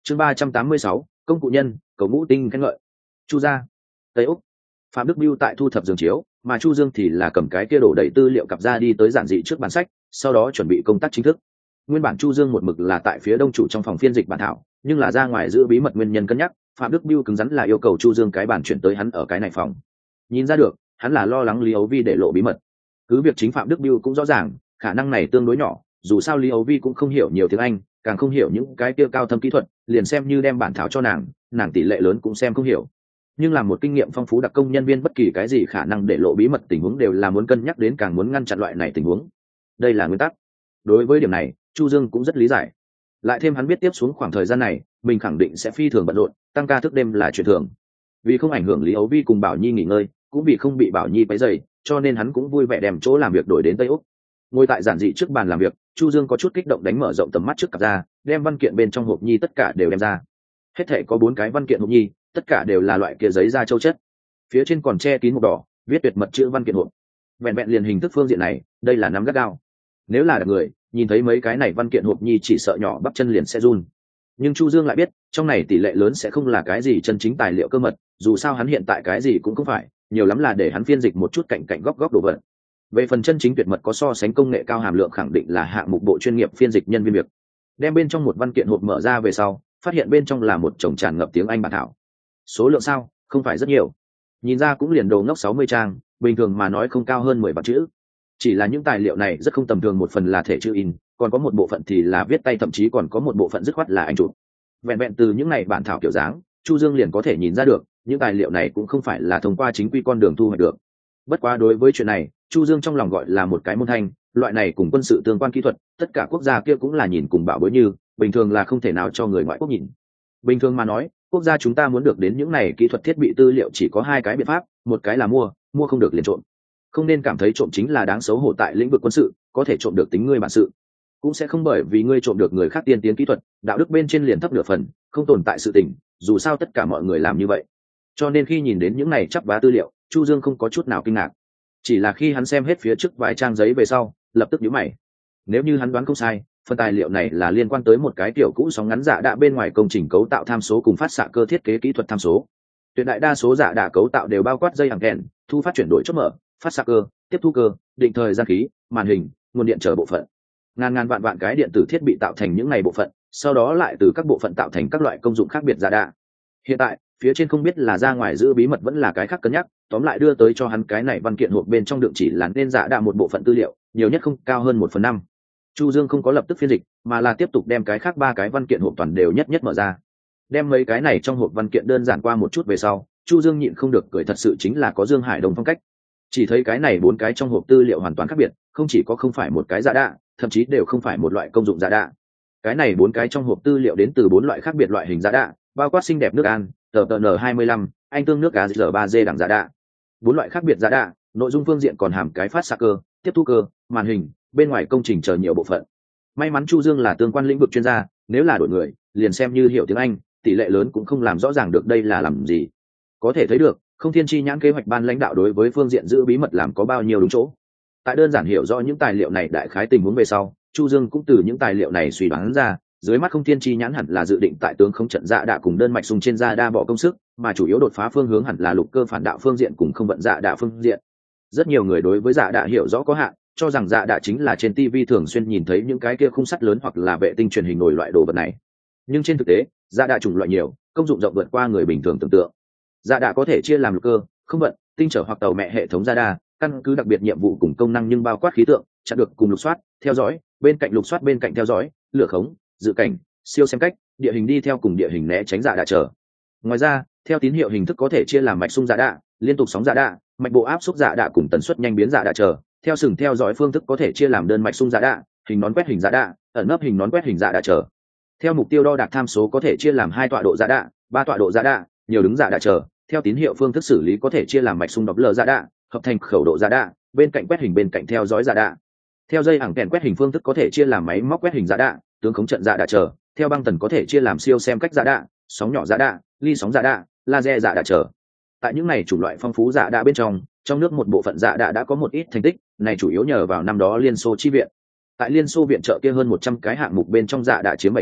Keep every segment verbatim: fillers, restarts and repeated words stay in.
chương ba trăm tám mươi sáu công cụ nhân cầu ngũ tinh khen ngợi. Chu gia, Tây Úc. Phạm Đức Biêu tại thu thập giường chiếu, mà Chu Dương thì là cầm cái kia đổ đầy tư liệu cặp ra đi tới giản dị trước bàn sách, sau đó chuẩn bị công tác chính thức. Nguyên bản Chu Dương một mực là tại phía đông chủ trong phòng phiên dịch bản thảo, nhưng là ra ngoài giữ bí mật nguyên nhân cân nhắc, Phạm Đức Biêu cứng rắn là yêu cầu Chu Dương cái bản chuyển tới hắn ở cái này phòng. Nhìn ra được, hắn là lo lắng Lý Âu Vi để lộ bí mật. Cứ việc chính Phạm Đức Biêu cũng rõ ràng, khả năng này tương đối nhỏ, dù sao Lý Âu Vi cũng không hiểu nhiều tiếng Anh, càng không hiểu những cái kia cao thâm kỹ thuật, liền xem như đem bản thảo cho nàng, nàng tỷ lệ lớn cũng xem không hiểu. Nhưng làm một kinh nghiệm phong phú đặc công nhân viên, bất kỳ cái gì khả năng để lộ bí mật tình huống đều là muốn cân nhắc đến, càng muốn ngăn chặn loại này tình huống. Đây là nguyên tắc. Đối với điểm này, Chu Dương cũng rất lý giải. Lại thêm hắn biết tiếp xuống khoảng thời gian này, mình khẳng định sẽ phi thường bận rộn, tăng ca thức đêm là chuyện thường. Vì không ảnh hưởng Lý Âu Vi cùng Bảo Nhi nghỉ ngơi, cũng vì không bị Bảo Nhi quấy rầy, cho nên hắn cũng vui vẻ đem chỗ làm việc đổi đến Tây Úc. Ngồi tại giản dị trước bàn làm việc, Chu Dương có chút kích động đánh mở rộng tầm mắt trước cặp ra, đem văn kiện bên trong hộp nhi tất cả đều đem ra. Hết thảy có bốn cái văn kiện hộp nhi, tất cả đều là loại kia giấy da châu chất. Phía trên còn che kín màu đỏ, viết tuyệt mật chữ văn kiện hộp. Vẹn vẹn liền hình thức phương diện này, đây là nắm gắt gao. Nếu là đặc người, nhìn thấy mấy cái này văn kiện hộp nhi chỉ sợ nhỏ bắp chân liền sẽ run. Nhưng Chu Dương lại biết, trong này tỷ lệ lớn sẽ không là cái gì chân chính tài liệu cơ mật, dù sao hắn hiện tại cái gì cũng không phải, nhiều lắm là để hắn phiên dịch một chút cạnh cạnh góc góc đồ vật. Về phần chân chính tuyệt mật có so sánh công nghệ cao hàm lượng, khẳng định là hạng mục bộ chuyên nghiệp phiên dịch nhân viên việc. Đem bên trong một văn kiện hộp mở ra về sau, phát hiện bên trong là một chồng tràn ngập tiếng Anh bản thảo. Số lượng sao, không phải rất nhiều. Nhìn ra cũng liền đồ ngốc sáu mươi trang, bình thường mà nói không cao hơn mười vạn chữ. Chỉ là những tài liệu này rất không tầm thường, một phần là thể chữ in, còn có một bộ phận thì là viết tay, thậm chí còn có một bộ phận dứt khoát là ảnh chụp. Vẹn vẹn từ những này bản thảo kiểu dáng, Chu Dương liền có thể nhìn ra được, những tài liệu này cũng không phải là thông qua chính quy con đường thu hoạch được. Bất quá đối với chuyện này, Chu Dương trong lòng gọi là một cái môn thanh, loại này cùng quân sự tương quan kỹ thuật, tất cả quốc gia kia cũng là nhìn cùng bảo bối như, bình thường là không thể nào cho người ngoại quốc nhìn. Bình thường mà nói, quốc gia chúng ta muốn được đến những này kỹ thuật thiết bị tư liệu chỉ có hai cái biện pháp, một cái là mua, mua không được liền trộm. Không nên cảm thấy trộm chính là đáng xấu hổ tại lĩnh vực quân sự, có thể trộm được tính ngươi bản sự. Cũng sẽ không bởi vì ngươi trộm được người khác tiên tiến kỹ thuật, đạo đức bên trên liền thấp nửa phần, không tồn tại sự tình, dù sao tất cả mọi người làm như vậy. Cho nên khi nhìn đến những này chắp vá tư liệu, Chu Dương không có chút nào kinh ngạc. Chỉ là khi hắn xem hết phía trước vài trang giấy về sau, lập tức nhíu mày. Nếu như hắn đoán không sai, phần tài liệu này là liên quan tới một cái kiểu cũ sóng ngắn dạ đạ bên ngoài công trình cấu tạo tham số cùng phát xạ cơ thiết kế kỹ thuật tham số. Tuyệt đại đa số dạ đạ cấu tạo đều bao quát dây hàng kèn, thu phát chuyển đổi chốt mở, phát xạ cơ, tiếp thu cơ, định thời gian khí, màn hình, nguồn điện trở bộ phận. Ngàn ngàn vạn vạn cái điện tử thiết bị tạo thành những này bộ phận, sau đó lại từ các bộ phận tạo thành các loại công dụng khác biệt dạ đạ. Hiện tại, phía trên không biết là ra ngoài giữ bí mật vẫn là cái khác cân nhắc, tóm lại đưa tới cho hắn cái này văn kiện hộp bên trong đựng chỉ là nên dạ đạ một bộ phận tư liệu, nhiều nhất không cao hơn một phần năm. Chu Dương không có lập tức phiên dịch, mà là tiếp tục đem cái khác ba cái văn kiện hộp toàn đều nhất nhất mở ra. Đem mấy cái này trong hộp văn kiện đơn giản qua một chút về sau, Chu Dương nhịn không được cười, thật sự chính là có Dương Hải Đồng phong cách. Chỉ thấy cái này bốn cái trong hộp tư liệu hoàn toàn khác biệt, không chỉ có không phải một cái dạ đạ, thậm chí đều không phải một loại công dụng dạ đạ. Cái này bốn cái trong hộp tư liệu đến từ bốn loại khác biệt loại hình dạ đạ, bao quát xinh đẹp nước An, tờ tờ N hai mươi lăm, anh tương nước gà R ba G đẳng dạ đạ. Bốn loại khác biệt dạ đạ, nội dung phương diện còn hàm cái phát xạ cơ, tiếp thu cơ, màn hình, bên ngoài công trình chờ nhiều bộ phận. May mắn Chu Dương là tương quan lĩnh vực chuyên gia, nếu là đổi người, liền xem như hiểu tiếng Anh, tỷ lệ lớn cũng không làm rõ ràng được đây là làm gì. Có thể thấy được, Không Thiên Chi Nhãn kế hoạch ban lãnh đạo đối với phương diện giữ bí mật làm có bao nhiêu đúng chỗ. Tại đơn giản hiểu rõ những tài liệu này đại khái tình huống về sau, Chu Dương cũng từ những tài liệu này suy đoán ra, dưới mắt Không Thiên Chi Nhãn hẳn là dự định tại tướng không trận dạ đạ cùng đơn mạch sung trên da đa bỏ công sức, mà chủ yếu đột phá phương hướng hẳn là lục cơ phản đạo phương diện cùng không vận dạ đạ phương diện. Rất nhiều người đối với dạ đạ hiểu rõ có hạn, cho rằng dạ đạ chính là trên ti vi thường xuyên nhìn thấy những cái kia khung sắt lớn hoặc là vệ tinh truyền hình nổi loại đồ vật này. Nhưng trên thực tế, dạ đạ chủng loại nhiều, công dụng rộng vượt qua người bình thường tưởng tượng. Dạ đạ có thể chia làm lục cơ, không vận, tinh trở hoặc tàu mẹ hệ thống dạ đạ, căn cứ đặc biệt nhiệm vụ cùng công năng nhưng bao quát khí tượng, chặn được cùng lục soát, theo dõi, bên cạnh lục soát bên cạnh theo dõi, lửa khống, dự cảnh, siêu xem cách, địa hình đi theo cùng địa hình né tránh dạ đạ trở. Ngoài ra, theo tín hiệu hình thức có thể chia làm mạch xung dạ đạ, liên tục sóng dạ đạ, mạch bộ áp xúc dạ đạ cùng tần suất nhanh biến dạ đạ trở. Theo sừng theo dõi phương thức có thể chia làm đơn mạch xung dạ đạ, hình nón quét hình dạ đạ, ẩn nấp hình nón quét hình dạ đạ trở. Theo mục tiêu đo đạc tham số có thể chia làm hai tọa độ dạ đạ, ba tọa độ dạ đạ, nhiều đứng dạ đạ trở. Theo tín hiệu phương thức xử lý có thể chia làm mạch xung Doppler dạ đạ, hợp thành khẩu độ dạ đạ, bên cạnh quét hình bên cạnh theo dõi dạ đạ. Theo dây ẳng kèn quét hình phương thức có thể chia làm máy móc quét hình dạ đạ, tướng khống trận dạ đạ trở. Theo băng tần có thể chia làm siêu xem cách dạ đạ, sóng nhỏ dạ đạ, ly sóng dạ đạ, laser dạ đạ trở. Tại những này chủng loại phong phú dạ đạ bên trong, trong nước một bộ phận dạ đạ đã có một ít thành tích, này chủ yếu nhờ vào năm đó Liên Xô chi viện. Tại Liên Xô viện trợ kia hơn một trăm cái hạng mục bên trong dạ đạ chiếm bảy hạng,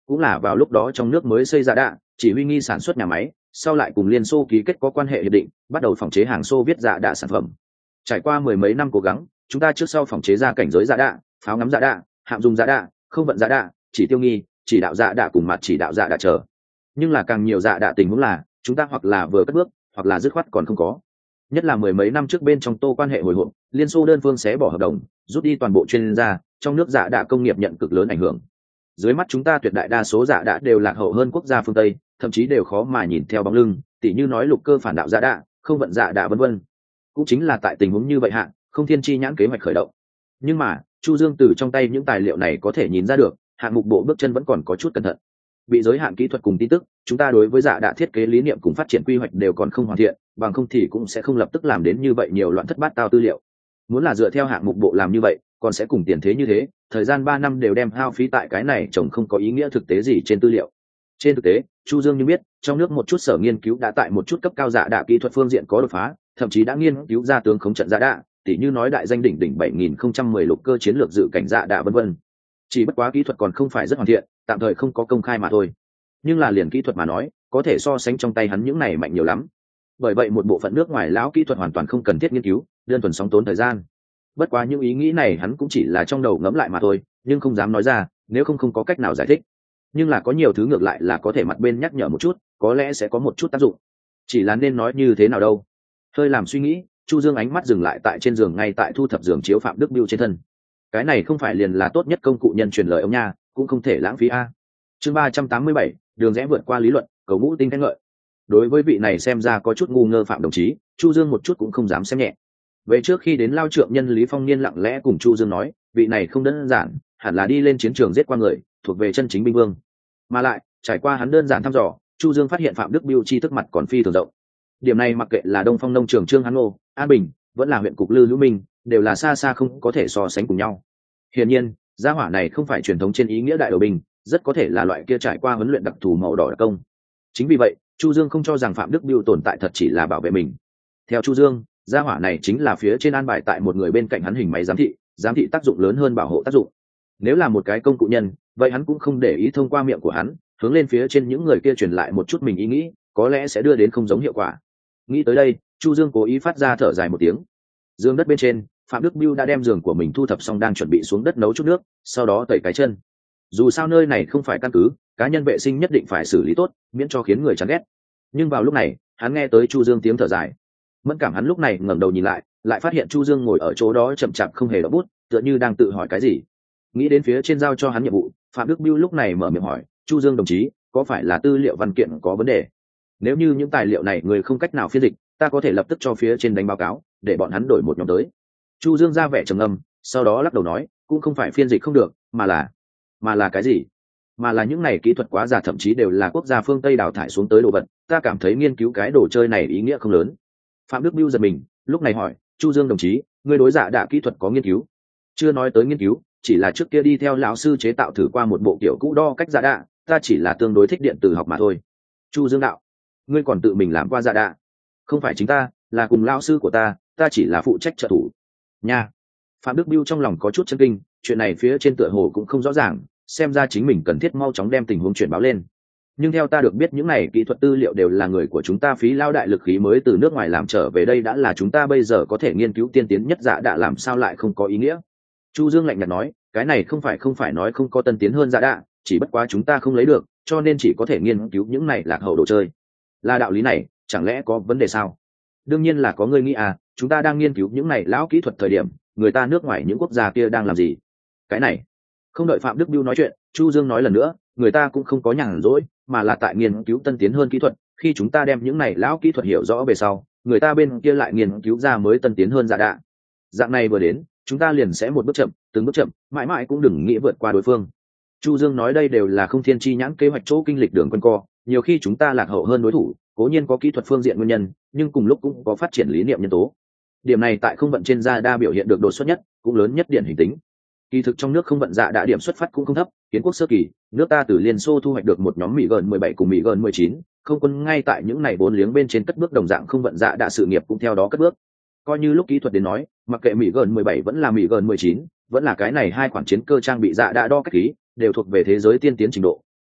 cũng là vào lúc đó trong nước mới xây ra đạ chỉ huy nghi sản xuất nhà máy, sau lại cùng Liên Xô ký kết có quan hệ hiệp định, bắt đầu phòng chế hàng Xô viết dạ đạ sản phẩm. Trải qua mười mấy năm cố gắng, chúng ta trước sau phòng chế ra cảnh giới dạ đạ, pháo ngắm dạ đạ, hạm dùng dạ đạ, không vận dạ đạ, chỉ tiêu nghi, chỉ đạo dạ đạ cùng mặt chỉ đạo dạ đạ chờ. Nhưng là càng nhiều dạ đạ tình huống là chúng ta hoặc là vừa cất bước, hoặc là dứt khoát còn không có. Nhất là mười mấy năm trước bên trong Tô quan hệ hồi hộp, Liên Xô đơn phương xé bỏ hợp đồng, rút đi toàn bộ chuyên gia, trong nước dạ đạ công nghiệp nhận cực lớn ảnh hưởng. Dưới mắt chúng ta tuyệt đại đa số dạ đạ đều lạc hậu hơn quốc gia phương Tây, thậm chí đều khó mà nhìn theo bóng lưng, tỉ như nói lục cơ phản đạo dạ đạ, không vận dạ đạ vân vân. Cũng chính là tại tình huống như vậy hạ, không thiên chi nhãn kế hoạch khởi động. Nhưng mà Chu Dương từ trong tay những tài liệu này có thể nhìn ra được, hạng mục bộ bước chân vẫn còn có chút cẩn thận. Bị giới hạn kỹ thuật cùng tin tức, chúng ta đối với dạ đạ thiết kế lý niệm cùng phát triển quy hoạch đều còn không hoàn thiện, bằng không thì cũng sẽ không lập tức làm đến như vậy nhiều loạn thất bát tao tư liệu. Muốn là dựa theo hạng mục bộ làm như vậy, còn sẽ cùng tiền thế như thế, thời gian ba năm đều đem hao phí tại cái này trồng không có ý nghĩa thực tế gì trên tư liệu. Trên thực tế, Chu Dương như biết, trong nước một chút sở nghiên cứu đã tại một chút cấp cao dạ đạ kỹ thuật phương diện có đột phá, thậm chí đã nghiên cứu ra tướng khống trận dạ đạ, tỉ như nói đại danh đỉnh đỉnh bảy nghìn không trăm mười lục cơ chiến lược dự cảnh dạ đạ vân vân. Chỉ bất quá kỹ thuật còn không phải rất hoàn thiện, tạm thời không có công khai mà thôi. Nhưng là liền kỹ thuật mà nói, có thể so sánh trong tay hắn những này mạnh nhiều lắm. Bởi vậy một bộ phận nước ngoài lão kỹ thuật hoàn toàn không cần thiết nghiên cứu, đơn thuần sóng tốn thời gian. Bất quá những ý nghĩ này hắn cũng chỉ là trong đầu ngẫm lại mà thôi, nhưng không dám nói ra, nếu không không có cách nào giải thích. Nhưng là có nhiều thứ ngược lại là có thể mặt bên nhắc nhở một chút, có lẽ sẽ có một chút tác dụng. Chỉ là nên nói như thế nào đâu. Hơi làm suy nghĩ, Chu Dương ánh mắt dừng lại tại trên giường ngay tại thu thập giường chiếu Phạm Đức Biêu trên thân. Cái này không phải liền là tốt nhất công cụ nhân truyền lời ông nha, cũng không thể lãng phí a. Chương ba trăm tám mươi bảy, đường rẽ vượt qua lý luận, cầu ngũ tinh khen ngợi. Đối với vị này xem ra có chút ngu ngơ Phạm đồng chí, Chu Dương một chút cũng không dám xem nhẹ. Về trước khi đến lao trượng nhân Lý Phong Niên lặng lẽ cùng Chu Dương nói, vị này không đơn giản, hẳn là đi lên chiến trường giết qua người, thuộc về chân chính binh vương. Mà lại, trải qua hắn đơn giản thăm dò, Chu Dương phát hiện Phạm Đức Biêu chi thức mặt còn phi thường rộng. Điểm này mặc kệ là Đông Phong nông trường Trương Hán Ngô, An Bình, vẫn là huyện cục Lư Hữu Minh, đều là xa xa không có thể so sánh cùng nhau. Hiển nhiên, gia hỏa này không phải truyền thống trên ý nghĩa đại đầu binh, rất có thể là loại kia trải qua huấn luyện đặc thù màu đỏ đặc công. Chính vì vậy, Chu Dương không cho rằng Phạm Đức Biêu tồn tại thật chỉ là bảo vệ mình. Theo Chu Dương, gia hỏa này chính là phía trên an bài tại một người bên cạnh hắn hình máy giám thị, giám thị tác dụng lớn hơn bảo hộ tác dụng. Nếu là một cái công cụ nhân, vậy hắn cũng không để ý thông qua miệng của hắn, hướng lên phía trên những người kia truyền lại một chút mình ý nghĩ, có lẽ sẽ đưa đến không giống hiệu quả. Nghĩ tới đây, Chu Dương cố ý phát ra thở dài một tiếng. Dương đất bên trên, Phạm Đức Biêu đã đem giường của mình thu thập xong đang chuẩn bị xuống đất nấu chút nước, sau đó tẩy cái chân. Dù sao nơi này không phải căn cứ, cá nhân vệ sinh nhất định phải xử lý tốt, miễn cho khiến người chán ghét. Nhưng vào lúc này, hắn nghe tới Chu Dương tiếng thở dài. Mẫn cảm hắn lúc này ngẩng đầu nhìn lại, lại phát hiện Chu Dương ngồi ở chỗ đó chậm chạp không hề động bút, tựa như đang tự hỏi cái gì. Nghĩ đến phía trên giao cho hắn nhiệm vụ, Phạm Đức Biêu lúc này mở miệng hỏi, Chu Dương đồng chí, có phải là tư liệu văn kiện có vấn đề? Nếu như những tài liệu này người không cách nào phiên dịch, ta có thể lập tức cho phía trên đánh báo cáo, để bọn hắn đổi một nhóm tới. Chu Dương ra vẻ trầm ngâm, sau đó lắc đầu nói, cũng không phải phiên dịch không được, mà là mà là cái gì? Mà là những này kỹ thuật quá già, thậm chí đều là quốc gia phương Tây đào thải xuống tới đồ vật, ta cảm thấy nghiên cứu cái đồ chơi này ý nghĩa không lớn. Phạm Đức Biêu giật mình, lúc này hỏi, Chu Dương đồng chí, ngươi đối dạ đạ kỹ thuật có nghiên cứu? Chưa nói tới nghiên cứu, chỉ là trước kia đi theo lão sư chế tạo thử qua một bộ kiểu cũ đo cách dạ đạ, ta chỉ là tương đối thích điện tử học mà thôi. Chu Dương đạo, ngươi còn tự mình làm qua dạ đạ? Không phải chính ta, là cùng lão sư của ta, ta chỉ là phụ trách trợ thủ. Nha. Phạm Đức Biêu trong lòng có chút chấn kinh, chuyện này phía trên tựa hồ cũng không rõ ràng, xem ra chính mình cần thiết mau chóng đem tình huống chuyển báo lên. Nhưng theo ta được biết những này kỹ thuật tư liệu đều là người của chúng ta phí lao đại lực khí mới từ nước ngoài làm trở về đây, đã là chúng ta bây giờ có thể nghiên cứu tiên tiến nhất dạ đạ, làm sao lại không có ý nghĩa? Chu Dương lạnh nhạt nói, cái này không phải không phải nói không có tân tiến hơn dạ đạ, chỉ bất quá chúng ta không lấy được, cho nên chỉ có thể nghiên cứu những này lạc hậu đồ chơi. Là đạo lý này, chẳng lẽ có vấn đề sao? Đương nhiên là có, người nghĩ à, chúng ta đang nghiên cứu những này lão kỹ thuật thời điểm, người ta nước ngoài những quốc gia kia đang làm gì? Cái này, không đợi Phạm Đức Biêu nói chuyện, Chu Dương nói lần nữa, người ta cũng không có nhàn rỗi, mà là tại nghiên cứu tân tiến hơn kỹ thuật, khi chúng ta đem những này lão kỹ thuật hiểu rõ về sau, người ta bên kia lại nghiên cứu ra mới tân tiến hơn dạ đạ. Dạng này vừa đến, chúng ta liền sẽ một bước chậm, từng bước chậm, mãi mãi cũng đừng nghĩ vượt qua đối phương. Chu Dương nói đây đều là không thiên chi nhãn kế hoạch chỗ kinh lịch đường quanh co, nhiều khi chúng ta lạc hậu hơn đối thủ, cố nhiên có kỹ thuật phương diện nguyên nhân, nhưng cùng lúc cũng có phát triển lý niệm nhân tố. Điểm này tại không vận trên dạ đa biểu hiện được đột xuất nhất, cũng lớn nhất điển hình tính. Kỳ thực trong nước không vận dạ đa điểm xuất phát cũng không thấp, kiến quốc sơ kỳ, nước ta từ Liên Xô thu hoạch được một nhóm Mỹ gần mười bảy cùng Mỹ gần mười chín, không quân ngay tại những này vốn liếng bên trên cất bước đồng dạng không vận dạ đa sự nghiệp cũng theo đó cất bước. Coi như lúc kỹ thuật đến nói, mặc kệ Mỹ gần mười bảy vẫn là Mỹ gần mười chín, vẫn là cái này hai khoản chiến cơ trang bị dạ đa đo cách khí, đều thuộc về thế giới tiên tiến trình độ,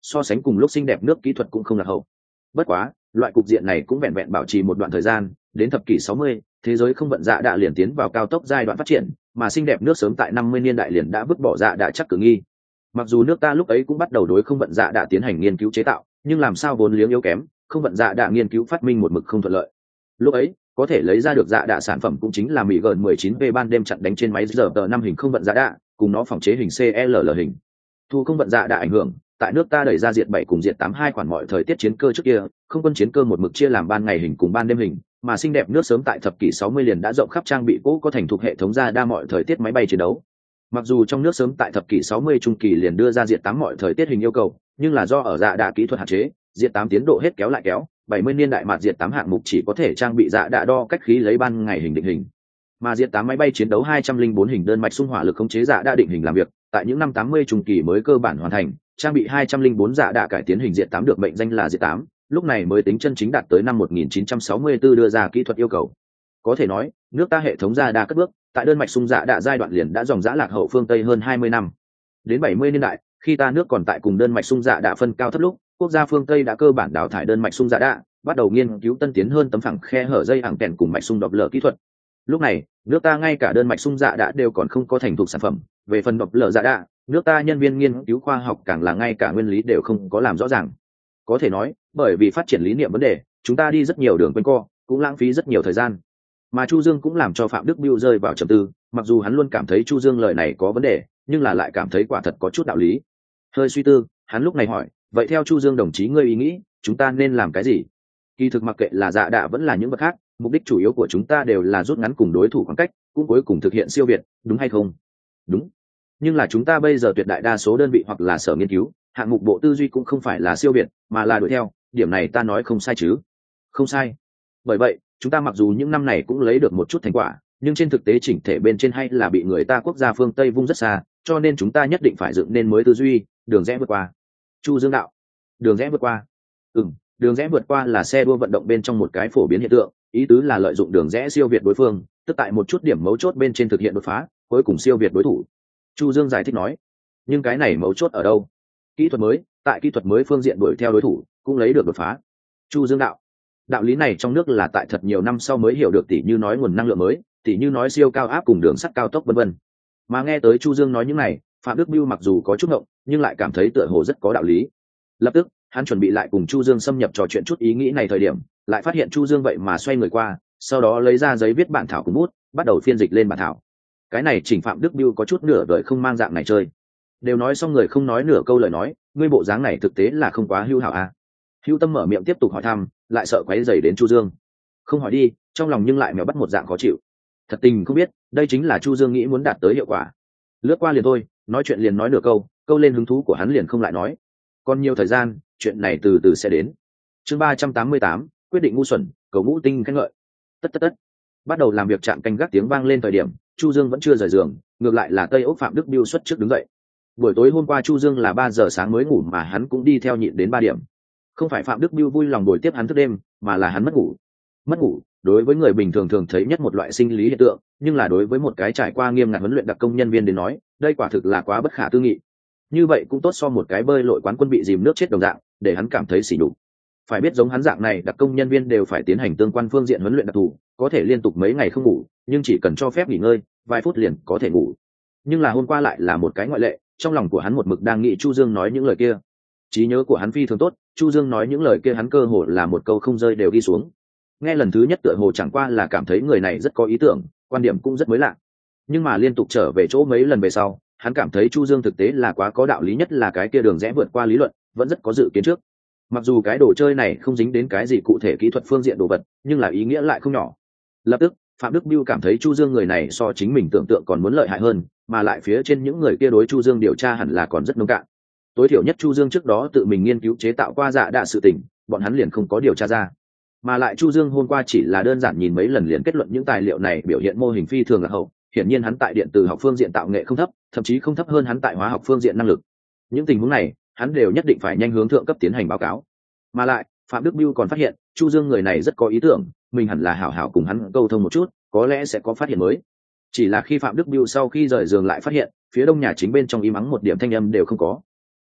so sánh cùng lúc xinh đẹp nước kỹ thuật cũng không lạc hậu. Bất quá loại cục diện này cũng vẹn vẹn bảo trì một đoạn thời gian, đến thập kỷ sáu mươi, thế giới không vận dạ đạ liền tiến vào cao tốc giai đoạn phát triển, mà xinh đẹp nước sớm tại năm mươi niên đại liền đã vứt bỏ dạ đạ chắc cử nghi. Mặc dù nước ta lúc ấy cũng bắt đầu đối không vận dạ đạ tiến hành nghiên cứu chế tạo, nhưng làm sao vốn liếng yếu kém, không vận dạ đạ nghiên cứu phát minh một mực không thuận lợi. Lúc ấy có thể lấy ra được dạ đạ sản phẩm cũng chính là mỹ g mười chín v ban đêm chặn đánh trên máy giờ tờ năm hình không vận dạ đạ, cùng nó phòng chế hình xê lờ lờ hình. Thu không vận dạ đạ ảnh hưởng, tại nước ta đẩy ra diệt bảy cùng diệt tám hai khoản mọi thời tiết chiến cơ trước kia, không quân chiến cơ một mực chia làm ban ngày hình cùng ban đêm hình, mà xinh đẹp nước sớm tại thập kỷ sáu mươi liền đã rộng khắp trang bị cũ có thành thục hệ thống ra đa mọi thời tiết máy bay chiến đấu. Mặc dù trong nước sớm tại thập kỷ sáu mươi trung kỳ liền đưa ra diệt tám mọi thời tiết hình yêu cầu, nhưng là do ở dạ đạ kỹ thuật hạn chế, diệt tám tiến độ hết kéo lại kéo, bảy mươi niên đại mạt diệt tám hạng mục chỉ có thể trang bị dạ đạ đo cách khí lấy ban ngày hình định hình. Mà diệt tám máy bay chiến đấu hai trăm linh bốn hình đơn mạch xung hỏa lực khống chế dạ đạ định hình làm việc, tại những năm tám mươi trung kỳ mới cơ bản hoàn thành, trang bị hai trăm linh bốn dạ đạ cải tiến hình diệt tám được mệnh danh là diệt tám, lúc này mới tính chân chính đạt tới năm một nghìn chín trăm sáu mươi tư đưa ra kỹ thuật yêu cầu. Có thể nói, nước ta hệ thống dạ đạ cất bước, tại đơn mạch xung dạ đạ giai đoạn liền đã dòng dã lạc hậu phương Tây hơn hai mươi năm. Đến bảy mươi niên đại, khi ta nước còn tại cùng đơn mạch xung dạ đạ phân cao thấp lúc, quốc gia phương Tây đã cơ bản đào thải đơn mạch xung dạ đạ, bắt đầu nghiên cứu tân tiến hơn tấm phẳng khe hở dây ẳng kèn cùng mạch xung độc lở kỹ thuật. Lúc này, nước ta ngay cả đơn mạch xung dạ đạ đều còn không có thành thục sản phẩm, về phần độc lở dạ đạ, nước ta nhân viên nghiên cứu khoa học càng là ngay cả nguyên lý đều không có làm rõ ràng. Có thể nói, bởi vì phát triển lý niệm vấn đề, chúng ta đi rất nhiều đường quanh co, cũng lãng phí rất nhiều thời gian. Mà Chu Dương cũng làm cho Phạm Đức Biêu rơi vào trầm tư, mặc dù hắn luôn cảm thấy Chu Dương lời này có vấn đề, nhưng là lại cảm thấy quả thật có chút đạo lý. Hơi suy tư, hắn lúc này hỏi, vậy theo Chu Dương đồng chí ngươi ý nghĩ, chúng ta nên làm cái gì? Kỳ thực mặc kệ là dạ đạ vẫn là những vật khác, mục đích chủ yếu của chúng ta đều là rút ngắn cùng đối thủ khoảng cách, cũng cuối cùng thực hiện siêu việt, đúng hay không? Đúng. Nhưng là chúng ta bây giờ tuyệt đại đa số đơn vị hoặc là sở nghiên cứu, hạng mục bộ tư duy cũng không phải là siêu việt, mà là đuổi theo, điểm này ta nói không sai chứ? Không sai. Bởi vậy, chúng ta mặc dù những năm này cũng lấy được một chút thành quả, nhưng trên thực tế chỉnh thể bên trên hay là bị người ta quốc gia phương Tây vung rất xa, cho nên chúng ta nhất định phải dựng nên mới tư duy, đường rẽ vượt qua. Chu Dương đạo. Đường rẽ vượt qua. Ừm, đường rẽ vượt qua là xe đua vận động bên trong một cái phổ biến hiện tượng, ý tứ là lợi dụng đường rẽ siêu việt đối phương, tức tại một chút điểm mấu chốt bên trên thực hiện đột phá, cuối cùng siêu việt đối thủ. Chu Dương giải thích nói. Nhưng cái này mấu chốt ở đâu? Kỹ thuật mới, tại kỹ thuật mới phương diện đuổi theo đối thủ, cũng lấy được đột phá. Chu Dương đạo. Đạo lý này trong nước là tại thật nhiều năm sau mới hiểu được, tỷ như nói nguồn năng lượng mới, tỷ như nói siêu cao áp cùng đường sắt cao tốc vân vân. Mà nghe tới Chu Dương nói những này, Phạm Đức Biêu mặc dù có chút ngộng, nhưng lại cảm thấy tựa hồ rất có đạo lý. Lập tức, hắn chuẩn bị lại cùng Chu Dương xâm nhập trò chuyện chút ý nghĩ này thời điểm, lại phát hiện Chu Dương vậy mà xoay người qua, sau đó lấy ra giấy viết bản thảo cùng bút, bắt đầu phiên dịch lên bản thảo. Cái này chỉnh Phạm Đức Biêu có chút nửa đời không mang dạng này chơi. Đều nói xong người không nói nửa câu lời nói, ngươi bộ dáng này thực tế là không quá hữu hảo à? Hữu Tâm mở miệng tiếp tục hỏi thăm, lại sợ quấy rầy đến Chu Dương. Không hỏi đi, trong lòng nhưng lại mèo bắt một dạng khó chịu. Thật tình không biết, đây chính là Chu Dương nghĩ muốn đạt tới hiệu quả. Lướt qua liền thôi, nói chuyện liền nói nửa câu, câu lên hứng thú của hắn liền không lại nói. Còn nhiều thời gian, chuyện này từ từ sẽ đến. Chương ba trăm tám mươi tám, quyết định ngu xuẩn, cầu ngũ tinh khen ngợi. Tất tất tất. Bắt đầu làm việc chạm canh gác tiếng vang lên thời điểm, Chu Dương vẫn chưa rời giường, ngược lại là Tây Ốc Phạm Đức Biêu xuất trước đứng dậy. Buổi tối hôm qua Chu Dương là ba giờ sáng mới ngủ mà hắn cũng đi theo nhịn đến ba điểm. Không phải Phạm Đức Biêu vui lòng buổi tiếp hắn thức đêm, mà là hắn mất ngủ. Mất ngủ, đối với người bình thường thường thấy nhất một loại sinh lý hiện tượng, nhưng là đối với một cái trải qua nghiêm ngặt huấn luyện đặc công nhân viên đến nói, đây quả thực là quá bất khả tư nghị. Như vậy cũng tốt so một cái bơi lội quán quân bị dìm nước chết đồng dạng, để hắn cảm thấy sỉ nhục. Phải biết giống hắn dạng này đặc công nhân viên đều phải tiến hành tương quan phương diện huấn luyện đặc thù, có thể liên tục mấy ngày không ngủ, nhưng chỉ cần cho phép nghỉ ngơi, vài phút liền có thể ngủ. Nhưng là hôm qua lại là một cái ngoại lệ, trong lòng của hắn một mực đang nghĩ Chu Dương nói những lời kia. Trí nhớ của hắn phi thường tốt, Chu Dương nói những lời kia hắn cơ hồ là một câu không rơi đều ghi xuống. Nghe lần thứ nhất tựa hồ chẳng qua là cảm thấy người này rất có ý tưởng, quan điểm cũng rất mới lạ. Nhưng mà liên tục trở về chỗ mấy lần về sau, hắn cảm thấy Chu Dương thực tế là quá có đạo lý, nhất là cái kia đường rẽ vượt qua lý luận, vẫn rất có dự kiến trước. Mặc dù cái đồ chơi này không dính đến cái gì cụ thể kỹ thuật phương diện đồ vật, nhưng là ý nghĩa lại không nhỏ. Lập tức, Phạm Đức Biêu cảm thấy Chu Dương người này so chính mình tưởng tượng còn muốn lợi hại hơn, mà lại phía trên những người kia đối Chu Dương điều tra hẳn là còn rất nông cạn. Tối thiểu nhất Chu Dương trước đó tự mình nghiên cứu chế tạo qua dạ đạ sự tình, bọn hắn liền không có điều tra ra. Mà lại Chu Dương hôm qua chỉ là đơn giản nhìn mấy lần liền kết luận những tài liệu này biểu hiện mô hình phi thường là hậu, hiển nhiên hắn tại điện tử học phương diện tạo nghệ không thấp, thậm chí không thấp hơn hắn tại hóa học phương diện năng lực. Những tình huống này, hắn đều nhất định phải nhanh hướng thượng cấp tiến hành báo cáo. Mà lại, Phạm Đức Biêu còn phát hiện, Chu Dương người này rất có ý tưởng, mình hẳn là hảo hảo cùng hắn câu thông một chút, có lẽ sẽ có phát hiện mới. Chỉ là khi Phạm Đức Biêu sau khi rời giường lại phát hiện, phía đông nhà chính bên trong im ắng một điểm thanh âm đều không có.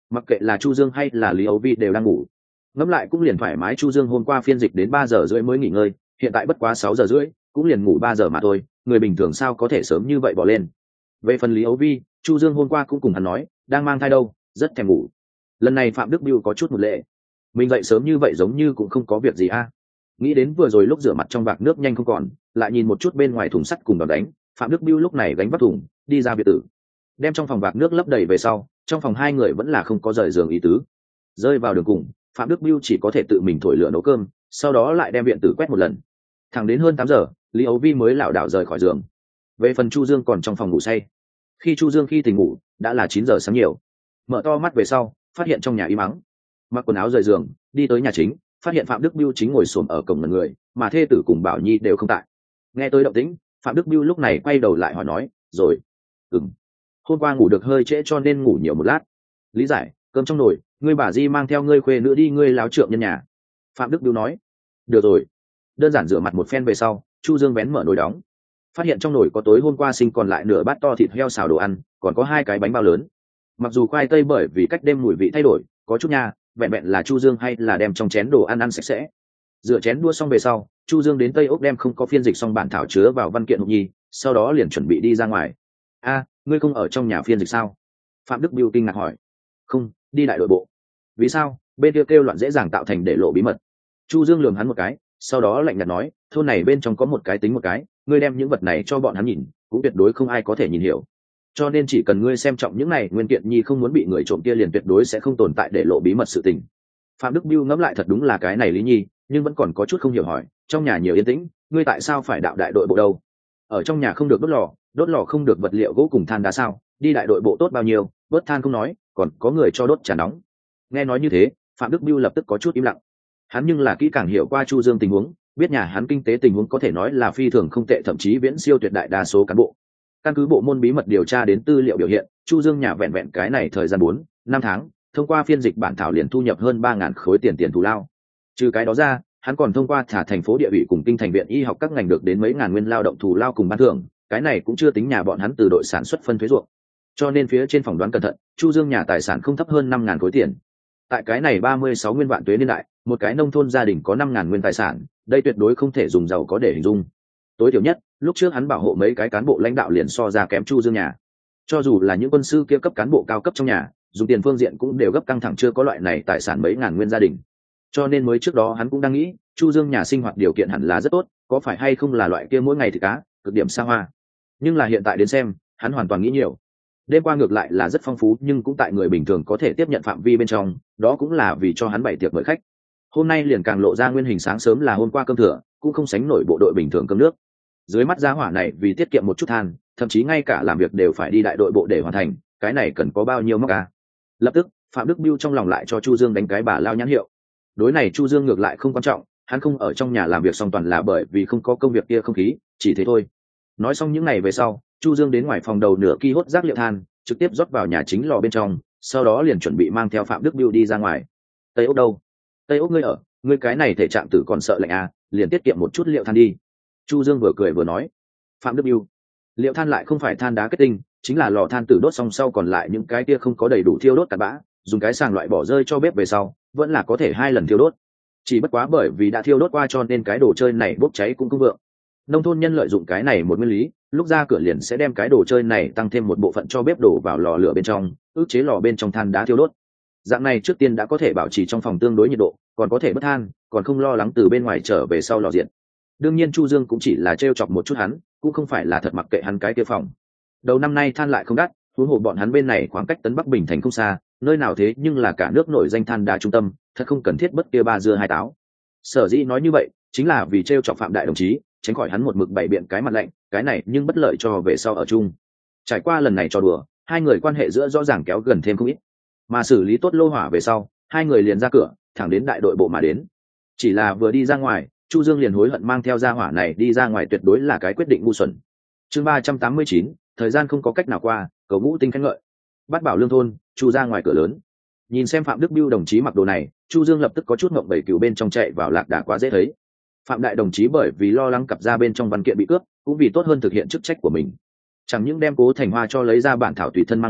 mặc kệ là Chu Dương hay là Lý Âu Vi đều đang ngủ. Ngẫm lại cũng liền thoải mái, Chu Dương hôm qua phiên dịch đến ba giờ rưỡi mới nghỉ ngơi, hiện tại bất quá sáu giờ rưỡi, cũng liền ngủ ba giờ mà thôi, người bình thường sao có thể sớm như vậy bỏ lên. Về phần Lý Âu Vi, Chu Dương hôm qua cũng cùng hắn nói, đang mang thai đâu, rất thèm ngủ. Lần này Phạm Đức Biêu có chút một lệ, mình dậy sớm như vậy giống như cũng không có việc gì a. Nghĩ đến vừa rồi lúc rửa mặt trong vạc nước nhanh không còn, lại nhìn một chút bên ngoài thùng sắt cùng đòn đánh, Phạm Đức Biêu lúc này gánh vác thùng đi ra biệt tử, đem trong phòng vạc nước lấp đầy về sau, trong phòng hai người vẫn là không có rời giường ý tứ. Rơi vào đường cùng, Phạm Đức Biêu chỉ có thể tự mình thổi lửa nấu cơm, sau đó lại đem viện tử quét một lần. Thẳng đến hơn tám giờ, Lý Âu Vi mới lảo đảo rời khỏi giường. Về phần Chu Dương còn trong phòng ngủ say. Khi Chu Dương khi tỉnh ngủ, đã là chín giờ sáng nhiều. Mở to mắt về sau, phát hiện trong nhà im ắng. Mặc quần áo rời giường, đi tới nhà chính, phát hiện Phạm Đức Biêu chính ngồi xổm ở cổng ngần người, mà thê tử cùng Bảo Nhi đều không tại. Nghe tới động tĩnh, Phạm Đức Biêu lúc này quay đầu lại hỏi nói, "Rồi, ừm, hôm qua ngủ được hơi trễ cho nên ngủ nhiều một lát." "Lý giải, cơm trong nồi, ngươi bà Di mang theo ngươi khuê nữ đi, ngươi láo trượng nhân nhà." Phạm Đức Biêu nói. "Được rồi." Đơn giản rửa mặt một phen về sau, Chu Dương vén mở nồi đóng, phát hiện trong nồi có tối hôm qua sinh còn lại nửa bát to thịt heo xào đồ ăn, còn có hai cái bánh bao lớn. Mặc dù khoai tây bởi vì cách đêm mùi vị thay đổi có chút nha, vẹn vẹn là Chu Dương hay là đem trong chén đồ ăn ăn sạch sẽ. Rửa chén đua xong về sau, Chu Dương đến Tây Ốc đem không có phiên dịch xong bản thảo chứa vào văn kiện hộp nhi, sau đó liền chuẩn bị đi ra ngoài. "A, ngươi không ở trong nhà phiên dịch sao?" Phạm Đức Biêu kinh ngạc hỏi. "Không, đi đại đội bộ." "Vì sao? Bên kia kêu loạn dễ dàng tạo thành để lộ bí mật." Chu Dương lườm hắn một cái, sau đó lạnh nhạt nói, "Thôn này bên trong có một cái tính một cái, ngươi đem những vật này cho bọn hắn nhìn, cũng tuyệt đối không ai có thể nhìn hiểu. Cho nên chỉ cần ngươi xem trọng những này nguyên kiện nhi, không muốn bị người trộm kia, liền tuyệt đối sẽ không tồn tại để lộ bí mật sự tình." Phạm Đức Biêu ngẫm lại thật đúng là cái này lý nhi, nhưng vẫn còn có chút không hiểu hỏi, "Trong nhà nhiều yên tĩnh, ngươi tại sao phải đạo đại đội bộ đâu? Ở trong nhà không được đốt lò, đốt lò không được vật liệu gỗ cùng than đá sao? Đi đại đội bộ tốt bao nhiêu, bớt than không nói, còn có người cho đốt trà nóng." Nghe nói như thế, Phạm Đức Biêu lập tức có chút im lặng. Hắn nhưng là kỹ càng hiểu qua Chu Dương tình huống, biết nhà hắn kinh tế tình huống có thể nói là phi thường không tệ, thậm chí viễn siêu tuyệt đại đa số cán bộ. Căn cứ bộ môn bí mật điều tra đến tư liệu biểu hiện, Chu Dương nhà vẹn vẹn cái này thời gian bốn năm tháng, thông qua phiên dịch bản thảo liền thu nhập hơn ba ngàn khối tiền tiền thù lao. Trừ cái đó ra, hắn còn thông qua thả thành phố địa ủy cùng kinh thành viện y học các ngành được đến mấy ngàn nguyên lao động thù lao cùng ban thưởng, cái này cũng chưa tính nhà bọn hắn từ đội sản xuất phân thuế ruộng. Cho nên phía trên phỏng đoán cẩn thận, Chu Dương nhà tài sản không thấp hơn năm ngàn khối tiền. Tại cái này ba mươi sáu nguyên vạn tuế niên đại, một cái nông thôn gia đình có năm ngàn nguyên tài sản, đây tuyệt đối không thể dùng giàu có để hình dung. Tối thiểu nhất, lúc trước hắn bảo hộ mấy cái cán bộ lãnh đạo liền so ra kém Chu Dương nhà. Cho dù là những quân sư kia cấp cán bộ cao cấp trong nhà, dùng tiền phương diện cũng đều gấp căng thẳng, chưa có loại này tài sản mấy ngàn nguyên gia đình. Cho nên mới trước đó hắn cũng đang nghĩ, Chu Dương nhà sinh hoạt điều kiện hẳn là rất tốt, có phải hay không là loại kia mỗi ngày thịt cá, cực điểm xa hoa. Nhưng là hiện tại đến xem, hắn hoàn toàn nghĩ nhiều. Đêm qua ngược lại là rất phong phú, nhưng cũng tại người bình thường có thể tiếp nhận phạm vi bên trong, đó cũng là vì cho hắn bày tiệc mời khách. Hôm nay liền càng lộ ra nguyên hình sáng sớm là hôm qua cơm thừa, cũng không sánh nổi bộ đội bình thường cơm nước. Dưới mắt giá hỏa này vì tiết kiệm một chút than, thậm chí ngay cả làm việc đều phải đi đại đội bộ để hoàn thành, cái này cần có bao nhiêu móc ca. Lập tức, Phạm Đức Biêu trong lòng lại cho Chu Dương đánh cái bà lao nhãn hiệu. Đối này Chu Dương ngược lại không quan trọng, hắn không ở trong nhà làm việc xong toàn là bởi vì không có công việc kia không khí, chỉ thế thôi. Nói xong những ngày về sau, Chu Dương đến ngoài phòng đầu nửa ki hốt rác liệu than, trực tiếp rót vào nhà chính lò bên trong, sau đó liền chuẩn bị mang theo Phạm Đức Biêu đi ra ngoài. "Tây Ốc đâu?" "Tây Ốc ngươi ở, ngươi cái này thể trạng tử còn sợ lạnh à, liền tiết kiệm một chút liệu than đi." Chu Dương vừa cười vừa nói. "Phạm Đức Biêu, liệu than lại không phải than đá kết tinh, chính là lò than tử đốt xong sau còn lại những cái kia không có đầy đủ thiêu đốt cặn bã, dùng cái sàng loại bỏ rơi cho bếp về sau, vẫn là có thể hai lần thiêu đốt. Chỉ bất quá bởi vì đã thiêu đốt qua cho nên cái đồ chơi này bốc cháy cũng không vượng. Nông thôn nhân lợi dụng cái này một nguyên lý, lúc ra cửa liền sẽ đem cái đồ chơi này tăng thêm một bộ phận cho bếp đổ vào lò lửa bên trong, ức chế lò bên trong than đá thiêu đốt. Dạng này trước tiên đã có thể bảo trì trong phòng tương đối nhiệt độ, còn có thể bất than, còn không lo lắng từ bên ngoài trở về sau lò diện." Đương nhiên Chu Dương cũng chỉ là trêu chọc một chút hắn, cũng không phải là thật mặc kệ hắn cái kia phòng. Đầu năm nay than lại không đắt, huống hồ bọn hắn bên này khoảng cách Tấn Bắc Bình thành không xa, nơi nào thế nhưng là cả nước nổi danh than đá trung tâm, thật không cần thiết bất kia ba dưa hai táo. Sở dĩ nói như vậy, chính là vì trêu chọc Phạm đại đồng chí, tránh khỏi hắn một mực bày biện cái mặt lạnh, cái này nhưng bất lợi cho về sau ở chung. Trải qua lần này trò đùa, hai người quan hệ giữa rõ ràng kéo gần thêm không ít. Mà xử lý tốt lô hỏa về sau, hai người liền ra cửa, thẳng đến đại đội bộ mà đến. Chỉ là vừa đi ra ngoài, Chu Dương liền hối hận mang theo gia hỏa này đi ra ngoài tuyệt đối là cái quyết định ngu xuẩn. Chương ba trăm tám mươi chín, thời gian không có cách nào qua, cầu ngũ tinh khen ngợi. Bát Bảo Lương thôn, Chu ra ngoài cửa lớn. Nhìn xem Phạm Đức Biêu đồng chí mặc đồ này, Chu Dương lập tức có chút ngậm bầy cừu bên trong chạy vào lạc đà quá dễ thấy. Phạm đại đồng chí bởi vì lo lắng cặp ra bên trong văn kiện bị cướp, cũng vì tốt hơn thực hiện chức trách của mình, chẳng những đem Cố Thành Hoa cho lấy ra bản thảo tùy thân mang lên,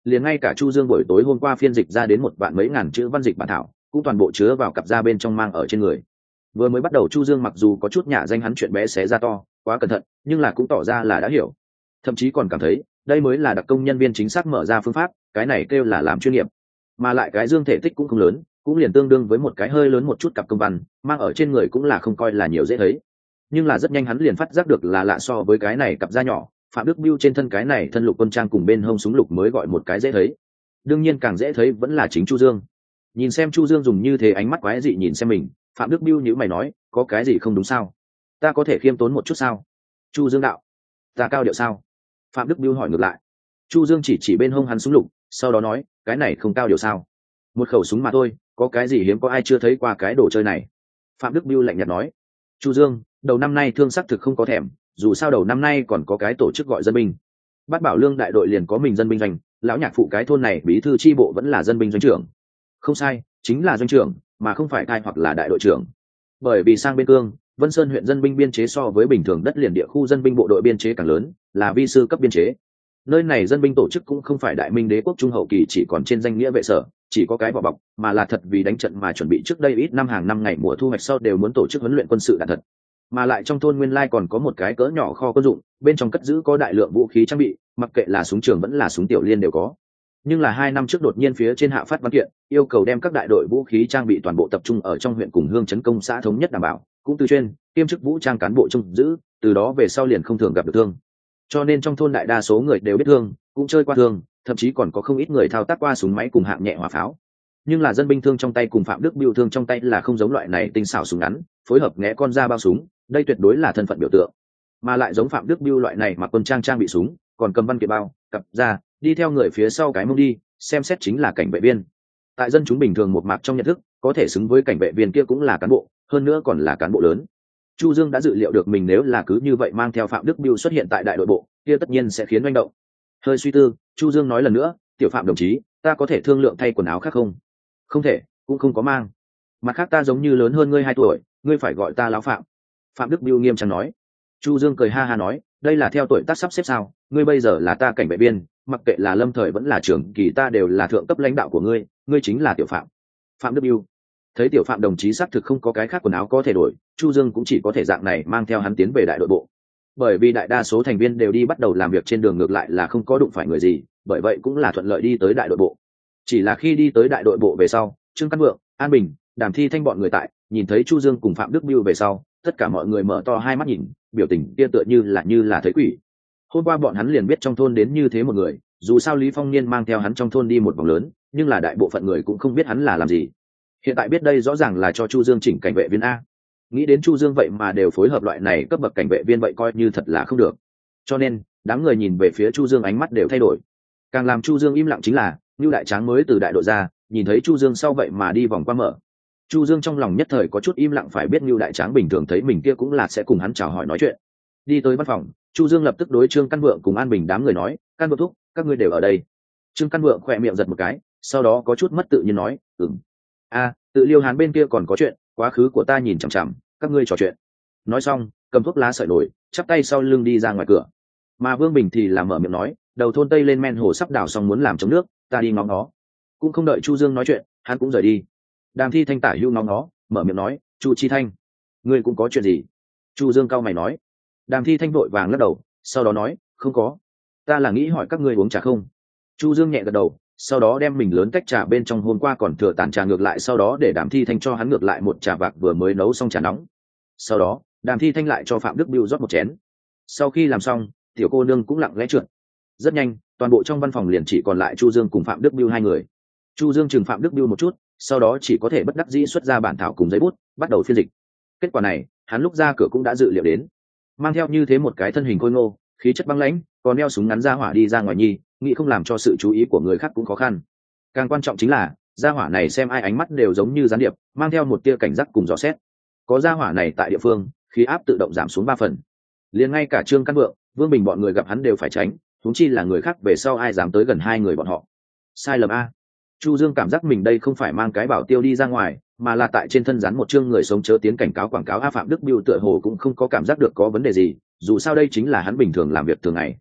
liền ngay cả Chu Dương buổi tối hôm qua phiên dịch ra đến một vạn mấy ngàn chữ văn dịch bản thảo cũng toàn bộ chứa vào cặp da bên trong mang ở trên người. Vừa mới bắt đầu Chu Dương mặc dù có chút nhả danh hắn chuyện bé xé ra to quá cẩn thận, nhưng là cũng tỏ ra là đã hiểu, thậm chí còn cảm thấy đây mới là đặc công nhân viên chính xác mở ra phương pháp, cái này kêu là làm chuyên nghiệp. Mà lại cái dương thể tích cũng không lớn, cũng liền tương đương với một cái hơi lớn một chút cặp công văn, mang ở trên người cũng là không coi là nhiều dễ thấy. Nhưng là rất nhanh hắn liền phát giác được là lạ so với cái này cặp da nhỏ, Phạm Đức Biêu trên thân cái này thân lục quân trang cùng bên hông súng lục mới gọi một cái dễ thấy. Đương nhiên càng dễ thấy vẫn là chính Chu Dương. Nhìn xem Chu Dương dùng như thế ánh mắt quái dị nhìn xem mình, Phạm Đức Biêu nhíu mày nói, có cái gì không đúng sao? Ta có thể khiêm tốn một chút sao? Chu Dương đạo. Ta cao điệu sao? Phạm Đức Biêu hỏi ngược lại. Chu Dương chỉ chỉ bên hông hắn súng lục, sau đó nói, cái này không cao điệu sao? Một khẩu súng mà thôi, có cái gì hiếm có ai chưa thấy qua cái đồ chơi này? Phạm Đức Biêu lạnh nhạt nói. Chu Dương, đầu năm nay thương sắc thực không có thèm, dù sao đầu năm nay còn có cái tổ chức gọi dân binh. Bát Bảo Lương đại đội liền có mình dân binh doanh, lão nhạc phụ cái thôn này bí thư chi bộ vẫn là dân binh doanh trưởng. Không sai, chính là doanh trưởng, mà không phải cai hoặc là đại đội trưởng. Bởi vì sang bên cương, Vân Sơn huyện dân binh biên chế so với bình thường đất liền địa khu dân binh bộ đội biên chế càng lớn, là vi sư cấp biên chế. Nơi này dân binh tổ chức cũng không phải đại minh đế quốc trung hậu kỳ chỉ còn trên danh nghĩa vệ sở, chỉ có cái vỏ bọc, mà là thật vì đánh trận mà chuẩn bị trước đây ít năm hàng năm ngày mùa thu hoạch sau đều muốn tổ chức huấn luyện quân sự đạn thật. Mà lại trong thôn nguyên lai còn có một cái cỡ nhỏ kho quân dụng, bên trong cất giữ có đại lượng vũ khí trang bị, mặc kệ là súng trường vẫn là súng tiểu liên đều có. Nhưng là hai năm trước đột nhiên phía trên hạ phát văn kiện, yêu cầu đem các đại đội vũ khí trang bị toàn bộ tập trung ở trong huyện cùng hương trấn công xã thống nhất đảm bảo, cũng từ chuyên kiêm chức vũ trang cán bộ trông giữ, từ đó về sau liền không thường gặp được thương. Cho nên trong thôn đại đa số người đều biết thương, cũng chơi qua thương, thậm chí còn có không ít người thao tác qua súng máy cùng hạng nhẹ hỏa pháo. Nhưng là dân binh thương trong tay cùng Phạm Đức Biêu thương trong tay là không giống loại này tinh xảo súng ngắn, phối hợp ngẽ con ra bao súng, đây tuyệt đối là thân phận biểu tượng. Mà lại giống Phạm Đức Biêu loại này mặc quân trang trang bị súng, còn cầm văn kiện bao, cặp ra, đi theo người phía sau cái mông đi, xem xét chính là cảnh vệ viên. Tại dân chúng bình thường một mạc trong nhận thức, có thể xứng với cảnh vệ viên kia cũng là cán bộ, hơn nữa còn là cán bộ lớn. Chu Dương đã dự liệu được mình nếu là cứ như vậy mang theo Phạm Đức Biêu xuất hiện tại đại đội bộ, kia tất nhiên sẽ khiến manh động. Hơi suy tư, Chu Dương nói lần nữa, "Tiểu Phạm đồng chí, ta có thể thương lượng thay quần áo khác không?" "Không thể, cũng không có mang. Mặt khác ta giống như lớn hơn ngươi hai tuổi, ngươi phải gọi ta lão Phạm." Phạm Đức Biêu nghiêm trang nói. Chu Dương cười ha ha nói, "Đây là theo tuổi tác sắp xếp sao? Ngươi bây giờ là ta cảnh vệ viên, mặc kệ là lâm thời vẫn là trưởng kỳ ta đều là thượng cấp lãnh đạo của ngươi, ngươi chính là Tiểu Phạm." Phạm Đức Biêu thấy Tiểu Phạm đồng chí xác thực không có cái khác quần áo có thể đổi, Chu Dương cũng chỉ có thể dạng này mang theo hắn tiến về đại đội bộ. Bởi vì đại đa số thành viên đều đi bắt đầu làm việc trên đường, ngược lại là không có đụng phải người gì, bởi vậy cũng là thuận lợi đi tới đại đội bộ. Chỉ là khi đi tới đại đội bộ về sau, Trương Căn Vượng, An Bình, Đàm Thi Thanh bọn người tại, nhìn thấy Chu Dương cùng Phạm Đức Biêu về sau, tất cả mọi người mở to hai mắt nhìn, biểu tình kia tựa như là như là thấy quỷ. Hôm qua bọn hắn liền biết trong thôn đến như thế một người, dù sao Lý Phong Niên mang theo hắn trong thôn đi một vòng lớn, nhưng là đại bộ phận người cũng không biết hắn là làm gì. Hiện tại biết đây rõ ràng là cho Chu Dương chỉnh cảnh vệ viên a. Nghĩ đến Chu Dương vậy mà đều phối hợp loại này cấp bậc cảnh vệ viên, vậy coi như thật là không được. Cho nên, đám người nhìn về phía Chu Dương ánh mắt đều thay đổi. Càng làm Chu Dương im lặng chính là, Nưu Đại Tráng mới từ đại đội ra, nhìn thấy Chu Dương sau vậy mà đi vòng qua mở. Chu Dương trong lòng nhất thời có chút im lặng, phải biết Nưu Đại Tráng bình thường thấy mình kia cũng là sẽ cùng hắn chào hỏi nói chuyện. Đi tới văn phòng, Chu Dương lập tức đối Trương Căn Vượng cùng An Bình đám người nói, "Căn Vượng thúc, các ngươi đều ở đây." Trương Căn Vượng khỏe miệng giật một cái, sau đó có chút mất tự nhiên nói, "Ừm. A, tự Liêu Hán bên kia còn có chuyện, quá khứ của ta nhìn chằm chằm, các ngươi trò chuyện." Nói xong, cầm thuốc lá sợi nổi, chắp tay sau lưng đi ra ngoài cửa. Mà Vương Bình thì làm mở miệng nói, "Đầu thôn Tây lên men hồ sắp đào xong muốn làm chống nước, ta đi ngóng nó." Cũng không đợi Chu Dương nói chuyện, hắn cũng rời đi. Đàm Thi Thanh tả hữu ngóng nó, mở miệng nói, "Chu Chi Thanh, ngươi cũng có chuyện gì?" Chu Dương cau mày nói. Đàm Thi Thanh vội vàng lắc đầu, sau đó nói, "Không có, ta là nghĩ hỏi các ngươi uống trà không." Chu Dương nhẹ gật đầu, sau đó đem mình lớn tách trà bên trong hôm qua còn thừa tàn trà ngược lại, sau đó để Đàm Thi Thanh cho hắn ngược lại một trà vạc vừa mới nấu xong trà nóng. Sau đó, Đàm Thi Thanh lại cho Phạm Đức Biêu rót một chén. Sau khi làm xong, tiểu cô nương cũng lặng lẽ trượt. Rất nhanh, toàn bộ trong văn phòng liền chỉ còn lại Chu Dương cùng Phạm Đức Biêu hai người. Chu Dương chừng Phạm Đức Biêu một chút, sau đó chỉ có thể bất đắc dĩ xuất ra bản thảo cùng giấy bút, bắt đầu phiên dịch. Kết quả này, hắn lúc ra cửa cũng đã dự liệu đến. Mang theo như thế một cái thân hình khôi ngô, khí chất băng lãnh, còn đeo súng ngắn ra hỏa đi ra ngoài nhi, nghĩ không làm cho sự chú ý của người khác cũng khó khăn. Càng quan trọng chính là, gia hỏa này xem ai ánh mắt đều giống như gián điệp, mang theo một tia cảnh giác cùng dò xét. Có gia hỏa này tại địa phương, khí áp tự động giảm xuống ba phần. Liền ngay cả Trương Căn Vượng, Vương Bình bọn người gặp hắn đều phải tránh, huống chi là người khác về sau ai dám tới gần hai người bọn họ. Sai lầm a. Chu Dương cảm giác mình đây không phải mang cái bảo tiêu đi ra ngoài, mà là tại trên thân dán một chương người sống chớ tiến cảnh cáo quảng cáo. A Phạm Đức Biêu tựa hồ cũng không có cảm giác được có vấn đề gì, dù sao đây chính là hắn bình thường làm việc thường ngày.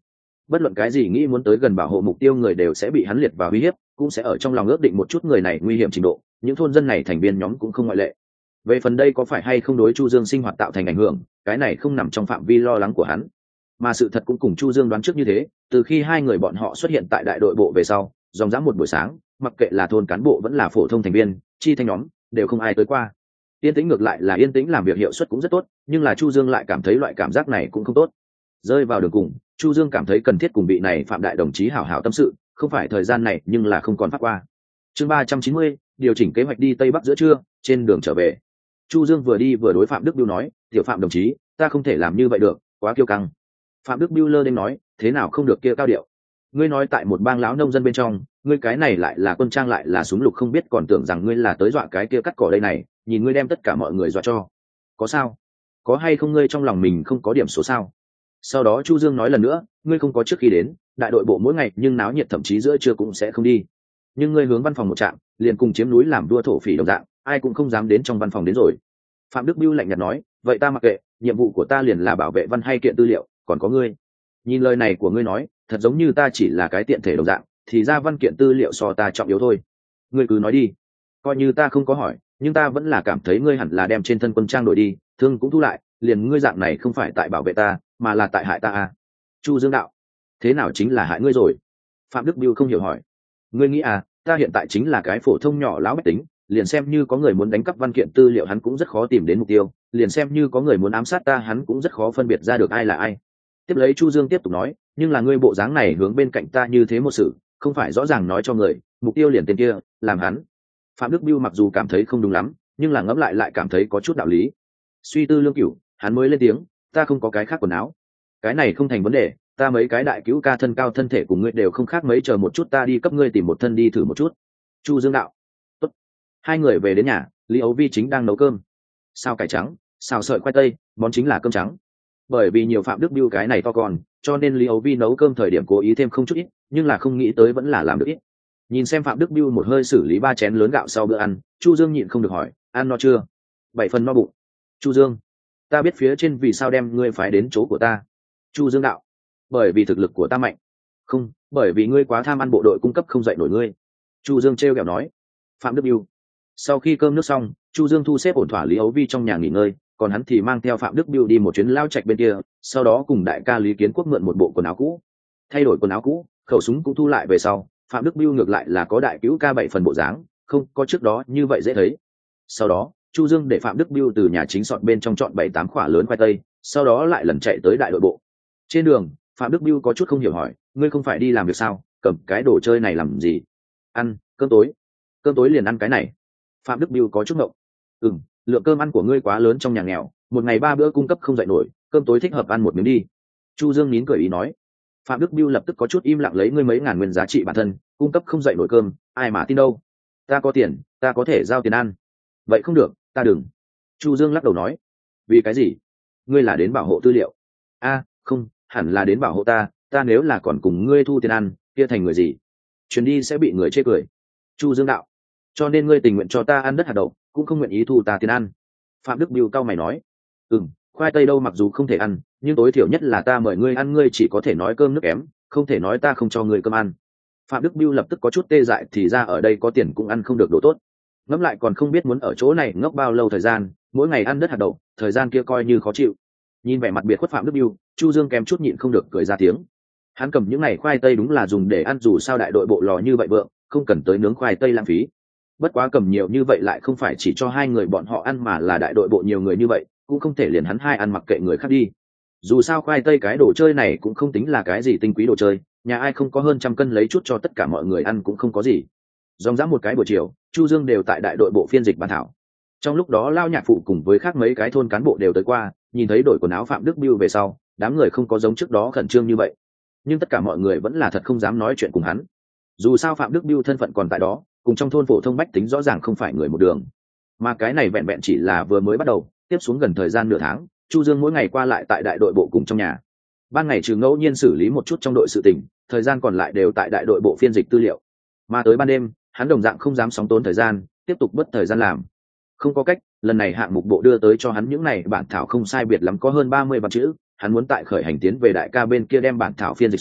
bất luận cái gì nghĩ muốn tới gần bảo hộ mục tiêu người đều sẽ bị hắn liệt vào uy hiếp, cũng sẽ ở trong lòng ước định một chút người này nguy hiểm trình độ, những thôn dân này thành viên nhóm cũng không ngoại lệ. Về phần đây có phải hay không đối Chu Dương sinh hoạt tạo thành ảnh hưởng, cái này không nằm trong phạm vi lo lắng của hắn. Mà sự thật cũng cùng Chu Dương đoán trước như thế, từ khi hai người bọn họ xuất hiện tại đại đội bộ về sau, dòng dã một buổi sáng, mặc kệ là thôn cán bộ vẫn là phổ thông thành viên, chi thanh nhóm, đều không ai tới qua. Yên tĩnh ngược lại là yên tĩnh, làm việc hiệu suất cũng rất tốt, nhưng là Chu Dương lại cảm thấy loại cảm giác này cũng không tốt. Rơi vào đường cùng, Chu Dương cảm thấy cần thiết cùng vị này phạm đại đồng chí hảo hảo tâm sự, không phải thời gian này nhưng là không còn phát qua. Chương ba trăm chín mươi, điều chỉnh kế hoạch đi Tây Bắc giữa trưa, trên đường trở về. Chu Dương vừa đi vừa đối Phạm Đức Biêu nói, "Tiểu Phạm đồng chí, ta không thể làm như vậy được, quá kiêu căng." Phạm Đức Biêu lơ đến nói, "Thế nào không được kia cao điệu? Ngươi nói tại một bang lão nông dân bên trong, ngươi cái này lại là quân trang lại là súng lục, không biết còn tưởng rằng ngươi là tới dọa cái kia cắt cỏ đây này, nhìn ngươi đem tất cả mọi người dọa cho. Có sao? Có hay không ngươi trong lòng mình không có điểm số sao?" Sau đó Chu Dương nói lần nữa, "Ngươi không có trước khi đến, đại đội bộ mỗi ngày nhưng náo nhiệt, thậm chí giữa trưa cũng sẽ không đi. Nhưng ngươi hướng văn phòng một trạm, liền cùng chiếm núi làm đua thổ phỉ đồng dạng, ai cũng không dám đến trong văn phòng đến rồi." Phạm Đức Biêu lạnh nhạt nói, "Vậy ta mặc kệ, nhiệm vụ của ta liền là bảo vệ văn hay kiện tư liệu, còn có ngươi." Nhìn lời này của ngươi nói, thật giống như ta chỉ là cái tiện thể đồng dạng, thì ra văn kiện tư liệu so ta trọng yếu thôi. Ngươi cứ nói đi, coi như ta không có hỏi, nhưng ta vẫn là cảm thấy ngươi hẳn là đem trên thân quân trang đổi đi, thương cũng thu lại, liền ngươi dạng này không phải tại bảo vệ ta, mà là tại hại ta à. Chu Dương đạo, "Thế nào chính là hại ngươi rồi?" Phạm Đức Biêu không hiểu hỏi. "Ngươi nghĩ à, ta hiện tại chính là cái phổ thông nhỏ lão bách tính, liền xem như có người muốn đánh cắp văn kiện tư liệu hắn cũng rất khó tìm đến mục tiêu, liền xem như có người muốn ám sát ta hắn cũng rất khó phân biệt ra được ai là ai." Tiếp lấy Chu Dương tiếp tục nói, "Nhưng là ngươi bộ dáng này hướng bên cạnh ta như thế một sự, không phải rõ ràng nói cho người, mục tiêu liền tên kia, làm hắn." Phạm Đức Biêu mặc dù cảm thấy không đúng lắm, nhưng là ngẫm lại lại cảm thấy có chút đạo lý. Suy tư lương cửu, hắn mới lên tiếng, "Ta không có cái khác quần áo." "Cái này không thành vấn đề, ta mấy cái đại cứu ca thân cao thân thể cùng ngươi đều không khác mấy, chờ một chút ta đi cấp ngươi tìm một thân đi thử một chút." Chu Dương đạo, "Tốt." Hai người về đến nhà, Lý Ấu Vi chính đang nấu cơm. Xào cải trắng, xào sợi khoai tây, món chính là cơm trắng. Bởi vì nhiều Phạm Đức Biêu cái này to con, cho nên Lý Ấu Vi nấu cơm thời điểm cố ý thêm không chút ít, nhưng là không nghĩ tới vẫn là làm được ít. Nhìn xem Phạm Đức Biêu một hơi xử lý ba chén lớn gạo sau bữa ăn, Chu Dương nhịn không được hỏi, "Ăn no chưa?" "Bảy phần no bụng." Chu Dương, "Ta biết phía trên vì sao đem ngươi phái đến chỗ của ta." Chu Dương đạo, "Bởi vì thực lực của ta mạnh." "Không, bởi vì ngươi quá tham ăn, bộ đội cung cấp không dạy nổi ngươi." Chu Dương trêu ghẹo nói. Phạm Đức Biêu. Sau khi cơm nước xong, Chu Dương thu xếp ổn thỏa Lý Ấu Vi trong nhà nghỉ ngơi, còn hắn thì mang theo Phạm Đức Biêu đi một chuyến lao trạch bên kia, sau đó cùng đại ca Lý Kiến Quốc mượn một bộ quần áo cũ. Thay đổi quần áo cũ, khẩu súng cũng thu lại về sau, Phạm Đức Biêu ngược lại là có đại cứu ca bảy phần bộ dáng, không có trước đó như vậy dễ thấy. Sau đó, Chu Dương để Phạm Đức Biêu từ nhà chính sọt bên trong chọn bảy tám quả lớn khoai tây, sau đó lại lần chạy tới đại đội bộ. Trên đường, Phạm Đức Biêu có chút không hiểu hỏi, "Ngươi không phải đi làm việc sao, cầm cái đồ chơi này làm gì?" "Ăn cơm tối." "Cơm tối liền ăn cái này?" Phạm Đức Biêu có chút ngộng. "Ừm, lượng cơm ăn của ngươi quá lớn, trong nhà nghèo, một ngày ba bữa cung cấp không dậy nổi, cơm tối thích hợp ăn một miếng đi." Chu Dương nín cười ý nói. Phạm Đức Biêu lập tức có chút im lặng, lấy ngươi mấy ngàn nguyên giá trị bản thân, cung cấp không dậy nổi cơm, ai mà tin đâu. "Ta có tiền, ta có thể giao tiền ăn." "Vậy không được, ta đừng." Chu Dương lắc đầu nói. "Vì cái gì? Ngươi là đến bảo hộ tư liệu." "A, không, hẳn là đến bảo hộ ta, ta nếu là còn cùng ngươi thu tiền ăn, kia thành người gì? Chuyến đi sẽ bị người chê cười." Chu Dương đạo, "Cho nên ngươi tình nguyện cho ta ăn đất hạt đậu, cũng không nguyện ý thu ta tiền ăn." Phạm Đức Biêu cau mày nói, "Ừm, khoai tây đâu mặc dù không thể ăn, nhưng tối thiểu nhất là ta mời ngươi ăn, ngươi chỉ có thể nói cơm nước kém, không thể nói ta không cho ngươi cơm ăn." Phạm Đức Biêu lập tức có chút tê dại, thì ra ở đây có tiền cũng ăn không được đồ tốt. Ngẫm lại còn không biết muốn ở chỗ này ngốc bao lâu thời gian, mỗi ngày ăn đất hạt đậu, thời gian kia coi như khó chịu. Nhìn vẻ mặt biệt khuất Phạm Đức Biêu, Chu Dương kém chút nhịn không được cười ra tiếng. Hắn cầm những ngày khoai tây đúng là dùng để ăn, dù sao đại đội bộ lò như vậy vượng, không cần tới nướng khoai tây lãng phí. Bất quá cầm nhiều như vậy lại không phải chỉ cho hai người bọn họ ăn, mà là đại đội bộ nhiều người như vậy, cũng không thể liền hắn hai ăn mặc kệ người khác đi. Dù sao khoai tây cái đồ chơi này cũng không tính là cái gì tinh quý đồ chơi, nhà ai không có hơn trăm cân lấy chút cho tất cả mọi người ăn cũng không có gì. Dòng dã một cái buổi chiều, Chu Dương đều tại đại đội bộ phiên dịch bản thảo. Trong lúc đó Lao Nhạc Phụ cùng với khác mấy cái thôn cán bộ đều tới qua, nhìn thấy đổi quần áo Phạm Đức Biêu về sau, đám người không có giống trước đó khẩn trương như vậy, nhưng tất cả mọi người vẫn là thật không dám nói chuyện cùng hắn. Dù sao Phạm Đức Biêu thân phận còn tại đó, cùng trong thôn phổ thông bách tính rõ ràng không phải người một đường, mà cái này vẹn vẹn chỉ là vừa mới bắt đầu. Tiếp xuống gần thời gian nửa tháng, Chu Dương mỗi ngày qua lại tại đại đội bộ cùng trong nhà. Ban ngày trừ ngẫu nhiên xử lý một chút trong đội sự tình, thời gian còn lại đều tại đại đội bộ phiên dịch tư liệu. Mà tới ban đêm, hắn đồng dạng không dám sóng tốn thời gian, tiếp tục bất thời gian làm. Không có cách, lần này hạng mục bộ đưa tới cho hắn những này bản thảo không sai biệt lắm có hơn ba mươi vạn chữ, hắn muốn tại khởi hành tiến về đại ca bên kia đem bản thảo phiên dịch xong,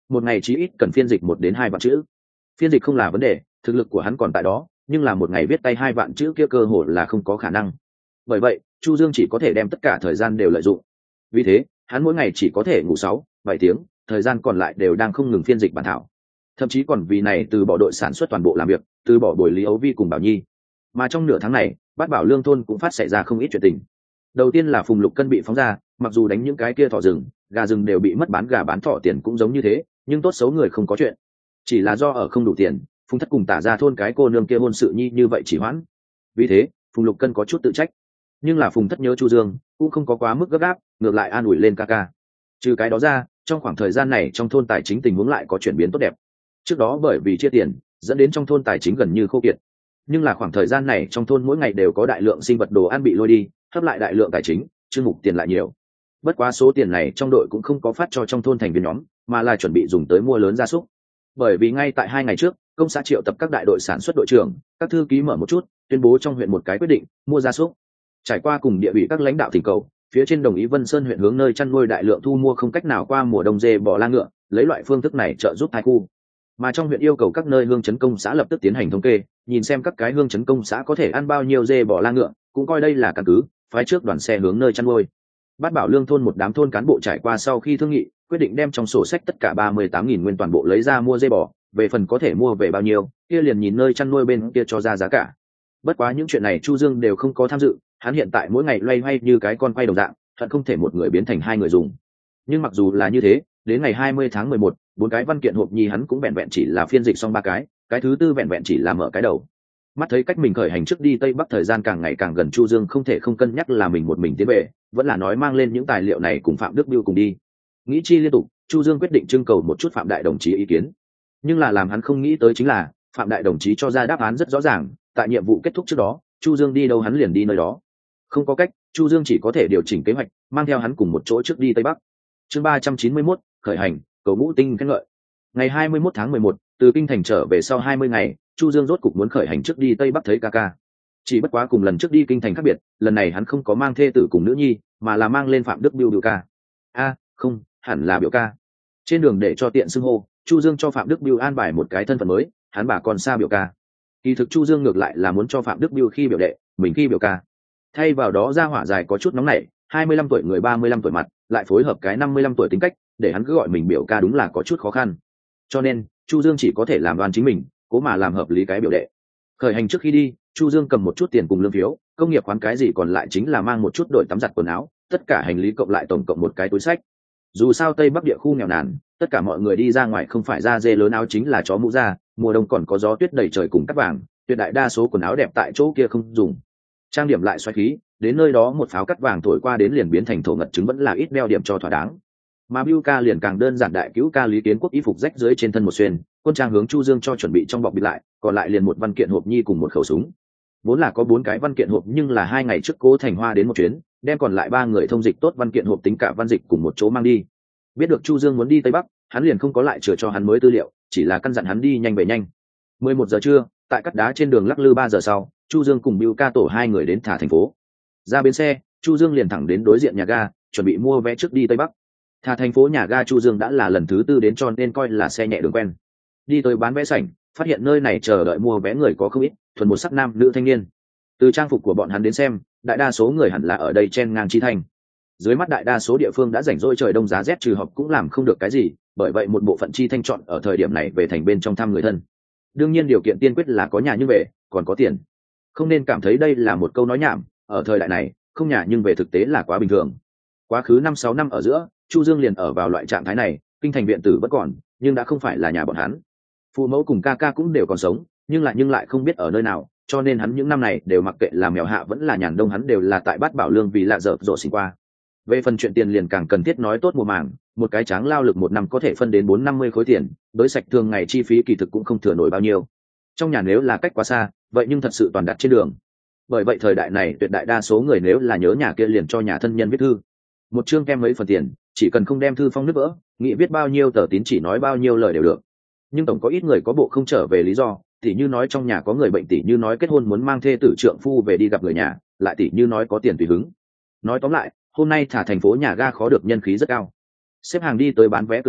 một ngày chí ít cần phiên dịch một đến hai vạn chữ. Phiên dịch không là vấn đề, thực lực của hắn còn tại đó, nhưng là một ngày viết tay hai vạn chữ kia cơ hội là không có khả năng. Bởi vậy Chu Dương chỉ có thể đem tất cả thời gian đều lợi dụng. Vì thế hắn mỗi ngày chỉ có thể ngủ sáu bảy tiếng, thời gian còn lại đều đang không ngừng phiên dịch bản thảo, thậm chí còn vì này từ bỏ đội sản xuất toàn bộ làm việc, từ bỏ buổi Lý Ấu Vi cùng Bảo Nhi. Mà trong nửa tháng này Bát Bảo Lương thôn cũng phát xảy ra không ít chuyện tình. Đầu tiên là Phùng Lục Cân bị phóng ra, mặc dù đánh những cái kia thỏ rừng gà rừng đều bị mất, bán gà bán thỏ tiền cũng giống như thế, nhưng tốt xấu người không có chuyện, chỉ là do ở không đủ tiền. Phùng Thất cùng Tả ra thôn cái cô nương kia hôn sự nhi như vậy chỉ hoãn. Vì thế Phùng Lục Cân có chút tự trách, nhưng là Phùng Thất nhớ Chu Dương cũng không có quá mức gấp gáp, ngược lại an ủi lên ca ca. Trừ cái đó ra, trong khoảng thời gian này trong thôn tài chính tình huống lại có chuyển biến tốt đẹp. Trước đó bởi vì chia tiền dẫn đến trong thôn tài chính gần như khô kiệt, nhưng là khoảng thời gian này trong thôn mỗi ngày đều có đại lượng sinh vật đồ ăn bị lôi đi, hấp lại đại lượng tài chính, chương mục tiền lại nhiều. Bất quá số tiền này trong đội cũng không có phát cho trong thôn thành viên nhóm, mà là chuẩn bị dùng tới mua lớn gia súc. Bởi vì ngay tại hai ngày trước công xã triệu tập các đại đội sản xuất đội trưởng, các thư ký mở một chút, tuyên bố trong huyện một cái quyết định mua gia súc. Trải qua cùng địa ủy các lãnh đạo thỉnh cầu, phía trên đồng ý Vân Sơn huyện hướng nơi chăn nuôi đại lượng thu mua không cách nào qua mùa đông dê bò la ngựa, lấy loại phương thức này trợ giúp thai khu. Mà trong huyện yêu cầu các nơi hương chấn công xã lập tức tiến hành thống kê, nhìn xem các cái hương chấn công xã có thể ăn bao nhiêu dê bò la ngựa, cũng coi đây là căn cứ phái trước đoàn xe hướng nơi chăn nuôi. Bát Bảo Lương thôn một đám thôn cán bộ trải qua sau khi thương nghị, quyết định đem trong sổ sách tất cả ba mươi tám nghìn nguyên toàn bộ lấy ra mua dê bò, về phần có thể mua về bao nhiêu kia liền nhìn nơi chăn nuôi bên kia cho ra giá cả. Bất quá những chuyện này Chu Dương đều không có tham dự, hắn hiện tại mỗi ngày loay hoay như cái con quay đồng dạng, thật không thể một người biến thành hai người dùng. Nhưng mặc dù là như thế, đến ngày hai mươi tháng mười một, bốn cái văn kiện hộp nhi hắn cũng vẹn vẹn chỉ là phiên dịch xong ba cái, cái thứ tư vẹn vẹn chỉ là mở cái đầu. Mắt thấy cách mình khởi hành trước đi Tây Bắc thời gian càng ngày càng gần, Chu Dương không thể không cân nhắc là mình một mình tiến về, vẫn là nói mang lên những tài liệu này cùng Phạm Đức Biêu cùng đi. Nghĩ chi liên tục, Chu Dương quyết định trưng cầu một chút Phạm đại đồng chí ý kiến. Nhưng là làm hắn không nghĩ tới chính là Phạm đại đồng chí cho ra đáp án rất rõ ràng, tại nhiệm vụ kết thúc trước đó, Chu Dương đi đâu hắn liền đi nơi đó. Không có cách, Chu Dương chỉ có thể điều chỉnh kế hoạch, mang theo hắn cùng một chỗ trước đi Tây Bắc. Chương ba trăm chín mươi mốt, khởi hành, cầu ngũ tinh khen ngợi. Ngày hai mươi mốt tháng mười một, từ kinh thành trở về sau hai mươi ngày, Chu Dương rốt cục muốn khởi hành trước đi Tây Bắc thấy ca ca. Chỉ bất quá cùng lần trước đi kinh thành khác biệt, lần này hắn không có mang thê tử cùng nữ nhi, mà là mang lên Phạm Đức Biêu biểu ca. A, không, hẳn là biểu ca. Trên đường để cho tiện xưng hô, Chu Dương cho Phạm Đức Biêu an bài một cái thân phận mới, hắn bà con xa biểu ca. Kỳ thực Chu Dương ngược lại là muốn cho Phạm Đức Biêu khi biểu đệ, mình khi biểu ca. Thay vào đó ra hỏa dài có chút nóng nảy, hai mươi lăm tuổi người ba mươi lăm tuổi mặt, lại phối hợp cái năm mươi lăm tuổi tính cách, để hắn cứ gọi mình biểu ca đúng là có chút khó khăn. Cho nên Chu Dương chỉ có thể làm đoan chính mình, cố mà làm hợp lý cái biểu đệ. Khởi hành trước khi đi, Chu Dương cầm một chút tiền cùng lương phiếu, công nghiệp khoán cái gì còn lại chính là mang một chút đội tắm giặt quần áo, tất cả hành lý cộng lại tổng cộng một cái túi sách. Dù sao Tây Bắc địa khu nghèo nàn, tất cả mọi người đi ra ngoài không phải da dê lớn áo chính là chó mũ da, mùa đông còn có gió tuyết đầy trời cùng cắt vàng, tuyệt đại đa số quần áo đẹp tại chỗ kia không dùng. Trang điểm lại xoáy khí, đến nơi đó một pháo cắt vàng thổi qua đến liền biến thành thổ ngật trứng, vẫn là ít đeo điểm cho thỏa đáng. Mà Biêu ca liền càng đơn giản, đại cứu ca Lý Kiến Quốc y phục rách dưới trên thân một xuyên, quân trang hướng Chu Dương cho chuẩn bị trong bọc bịt lại, còn lại liền một văn kiện hộp nhi cùng một khẩu súng. Vốn là có bốn cái văn kiện hộp, nhưng là hai ngày trước Cố Thành Hoa đến một chuyến, đem còn lại ba người thông dịch tốt văn kiện hộp tính cả văn dịch cùng một chỗ mang đi. Biết được Chu Dương muốn đi Tây Bắc, hắn liền không có lại chừa cho hắn mới tư liệu, chỉ là căn dặn hắn đi nhanh về nhanh. mười một giờ trưa, tại cắt đá trên đường lắc lư ba giờ sau, Chu Dương cùng Biêu ca tổ hai người đến thả thành phố. Ra bến xe, Chu Dương liền thẳng đến đối diện nhà ga, chuẩn bị mua vé trước đi Tây Bắc. Thả thành phố nhà ga Chu Dương đã là lần thứ tư đến, cho nên coi là xe nhẹ đường quen. Đi tới bán vé sảnh, phát hiện nơi này chờ đợi mua vé người có không ít, thuần một sắc nam nữ thanh niên. Từ trang phục của bọn hắn đến xem, đại đa số người hẳn là ở đây chen ngang chi thành. Dưới mắt đại đa số địa phương đã rảnh rỗi, trời đông giá rét trừ họp cũng làm không được cái gì, bởi vậy một bộ phận chi thanh chọn ở thời điểm này về thành bên trong thăm người thân. Đương nhiên điều kiện tiên quyết là có nhà nhưng về, còn có tiền. Không nên cảm thấy đây là một câu nói nhảm, ở thời đại này, không nhà nhưng về thực tế là quá bình thường. Quá khứ năm sáu năm ở giữa, Chu Dương liền ở vào loại trạng thái này, kinh thành viện tử vẫn còn, nhưng đã không phải là nhà bọn hắn. Phụ mẫu cùng ca ca cũng đều còn sống, nhưng lại nhưng lại không biết ở nơi nào, cho nên hắn những năm này đều mặc kệ là mèo hạ vẫn là nhàn đông, hắn đều là tại Bát Bảo Lương vì lạ dở dỗ sinh qua. Về phần chuyện tiền liền càng cần thiết nói tốt mùa màng, một cái tráng lao lực một năm có thể phân đến bốn năm mươi khối tiền, đối sạch thường ngày chi phí kỳ thực cũng không thừa nổi bao nhiêu. Trong nhà nếu là cách quá xa, vậy nhưng thật sự toàn đặt trên đường. Bởi vậy thời đại này tuyệt đại đa số người nếu là nhớ nhà kia liền cho nhà thân nhân viết thư. Một chương kem mấy phần tiền, chỉ cần không đem thư phong nứt vỡ, nghĩ viết bao nhiêu tờ tín chỉ nói bao nhiêu lời đều được. Nhưng tổng có ít người có bộ không trở về lý do, tỉ như nói trong nhà có người bệnh, tỉ như nói kết hôn muốn mang thê tử trượng phu về đi gặp người nhà, lại tỉ như nói có tiền tùy hứng. Nói tóm lại, hôm nay thả thành phố nhà ga khó được nhân khí rất cao. Xếp hàng đi tới bán vé cửa sổ,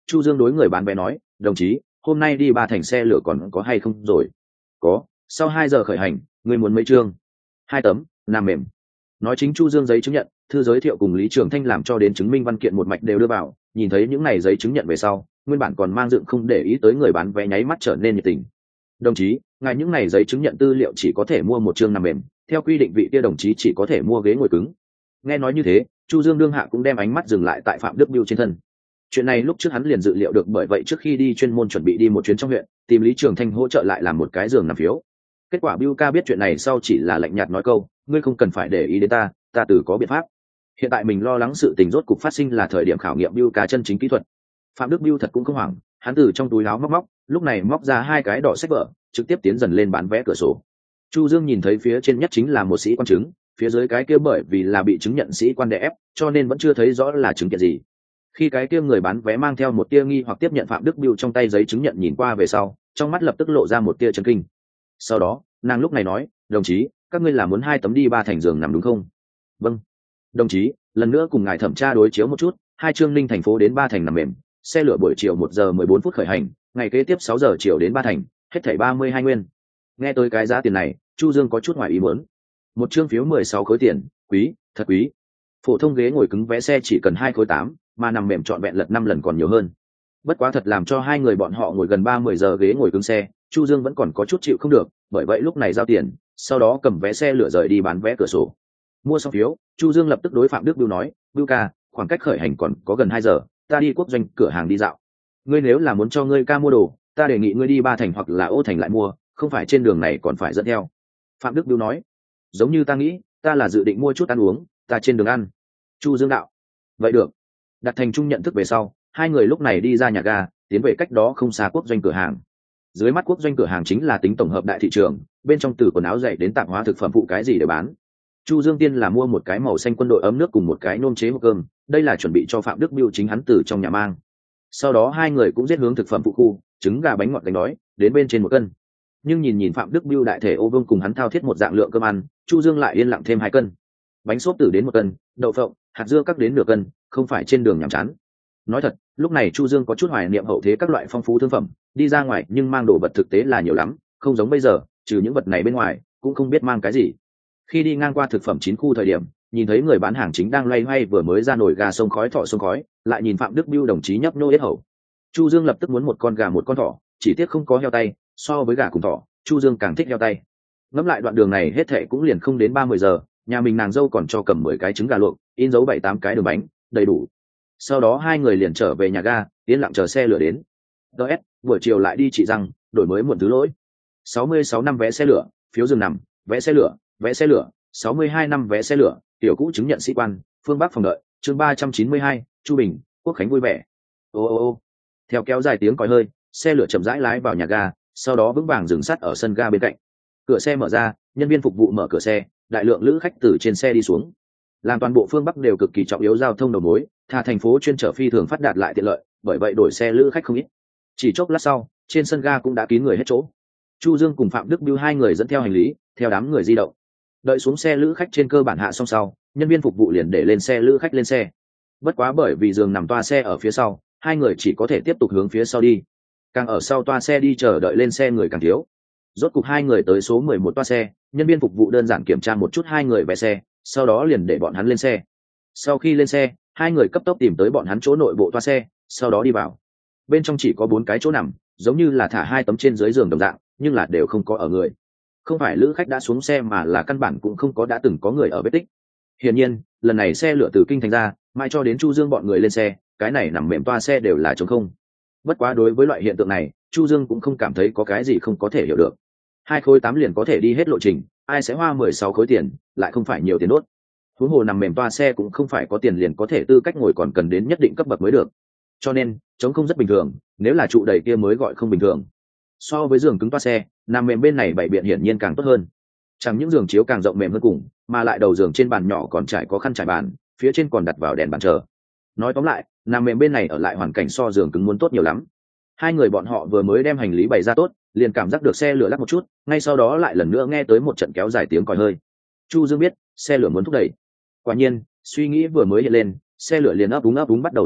Chu Dương đối người bán vé nói, đồng chí, hôm nay đi Ba Thành xe lửa còn có hay không rồi? Có, sau hai giờ khởi hành, ngươi muốn mấy chương? Hai tấm, nam mềm. Nói chính Chu Dương giấy chứng nhận, thư giới thiệu cùng Lý Trường Thanh làm cho đến chứng minh văn kiện một mạch đều đưa vào, nhìn thấy những này giấy chứng nhận về sau, nguyên bản còn mang dựng không để ý tới người bán vé nháy mắt trở nên nhiệt tình. Đồng chí, ngài những này giấy chứng nhận tư liệu chỉ có thể mua một chương nằm mềm, theo quy định vị kia đồng chí chỉ có thể mua ghế ngồi cứng. Nghe nói như thế, Chu Dương đương hạ cũng đem ánh mắt dừng lại tại Phạm Đức Biêu trên thân. Chuyện này lúc trước hắn liền dự liệu được, bởi vậy trước khi đi chuyên môn chuẩn bị đi một chuyến trong huyện, tìm Lý Trường Thanh hỗ trợ lại làm một cái giường nằm phiếu. Kết quả Biêu ca biết chuyện này sau chỉ là lạnh nhạt nói câu, ngươi không cần phải để ý đến ta, ta tự có biện pháp. Hiện tại mình lo lắng sự tình rốt cục phát sinh là thời điểm khảo nghiệm Biêu ca chân chính kỹ thuật. Phạm Đức Biêu thật cũng không hoảng, hắn từ trong túi áo móc móc, lúc này móc ra hai cái đỏ sách vở, trực tiếp tiến dần lên bán vé cửa sổ. Chu Dương nhìn thấy phía trên nhất chính là một sĩ quan chứng, phía dưới cái kia bởi vì là bị chứng nhận sĩ quan đè ép, cho nên vẫn chưa thấy rõ là chứng kiện gì. Khi cái kia người bán vé mang theo một tia nghi hoặc tiếp nhận Phạm Đức Biêu trong tay giấy chứng nhận nhìn qua về sau, trong mắt lập tức lộ ra một tia chấn kinh. Sau đó, nàng lúc này nói, đồng chí, các ngươi là muốn hai tấm đi Ba Thành giường nằm đúng không? Vâng. Đồng chí, lần nữa cùng ngài thẩm tra đối chiếu một chút, hai chương Ninh thành phố đến Ba Thành nằm mềm, xe lửa buổi chiều một giờ mười bốn phút khởi hành, ngày kế tiếp sáu giờ chiều đến Ba Thành, hết thảy ba mươi hai nguyên. Nghe tới cái giá tiền này, Chu Dương có chút ngoài ý muốn. Một chương phiếu mười sáu khối tiền, quý, thật quý. Phổ thông ghế ngồi cứng vé xe chỉ cần hai khối tám, mà nằm mềm trọn vẹn lật năm lần còn nhiều hơn. Bất quá thật làm cho hai người bọn họ ngồi gần ba mươi giờ ghế ngồi cứng xe, Chu Dương vẫn còn có chút chịu không được, bởi vậy lúc này giao tiền, sau đó cầm vé xe lửa rời đi bán vé cửa sổ. Mua xong phiếu, Chu Dương lập tức đối Phạm Đức Biêu nói, Biêu ca, khoảng cách khởi hành còn có gần hai giờ, ta đi quốc doanh cửa hàng đi dạo. Ngươi nếu là muốn cho ngươi ca mua đồ, ta đề nghị ngươi đi Ba Thành hoặc là Ô Thành lại mua, không phải trên đường này còn phải dẫn theo. Phạm Đức Biêu nói, giống như ta nghĩ, ta là dự định mua chút ăn uống, ta trên đường ăn. Chu Dương đạo, vậy được. Đặt thành chung nhận thức về sau, hai người lúc này đi ra nhà ga, tiến về cách đó không xa quốc doanh cửa hàng. Dưới mắt quốc doanh cửa hàng chính là tính tổng hợp đại thị trường, bên trong từ quần áo dày đến tạp hóa thực phẩm phụ cái gì để bán. Chu Dương tiên là mua một cái màu xanh quân đội ấm nước cùng một cái nôm chế hộp cơm, đây là chuẩn bị cho Phạm Đức Biêu chính hắn từ trong nhà mang. Sau đó hai người cũng giết hướng thực phẩm phụ khu, trứng gà bánh ngọt đánh đói, đến bên trên một cân. Nhưng nhìn nhìn Phạm Đức Biêu đại thể ô vương cùng hắn thao thiết một dạng lượng cơm ăn, Chu Dương lại yên lặng thêm hai cân. Bánh xốp tử đến một cân, đậu phộng, hạt dưa các đến nửa cân, không phải trên đường nhàm chán. Nói thật, lúc này Chu Dương có chút hoài niệm hậu thế các loại phong phú thương phẩm, đi ra ngoài nhưng mang đồ vật thực tế là nhiều lắm, không giống bây giờ, trừ những vật này bên ngoài, cũng không biết mang cái gì. Khi đi ngang qua thực phẩm chín khu thời điểm, nhìn thấy người bán hàng chính đang loay hoay vừa mới ra nồi gà sông khói thọ sông khói, lại nhìn Phạm Đức Biêu đồng chí nhấp nhô yết hầu. Chu Dương lập tức muốn một con gà một con thỏ, chỉ tiếc không có heo tay, so với gà cùng thỏ, Chu Dương càng thích heo tay. Ngẫm lại đoạn đường này hết thệ cũng liền không đến ba mươi giờ, nhà mình nàng dâu còn cho cầm mười cái trứng gà luộc, in dấu bảy tám cái đường bánh, đầy đủ. Sau đó hai người liền trở về nhà ga, yên lặng chờ xe lửa đến. ds buổi chiều lại đi trị răng, đổi mới muộn thứ lỗi. sáu mươi sáu năm vé xe lửa, phiếu giường nằm, vé xe lửa, vé xe lửa, sáu mươi hai năm vé xe lửa, tiểu cũ chứng nhận sĩ quan, phương Bắc phòng đợi, chương ba trăm chín mươi hai, Chu Bình, Quốc Khánh vui vẻ. Ô ô ô. Theo kéo dài tiếng còi hơi, xe lửa chậm rãi lái vào nhà ga, sau đó vững vàng dừng sắt ở sân ga bên cạnh. Cửa xe mở ra, nhân viên phục vụ mở cửa xe, đại lượng lữ khách từ trên xe đi xuống. Làm toàn bộ phương Bắc đều cực kỳ trọng yếu giao thông đầu mối, thà thành phố chuyên chở phi thường phát đạt lại tiện lợi, bởi vậy đổi xe lữ khách không ít. Chỉ chốc lát sau, trên sân ga cũng đã kín người hết chỗ. Chu Dương cùng Phạm Đức Biêu hai người dẫn theo hành lý, theo đám người di động. Đợi xuống xe lữ khách trên cơ bản hạ xong sau, nhân viên phục vụ liền để lên xe lữ khách lên xe. Bất quá bởi vì giường nằm toa xe ở phía sau, hai người chỉ có thể tiếp tục hướng phía sau đi. Càng ở sau toa xe đi chờ đợi lên xe người càng thiếu. Rốt cục hai người tới số mười một toa xe, nhân viên phục vụ đơn giản kiểm tra một chút hai người vé xe, sau đó liền để bọn hắn lên xe. Sau khi lên xe, hai người cấp tốc tìm tới bọn hắn chỗ nội bộ toa xe, sau đó đi vào. Bên trong chỉ có bốn cái chỗ nằm, giống như là thả hai tấm trên dưới giường đồng dạng, nhưng là đều không có ở người. Không phải lữ khách đã xuống xe mà là căn bản cũng không có đã từng có người ở vết tích. Hiển nhiên, lần này xe lửa từ Kinh Thành ra, mãi cho đến Chu Dương bọn người lên xe, cái này nằm mềm toa xe đều là trống không. Bất quá đối với loại hiện tượng này, Chu Dương cũng không cảm thấy có cái gì không có thể hiểu được. Hai khối tám liền có thể đi hết lộ trình, ai sẽ hoa mười sáu khối tiền, lại không phải nhiều tiền đốt. Huống hồ nằm mềm toa xe cũng không phải có tiền liền có thể tư cách ngồi, còn cần đến nhất định cấp bậc mới được. Cho nên, trống không rất bình thường, nếu là trụ đầy kia mới gọi không bình thường. So với giường cứng toa xe, nằm mềm bên này bày biện hiển nhiên càng tốt hơn. Chẳng những giường chiếu càng rộng mềm hơn cùng, mà lại đầu giường trên bàn nhỏ còn trải có khăn trải bàn, phía trên còn đặt vào đèn bàn chờ. Nói tóm lại, nằm mềm bên này ở lại hoàn cảnh so giường cứng muốn tốt nhiều lắm. Hai người bọn họ vừa mới đem hành lý bày ra tốt, liền cảm giác được xe lửa lắc một chút, ngay sau đó lại lần nữa nghe tới một trận kéo dài tiếng còi hơi. Chu Dương biết, xe lửa muốn thúc đẩy. Quả nhiên, suy nghĩ vừa mới hiện lên, xe lửa liền ấp úng ấp úng bắt đầu chuyển động,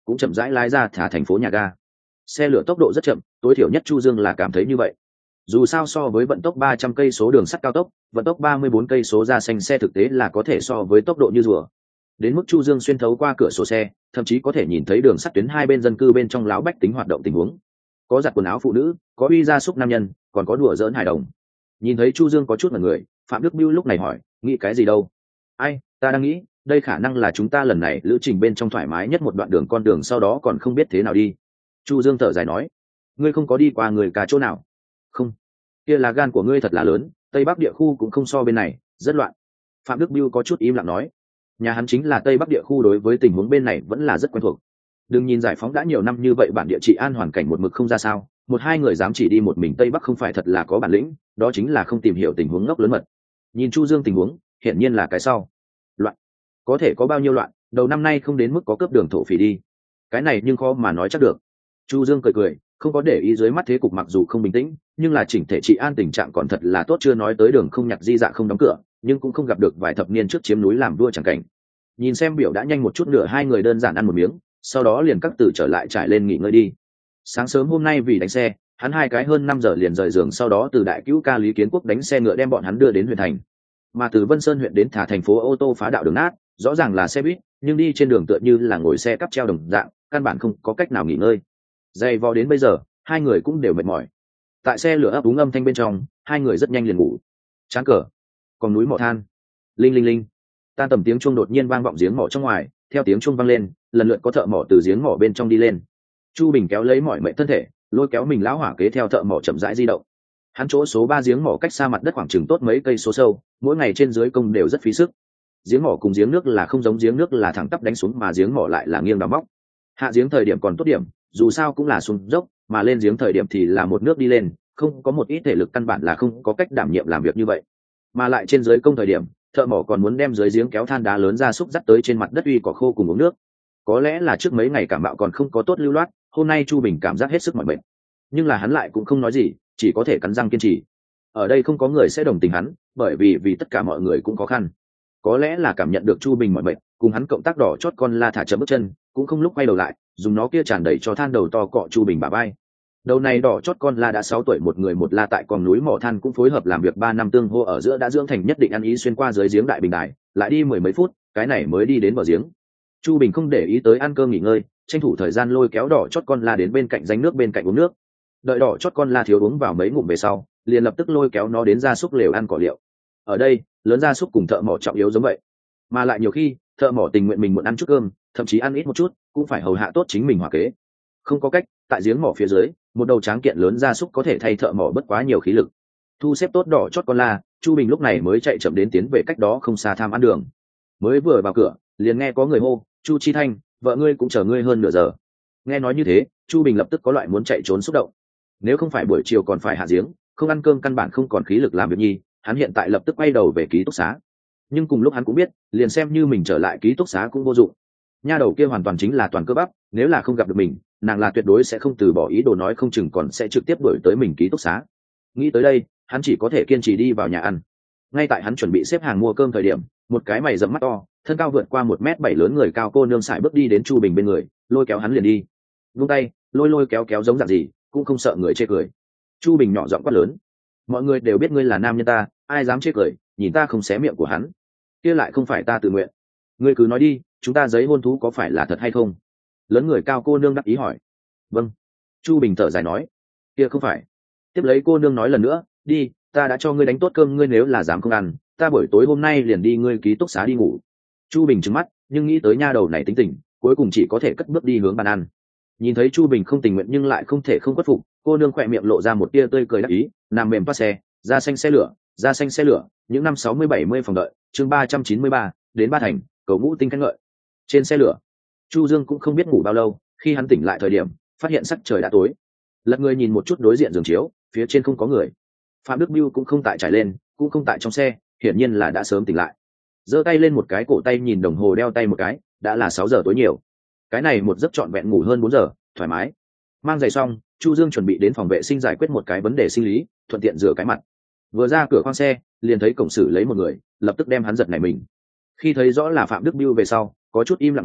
cũng chậm rãi lái ra thả thành phố nhà ga. Xe lửa tốc độ rất chậm, tối thiểu nhất Chu Dương là cảm thấy như vậy. Dù sao so với vận tốc ba trăm cây số đường sắt cao tốc, vận tốc ba mươi bốn cây số ra xanh xe thực tế là có thể so với tốc độ như rùa. Đến mức Chu Dương xuyên thấu qua cửa sổ xe, thậm chí có thể nhìn thấy đường sắt tuyến hai bên dân cư bên trong lão bách tính hoạt động tình huống. Có giặt quần áo phụ nữ, có uy gia súc nam nhân, còn có đùa giỡn hài đồng. Nhìn thấy Chu Dương có chút mặt người, Phạm Đức Bưu lúc này hỏi, nghĩ cái gì đâu? Ai, ta đang nghĩ, đây khả năng là chúng ta lần này lữ trình bên trong thoải mái nhất một đoạn đường con đường sau đó còn không biết thế nào đi. Chu Dương thở dài nói, ngươi không có đi qua người cả chỗ nào? Không, kia là gan của ngươi thật là lớn, Tây Bắc địa khu cũng không so bên này, rất loạn. Phạm Đức Bưu có chút im lặng nói, nhà hắn chính là Tây Bắc địa khu, đối với tình huống bên này vẫn là rất quen thuộc. Đừng nhìn giải phóng đã nhiều năm như vậy, bản địa trị an hoàn cảnh một mực không ra sao, một hai người dám chỉ đi một mình Tây Bắc không phải thật là có bản lĩnh, đó chính là không tìm hiểu tình huống ngốc lớn mật. Nhìn Chu Dương tình huống, hiển nhiên là cái sau. Loạn? Có thể có bao nhiêu loạn, đầu năm nay không đến mức có cướp đường thổ phỉ đi. Cái này nhưng khó mà nói chắc được. Chu Dương cười cười, không có để ý dưới mắt thế cục mặc dù không bình tĩnh, nhưng là chỉnh thể trị an tình trạng còn thật là tốt, chưa nói tới đường không nhặt di dạ không đóng cửa, nhưng cũng không gặp được vài thập niên trước chiếm núi làm vua chẳng cảnh. Nhìn xem biểu đã nhanh một chút nữa, hai người đơn giản ăn một miếng, sau đó liền các từ trở lại trải lên nghỉ ngơi đi. Sáng sớm hôm nay vì đánh xe, hắn hai cái hơn năm giờ liền rời giường, sau đó từ đại cứu ca Lý Kiến Quốc đánh xe ngựa đem bọn hắn đưa đến huyện thành. Mà từ Vân Sơn huyện đến Thả thành phố ô tô phá đạo đường nát, rõ ràng là xe buýt, nhưng đi trên đường tựa như là ngồi xe cắp treo đồng dạng, căn bản không có cách nào nghỉ ngơi. Dày vò đến bây giờ, hai người cũng đều mệt mỏi. Tại xe lửa ấp úng âm thanh bên trong, hai người rất nhanh liền ngủ. Chán cờ, còn núi mỏ than, linh linh linh. Tan tầm tiếng chuông đột nhiên vang vọng giếng mỏ trong ngoài, theo tiếng chuông vang lên, lần lượt có thợ mỏ từ giếng mỏ bên trong đi lên. Chu Bình kéo lấy mỏi mệt thân thể, lôi kéo mình lão hỏa kế theo thợ mỏ chậm rãi di động. Hắn chỗ số ba giếng mỏ cách xa mặt đất khoảng chừng tốt mấy cây số sâu, mỗi ngày trên dưới công đều rất phí sức. Giếng mỏ cùng giếng nước là không giống, giếng nước là thẳng tắp đánh xuống, mà giếng mỏ lại là nghiêng đào móc. Hạ giếng thời điểm còn tốt điểm, dù sao cũng là xuống dốc, mà lên giếng thời điểm thì là một nước đi lên, không có một ít thể lực căn bản là không có cách đảm nhiệm làm việc như vậy. Mà lại trên dưới công thời điểm, thợ mỏ còn muốn đem dưới giếng kéo than đá lớn ra xúc dắt tới trên mặt đất uy cỏ khô cùng uống nước. Có lẽ là trước mấy ngày cảm mạo còn không có tốt lưu loát, hôm nay Chu Bình cảm giác hết sức mỏi mệt, nhưng là hắn lại cũng không nói gì, chỉ có thể cắn răng kiên trì. Ở đây không có người sẽ đồng tình hắn, bởi vì vì tất cả mọi người cũng khó khăn. Có lẽ là cảm nhận được Chu Bình mỏi mệt, cùng hắn cộng tác đỏ chót con la thả chậm bước chân, cũng không lúc quay đầu lại, dùng nó kia tràn đầy cho than đầu to cọ Chu Bình bả vai. Đầu này đỏ chót con la đã sáu tuổi, một người một la tại con núi mỏ than cũng phối hợp làm việc ba năm, tương hô ở giữa đã dưỡng thành nhất định ăn ý, xuyên qua dưới giếng đại bình đài, lại đi mười mấy phút, cái này mới đi đến bờ giếng. Chu Bình không để ý tới ăn cơm nghỉ ngơi, tranh thủ thời gian lôi kéo đỏ chót con la đến bên cạnh rãnh nước bên cạnh uống nước. Đợi đỏ chót con la thiếu uống vào mấy ngụm về sau, liền lập tức lôi kéo nó đến gia súc lều ăn cỏ liệu. Ở đây, lớn gia súc cùng thợ mỏ trọng yếu giống vậy, mà lại nhiều khi thợ mỏ tình nguyện mình muộn ăn chút cơm, thậm chí ăn ít một chút, cũng phải hầu hạ tốt chính mình hỏa kế. Không có cách, tại giếng mỏ phía dưới, một đầu tráng kiện lớn gia súc có thể thay thợ mỏ bất quá nhiều khí lực. Thu xếp tốt đỏ chót con la, Chu Bình lúc này mới chạy chậm đến tiến về cách đó không xa tham ăn đường. Mới vừa vào cửa, liền nghe có người hô, Chu Chi Thanh, vợ ngươi cũng chờ ngươi hơn nửa giờ. Nghe nói như thế, Chu Bình lập tức có loại muốn chạy trốn xúc động. Nếu không phải buổi chiều còn phải hạ giếng, không ăn cơm căn bản không còn khí lực làm việc nhi, hắn hiện tại lập tức quay đầu về ký túc xá. Nhưng cùng lúc hắn cũng biết, liền xem như mình trở lại ký túc xá cũng vô dụng. Nha đầu kia hoàn toàn chính là toàn cơ bắp, nếu là không gặp được mình, nàng là tuyệt đối sẽ không từ bỏ ý đồ, nói không chừng còn sẽ trực tiếp đuổi tới mình ký túc xá. Nghĩ tới đây, hắn chỉ có thể kiên trì đi vào nhà ăn. Ngay tại hắn chuẩn bị xếp hàng mua cơm thời điểm, một cái mày rậm mắt to, thân cao vượt qua một mét bảy lớn người cao cô nương sải bước đi đến Chu Bình bên người, lôi kéo hắn liền đi. Vung tay, lôi lôi kéo kéo giống dạng gì, cũng không sợ người chê cười. Chu Bình nhỏ giọng quát lớn, mọi người đều biết ngươi là nam nhân ta, ai dám chê cười, nhìn ta không xé miệng của hắn. Kia lại không phải ta tự nguyện. Ngươi cứ nói đi, chúng ta giấy hôn thú có phải là thật hay không? Lớn người cao cô nương đắc ý hỏi. Vâng. Chu Bình thở dài nói, kia không phải. Tiếp lấy cô nương nói lần nữa, đi, ta đã cho ngươi đánh tốt cơm, ngươi nếu là dám không ăn, ta buổi tối hôm nay liền đi ngươi ký túc xá đi ngủ. Chu Bình trừng mắt, nhưng nghĩ tới nha đầu này tính tình, cuối cùng chỉ có thể cất bước đi hướng bàn ăn. Nhìn thấy Chu Bình không tình nguyện nhưng lại không thể không khuất phục, cô nương khỏe miệng lộ ra một tia tươi cười đắc ý, nằm mềm phát xe, da xanh xe lửa, da xanh xe lửa, những năm sáu mươi bảy mươi phòng đợi, chương ba trăm chín mươi ba, đến Ba Thành, cầu ngũ tinh khen ngợi. Trên xe lửa, Chu Dương cũng không biết ngủ bao lâu, khi hắn tỉnh lại thời điểm, phát hiện sắc trời đã tối. Lật người nhìn một chút đối diện giường chiếu, phía trên không có người. Phạm Đức Bưu cũng không tại trải lên, cũng không tại trong xe, hiển nhiên là đã sớm tỉnh lại. Giơ tay lên một cái cổ tay nhìn đồng hồ đeo tay một cái, đã là sáu giờ tối nhiều. Cái này một giấc trọn vẹn ngủ hơn bốn giờ, thoải mái. Mang giày xong, Chu Dương chuẩn bị đến phòng vệ sinh giải quyết một cái vấn đề sinh lý, thuận tiện rửa cái mặt. Vừa ra cửa khoang xe, liền thấy cổng xử lấy một người, lập tức đem hắn giật nảy mình. Khi thấy rõ là Phạm Đức Bưu về sau, có chút im lặng nói,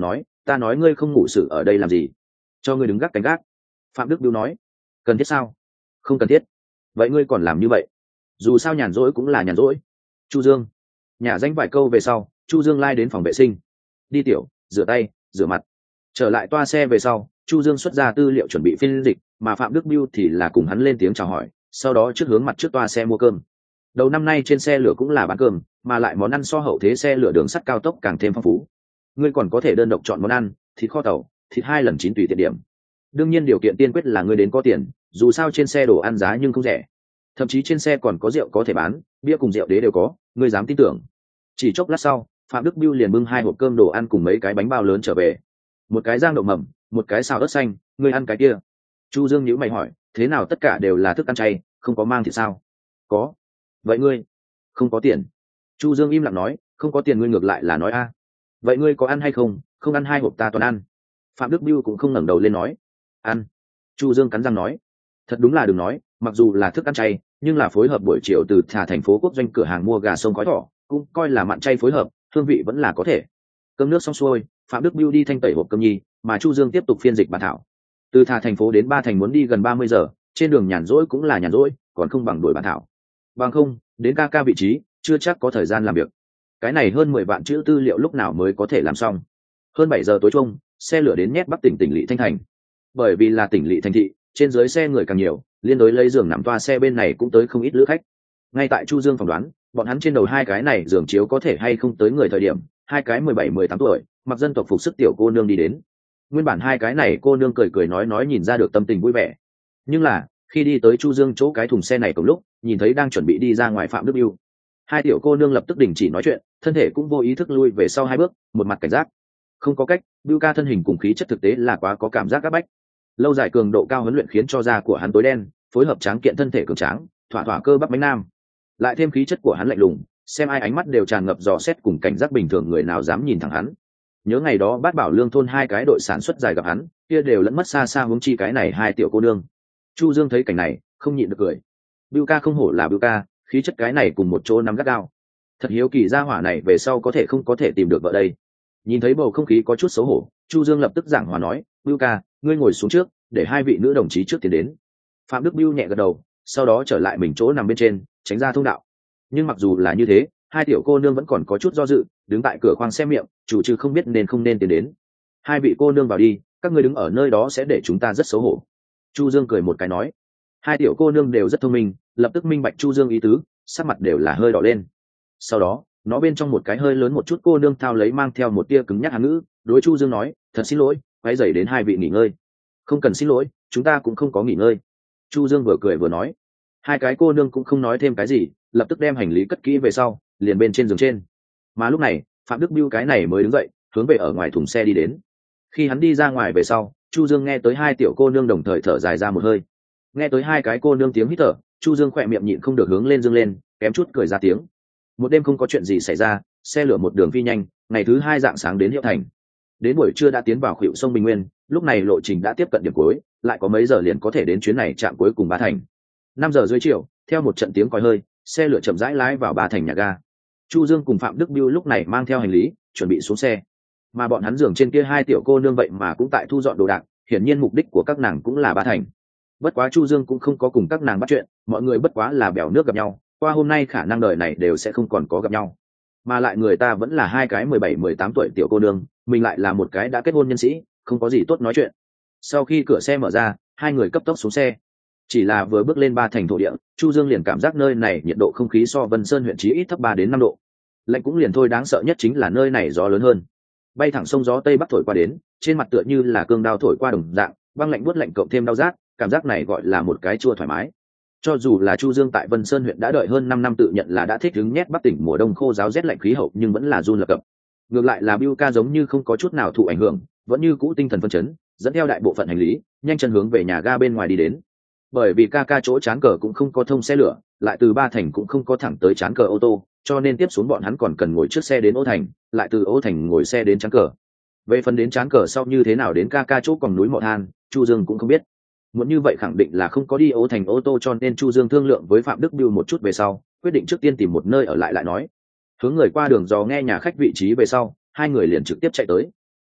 ta nói ngươi không ngủ xử ở đây làm gì, cho ngươi đứng gác canh gác. Phạm Đức Biêu nói. Cần thiết sao? Không cần thiết. Vậy ngươi còn làm như vậy? Dù sao nhàn rỗi cũng là nhàn rỗi. Chu Dương nhả danh vài câu về sau, Chu Dương lai đến phòng vệ sinh, đi tiểu, rửa tay, rửa mặt. Trở lại toa xe về sau, Chu Dương xuất ra tư liệu chuẩn bị phiên dịch, mà Phạm Đức Biêu thì là cùng hắn lên tiếng chào hỏi, sau đó trước hướng mặt trước toa xe mua cơm. Đầu năm nay trên xe lửa cũng là bán cơm, mà lại món ăn so hậu thế xe lửa đường sắt cao tốc càng thêm phong phú. Ngươi còn có thể đơn độc chọn món ăn, thịt kho tàu, thịt hai lần chín tùy tiện điểm. Đương nhiên điều kiện tiên quyết là ngươi đến có tiền, dù sao trên xe đồ ăn giá nhưng không rẻ. Thậm chí trên xe còn có rượu có thể bán, bia cùng rượu đế đều có, ngươi dám tin tưởng. Chỉ chốc lát sau, Phạm Đức Biêu liền bưng hai hộp cơm đồ ăn cùng mấy cái bánh bao lớn trở về. Một cái rang đậu mầm, một cái xào ớt xanh, ngươi ăn cái kia. Chu Dương nhíu mày hỏi, thế nào tất cả đều là thức ăn chay, không có mang thịt sao? Có. Vậy ngươi không có tiền? Chu Dương im lặng nói, không có tiền ngươi ngược lại là nói a. Vậy ngươi có ăn hay không? Không ăn hai hộp ta toàn ăn. Phạm Đức Biêu cũng không ngẩng đầu lên nói, ăn. Chu Dương cắn răng nói, thật đúng là đừng nói, mặc dù là thức ăn chay, nhưng là phối hợp buổi chiều từ thả thành phố quốc doanh cửa hàng mua gà sông khói thỏ, cũng coi là mặn chay phối hợp, hương vị vẫn là có thể. Cơm nước xong xuôi, Phạm Đức Biêu đi thanh tẩy hộp cơm nhi, mà Chu Dương tiếp tục phiên dịch bản thảo. Từ thả thành phố đến ba thành muốn đi gần ba mươi giờ, trên đường nhàn rỗi cũng là nhàn rỗi, còn không bằng đuổi bản thảo. Bằng không, đến ca ca vị trí, chưa chắc có thời gian làm việc. Cái này hơn mười vạn chữ tư liệu lúc nào mới có thể làm xong? Hơn bảy giờ tối chung, xe lửa đến nhét Bắc tỉnh tỉnh lỵ Thanh Thành. Bởi vì là tỉnh lỵ thành thị, trên dưới xe người càng nhiều, liên đối lấy giường nằm toa xe bên này cũng tới không ít lữ khách. Ngay tại Chu Dương phỏng đoán, bọn hắn trên đầu hai cái này giường chiếu có thể hay không tới người thời điểm, hai cái mười bảy mười tám tuổi, mặc dân tộc phục sức tiểu cô nương đi đến. Nguyên bản hai cái này cô nương cười cười nói nói nhìn ra được tâm tình vui vẻ. Nhưng là, khi đi tới Chu Dương chỗ cái thùng xe này cùng lúc, nhìn thấy đang chuẩn bị đi ra ngoài Phạm Đức Biêu. Hai tiểu cô nương lập tức đình chỉ nói chuyện, thân thể cũng vô ý thức lui về sau hai bước, một mặt cảnh giác. Không có cách, Biêu ca thân hình cùng khí chất thực tế là quá có cảm giác áp bách. Lâu dài cường độ cao huấn luyện khiến cho da của hắn tối đen, phối hợp tráng kiện thân thể cường tráng, thỏa thỏa cơ bắp bánh nam. Lại thêm khí chất của hắn lạnh lùng, xem ai ánh mắt đều tràn ngập dò xét cùng cảnh giác, bình thường người nào dám nhìn thẳng hắn. Nhớ ngày đó Bát Bảo Lương thôn hai cái đội sản xuất dài gặp hắn, kia đều lẫn mất xa xa hướng chi cái này hai tiểu cô nương. Chu Dương thấy cảnh này, không nhịn được cười. Biêu ca không hổ là Biêu ca, khí chất cái này cùng một chỗ nắm gắt gao. Thật hiếu kỳ gia hỏa này về sau có thể không có thể tìm được vợ đây. Nhìn thấy bầu không khí có chút xấu hổ, Chu Dương lập tức giảng hòa nói, Biêu ca, ngươi ngồi xuống trước, để hai vị nữ đồng chí trước tiến đến. Phạm Đức Biêu nhẹ gật đầu, sau đó trở lại mình chỗ nằm bên trên, tránh ra thông đạo. Nhưng mặc dù là như thế, hai tiểu cô nương vẫn còn có chút do dự, đứng tại cửa khoang xe miệng, chủ trừ không biết nên không nên tiến đến. Hai vị cô nương vào đi, các ngươi đứng ở nơi đó sẽ để chúng ta rất xấu hổ. Chu Dương cười một cái nói. Hai tiểu cô nương đều rất thông minh, lập tức minh bạch Chu Dương ý tứ, sắc mặt đều là hơi đỏ lên. Sau đó, nó bên trong một cái hơi lớn một chút cô nương thao lấy mang theo một tia cứng nhắc hán ngữ, đối Chu Dương nói, thật xin lỗi, quấy rầy đến hai vị nghỉ ngơi. Không cần xin lỗi, chúng ta cũng không có nghỉ ngơi. Chu Dương vừa cười vừa nói. Hai cái cô nương cũng không nói thêm cái gì, lập tức đem hành lý cất kỹ về sau, liền bên trên giường trên. Mà lúc này, Phạm Đức Biêu cái này mới đứng dậy, hướng về ở ngoài thùng xe đi đến. Khi hắn đi ra ngoài về sau, Chu Dương nghe tới hai tiểu cô nương đồng thời thở dài ra một hơi. Nghe tới hai cái cô nương tiếng hít thở, Chu Dương khỏe miệng nhịn không được hướng lên dương lên, kém chút cười ra tiếng. Một đêm không có chuyện gì xảy ra, xe lửa một đường phi nhanh, ngày thứ hai dạng sáng đến Hiệu Thành. Đến buổi trưa đã tiến vào khuỷu sông Bình Nguyên, lúc này lộ trình đã tiếp cận điểm cuối, lại có mấy giờ liền có thể đến chuyến này trạm cuối cùng Ba Thành. Năm giờ dưới chiều, theo một trận tiếng còi hơi, xe lửa chậm rãi lái vào Ba Thành nhà ga. Chu Dương cùng Phạm Đức Biêu lúc này mang theo hành lý, chuẩn bị xuống xe. Mà bọn hắn giường trên kia hai tiểu cô nương vậy mà cũng tại thu dọn đồ đạc, hiển nhiên mục đích của các nàng cũng là Ba Thành. Bất quá Chu Dương cũng không có cùng các nàng bắt chuyện, mọi người bất quá là bèo nước gặp nhau, qua hôm nay khả năng đời này đều sẽ không còn có gặp nhau. Mà lại người ta vẫn là hai cái mười bảy mười tám tuổi tiểu cô nương, mình lại là một cái đã kết hôn nhân sĩ, không có gì tốt nói chuyện. Sau khi cửa xe mở ra, hai người cấp tốc xuống xe. Chỉ là vừa bước lên Ba Thành thổ địa, Chu Dương liền cảm giác nơi này nhiệt độ không khí so Vân Sơn huyện chí ít thấp ba đến năm độ. Lạnh cũng liền thôi, đáng sợ nhất chính là nơi này gió lớn hơn. Bay thẳng sông gió tây bắc thổi qua đến, trên mặt tựa như là cương đao thổi qua đồng dạng, băng lạnh buốt lạnh cộng thêm đau rát, cảm giác này gọi là một cái chua thoải mái. Cho dù là Chu Dương tại Vân Sơn huyện đã đợi hơn năm năm, tự nhận là đã thích ứng nhét Bắc tỉnh mùa đông khô ráo rét lạnh khí hậu, nhưng vẫn là run lập cập. Ngược lại là Biêu ca giống như không có chút nào thụ ảnh hưởng, vẫn như cũ tinh thần phấn chấn, dẫn theo đại bộ phận hành lý, nhanh chân hướng về nhà ga bên ngoài đi đến. Bởi vì ca ca chỗ chán cờ cũng không có thông xe lửa, lại từ Ba Thành cũng không có thẳng tới chán cờ ô tô, cho nên tiếp xuống bọn hắn còn cần ngồi trước xe đến Ô Thành, lại từ Ô Thành ngồi xe đến chán cờ. Về phần đến chán cờ sau như thế nào đến ca ca chỗ còn núi Mọ Than, Chu Dương cũng không biết. Muốn như vậy khẳng định là không có đi Ô Thành ô tô, cho nên Chu Dương thương lượng với Phạm Đức Biêu một chút về sau, quyết định trước tiên tìm một nơi ở lại lại nói. Hướng người qua đường dò nghe nhà khách vị trí về sau, hai người liền trực tiếp chạy tới.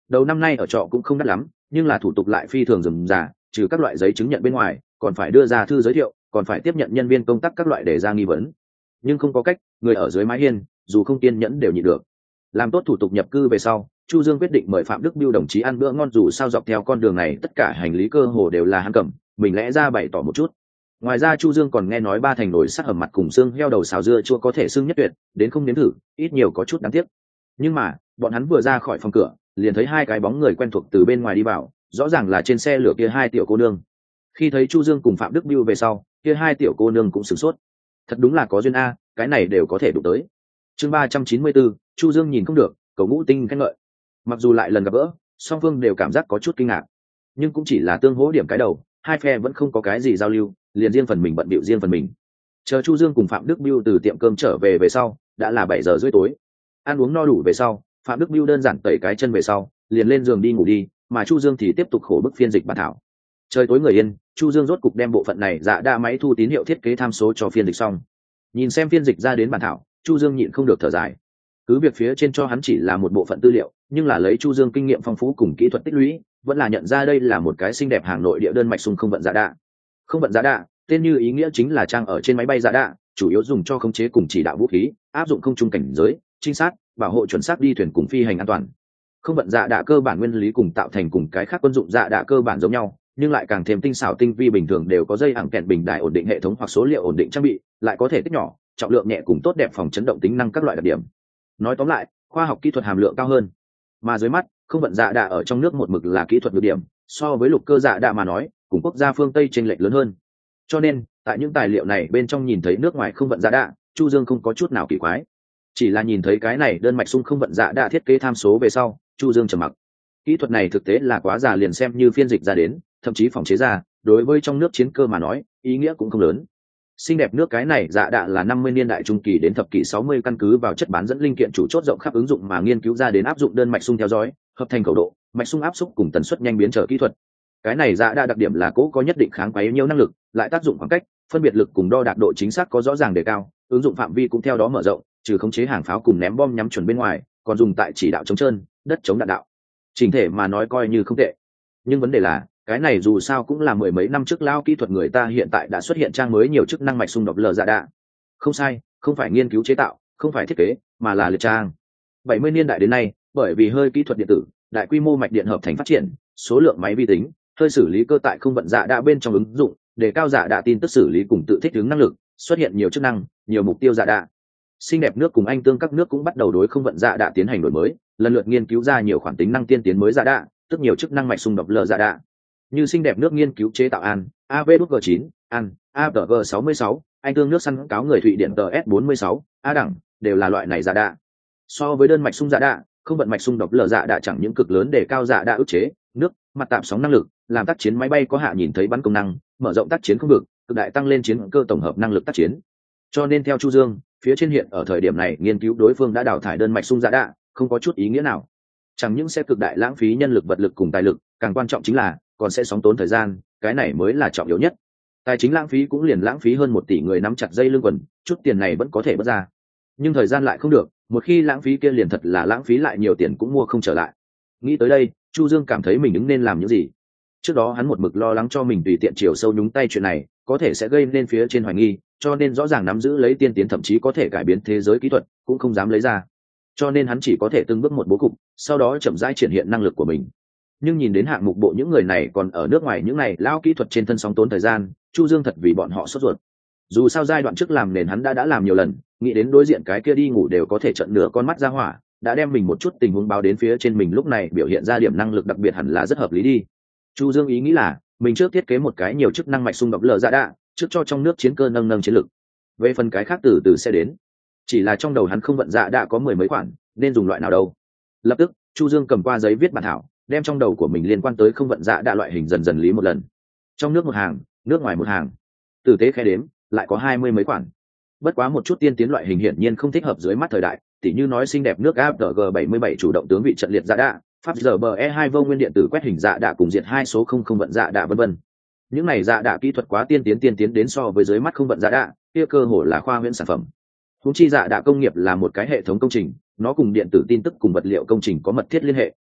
đầu năm nay ở trọ cũng không đắt lắm, nhưng là thủ tục lại phi thường rườm rà, trừ các loại giấy chứng nhận bên ngoài còn phải đưa ra thư giới thiệu, còn phải tiếp nhận nhân viên công tác các loại để ra nghi vấn. Nhưng không có cách, người ở dưới mái hiên dù không kiên nhẫn đều nhịn được. Làm tốt thủ tục nhập cư về sau, Chu Dương quyết định mời Phạm Đức Biêu đồng chí ăn bữa ngon, dù sao dọc theo con đường này tất cả hành lý cơ hồ đều là hắn cầm, mình lẽ ra bày tỏ một chút. Ngoài ra Chu Dương còn nghe nói ba thành nồi sắt hầm mặt cùng xương heo đầu xào dưa chua có thể xưng nhất tuyệt, đến không nếm thử ít nhiều có chút đáng tiếc. Nhưng mà bọn hắn vừa ra khỏi phòng cửa liền thấy hai cái bóng người quen thuộc từ bên ngoài đi vào, rõ ràng là trên xe lửa kia hai tiểu cô nương. Khi thấy Chu Dương cùng Phạm Đức Biêu về sau, kia hai tiểu cô nương cũng sửng sốt. Thật đúng là có duyên a, cái này đều có thể đụng tới. Chương ba trăm chín mươi bốn, Chu Dương nhìn không được, cầu ngũ tinh khen ngợi. Mặc dù lại lần gặp gỡ, song phương đều cảm giác có chút kinh ngạc, nhưng cũng chỉ là tương hỗ điểm cái đầu, hai phe vẫn không có cái gì giao lưu, liền riêng phần mình bận bịu riêng phần mình. Chờ Chu Dương cùng Phạm Đức Biêu từ tiệm cơm trở về về sau, đã là bảy giờ rưỡi tối. Ăn uống no đủ về sau, Phạm Đức Biêu đơn giản tẩy cái chân về sau, liền lên giường đi ngủ đi, mà Chu Dương thì tiếp tục khổ bức phiên dịch bản thảo. Trời tối người yên, Chu Dương rốt cục đem bộ phận này dạ đa máy thu tín hiệu thiết kế tham số cho phiên dịch xong. Nhìn xem phiên dịch ra đến bản thảo, Chu Dương nhịn không được thở dài. Cứ việc phía trên cho hắn chỉ là một bộ phận tư liệu, nhưng là lấy Chu Dương kinh nghiệm phong phú cùng kỹ thuật tích lũy, vẫn là nhận ra đây là một cái xinh đẹp hàng nội địa đơn mạch xung không vận dạ đa. Không vận dạ đa, tên như ý nghĩa chính là trang ở trên máy bay dạ đa, chủ yếu dùng cho khống chế cùng chỉ đạo vũ khí, áp dụng không trung cảnh giới, trinh sát, bảo hộ chuẩn xác đi thuyền cùng phi hành an toàn. Không vận dạ đa cơ bản nguyên lý cùng tạo thành cùng cái khác quân dụng dạ đa cơ bản giống nhau, nhưng lại càng thêm tinh xảo tinh vi. Bình thường đều có dây ẳng kèn bình đại ổn định hệ thống hoặc số liệu ổn định trang bị, lại có thể tích nhỏ, trọng lượng nhẹ cùng tốt đẹp phòng chấn động tính năng các loại đặc điểm. Nói tóm lại, khoa học kỹ thuật hàm lượng cao hơn. Mà dưới mắt, không vận dạ đa ở trong nước một mực là kỹ thuật nhược điểm, so với lục cơ dạ đa mà nói, cùng quốc gia phương Tây chênh lệch lớn hơn. Cho nên, tại những tài liệu này bên trong nhìn thấy nước ngoài không vận dạ đa, Chu Dương không có chút nào kỳ quái. Chỉ là nhìn thấy cái này đơn mạch xung không vận dạ đa thiết kế tham số về sau, Chu Dương trầm mặc. Kỹ thuật này thực tế là quá già, liền xem như phiên dịch ra đến, thậm chí phòng chế ra, đối với trong nước chiến cơ mà nói, ý nghĩa cũng không lớn. Xinh đẹp nước cái này dạ đạ là năm mươi niên đại trung kỳ đến thập kỷ sáu mươi căn cứ vào chất bán dẫn linh kiện chủ chốt rộng khắp ứng dụng mà nghiên cứu ra đến áp dụng đơn mạch xung theo dõi, hợp thành khẩu độ, mạch xung áp xúc cùng tần suất nhanh biến trở kỹ thuật. Cái này dạ đạ đặc điểm là cố có nhất định kháng quấy nhiều năng lực, lại tác dụng khoảng cách, phân biệt lực cùng đo đạc độ chính xác có rõ ràng đề cao, ứng dụng phạm vi cũng theo đó mở rộng, trừ khống chế hàng pháo cùng ném bom nhắm chuẩn bên ngoài, còn dùng tại chỉ đạo chống trơn, đất chống đạn đạo. Chỉnh thể mà nói coi như không tệ. Nhưng vấn đề là, cái này dù sao cũng là mười mấy năm trước lao kỹ thuật, người ta hiện tại đã xuất hiện trang mới nhiều chức năng mạch xung đột lờ dạ đạ. Không sai, không phải nghiên cứu chế tạo, không phải thiết kế, mà là liệt trang. bảy mươi niên đại đến nay, bởi vì hơi kỹ thuật điện tử, đại quy mô mạch điện hợp thành phát triển, số lượng máy vi tính, hơi xử lý cơ tại không vận dạ đạ bên trong ứng dụng, để cao dạ đạ tin tức xử lý cùng tự thích ứng năng lực, xuất hiện nhiều chức năng, nhiều mục tiêu dạ đạ. Xinh đẹp nước cùng Anh tương các nước cũng bắt đầu đối không vận dạ đạ tiến hành đổi mới, lần lượt nghiên cứu ra nhiều khoản tính năng tiên tiến mới dạ đạ, tức nhiều chức năng mạch xung đột lờ dạ đạ. Như xinh đẹp nước nghiên cứu chế tạo an a vê đê giê chín, an a tê giê sáu mươi sáu, Anh tương nước săn cáo người Thụy Điển tê ét bốn mươi sáu, a đẳng đều là loại này dạ đạ. So với đơn mạch xung dạ đạ, không vận mạch xung đột lờ dạ đạ chẳng những cực lớn để cao dạ đạ ức chế nước mặt tạm sóng năng lực, làm tác chiến máy bay có hạ nhìn thấy bắn công năng, mở rộng tác chiến không vực, cực đại tăng lên chiến cơ tổng hợp năng lực tác chiến. Cho nên theo Chu Dương, phía trên hiện ở thời điểm này nghiên cứu đối phương đã đào thải đơn mạch xung dạ đạ, không có chút ý nghĩa nào. Chẳng những sẽ cực đại lãng phí nhân lực vật lực cùng tài lực, càng quan trọng chính là còn sẽ sóng tốn thời gian, cái này mới là trọng yếu nhất. Tài chính lãng phí cũng liền lãng phí hơn một tỷ người nắm chặt dây lưng quần, chút tiền này vẫn có thể bớt ra, nhưng thời gian lại không được, một khi lãng phí kia liền thật là lãng phí, lại nhiều tiền cũng mua không trở lại. Nghĩ tới đây, Chu Dương cảm thấy mình ứng nên làm những gì. Trước đó hắn một mực lo lắng cho mình tùy tiện chiều sâu nhúng tay chuyện này có thể sẽ gây nên phía trên hoài nghi, cho nên rõ ràng nắm giữ lấy tiên tiến thậm chí có thể cải biến thế giới kỹ thuật cũng không dám lấy ra, cho nên hắn chỉ có thể từng bước một bố cục, sau đó chậm rãi triển hiện năng lực của mình. Nhưng nhìn đến hạng mục bộ những người này còn ở nước ngoài, những này lao kỹ thuật trên thân sóng tốn thời gian, Chu Dương thật vì bọn họ sốt ruột. Dù sao giai đoạn trước làm nền hắn đã đã làm nhiều lần, nghĩ đến đối diện cái kia đi ngủ đều có thể trận nửa con mắt ra hỏa, đã đem mình một chút tình huống báo đến phía trên mình, lúc này biểu hiện ra điểm năng lực đặc biệt hẳn là rất hợp lý đi. Chu Dương ý nghĩ là mình trước thiết kế một cái nhiều chức năng mạch xung đột lờ dạ đạ, trước cho trong nước chiến cơ nâng nâng chiến lực, về phần cái khác từ từ sẽ đến. Chỉ là trong đầu hắn không vận dạ đã có mười mấy khoản, nên dùng loại nào đâu. Lập tức Chu Dương cầm qua giấy viết bản thảo, đem trong đầu của mình liên quan tới không vận dạ đã loại hình dần dần lý một lần. Trong nước một hàng, nước ngoài một hàng, tử tế khe đếm lại có hai mươi mấy khoản. Bất quá một chút tiên tiến loại hình hiển nhiên không thích hợp dưới mắt thời đại, tỉ như nói xinh đẹp nước a tê giê bảy mươi bảy chủ động tướng vị trận liệt dạ đạ, pháp giờ bờ e hai vô nguyên điện tử quét hình dạ đạ cùng diệt hai số không không vận dạ đạ vân vân. Những này dạ đạ kỹ thuật quá tiên tiến tiên tiến đến so với dưới mắt không vận dạ đạ, kia cơ hồ là khoa huyễn sản phẩm. Huống chi dạ đạ công nghiệp là một cái hệ thống công trình, nó cùng điện tử tin tức cùng vật liệu công trình có mật thiết liên hệ.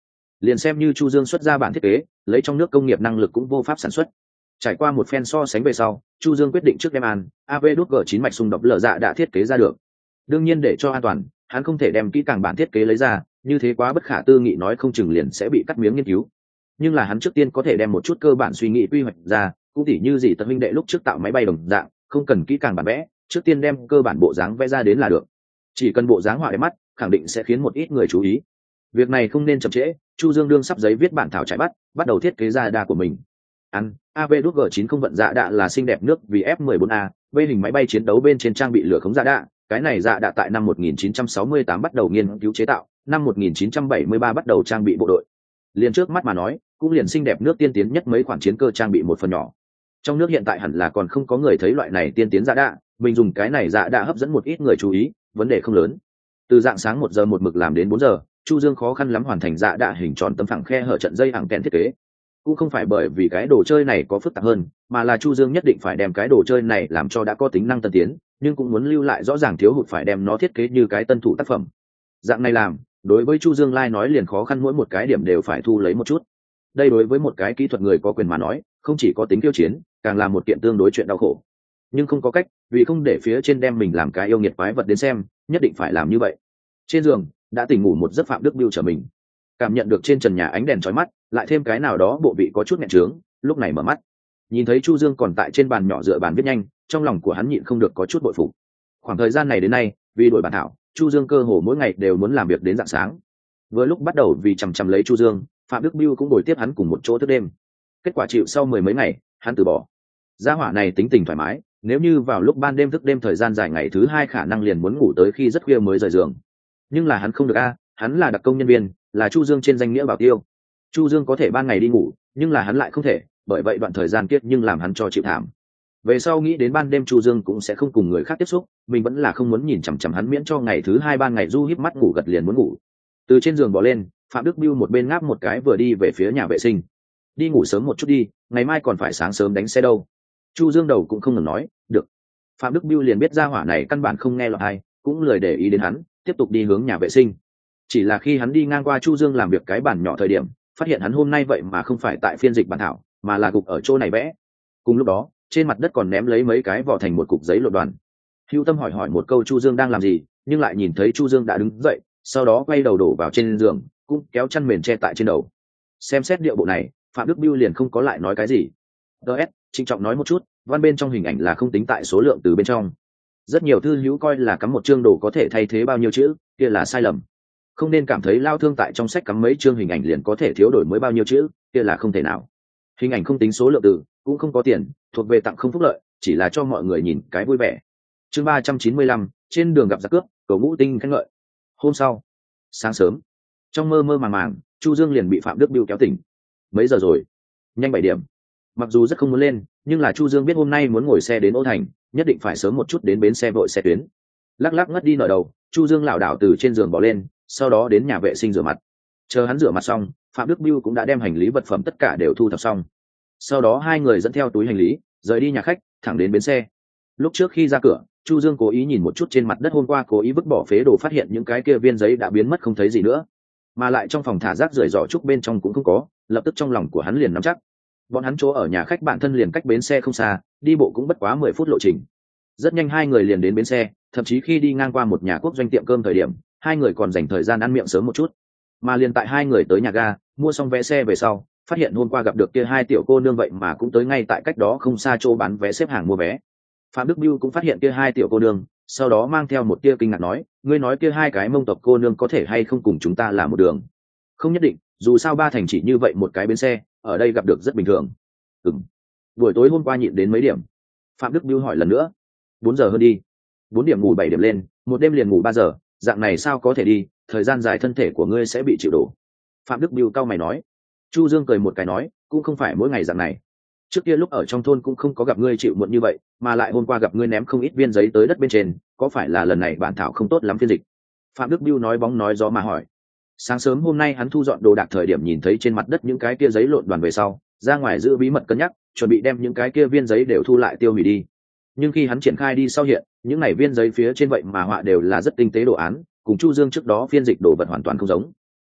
Liền xem như Chu Dương xuất ra bản thiết kế, lấy trong nước công nghiệp năng lực cũng vô pháp sản xuất. Trải qua một phen so sánh về sau, Chu Dương quyết định trước đem an a vê đút giê chín mạch xung đột lở dạ đã thiết kế ra được. Đương nhiên để cho an toàn, hắn không thể đem kỹ càng bản thiết kế lấy ra, như thế quá bất khả tư nghị, nói không chừng liền sẽ bị cắt miếng nghiên cứu. Nhưng là hắn trước tiên có thể đem một chút cơ bản suy nghĩ quy hoạch ra, cũng tỉ như gì tật huynh đệ lúc trước tạo máy bay đồng dạng, không cần kỹ càng bản vẽ, trước tiên đem cơ bản bộ dáng vẽ ra đến là được. Chỉ cần bộ dáng họa đẹp mắt, khẳng định sẽ khiến một ít người chú ý. Việc này không nên chậm trễ, Chu Dương đương sắp giấy viết bản thảo trải bắt, bắt đầu thiết kế ra đa của mình. Ăn, a vê đút giê chín không vận dạ đạ là xinh đẹp nước vì F mười bốn A, bê hình máy bay chiến đấu bên trên trang bị lửa khống dạ đạ, cái này dạ đạ tại năm một nghìn chín trăm sáu mươi tám bắt đầu nghiên cứu chế tạo, năm một nghìn chín trăm bảy mươi ba bắt đầu trang bị bộ đội. Liền trước mắt mà nói, cũng liền xinh đẹp nước tiên tiến nhất mấy khoản chiến cơ trang bị một phần nhỏ. Trong nước hiện tại hẳn là còn không có người thấy loại này tiên tiến dạ đạ, mình dùng cái này dạ đạ hấp dẫn một ít người chú ý, vấn đề không lớn. Từ dạng sáng một giờ một mực làm đến bốn giờ, Chu Dương khó khăn lắm hoàn thành dạ đạ hình tròn tấm phẳng khe hở trận dây hàng kèn thiết kế. Cũng không phải bởi vì cái đồ chơi này có phức tạp hơn, mà là Chu Dương nhất định phải đem cái đồ chơi này làm cho đã có tính năng tân tiến, nhưng cũng muốn lưu lại rõ ràng thiếu hụt, phải đem nó thiết kế như cái tân thủ tác phẩm. Dạng này làm, đối với Chu Dương lai nói liền khó khăn, mỗi một cái điểm đều phải thu lấy một chút. Đây đối với một cái kỹ thuật người có quyền mà nói, không chỉ có tính tiêu chiến, càng là một kiện tương đối chuyện đau khổ. Nhưng không có cách, vì không để phía trên đem mình làm cái yêu nghiệt quái vật đến xem, nhất định phải làm như vậy. Trên giường đã tỉnh ngủ một giấc Phạm Đức Biêu trở mình, cảm nhận được trên trần nhà ánh đèn chói mắt, lại thêm cái nào đó bộ vị có chút nghẹn trướng, lúc này mở mắt nhìn thấy Chu Dương còn tại trên bàn nhỏ dựa bàn viết nhanh, trong lòng của hắn nhịn không được có chút bội phục. Khoảng thời gian này đến nay, vì đổi bản thảo, Chu Dương cơ hồ mỗi ngày đều muốn làm việc đến rạng sáng. Vừa lúc bắt đầu vì chằm chằm lấy Chu Dương, Phạm Đức Biêu cũng bồi tiếp hắn cùng một chỗ thức đêm. Kết quả chịu sau mười mấy ngày, hắn từ bỏ. Gia hỏa này tính tình thoải mái, nếu như vào lúc ban đêm thức đêm thời gian dài, ngày thứ hai khả năng liền muốn ngủ tới khi rất khuya mới rời giường. Nhưng là hắn không được a, hắn là đặc công nhân viên, là Chu Dương trên danh nghĩa bảo tiêu. Chu Dương có thể ban ngày đi ngủ, nhưng là hắn lại không thể, bởi vậy đoạn thời gian kiết nhưng làm hắn cho chịu thảm. Về sau nghĩ đến ban đêm Chu Dương cũng sẽ không cùng người khác tiếp xúc, mình vẫn là không muốn nhìn chằm chằm hắn, miễn cho ngày thứ hai ban ngày du híp mắt ngủ gật liền muốn ngủ. Từ trên giường bò lên, Phạm Đức Biêu một bên ngáp một cái vừa đi về phía nhà vệ sinh. Đi ngủ sớm một chút đi, ngày mai còn phải sáng sớm đánh xe đâu. Chu Dương đầu cũng không ngừng nói, được. Phạm Đức Biêu liền biết ra hỏa này căn bản không nghe lọt tai, cũng lười để ý đến hắn, tiếp tục đi hướng nhà vệ sinh. Chỉ là khi hắn đi ngang qua Chu Dương làm việc cái bàn nhỏ thời điểm, phát hiện hắn hôm nay vậy mà không phải tại phiên dịch bản thảo, mà là gục ở chỗ này vẽ. Cùng lúc đó, trên mặt đất còn ném lấy mấy cái vỏ thành một cục giấy lộn đoàn. Hữu Tâm hỏi hỏi một câu Chu Dương đang làm gì, nhưng lại nhìn thấy Chu Dương đã đứng dậy, sau đó quay đầu đổ vào trên giường, cũng kéo chăn mền che tại trên đầu. Xem xét điệu bộ này, Phạm Đức Biêu liền không có lại nói cái gì. ds trịnh trọng nói một chút, văn bên trong hình ảnh là không tính tại số lượng từ bên trong. Rất nhiều thư hữu coi là cắm một chương đồ có thể thay thế bao nhiêu chữ, kia là sai lầm. Không nên cảm thấy lao thương tại trong sách cắm mấy chương hình ảnh liền có thể thiếu đổi mới bao nhiêu chữ, kia là không thể nào. Hình ảnh không tính số lượng từ, cũng không có tiền, thuộc về tặng không phúc lợi, chỉ là cho mọi người nhìn cái vui vẻ. Chương ba trăm chín mươi lăm, trên đường gặp giặc cướp, cầu ngũ tinh khen ngợi. Hôm sau, sáng sớm, trong mơ mơ màng màng, Chu Dương liền bị Phạm Đức Biêu kéo tỉnh. Mấy giờ rồi? Nhanh bảy điểm. Mặc dù rất không muốn lên, nhưng là Chu Dương biết hôm nay muốn ngồi xe đến Ô Thành, nhất định phải sớm một chút đến bến xe vội xe tuyến. Lắc lắc ngất đi nở đầu, Chu Dương lảo đảo từ trên giường bỏ lên, sau đó đến nhà vệ sinh rửa mặt. Chờ hắn rửa mặt xong, Phạm Đức Biêu cũng đã đem hành lý vật phẩm tất cả đều thu thập xong. Sau đó hai người dẫn theo túi hành lý, rời đi nhà khách, thẳng đến bến xe. Lúc trước khi ra cửa, Chu Dương cố ý nhìn một chút trên mặt đất hôm qua cố ý vứt bỏ phế đồ, phát hiện những cái kia viên giấy đã biến mất không thấy gì nữa, mà lại trong phòng thả rác rưởi giỏ trúc bên trong cũng không có, lập tức trong lòng của hắn liền nắm chắc. Bọn hắn chỗ ở nhà khách bản thân liền cách bến xe không xa, đi bộ cũng bất quá mười phút lộ trình. Rất nhanh hai người liền đến bến xe, thậm chí khi đi ngang qua một nhà quốc doanh tiệm cơm thời điểm, hai người còn dành thời gian ăn miệng sớm một chút. Mà liền tại hai người tới nhà ga, mua xong vé xe về sau, phát hiện hôm qua gặp được kia hai tiểu cô nương vậy mà cũng tới ngay tại cách đó không xa chỗ bán vé xếp hàng mua vé. Phạm Đức Biêu cũng phát hiện kia hai tiểu cô nương, sau đó mang theo một tia kinh ngạc nói, ngươi nói kia hai cái Mông tộc cô nương có thể hay không cùng chúng ta là một đường? Không nhất định, dù sao ba thành chỉ như vậy một cái bến xe, ở đây gặp được rất bình thường. Ừm. Buổi tối hôm qua nhịn đến mấy điểm? Phạm Đức Biêu hỏi lần nữa. Bốn giờ hơn đi. Bốn điểm ngủ bảy điểm lên, một đêm liền ngủ ba giờ, dạng này sao có thể đi, thời gian dài thân thể của ngươi sẽ bị chịu đổ. Phạm Đức Biêu cau mày nói. Chu Dương cười một cái nói, cũng không phải mỗi ngày dạng này. Trước kia lúc ở trong thôn cũng không có gặp ngươi chịu muộn như vậy, mà lại hôm qua gặp ngươi ném không ít viên giấy tới đất bên trên, có phải là lần này bản thảo không tốt lắm phiên dịch? Phạm Đức Biêu nói bóng nói gió mà hỏi. Sáng sớm hôm nay hắn thu dọn đồ đạc thời điểm nhìn thấy trên mặt đất những cái kia giấy lộn đoàn về sau, ra ngoài giữ bí mật cân nhắc, chuẩn bị đem những cái kia viên giấy đều thu lại tiêu hủy đi. Nhưng khi hắn triển khai đi sau hiện, những này viên giấy phía trên vậy mà họa đều là rất tinh tế đồ án, cùng Chu Dương trước đó phiên dịch đồ vật hoàn toàn không giống.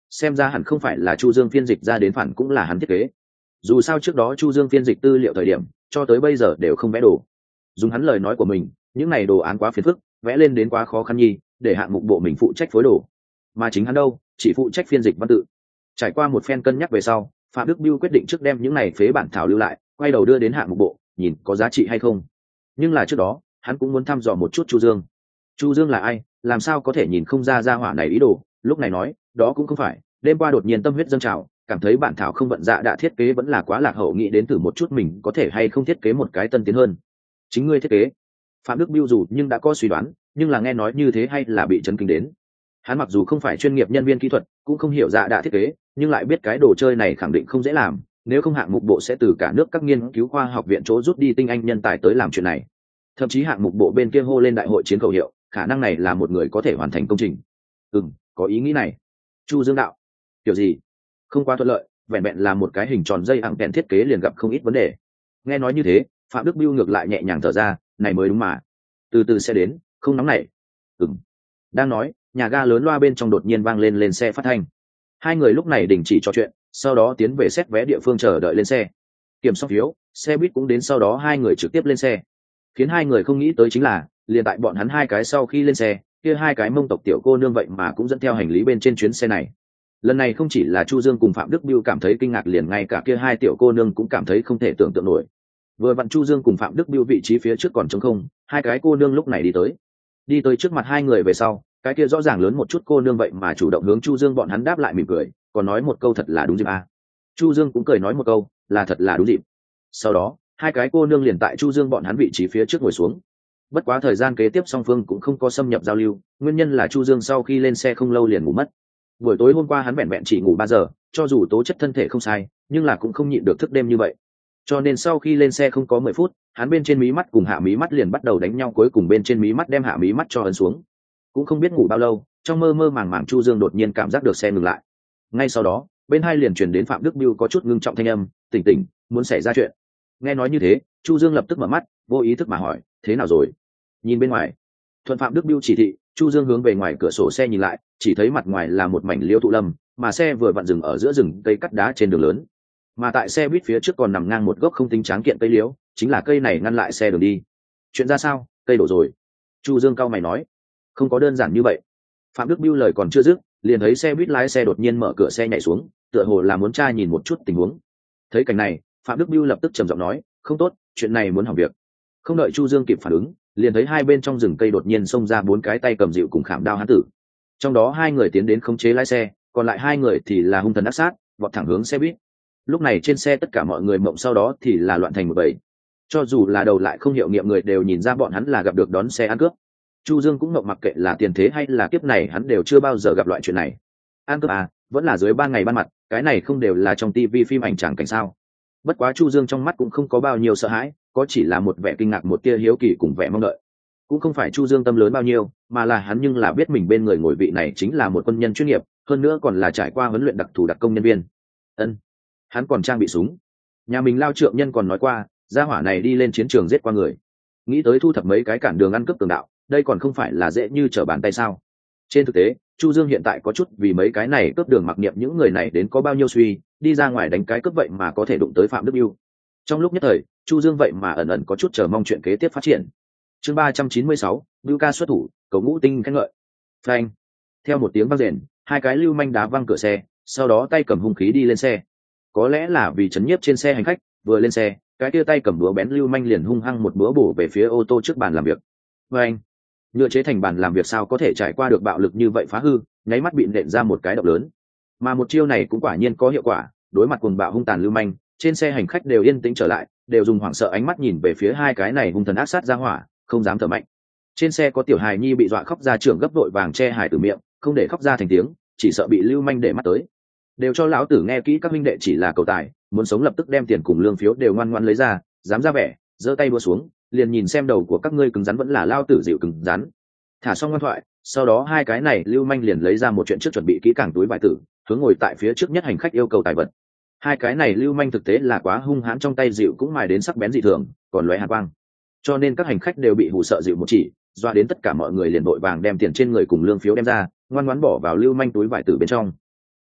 xem ra hẳn không phải là Chu Dương phiên dịch ra đến phản cũng là hắn thiết kế. Dù sao trước đó Chu Dương phiên dịch tư liệu thời điểm cho tới bây giờ đều không vẽ đồ. Dùng hắn lời nói của mình, những này đồ án quá phiền phức, vẽ lên đến quá khó khăn nhi, để hạng mục bộ mình phụ trách phối đồ. Mà chính hắn đâu, chỉ phụ trách phiên dịch văn tự. Trải qua một phen cân nhắc về sau, Phạm Đức Biêu quyết định trước đem những này phế bản thảo lưu lại, quay đầu đưa đến hạng mục bộ, nhìn có giá trị hay không. Nhưng là trước đó, hắn cũng muốn thăm dò một chút Chu Dương. Chu Dương là ai, làm sao có thể nhìn không ra ra hỏa này ý đồ, lúc này nói, đó cũng không phải, đêm qua đột nhiên tâm huyết dâng trào, cảm thấy bản thảo không vận dạ đã thiết kế vẫn là quá lạc hậu, nghĩ đến thử một chút mình có thể hay không thiết kế một cái tân tiến hơn. Chính ngươi thiết kế. Phạm Đức Biêu dù nhưng đã có suy đoán, nhưng là nghe nói như thế hay là bị chấn kinh đến. Hắn mặc dù không phải chuyên nghiệp nhân viên kỹ thuật, cũng không hiểu dạ đã thiết kế, nhưng lại biết cái đồ chơi này khẳng định không dễ làm, nếu không hạng mục bộ sẽ từ cả nước các nghiên cứu khoa học viện chỗ rút đi tinh anh nhân tài tới làm chuyện này. Thậm chí hạng mục bộ bên kia hô lên đại hội chiến khẩu hiệu, khả năng này là một người có thể hoàn thành công trình. Ừm, có ý nghĩ này. Chu Dương đạo. Kiểu gì? Không quá thuận lợi, vẹn vẹn là một cái hình tròn dây ẳng kèn thiết kế liền gặp không ít vấn đề. Nghe nói như thế, Phạm Đức Biêu ngược lại nhẹ nhàng thở ra, này mới đúng mà. Từ từ sẽ đến, không nóng nảy. Ừm. Đang nói, nhà ga lớn loa bên trong đột nhiên vang lên lên xe phát thanh. Hai người lúc này đình chỉ trò chuyện, sau đó tiến về xét vé địa phương chờ đợi lên xe. Kiểm soát phiếu, xe buýt cũng đến, sau đó hai người trực tiếp lên xe. Khiến hai người không nghĩ tới chính là, liền tại bọn hắn hai cái sau khi lên xe, kia hai cái Mông tộc tiểu cô nương vậy mà cũng dẫn theo hành lý bên trên chuyến xe này. Lần này không chỉ là Chu Dương cùng Phạm Đức Biêu cảm thấy kinh ngạc, liền ngay cả kia hai tiểu cô nương cũng cảm thấy không thể tưởng tượng nổi. Vừa vặn Chu Dương cùng Phạm Đức Biêu vị trí phía trước còn trống không, hai cái cô nương lúc này đi tới. Đi tới trước mặt hai người về sau, cái kia rõ ràng lớn một chút cô nương vậy mà chủ động hướng Chu Dương bọn hắn đáp lại mỉm cười, còn nói một câu thật là đúng dịp à. Chu Dương cũng cười nói một câu, là thật là đúng dịp. Sau đó, hai cái cô nương liền tại Chu Dương bọn hắn vị trí phía trước ngồi xuống. Bất quá thời gian kế tiếp song phương cũng không có xâm nhập giao lưu, nguyên nhân là Chu Dương sau khi lên xe không lâu liền ngủ mất. Buổi tối hôm qua hắn vẹn vẹn chỉ ngủ ba giờ, cho dù tố chất thân thể không sai, nhưng là cũng không nhịn được thức đêm như vậy. Cho nên sau khi lên xe không có mười phút, hắn bên trên mí mắt cùng hạ mí mắt liền bắt đầu đánh nhau, cuối cùng bên trên mí mắt đem hạ mí mắt cho ấn xuống. Cũng không biết ngủ bao lâu, trong mơ mơ màng màng Chu Dương đột nhiên cảm giác được xe ngừng lại. Ngay sau đó, bên hai liền truyền đến Phạm Đức Biêu có chút ngưng trọng thanh âm, "Tỉnh tỉnh, muốn xảy ra chuyện." Nghe nói như thế, Chu Dương lập tức mở mắt, vô ý thức mà hỏi, "Thế nào rồi?" Nhìn bên ngoài, thuận Phạm Đức Biêu chỉ thị, Chu Dương hướng về ngoài cửa sổ xe nhìn lại, chỉ thấy mặt ngoài là một mảnh liễu thụ lâm, mà xe vừa vặn dừng ở giữa rừng cây cắt đá trên đường lớn. Mà tại xe buýt phía trước còn nằm ngang một gốc không tính tráng kiện cây liễu, chính là cây này ngăn lại xe đường đi. "Chuyện ra sao? Cây đổ rồi." Chu Dương cau mày nói. "Không có đơn giản như vậy." Phạm Đức Biêu lời còn chưa dứt, liền thấy xe buýt lái xe đột nhiên mở cửa xe nhảy xuống, tựa hồ là muốn tra nhìn một chút tình huống. Thấy cảnh này, Phạm Đức Biêu lập tức trầm giọng nói, "Không tốt, chuyện này muốn hỏng việc." Không đợi Chu Dương kịp phản ứng, liền thấy hai bên trong rừng cây đột nhiên xông ra bốn cái tay cầm dịu cùng khảm đao hán tử. Trong đó hai người tiến đến khống chế lái xe, còn lại hai người thì là hung thần ác sát, vọt thẳng hướng xe buýt. Lúc này trên xe tất cả mọi người mộng, sau đó thì là loạn thành một bầy. Cho dù là đầu lại không hiệu nghiệm người đều nhìn ra bọn hắn là gặp được đón xe ăn cướp. Chu Dương cũng mộng, mặc kệ là tiền thế hay là kiếp này hắn đều chưa bao giờ gặp loại chuyện này. Ăn cướp à, vẫn là dưới ban ngày ban mặt, cái này không đều là trong tivi phim ảnh tràng cảnh sao? Bất quá Chu Dương trong mắt cũng không có bao nhiêu sợ hãi, có chỉ là một vẻ kinh ngạc, một tia hiếu kỳ cùng vẻ mong đợi. Cũng không phải Chu Dương tâm lớn bao nhiêu, mà là hắn nhưng là biết mình bên người ngồi vị này chính là một quân nhân chuyên nghiệp, hơn nữa còn là trải qua huấn luyện đặc thù đặc công nhân viên. Ân, hắn còn trang bị súng. Nhà mình Lao Trượng Nhân còn nói qua, gia hỏa này đi lên chiến trường giết qua người. Nghĩ tới thu thập mấy cái cản đường ăn cướp tường đạo, đây còn không phải là dễ như trở bàn tay sao? Trên thực tế, Chu Dương hiện tại có chút vì mấy cái này cướp đường mặc niệm những người này đến có bao nhiêu suy, đi ra ngoài đánh cái cướp vậy mà có thể đụng tới Phạm Đức Biêu. Trong lúc nhất thời, Chu Dương vậy mà ẩn ẩn có chút chờ mong chuyện kế tiếp phát triển. Chương ba trăm chín mươi sáu, Bưu ca xuất thủ, cầu ngũ tinh khen ngợi. Phanh. Theo một tiếng vang rền, hai cái lưu manh đá văng cửa xe, sau đó tay cầm hung khí đi lên xe. Có lẽ là vì chấn nhiếp trên xe hành khách, vừa lên xe, cái kia tay cầm búa bén lưu manh liền hung hăng một búa bổ về phía ô tô trước bàn làm việc. Phanh. Nhựa chế thành bàn làm việc sao có thể trải qua được bạo lực như vậy phá hư, nháy mắt bị nện ra một cái động lớn. Mà một chiêu này cũng quả nhiên có hiệu quả, đối mặt cuồng bạo hung tàn lưu manh, trên xe hành khách đều yên tĩnh trở lại, đều dùng hoảng sợ ánh mắt nhìn về phía hai cái này hung thần ác sát ra hỏa, không dám thở mạnh. Trên xe có tiểu hài nhi bị dọa khóc ra, trưởng gấp đội vàng che hài từ miệng, không để khóc ra thành tiếng, chỉ sợ bị lưu manh để mắt tới. Đều cho lão tử nghe kỹ, các minh đệ chỉ là cầu tài, muốn sống lập tức đem tiền cùng lương phiếu đều ngoan ngoãn lấy ra, dám ra vẻ, giơ tay búa xuống, liền nhìn xem đầu của các ngươi cứng rắn vẫn là lao tử dịu cứng rắn. Thả xong ngoan thoại, sau đó hai cái này lưu manh liền lấy ra một chuyện trước chuẩn bị kỹ càng túi vải tử, hướng ngồi tại phía trước nhất hành khách yêu cầu tài vật. Hai cái này lưu manh thực tế là quá hung hãn, trong tay dịu cũng mài đến sắc bén dị thường, còn lóe hàn quang, cho nên các hành khách đều bị hù sợ dịu một chỉ, doa đến tất cả mọi người liền vội vàng đem tiền trên người cùng lương phiếu đem ra, ngoan ngoãn bỏ vào lưu manh túi vải tử bên trong.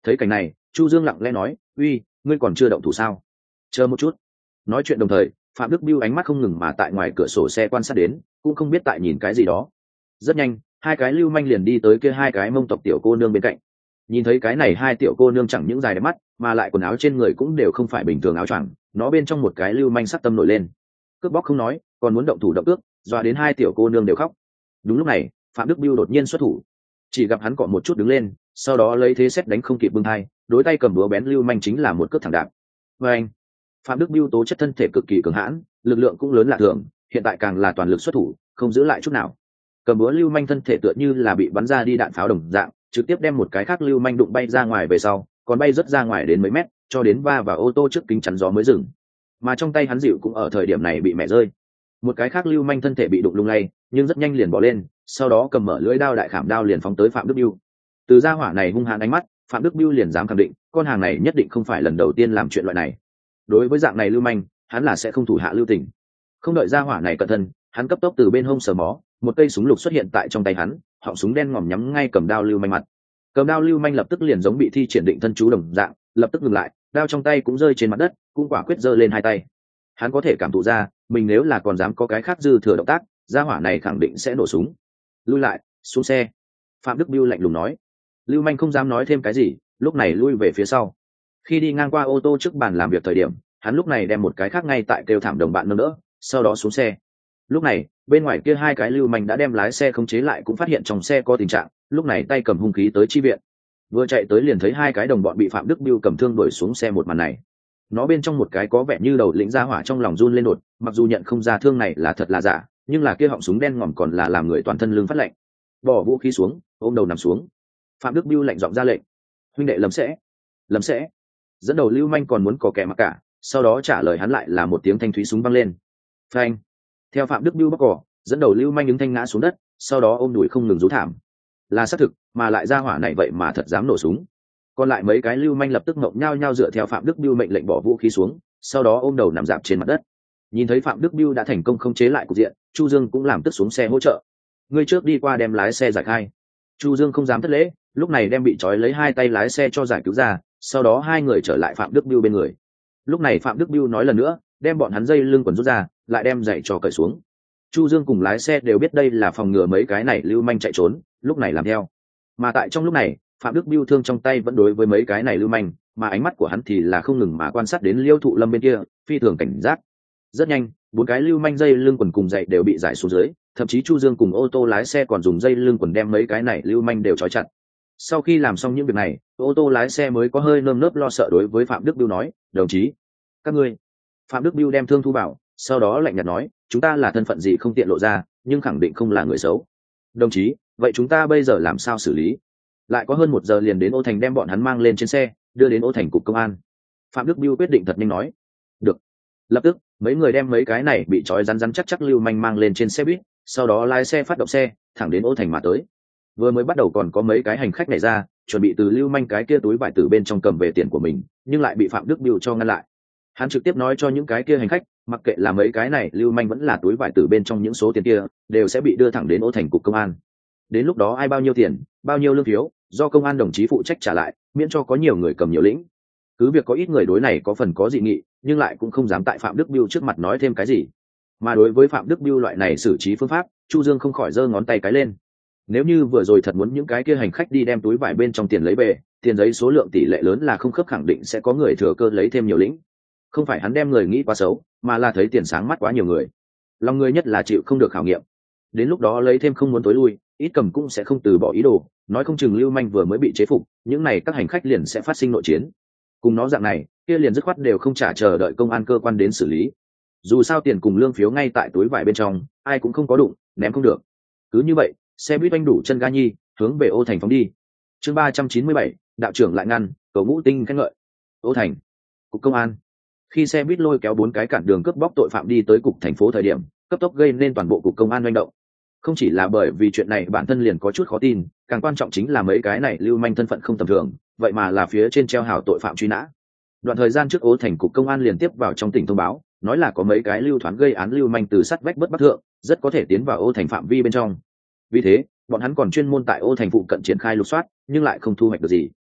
Thấy cảnh này, Chu Dương lặng lẽ nói, uy, ngươi còn chưa động thủ sao? Chờ một chút. Nói chuyện đồng thời, Phạm Đức Biêu ánh mắt không ngừng mà tại ngoài cửa sổ xe quan sát đến, cũng không biết tại nhìn cái gì đó. Rất nhanh, hai cái lưu manh liền đi tới kia hai cái Mông tộc tiểu cô nương bên cạnh. Nhìn thấy cái này hai tiểu cô nương chẳng những dài đẹp mắt, mà lại quần áo trên người cũng đều không phải bình thường áo choàng, nó bên trong một cái lưu manh sắc tâm nổi lên. Cướp bóc không nói, còn muốn động thủ động ước, dọa đến hai tiểu cô nương đều khóc. Đúng lúc này, Phạm Đức Biêu đột nhiên xuất thủ, chỉ gặp hắn cọ một chút đứng lên, sau đó lấy thế xét đánh không kịp bưng hai, đối tay cầm búa bén lưu manh chính là một cước thẳng đạp. Và anh, Phạm Đức Biêu tố chất thân thể cực kỳ cường hãn, lực lượng cũng lớn lạ thường, hiện tại càng là toàn lực xuất thủ, không giữ lại chút nào. Cầm búa lưu manh thân thể tựa như là bị bắn ra đi đạn pháo đồng dạng, trực tiếp đem một cái khác lưu manh đụng bay ra ngoài về sau, còn bay rất ra ngoài đến mấy mét, cho đến va vào ô tô trước kính chắn gió mới dừng. Mà trong tay hắn dịu cũng ở thời điểm này bị mẹ rơi. Một cái khác lưu manh thân thể bị đụng lung lay, nhưng rất nhanh liền bỏ lên, sau đó cầm mở lưỡi đao đại khảm đao liền phóng tới Phạm Đức Biêu. Từ gia hỏa này hung hãn ánh mắt, Phạm Đức Biêu liền dám khẳng định, con hàng này nhất định không phải lần đầu tiên làm chuyện loại này. Đối với dạng này lưu manh, hắn là sẽ không thủ hạ lưu tình. Không đợi gia hỏa này cẩn thận, hắn cấp tốc từ bên hông sờ mó, một cây súng lục xuất hiện tại trong tay hắn, họng súng đen ngòm nhắm ngay cầm đao lưu manh mặt. Cầm đao lưu manh lập tức liền giống bị thi triển định thân chú đồng dạng, lập tức ngừng lại, đao trong tay cũng rơi trên mặt đất, cũng quả quyết giơ lên hai tay. Hắn có thể cảm thụ ra, mình nếu là còn dám có cái khác dư thừa động tác, gia hỏa này khẳng định sẽ nổ súng. Lui lại, xuống xe. Phạm Đức Biêu lạnh lùng nói. Lưu manh không dám nói thêm cái gì, lúc này lui về phía sau. Khi đi ngang qua ô tô trước bàn làm việc thời điểm, hắn lúc này đem một cái khác ngay tại kêu thảm đồng bạn nâng đỡ, sau đó xuống xe. Lúc này, bên ngoài kia hai cái lưu manh đã đem lái xe khống chế lại, cũng phát hiện trong xe có tình trạng, lúc này tay cầm hung khí tới chi viện. Vừa chạy tới liền thấy hai cái đồng bọn bị Phạm Đức Biêu cầm thương đuổi xuống xe. Một màn này, nó bên trong một cái có vẻ như đầu lĩnh gia hỏa trong lòng run lên đột, mặc dù nhận không ra thương này là thật là giả, nhưng là kia họng súng đen ngòm còn là làm người toàn thân lưng phát lạnh. Bỏ vũ khí xuống, ôm đầu nằm xuống. Phạm Đức Biêu lạnh giọng ra lệnh, huynh đệ lầm sẽ lầm sẽ dẫn đầu lưu manh còn muốn có kẻ mặc cả, sau đó trả lời hắn lại là một tiếng thanh thúy súng văng lên. Phanh. Theo Phạm Đức Biêu bóc cỏ, dẫn đầu lưu manh ứng thanh ngã xuống đất, sau đó ôm đùi không ngừng rú thảm. Là xác thực, mà lại ra hỏa này vậy mà thật dám nổ súng. Còn lại mấy cái lưu manh lập tức ngộng nhao nhao dựa theo Phạm Đức Biêu mệnh lệnh bỏ vũ khí xuống, sau đó ôm đầu nằm dạp trên mặt đất. Nhìn thấy Phạm Đức Biêu đã thành công khống chế lại cục diện, Chu Dương cũng làm tức xuống xe hỗ trợ. Người trước đi qua đem lái xe giải khai. Chu Dương không dám thất lễ, lúc này đem bị trói lấy hai tay lái xe cho giải cứu ra, sau đó hai người trở lại Phạm Đức Biêu bên người. Lúc này Phạm Đức Biêu nói lần nữa, đem bọn hắn dây lưng quần rút ra, lại đem giày cho cởi xuống. Chu Dương cùng lái xe đều biết đây là phòng ngừa mấy cái này lưu manh chạy trốn, lúc này làm theo. Mà tại trong lúc này, Phạm Đức Biêu thương trong tay vẫn đối với mấy cái này lưu manh, mà ánh mắt của hắn thì là không ngừng mà quan sát đến Liêu Thụ Lâm bên kia, phi thường cảnh giác. Rất nhanh, bốn cái lưu manh dây lưng quần cùng giày đều bị giải xuống dưới, thậm chí Chu Dương cùng ô tô lái xe còn dùng dây lưng quần đem mấy cái này lưu manh đều trói chặt. Sau khi làm xong những việc này, ô tô lái xe mới có hơi nơm nớp lo sợ đối với Phạm Đức Biêu nói, đồng chí, các ngươi. Phạm Đức Biêu đem thương thu bảo, sau đó lạnh nhạt nói, chúng ta là thân phận gì không tiện lộ ra, nhưng khẳng định không là người xấu. Đồng chí, vậy chúng ta bây giờ làm sao xử lý? Lại có hơn một giờ liền đến Ô Thành đem bọn hắn mang lên trên xe, đưa đến Ô Thành cục công an. Phạm Đức Biêu quyết định thật nhanh nói, được. Lập tức, mấy người đem mấy cái này bị trói rắn rắn chắc chắc lưu manh mang lên trên xe buýt, sau đó lái xe phát động xe, thẳng đến Ô Thành mà tới. Vừa mới bắt đầu còn có mấy cái hành khách này ra, chuẩn bị từ lưu manh cái kia túi vải từ bên trong cầm về tiền của mình, nhưng lại bị Phạm Đức Biêu cho ngăn lại. Hắn trực tiếp nói cho những cái kia hành khách, mặc kệ là mấy cái này lưu manh vẫn là túi vải từ bên trong những số tiền kia, đều sẽ bị đưa thẳng đến Ô Thành cục công an. Đến lúc đó ai bao nhiêu tiền, bao nhiêu lương phiếu, do công an đồng chí phụ trách trả lại, miễn cho có nhiều người cầm nhiều lĩnh. Cứ việc có ít người đối này có phần có dị nghị, nhưng lại cũng không dám tại Phạm Đức Biêu trước mặt nói thêm cái gì. Mà đối với Phạm Đức Biêu loại này xử trí phương pháp, Chu Dương không khỏi giơ ngón tay cái lên. Nếu như vừa rồi thật muốn những cái kia hành khách đi đem túi vải bên trong tiền lấy về, tiền giấy số lượng tỷ lệ lớn là không khớp, khẳng định sẽ có người thừa cơ lấy thêm nhiều lĩnh. Không phải hắn đem người nghĩ quá xấu, mà là thấy tiền sáng mắt quá nhiều người. Lòng người nhất là chịu không được khảo nghiệm. Đến lúc đó lấy thêm không muốn tối lui, ít cầm cũng sẽ không từ bỏ ý đồ, nói không chừng lưu manh vừa mới bị chế phục, những này các hành khách liền sẽ phát sinh nội chiến. Cùng nó dạng này, kia liền dứt khoát đều không trả chờ đợi công an cơ quan đến xử lý. Dù sao tiền cùng lương phiếu ngay tại túi vải bên trong, ai cũng không có đụng, ném không được. Cứ như vậy, xe buýt oanh đủ chân ga nhi, hướng về Ô Thành phóng đi. Chương ba trăm chín mươi bảy, đạo trưởng lại ngăn, cầu ngũ tinh khen ngợi. Ô Thành, cục công an. Khi xe buýt lôi kéo bốn cái cản đường cướp bóc tội phạm đi tới cục thành phố thời điểm, cấp tốc gây nên toàn bộ cục công an manh động. Không chỉ là bởi vì chuyện này bản thân liền có chút khó tin, càng quan trọng chính là mấy cái này lưu manh thân phận không tầm thường, vậy mà là phía trên treo hào tội phạm truy nã. Đoạn thời gian trước Ô Thành cục công an liên tiếp vào trong tỉnh thông báo, nói là có mấy cái lưu thoán gây án lưu manh từ sắt vách bất bắc thượng, rất có thể tiến vào Ô Thành phạm vi bên trong. Vì thế, bọn hắn còn chuyên môn tại Ô Thành phụ cận triển khai lục soát, nhưng lại không thu hoạch được gì.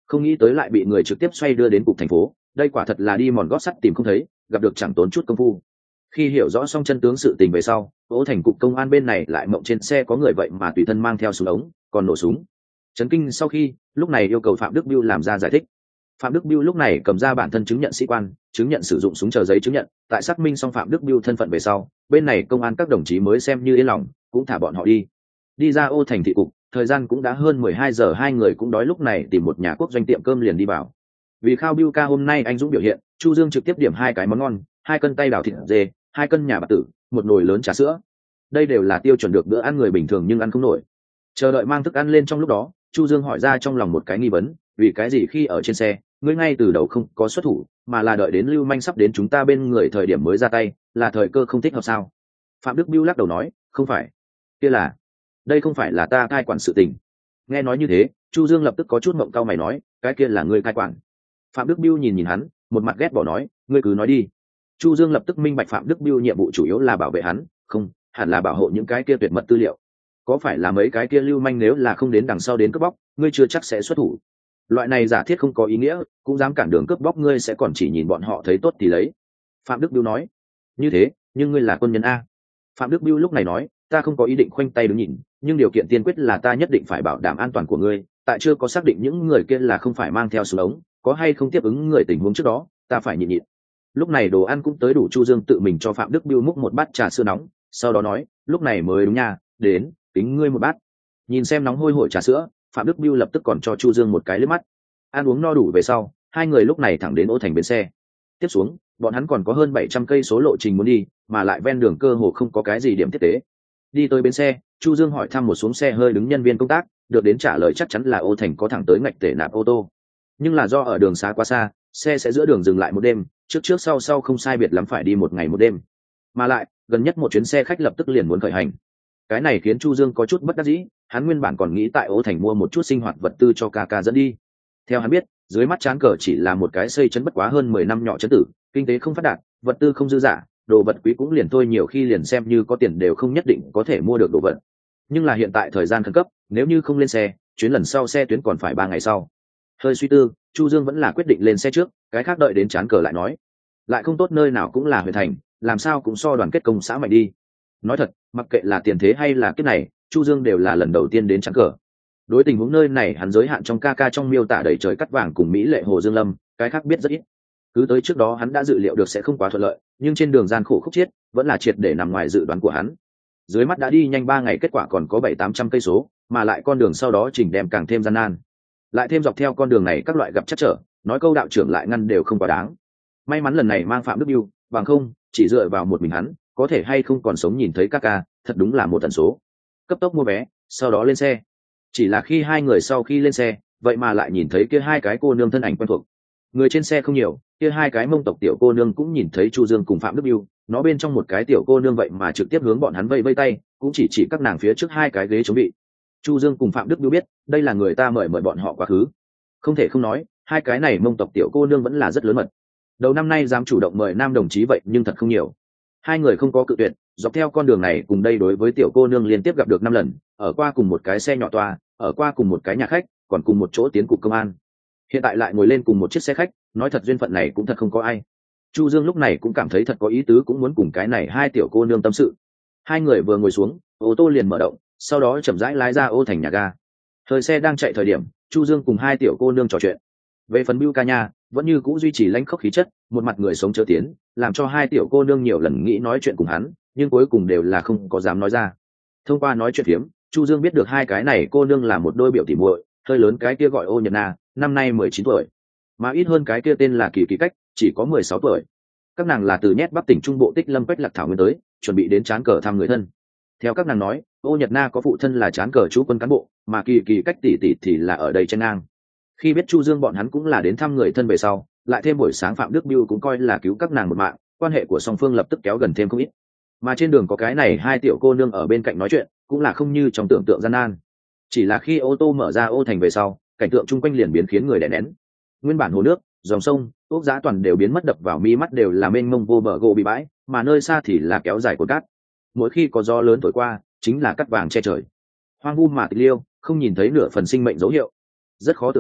không nghĩ tới lại bị người trực tiếp xoay đưa đến cục thành phố. Đây quả thật là đi mòn gót sắt tìm không thấy, gặp được chẳng tốn chút công phu. Khi hiểu rõ xong chân tướng sự tình về sau, Ô Thành cục công an bên này lại mộng trên xe có người vậy mà tùy thân mang theo súng ống, còn nổ súng. Chấn kinh sau khi, lúc này yêu cầu Phạm Đức Biêu làm ra giải thích. Phạm Đức Biêu lúc này cầm ra bản thân chứng nhận sĩ quan, chứng nhận sử dụng súng chờ giấy chứng nhận, tại xác minh xong Phạm Đức Biêu thân phận về sau, bên này công an các đồng chí mới xem như yên lòng, cũng thả bọn họ đi. Đi ra Ô Thành thị cục, thời gian cũng đã hơn mười hai giờ, hai người cũng đói, lúc này tìm một nhà quốc doanh tiệm cơm liền đi vào. Vì khao Biêu ca hôm nay anh dũng biểu hiện, Chu Dương trực tiếp điểm hai cái món ngon, hai cân tay đào thịt dê, hai cân nhà bạc tử, một nồi lớn trà sữa. Đây đều là tiêu chuẩn được bữa ăn người bình thường nhưng ăn không nổi. Chờ đợi mang thức ăn lên trong lúc đó, Chu Dương hỏi ra trong lòng một cái nghi vấn, vì cái gì khi ở trên xe ngươi ngay từ đầu không có xuất thủ, mà là đợi đến lưu manh sắp đến chúng ta bên người thời điểm mới ra tay, là thời cơ không thích hợp sao? Phạm Đức Biêu lắc đầu nói, không phải, kia là, đây không phải là ta cai quản sự tình. Nghe nói như thế, Chu Dương lập tức có chút mộng cau mày nói, cái kia là ngươi cai quản. Phạm Đức Biêu nhìn nhìn hắn, một mặt ghét bỏ nói, ngươi cứ nói đi. Chu Dương lập tức minh bạch Phạm Đức Biêu nhiệm vụ chủ yếu là bảo vệ hắn, không, hẳn là bảo hộ những cái kia tuyệt mật tư liệu. Có phải là mấy cái kia lưu manh nếu là không đến đằng sau đến cướp bóc, ngươi chưa chắc sẽ xuất thủ. Loại này giả thiết không có ý nghĩa, cũng dám cản đường cướp bóc, ngươi sẽ còn chỉ nhìn bọn họ thấy tốt thì lấy. Phạm Đức Biêu nói, như thế, nhưng ngươi là quân nhân a. Phạm Đức Biêu lúc này nói, ta không có ý định khoanh tay đứng nhìn, nhưng điều kiện tiên quyết là ta nhất định phải bảo đảm an toàn của ngươi, tại chưa có xác định những người kia là không phải mang theo súng ống, có hay không tiếp ứng người tình huống trước đó, ta phải nhịn nhịn. Lúc này đồ ăn cũng tới đủ, Chu Dương tự mình cho Phạm Đức Biêu múc một bát trà sữa nóng, sau đó nói, lúc này mới đúng nha, đến, tính ngươi một bát. Nhìn xem nóng hôi hổi trà sữa, Phạm Đức Biêu lập tức còn cho Chu Dương một cái liếc mắt. Ăn uống no đủ về sau, hai người lúc này thẳng đến Ô Thành bến xe. Tiếp xuống, bọn hắn còn có hơn bảy trăm cây số lộ trình muốn đi, mà lại ven đường cơ hồ không có cái gì điểm tiếp tế. Đi tới bến xe, Chu Dương hỏi thăm một xuống xe hơi đứng nhân viên công tác, được đến trả lời chắc chắn là Ô Thành có thẳng tới ngạch tể nạp ô tô. Nhưng là do ở đường xá quá xa, xe sẽ giữa đường dừng lại một đêm, trước trước sau sau không sai biệt lắm phải đi một ngày một đêm. Mà lại, gần nhất một chuyến xe khách lập tức liền muốn khởi hành. Cái này khiến Chu Dương có chút bất đắc dĩ, hắn nguyên bản còn nghĩ tại Ô Thành mua một chút sinh hoạt vật tư cho ca ca dẫn đi. Theo hắn biết, dưới mắt Trán Cờ chỉ là một cái xây trấn bất quá hơn mười năm nhỏ trấn tử, kinh tế không phát đạt, vật tư không dư dả, đồ vật quý cũng liền thôi, nhiều khi liền xem như có tiền đều không nhất định có thể mua được đồ vật. Nhưng là hiện tại thời gian khẩn cấp, nếu như không lên xe, chuyến lần sau xe tuyến còn phải ba ngày sau. Hơi suy tư, Chu Dương vẫn là quyết định lên xe trước, cái khác đợi đến Trán Cờ lại nói. Lại không tốt, nơi nào cũng là huyện thành, làm sao cũng so đoàn kết công xã mạnh đi. Nói thật, mặc kệ là tiền thế hay là kiếp này, Chu Dương đều là lần đầu tiên đến Trán Cờ. Đối tình huống nơi này, hắn giới hạn trong ca ca trong miêu tả đầy trời cắt vàng cùng mỹ lệ Hồ Dương Lâm, cái khác biết rất ít. Cứ tới trước đó hắn đã dự liệu được sẽ không quá thuận lợi, nhưng trên đường gian khổ khúc chiết, vẫn là triệt để nằm ngoài dự đoán của hắn. Dưới mắt đã đi nhanh ba ngày, kết quả còn có bảy tám trăm cây số, mà lại con đường sau đó chỉnh đem càng thêm gian nan. Lại thêm dọc theo con đường này các loại gặp trắc trở, nói câu đạo trưởng lại ngăn đều không quá đáng. May mắn lần này mang Phạm Đức Biêu, bằng không, chỉ dựa vào một mình hắn, có thể hay không còn sống nhìn thấy ca ca, thật đúng là một tần số. Cấp tốc mua vé, sau đó lên xe. Chỉ là khi hai người sau khi lên xe, vậy mà lại nhìn thấy kia hai cái cô nương thân ảnh quen thuộc. Người trên xe không nhiều, kia hai cái Mông tộc tiểu cô nương cũng nhìn thấy Chu Dương cùng Phạm Đức Biêu, nó bên trong một cái tiểu cô nương vậy mà trực tiếp hướng bọn hắn vây vây tay, cũng chỉ chỉ các nàng phía trước hai cái ghế chống vị. Chu Dương cùng Phạm Đức Biêu biết, đây là người ta mời mời bọn họ quá khứ. Không thể không nói, hai cái này Mông tộc tiểu cô nương vẫn là rất lớn mật. Đầu năm nay dám chủ động mời nam đồng chí vậy nhưng thật không nhiều. Hai người không có cự tuyệt, dọc theo con đường này cùng đây đối với tiểu cô nương liên tiếp gặp được năm lần, ở qua cùng một cái xe nhỏ toa, ở qua cùng một cái nhà khách, còn cùng một chỗ tiến cục công an. Hiện tại lại ngồi lên cùng một chiếc xe khách, nói thật duyên phận này cũng thật không có ai. Chu Dương lúc này cũng cảm thấy thật có ý tứ, cũng muốn cùng cái này hai tiểu cô nương tâm sự. Hai người vừa ngồi xuống, ô tô liền mở động, sau đó chậm rãi lái ra Ô Thành nhà ga. Thời xe đang chạy thời điểm, Chu Dương cùng hai tiểu cô nương trò chuyện. Về phần Bưu ca nha, vẫn như cũ duy trì lãnh khốc khí chất, một mặt người sống chớ tiến, làm cho hai tiểu cô nương nhiều lần nghĩ nói chuyện cùng hắn, nhưng cuối cùng đều là không có dám nói ra. Thông qua nói chuyện phiếm, Chu Dương biết được hai cái này cô nương là một đôi biểu tỉ muội, hơi lớn cái kia gọi Ô Nhật Na, năm nay mười chín tuổi, mà ít hơn cái kia tên là Kỳ Kỳ Cách, chỉ có mười sáu tuổi. Các nàng là từ nhét Bắc tỉnh Trung Bộ Tích Lâm Quách Lạc Thảo nguyên tới, chuẩn bị đến Trán Cờ thăm người thân. Theo các nàng nói, Ô Nhật Na có phụ thân là Trán Cờ chú quân cán bộ, mà Kỳ Kỳ Cách tỷ tỷ thì là ở đây trên ngang. Khi biết Chu Dương bọn hắn cũng là đến thăm người thân về sau, lại thêm buổi sáng Phạm Đức Biêu cũng coi là cứu các nàng một mạng, quan hệ của song phương lập tức kéo gần thêm không ít. Mà trên đường có cái này hai tiểu cô nương ở bên cạnh nói chuyện, cũng là không như trong tưởng tượng gian nan. Chỉ là khi ô tô mở ra Ô Thành về sau, cảnh tượng chung quanh liền biến khiến người đè nén. Nguyên bản hồ nước, dòng sông, ốc giá toàn đều biến mất, đập vào mi mắt đều là mênh mông vô bờ gỗ bị bãi, mà nơi xa thì là kéo dài cột cát. Mỗi khi có gió lớn thổi qua, chính là cát vàng che trời. Hoang vu mà tịch liêu, không nhìn thấy nửa phần sinh mệnh dấu hiệu. Rất khó tưởng tượng,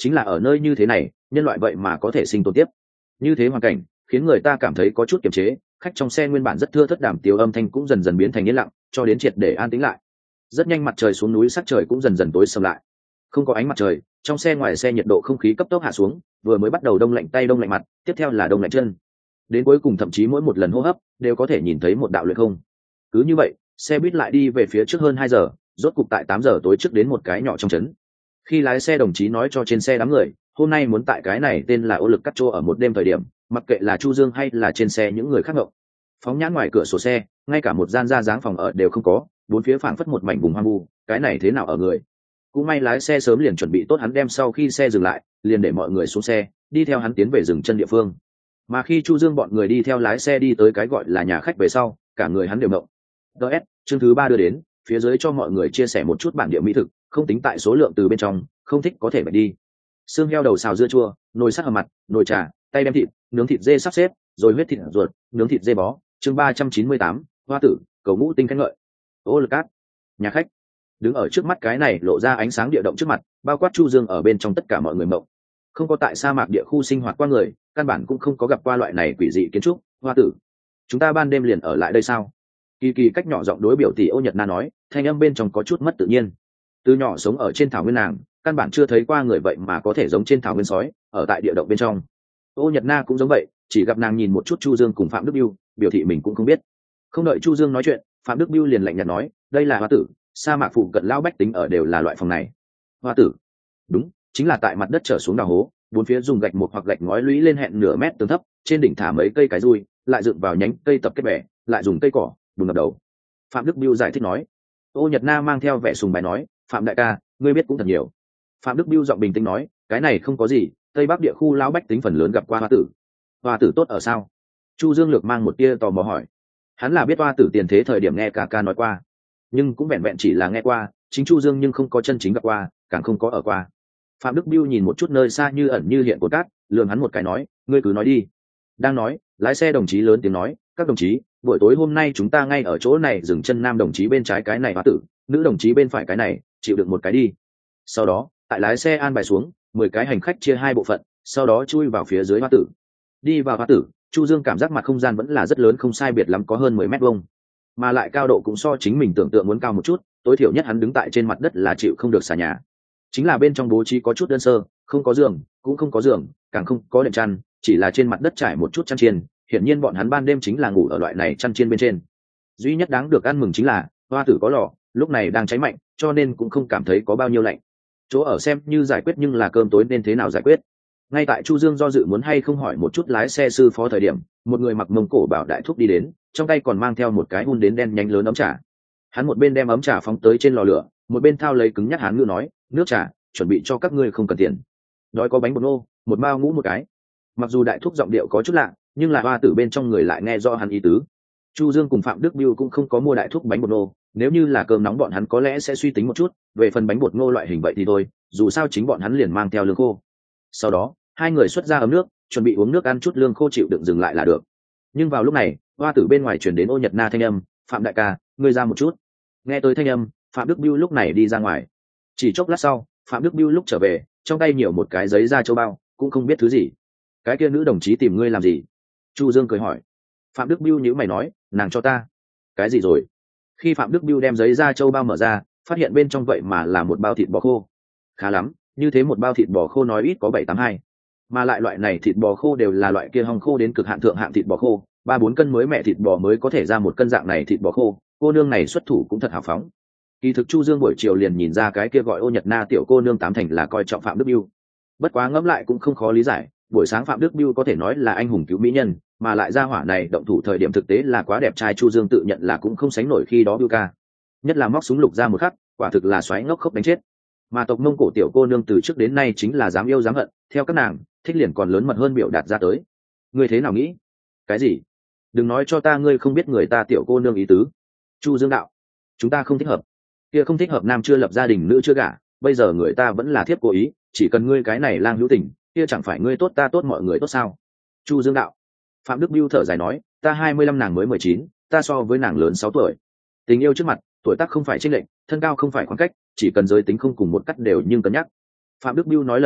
chính là ở nơi như thế này nhân loại vậy mà có thể sinh tồn tiếp. Như thế hoàn cảnh khiến người ta cảm thấy có chút kiềm chế, khách trong xe nguyên bản rất thưa thớt đàm tiếu âm thanh cũng dần dần biến thành yên lặng, cho đến triệt để an tĩnh lại. Rất nhanh mặt trời xuống núi, sắc trời cũng dần dần tối sầm lại. Không có ánh mặt trời, trong xe ngoài xe nhiệt độ không khí cấp tốc hạ xuống, vừa mới bắt đầu đông lạnh tay đông lạnh mặt, tiếp theo là đông lạnh chân, đến cuối cùng thậm chí mỗi một lần hô hấp đều có thể nhìn thấy một đạo luyện không. Cứ như vậy xe buýt lại đi về phía trước hơn hai giờ, rốt cục tại tám giờ tối trước đến một cái nhỏ trong trấn. Khi lái xe đồng chí nói cho trên xe đám người hôm nay muốn tại cái này tên là Ô Lực Cắt Trô ở một đêm thời điểm, mặc kệ là Chu Dương hay là trên xe những người khác ngộng. Phóng nhãn ngoài cửa sổ xe, ngay cả một gian ra dáng phòng ở đều không có, bốn phía phảng phất một mảnh vùng hoang vu, cái này thế nào ở người. Cũng may lái xe sớm liền chuẩn bị tốt, hắn đem sau khi xe dừng lại liền để mọi người xuống xe đi theo hắn tiến về dừng chân địa phương. Mà khi Chu Dương bọn người đi theo lái xe đi tới cái gọi là nhà khách về sau, cả người hắn đều ngộng. ds chương thứ ba đưa đến, phía dưới cho mọi người chia sẻ một chút bản địa mỹ thực, không tính tại số lượng từ bên trong, không thích có thể bạch đi. Xương heo đầu xào dưa chua, nồi sắt hầm mặt, nồi trà, tay đem thịt, nướng thịt dê sắp xếp, rồi huyết thịt ruột, nướng thịt dê bó. Chương ba trăm chín mươi tám, hoa tử, cầu ngũ tinh khen ngợi. Ô Lực Cát, nhà khách. Đứng ở trước mắt cái này lộ ra ánh sáng địa động trước mặt, bao quát Chu Dương ở bên trong tất cả mọi người mộng. Không có tại sa mạc địa khu sinh hoạt qua người, căn bản cũng không có gặp qua loại này quỷ dị kiến trúc. Hoa tử, chúng ta ban đêm liền ở lại đây sao? Kỳ Kỳ cách nhỏ giọng đối biểu tỷ Ô Nhật Na nói, thanh âm bên trong có chút mất tự nhiên. Từ nhỏ sống ở trên thảo nguyên nàng, căn bản chưa thấy qua người vậy mà có thể giống trên thảo nguyên sói, ở tại địa động bên trong. Ô Nhật Na cũng giống vậy, chỉ gặp nàng nhìn một chút Chu Dương cùng Phạm Đức Biêu, biểu thị mình cũng không biết. Không đợi Chu Dương nói chuyện, Phạm Đức Biêu liền lạnh nhạt nói, đây là hoa tử, sa mạc phụ cận lão bách tính ở đều là loại phòng này. Hoa tử? Đúng, chính là tại mặt đất trở xuống đào hố, bốn phía dùng gạch một hoặc gạch ngói lũy lên hẹn nửa mét tường thấp, trên đỉnh thả mấy cây cái dùi, lại dựng vào nhánh cây tập kết bẻ, lại dùng cây cỏ bùn ngập đầu. Phạm Đức Biêu giải thích nói. Ô Nhật Na mang theo vẻ sùng bái nói, Phạm đại ca, ngươi biết cũng thật nhiều. Phạm Đức Biêu giọng bình tĩnh nói, cái này không có gì, tây bắc địa khu lão bách tính phần lớn gặp qua hoa tử. Hoa tử tốt ở sao? Chu Dương Lược mang một tia tò mò hỏi. Hắn là biết hoa tử tiền thế thời điểm nghe cả ca nói qua, nhưng cũng vẹn vẹn chỉ là nghe qua, chính Chu Dương nhưng không có chân chính gặp qua, càng không có ở qua. Phạm Đức Biêu nhìn một chút nơi xa như ẩn như hiện của cát, lườm hắn một cái nói, ngươi cứ nói đi. Đang nói, lái xe đồng chí lớn tiếng nói, các đồng chí, buổi tối hôm nay chúng ta ngay ở chỗ này dừng chân, nam đồng chí bên trái cái này hoa tử, nữ đồng chí bên phải cái này, chịu đựng một cái đi. Sau đó, tại lái xe an bài xuống, mười cái hành khách chia hai bộ phận, sau đó chui vào phía dưới hoa tử. Đi vào hoa tử, Chu Dương cảm giác mặt không gian vẫn là rất lớn, không sai biệt lắm có hơn mười mét vuông, mà lại cao độ cũng so chính mình tưởng tượng muốn cao một chút, tối thiểu nhất hắn đứng tại trên mặt đất là chịu không được xà nhà. Chính là bên trong bố trí có chút đơn sơ, không có giường, cũng không có giường, càng không có đệm chăn, chỉ là trên mặt đất trải một chút chăn chiên, hiển nhiên bọn hắn ban đêm chính là ngủ ở loại này chăn chiên bên trên. Duy nhất đáng được ăn mừng chính là hoa tử có lò, lúc này đang cháy mạnh, cho nên cũng không cảm thấy có bao nhiêu lạnh. Chỗ ở xem như giải quyết, nhưng là cơm tối nên thế nào giải quyết? Ngay tại Chu Dương do dự muốn hay không hỏi một chút lái xe sư phó thời điểm, một người mặc mông cổ bảo đại thúc đi đến, trong tay còn mang theo một cái hun đến đen nhánh lớn ấm trà. Hắn một bên đem ấm trà phóng tới trên lò lửa, một bên thao lấy cứng nhắc hán ngữ nói, nước trà chuẩn bị cho các ngươi không cần tiền. Đói có bánh bột ngô, một bao ngũ một cái. Mặc dù đại thúc giọng điệu có chút lạ, nhưng là hoa tử bên trong người lại nghe rõ hắn ý tứ. Chu Dương cùng Phạm Đức Biêu cũng không có mua đại thúc bánh bột ngô, nếu như là cơm nóng bọn hắn có lẽ sẽ suy tính một chút, về phần bánh bột ngô loại hình vậy thì thôi, dù sao chính bọn hắn liền mang theo lương khô. Sau đó hai người xuất ra ấm nước, chuẩn bị uống nước, ăn chút lương khô chịu đựng dừng lại là được. Nhưng vào lúc này, hoa tử bên ngoài truyền đến Ô Nhật Na thanh âm, Phạm đại ca, ngươi ra một chút. Nghe tới thanh âm, Phạm Đức Biêu lúc này đi ra ngoài. Chỉ chốc lát sau, Phạm Đức Biêu lúc trở về, trong tay nhiều một cái giấy da châu bao, cũng không biết thứ gì. Cái kia nữ đồng chí tìm ngươi làm gì? Chu Dương cười hỏi. Phạm Đức Biêu nhíu mày nói, nàng cho ta. Cái gì rồi? Khi Phạm Đức Biêu đem giấy da châu bao mở ra, phát hiện bên trong vậy mà là một bao thịt bò khô. Khá lắm, như thế một bao thịt bò khô nói ít có bảy tám hai, mà lại loại này thịt bò khô đều là loại kia hong khô đến cực hạn thượng hạng thịt bò khô, ba bốn cân mới mẹ thịt bò mới có thể ra một cân dạng này thịt bò khô, cô nương này xuất thủ cũng thật hào phóng. Kỳ thực Chu Dương buổi chiều liền nhìn ra cái kia gọi Ô Nhật Na tiểu cô nương tám thành là coi trọng Phạm Đức Biêu. Bất quá ngẫm lại cũng không khó lý giải, buổi sáng Phạm Đức Biêu có thể nói là anh hùng cứu mỹ nhân, mà lại ra hỏa này động thủ thời điểm thực tế là quá đẹp trai, Chu Dương tự nhận là cũng không sánh nổi khi đó Biêu ca. Nhất là móc súng lục ra một khắc, quả thực là xoáy ngốc khốc đánh chết. Mà tộc Mông Cổ tiểu cô nương từ trước đến nay chính là dám yêu dám hận, theo các nàng, thích liền còn lớn mật hơn biểu đạt ra tới. Ngươi thế nào nghĩ? Cái gì? Đừng nói cho ta ngươi không biết người ta tiểu cô nương ý tứ. Chu Dương đạo, chúng ta không thích hợp. Kia không thích hợp, nam chưa lập gia đình, nữ chưa gả, bây giờ người ta vẫn là thiếp cố ý, chỉ cần ngươi cái này lang hữu tình, kia chẳng phải ngươi tốt ta tốt mọi người tốt sao? Chu Dương đạo. Phạm Đức Biêu thở dài nói, ta hai mươi lăm nàng mới mười chín, ta so với nàng lớn sáu tuổi. Tình yêu trước mặt, tuổi tác không phải chênh lệch, thân cao không phải khoảng cách, chỉ cần giới tính không cùng một cách đều nhưng cân nhắc. Phạm Đức Biêu nói lần nữa,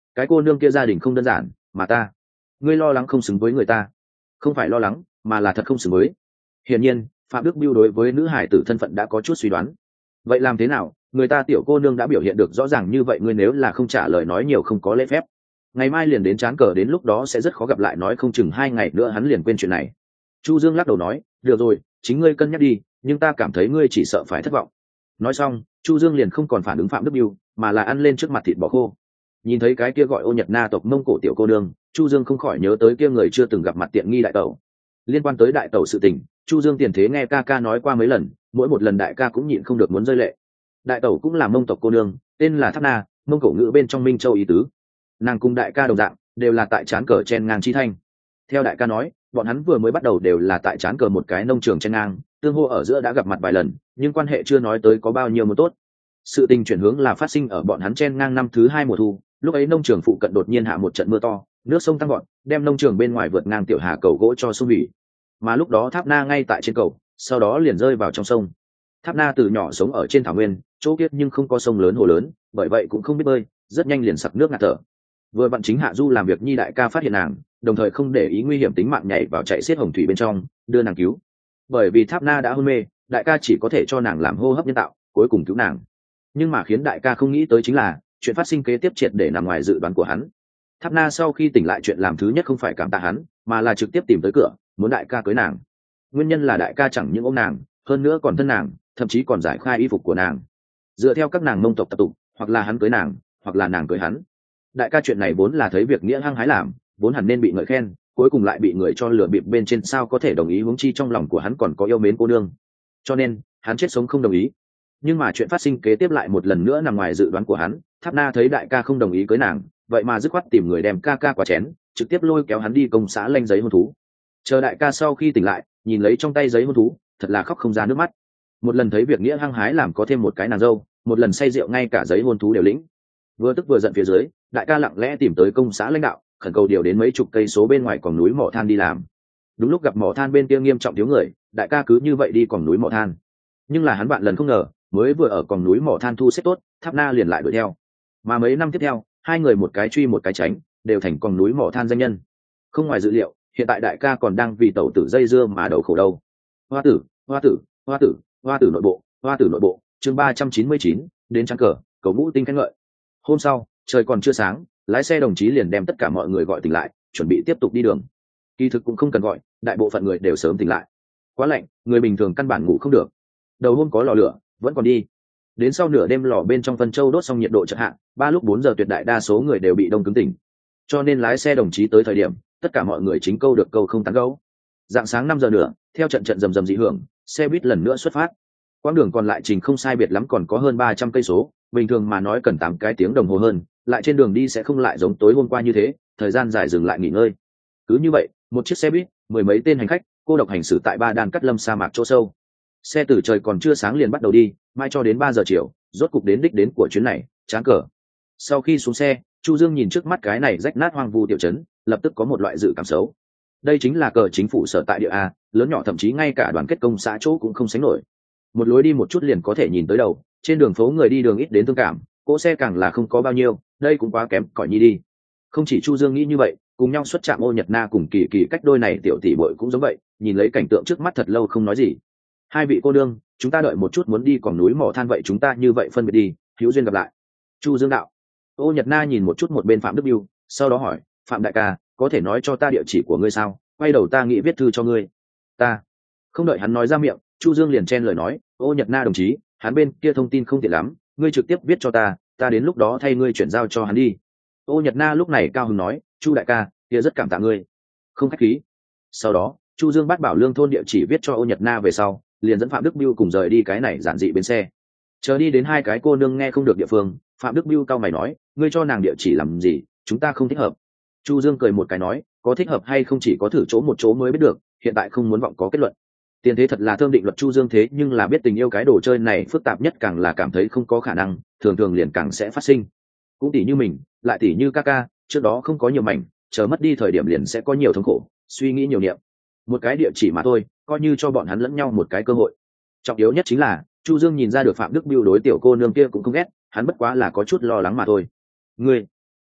cái cô nương kia gia đình không đơn giản, mà ta, ngươi lo lắng không xứng với người ta. Không phải lo lắng, mà là thật không xứng với. Hiển nhiên Phạm Đức Biêu đối với nữ hải tử thân phận đã có chút suy đoán. Vậy làm thế nào, người ta tiểu cô nương đã biểu hiện được rõ ràng như vậy, ngươi nếu là không trả lời nói nhiều không có lễ phép, ngày mai liền đến chán cờ, đến lúc đó sẽ rất khó gặp lại, nói không chừng hai ngày nữa hắn liền quên chuyện này. Chu Dương lắc đầu nói, được rồi, chính ngươi cân nhắc đi, nhưng ta cảm thấy ngươi chỉ sợ phải thất vọng. Nói xong Chu Dương liền không còn phản ứng Phạm Đức Biêu, mà là ăn lên trước mặt thịt bò khô. Nhìn thấy cái kia gọi Ô Nhật Na tộc Mông Cổ tiểu cô nương, Chu Dương không khỏi nhớ tới kia người chưa từng gặp mặt tiện nghi đại tẩu. Liên quan tới đại tẩu sự tình, Chu Dương tiền thế nghe ca ca nói qua mấy lần, mỗi một lần đại ca cũng nhịn không được muốn rơi lệ. Đại tẩu cũng là Mông tộc cô nương, tên là Tháp Na, Mông Cổ ngữ bên trong Minh Châu ý tứ. Nàng cùng đại ca đồng dạng, đều là tại trán cờ chen ngang chi thanh. Theo đại ca nói, bọn hắn vừa mới bắt đầu đều là tại trán cờ một cái nông trường chen ngang, tương hô ở giữa đã gặp mặt vài lần, nhưng quan hệ chưa nói tới có bao nhiêu một tốt. Sự tình chuyển hướng là phát sinh ở bọn hắn chen ngang năm thứ hai mùa thu, lúc ấy nông trường phụ cận đột nhiên hạ một trận mưa to, nước sông tăng gọn, đem nông trường bên ngoài vượt ngang tiểu hà cầu gỗ cho xung hủy. Mà lúc đó Tháp Na ngay tại trên cầu, sau đó liền rơi vào trong sông. Tháp Na từ nhỏ sống ở trên thảo nguyên, chỗ kiết nhưng không có sông lớn hồ lớn, bởi vậy cũng không biết bơi, rất nhanh liền sặc nước ngạt thở. Vừa vặn chính Hạ Du làm việc nhi đại ca phát hiện nàng, đồng thời không để ý nguy hiểm tính mạng nhảy vào chạy xiết hồng thủy bên trong, đưa nàng cứu. Bởi vì Tháp Na đã hôn mê, đại ca chỉ có thể cho nàng làm hô hấp nhân tạo, cuối cùng cứu nàng. Nhưng mà khiến đại ca không nghĩ tới chính là chuyện phát sinh kế tiếp triệt để nằm ngoài dự đoán của hắn. Tháp Na sau khi tỉnh lại, chuyện làm thứ nhất không phải cảm tạ hắn, mà là trực tiếp tìm tới cửa, muốn đại ca cưới nàng. Nguyên nhân là đại ca chẳng những ôm nàng, hơn nữa còn thân nàng, thậm chí còn giải khai y phục của nàng. Dựa theo các nàng Mông tộc tập tục, hoặc là hắn cưới nàng, hoặc là nàng cưới hắn. Đại ca chuyện này vốn là thấy việc nghĩa hăng hái làm, vốn hẳn nên bị ngợi khen, cuối cùng lại bị người cho lừa bịp bên trên, sao có thể đồng ý, huống chi trong lòng của hắn còn có yêu mến cô nương. Cho nên hắn chết sống không đồng ý. Nhưng mà chuyện phát sinh kế tiếp lại một lần nữa nằm ngoài dự đoán của hắn. Tháp Na thấy đại ca không đồng ý cưới nàng, vậy mà dứt khoát tìm người đem ca ca quả chén, trực tiếp lôi kéo hắn đi công xã lanh giấy hôn thú. Chờ đại ca sau khi tỉnh lại, nhìn lấy trong tay giấy hôn thú, thật là khóc không ra nước mắt. Một lần thấy việc nghĩa hăng hái làm có thêm một cái nàng dâu, một lần say rượu ngay cả giấy hôn thú đều lĩnh. Vừa tức vừa giận phía dưới, đại ca lặng lẽ tìm tới công xã lãnh đạo, khẩn cầu điều đến mấy chục cây số bên ngoài còn núi mỏ than đi làm. Đúng lúc gặp mỏ than bên kia nghiêm trọng thiếu người, đại ca cứ như vậy đi còn núi mỏ than. Nhưng là hắn vạn lần không ngờ, mới vừa ở còn núi mỏ than thu xếp tốt, Tháp Na liền lại đuổi theo. Mà mấy năm tiếp theo, hai người một cái truy một cái tránh, đều thành còn núi mỏ than danh nhân. Không ngoài dự liệu, hiện tại đại ca còn đang vì tẩu tử dây dưa mà đầu khổ đâu. Hoa tử, hoa tử, hoa tử, hoa tử nội bộ, hoa tử nội bộ, chương ba trăm chín mươi chín, đến trắng cờ, cầu ngũ tinh khen ngợi. Hôm sau, trời còn chưa sáng, lái xe đồng chí liền đem tất cả mọi người gọi tỉnh lại, chuẩn bị tiếp tục đi đường. Kỳ thực cũng không cần gọi, đại bộ phận người đều sớm tỉnh lại. Quá lạnh, người bình thường căn bản ngủ không được. Đầu hôm có lò lửa, vẫn còn đi. Đến sau nửa đêm lò bên trong Vân Châu đốt xong nhiệt độ chợt hạ, ba lúc bốn giờ tuyệt đại đa số người đều bị đông cứng tỉnh. Cho nên lái xe đồng chí tới thời điểm, tất cả mọi người chính câu được câu không tán gẫu. Dạng sáng năm giờ nữa, theo trận trận rầm rầm dị hưởng, xe buýt lần nữa xuất phát. Quãng đường còn lại trình không sai biệt lắm còn có hơn ba trăm cây số, bình thường mà nói cần tám cái tiếng đồng hồ hơn, lại trên đường đi sẽ không lại giống tối hôm qua như thế, thời gian dài dừng lại nghỉ ngơi. Cứ như vậy, một chiếc xe buýt, mười mấy tên hành khách, cô độc hành xử tại ba đàn cắt lâm sa mạc chỗ sâu. Xe từ trời còn chưa sáng liền bắt đầu đi, mai cho đến ba giờ chiều, rốt cục đến đích đến của chuyến này, Tráng Cờ. Sau khi xuống xe, Chu Dương nhìn trước mắt cái này rách nát hoang vu tiểu trấn, lập tức có một loại dự cảm xấu. Đây chính là cờ chính phủ sở tại địa a, lớn nhỏ thậm chí ngay cả đoàn kết công xã chỗ cũng không sánh nổi. Một lối đi một chút liền có thể nhìn tới đầu, trên đường phố người đi đường ít đến thương cảm, cỗ xe càng là không có bao nhiêu, đây cũng quá kém cỏi nhi đi. Không chỉ Chu Dương nghĩ như vậy, cùng nhau xuất trạm Ô Nhật Na cùng Kỳ Kỳ cách đôi này tiểu tỷ muội cũng giống vậy, nhìn lấy cảnh tượng trước mắt thật lâu không nói gì. Hai vị cô đương, chúng ta đợi một chút muốn đi còn núi mỏ than, vậy chúng ta như vậy phân biệt đi, hữu duyên gặp lại. Chu Dương đạo. Ô Nhật Na nhìn một chút một bên Phạm Đức Biêu, sau đó hỏi, Phạm đại ca, có thể nói cho ta địa chỉ của ngươi sao? Quay đầu ta nghĩ viết thư cho ngươi. Ta. Không đợi hắn nói ra miệng, Chu Dương liền chen lời nói, Ô Nhật Na đồng chí, hắn bên kia thông tin không tiện lắm, ngươi trực tiếp viết cho ta, ta đến lúc đó thay ngươi chuyển giao cho hắn đi. Ô Nhật Na lúc này cao hứng nói, Chu đại ca, kia rất cảm tạ ngươi. Không khách khí. Sau đó, Chu Dương bắt bảo lương thôn địa chỉ viết cho Ô Nhật Na về sau, liền dẫn Phạm Đức Biêu cùng rời đi cái này giản dị bên xe. Chờ đi đến hai cái cô nương nghe không được địa phương, Phạm Đức Biêu cao mày nói, ngươi cho nàng địa chỉ làm gì, chúng ta không thích hợp. Chu Dương cười một cái nói, có thích hợp hay không chỉ có thử chỗ một chỗ mới biết được, hiện tại không muốn vọng có kết luận. Tiền thế thật là thơm định luật. Chu Dương thế nhưng là biết tình yêu cái đồ chơi này phức tạp nhất, càng là cảm thấy không có khả năng, thường thường liền càng sẽ phát sinh. Cũng tỷ như mình, lại tỷ như ca ca, trước đó không có nhiều mảnh, chờ mất đi thời điểm liền sẽ có nhiều thống khổ, suy nghĩ nhiều niệm. Một cái địa chỉ mà thôi, coi như cho bọn hắn lẫn nhau một cái cơ hội. Trọng yếu nhất chính là Chu Dương nhìn ra được Phạm Đức Biêu đối tiểu cô nương kia cũng không ghét, hắn bất quá là có chút lo lắng mà thôi. Ngươi,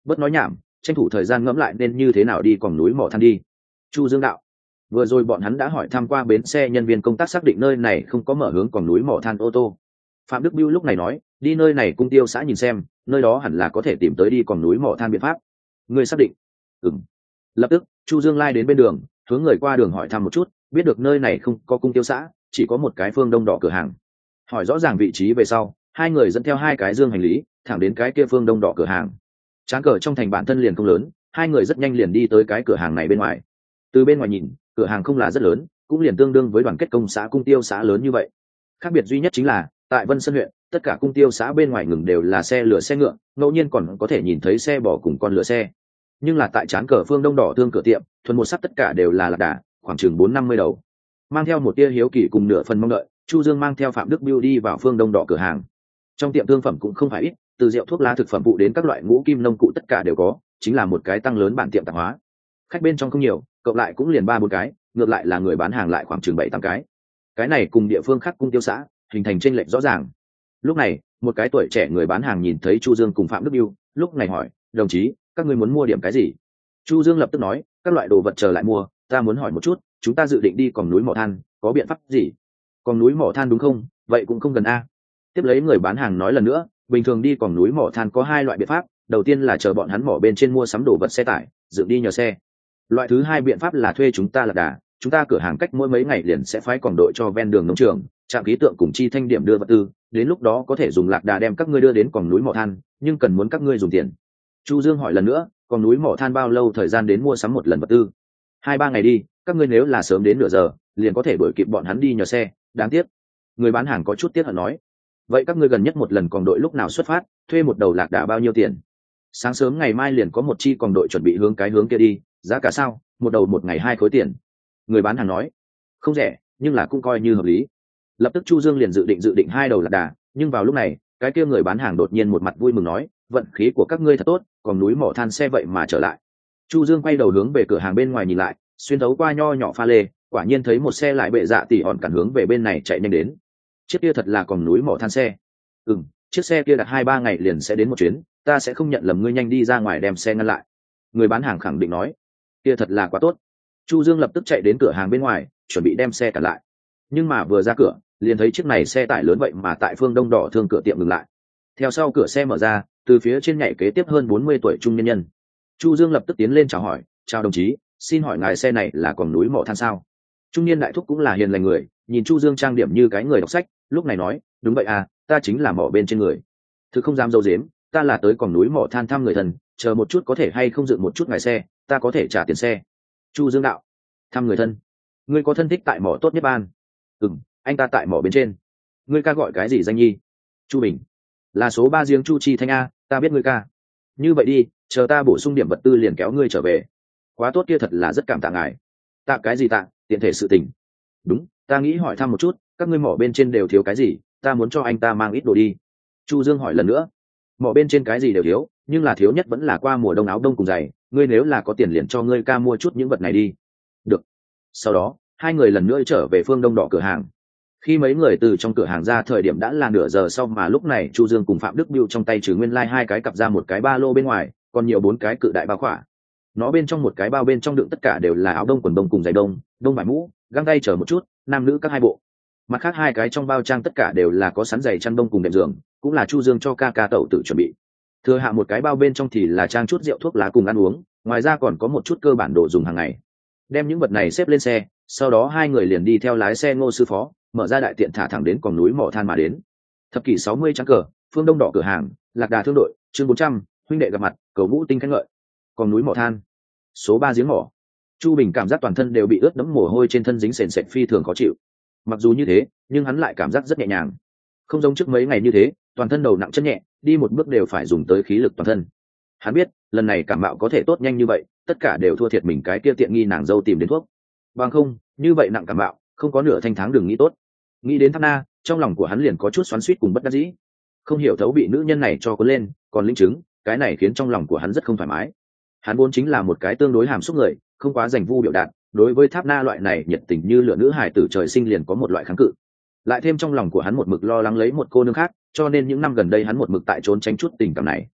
bớt nói nhảm, tranh thủ thời gian ngẫm lại nên như thế nào đi còn núi mỏ than đi. Chu Dương đạo. Vừa rồi bọn hắn đã hỏi tham qua bến xe nhân viên công tác, xác định nơi này không có mở hướng còn núi mỏ than ô tô. Phạm Đức Bưu lúc này nói, đi nơi này Cung Tiêu xã nhìn xem, nơi đó hẳn là có thể tìm tới đi còn núi mỏ than biện pháp. Người xác định? Ừm. Lập tức Chu Dương lai đến bên đường, hướng người qua đường hỏi thăm một chút, biết được nơi này không có Cung Tiêu xã, chỉ có một cái phương đông đỏ cửa hàng. Hỏi rõ ràng vị trí về sau, hai người dẫn theo hai cái dương hành lý thẳng đến cái kia phương đông đỏ cửa hàng. Tráng cờ trong thành bản thân liền không lớn, hai người rất nhanh liền đi tới cái cửa hàng này bên ngoài. Từ bên ngoài nhìn, cửa hàng không là rất lớn, cũng liền tương đương với đoàn kết công xã Cung Tiêu xã lớn như vậy. Khác biệt duy nhất chính là tại Vân Sơn huyện, tất cả Cung Tiêu xã bên ngoài ngừng đều là xe lửa xe ngựa, ngẫu nhiên còn có thể nhìn thấy xe bò cùng con lửa xe. Nhưng là tại trán cờ phương đông đỏ thương cửa tiệm, thuần một sắt tất cả đều là lạc đà, khoảng chừng bốn năm mươi đầu. Mang theo một tia hiếu kỳ cùng nửa phần mong đợi, Chu Dương mang theo Phạm Đức Bưu đi vào phương đông đỏ cửa hàng. Trong tiệm thương phẩm cũng không phải ít, từ rượu thuốc lá thực phẩm phụ đến các loại ngũ kim nông cụ tất cả đều có, chính là một cái tăng lớn bản tiệm tạp hóa. Khách bên trong không nhiều, cộng lại cũng liền ba bốn cái, ngược lại là người bán hàng lại khoảng chừng bảy tám cái. Cái này cùng địa phương khác Cung Tiêu xã hình thành chênh lệch rõ ràng. Lúc này, một cái tuổi trẻ người bán hàng nhìn thấy Chu Dương cùng Phạm Đức Bưu, lúc này hỏi, đồng chí, các ngươi muốn mua điểm cái gì? Chu Dương lập tức nói, các loại đồ vật chờ lại mua, ta muốn hỏi một chút, chúng ta dự định đi còn núi mỏ than, có biện pháp gì? Còn núi mỏ than đúng không? Vậy cũng không gần a. Tiếp lấy người bán hàng nói lần nữa, bình thường đi còn núi mỏ than có hai loại biện pháp, đầu tiên là chờ bọn hắn mỏ bên trên mua sắm đồ vật xe tải, dựng đi nhờ xe. Loại thứ hai biện pháp là thuê chúng ta lạc đà, chúng ta cửa hàng cách mỗi mấy ngày liền sẽ phái còng đội cho ven đường nông trường, trạm khí tượng cùng chi thanh điểm đưa vật tư, đến lúc đó có thể dùng lạc đà đem các ngươi đưa đến còn núi mỏ than, nhưng cần muốn các ngươi dùng tiền. Chu Dương hỏi lần nữa, còn núi mỏ than bao lâu thời gian đến mua sắm một lần vật tư? Hai ba ngày đi, các ngươi nếu là sớm đến nửa giờ, liền có thể đuổi kịp bọn hắn đi nhờ xe. Đáng tiếc. Người bán hàng có chút tiếc hận nói. Vậy các ngươi gần nhất một lần còng đội lúc nào xuất phát, thuê một đầu lạc đà bao nhiêu tiền? Sáng sớm ngày mai liền có một chi còng đội chuẩn bị hướng cái hướng kia đi, giá cả sao? Một đầu một ngày hai khối tiền. Người bán hàng nói. Không rẻ, nhưng là cũng coi như hợp lý. Lập tức Chu Dương liền dự định dự định hai đầu lạc đà, nhưng vào lúc này, cái kia người bán hàng đột nhiên một mặt vui mừng nói, vận khí của các ngươi thật tốt, còn núi mỏ than xe vậy mà trở lại. Chu Dương quay đầu hướng về cửa hàng bên ngoài nhìn lại, xuyên thấu qua nho nhỏ pha lê, quả nhiên thấy một xe lại bệ dạ tỉ hòn cản hướng về bên này chạy nhanh đến. Chiếc kia thật là còn núi mỏ than xe. Ừm, chiếc xe kia đặt hai ba ngày liền sẽ đến một chuyến, ta sẽ không nhận lầm, ngươi nhanh đi ra ngoài đem xe ngăn lại. Người bán hàng khẳng định nói, kia thật là quá tốt. Chu Dương lập tức chạy đến cửa hàng bên ngoài, chuẩn bị đem xe cản lại. Nhưng mà vừa ra cửa, liền thấy chiếc này xe tải lớn vậy mà tại phương đông đỏ thương cửa tiệm ngừng lại. Theo sau cửa xe mở ra, từ phía trên nhảy kế tiếp hơn bốn mươi tuổi trung niên nhân. Chu Dương lập tức tiến lên chào hỏi, chào đồng chí, xin hỏi ngài xe này là còn núi mỏ than sao? Trung niên đại thúc cũng là hiền lành người, nhìn Chu Dương trang điểm như cái người đọc sách, lúc này nói, đúng vậy à, ta chính là mỏ bên trên người. Thực không dám dâu dếm, ta là tới còn núi mỏ than thăm người thân, chờ một chút có thể hay không dựng một chút ngài xe, ta có thể trả tiền xe. Chu Dương đạo, thăm người thân, ngươi có thân thích tại mỏ tốt nhất ban? Ừm, anh ta tại mỏ bên trên. Ngươi ca gọi cái gì danh nhi? Chu Bình. Là số ba giếng Chu Chi Thanh a, ta biết ngươi ca. Như vậy đi, chờ ta bổ sung điểm vật tư liền kéo ngươi trở về. Quá tốt, kia thật là rất cảm tạ ngài. Tạ cái gì tạ, tiện thể sự tình. Đúng, ta nghĩ hỏi thăm một chút, các ngươi mỏ bên trên đều thiếu cái gì, ta muốn cho anh ta mang ít đồ đi. Chu Dương hỏi lần nữa. Mỏ bên trên cái gì đều thiếu, nhưng là thiếu nhất vẫn là qua mùa đông áo đông cùng giày, ngươi nếu là có tiền liền cho ngươi ca mua chút những vật này đi. Được. Sau đó, hai người lần nữa trở về phương đông đỏ cửa hàng. Khi mấy người từ trong cửa hàng ra thời điểm đã là nửa giờ sau, mà lúc này Chu Dương cùng Phạm Đức Bưu trong tay trừ nguyên lai like hai cái cặp ra một cái ba lô bên ngoài, còn nhiều bốn cái cự đại bao khỏa. Nó bên trong một cái bao bên trong đựng tất cả đều là áo đông, quần đông cùng giày đông, đông vải mũ, găng tay chờ một chút, nam nữ các hai bộ. Mặt khác hai cái trong bao trang tất cả đều là có sắn giày chăn đông cùng đệm giường, cũng là Chu Dương cho ca ca tẩu tự chuẩn bị. Thừa hạ một cái bao bên trong thì là trang chút rượu thuốc lá cùng ăn uống, ngoài ra còn có một chút cơ bản đồ dùng hàng ngày. Đem những vật này xếp lên xe, sau đó hai người liền đi theo lái xe Ngô sư phó, mở ra đại tiện thả thẳng đến còn núi mỏ than mà đến. Thập kỷ sáu mươi trắng cờ, phương đông đỏ cửa hàng, lạc đà thương đội, chương bốn trăm, huynh đệ gặp mặt, cầu vũ tinh khen ngợi. Còn núi mỏ than, số ba giếng mỏ. Chu Bình cảm giác toàn thân đều bị ướt đẫm mồ hôi, trên thân dính sền sệt phi thường khó chịu. Mặc dù như thế, nhưng hắn lại cảm giác rất nhẹ nhàng, không giống trước mấy ngày như thế, toàn thân đầu nặng chân nhẹ, đi một bước đều phải dùng tới khí lực toàn thân. Hắn biết, lần này cảm mạo có thể tốt nhanh như vậy, tất cả đều thua thiệt mình cái kia tiện nghi nàng dâu tìm đến thuốc. Bằng không, như vậy nặng cảm mạo, không có nửa thanh tháng đừng nghĩ tốt. Nghĩ đến Thác Na, trong lòng của hắn liền có chút xoắn xuýt cùng bất đắc dĩ. Không hiểu thấu bị nữ nhân này cho cuốn lên, còn linh chứng, cái này khiến trong lòng của hắn rất không thoải mái. Hắn vốn chính là một cái tương đối hàm xúc người, không quá giành vu biểu đạt, đối với Tháp Na loại này nhiệt tình như lửa nữ hài tử trời sinh liền có một loại kháng cự. Lại thêm trong lòng của hắn một mực lo lắng lấy một cô nương khác, cho nên những năm gần đây hắn một mực tại trốn tránh chút tình cảm này.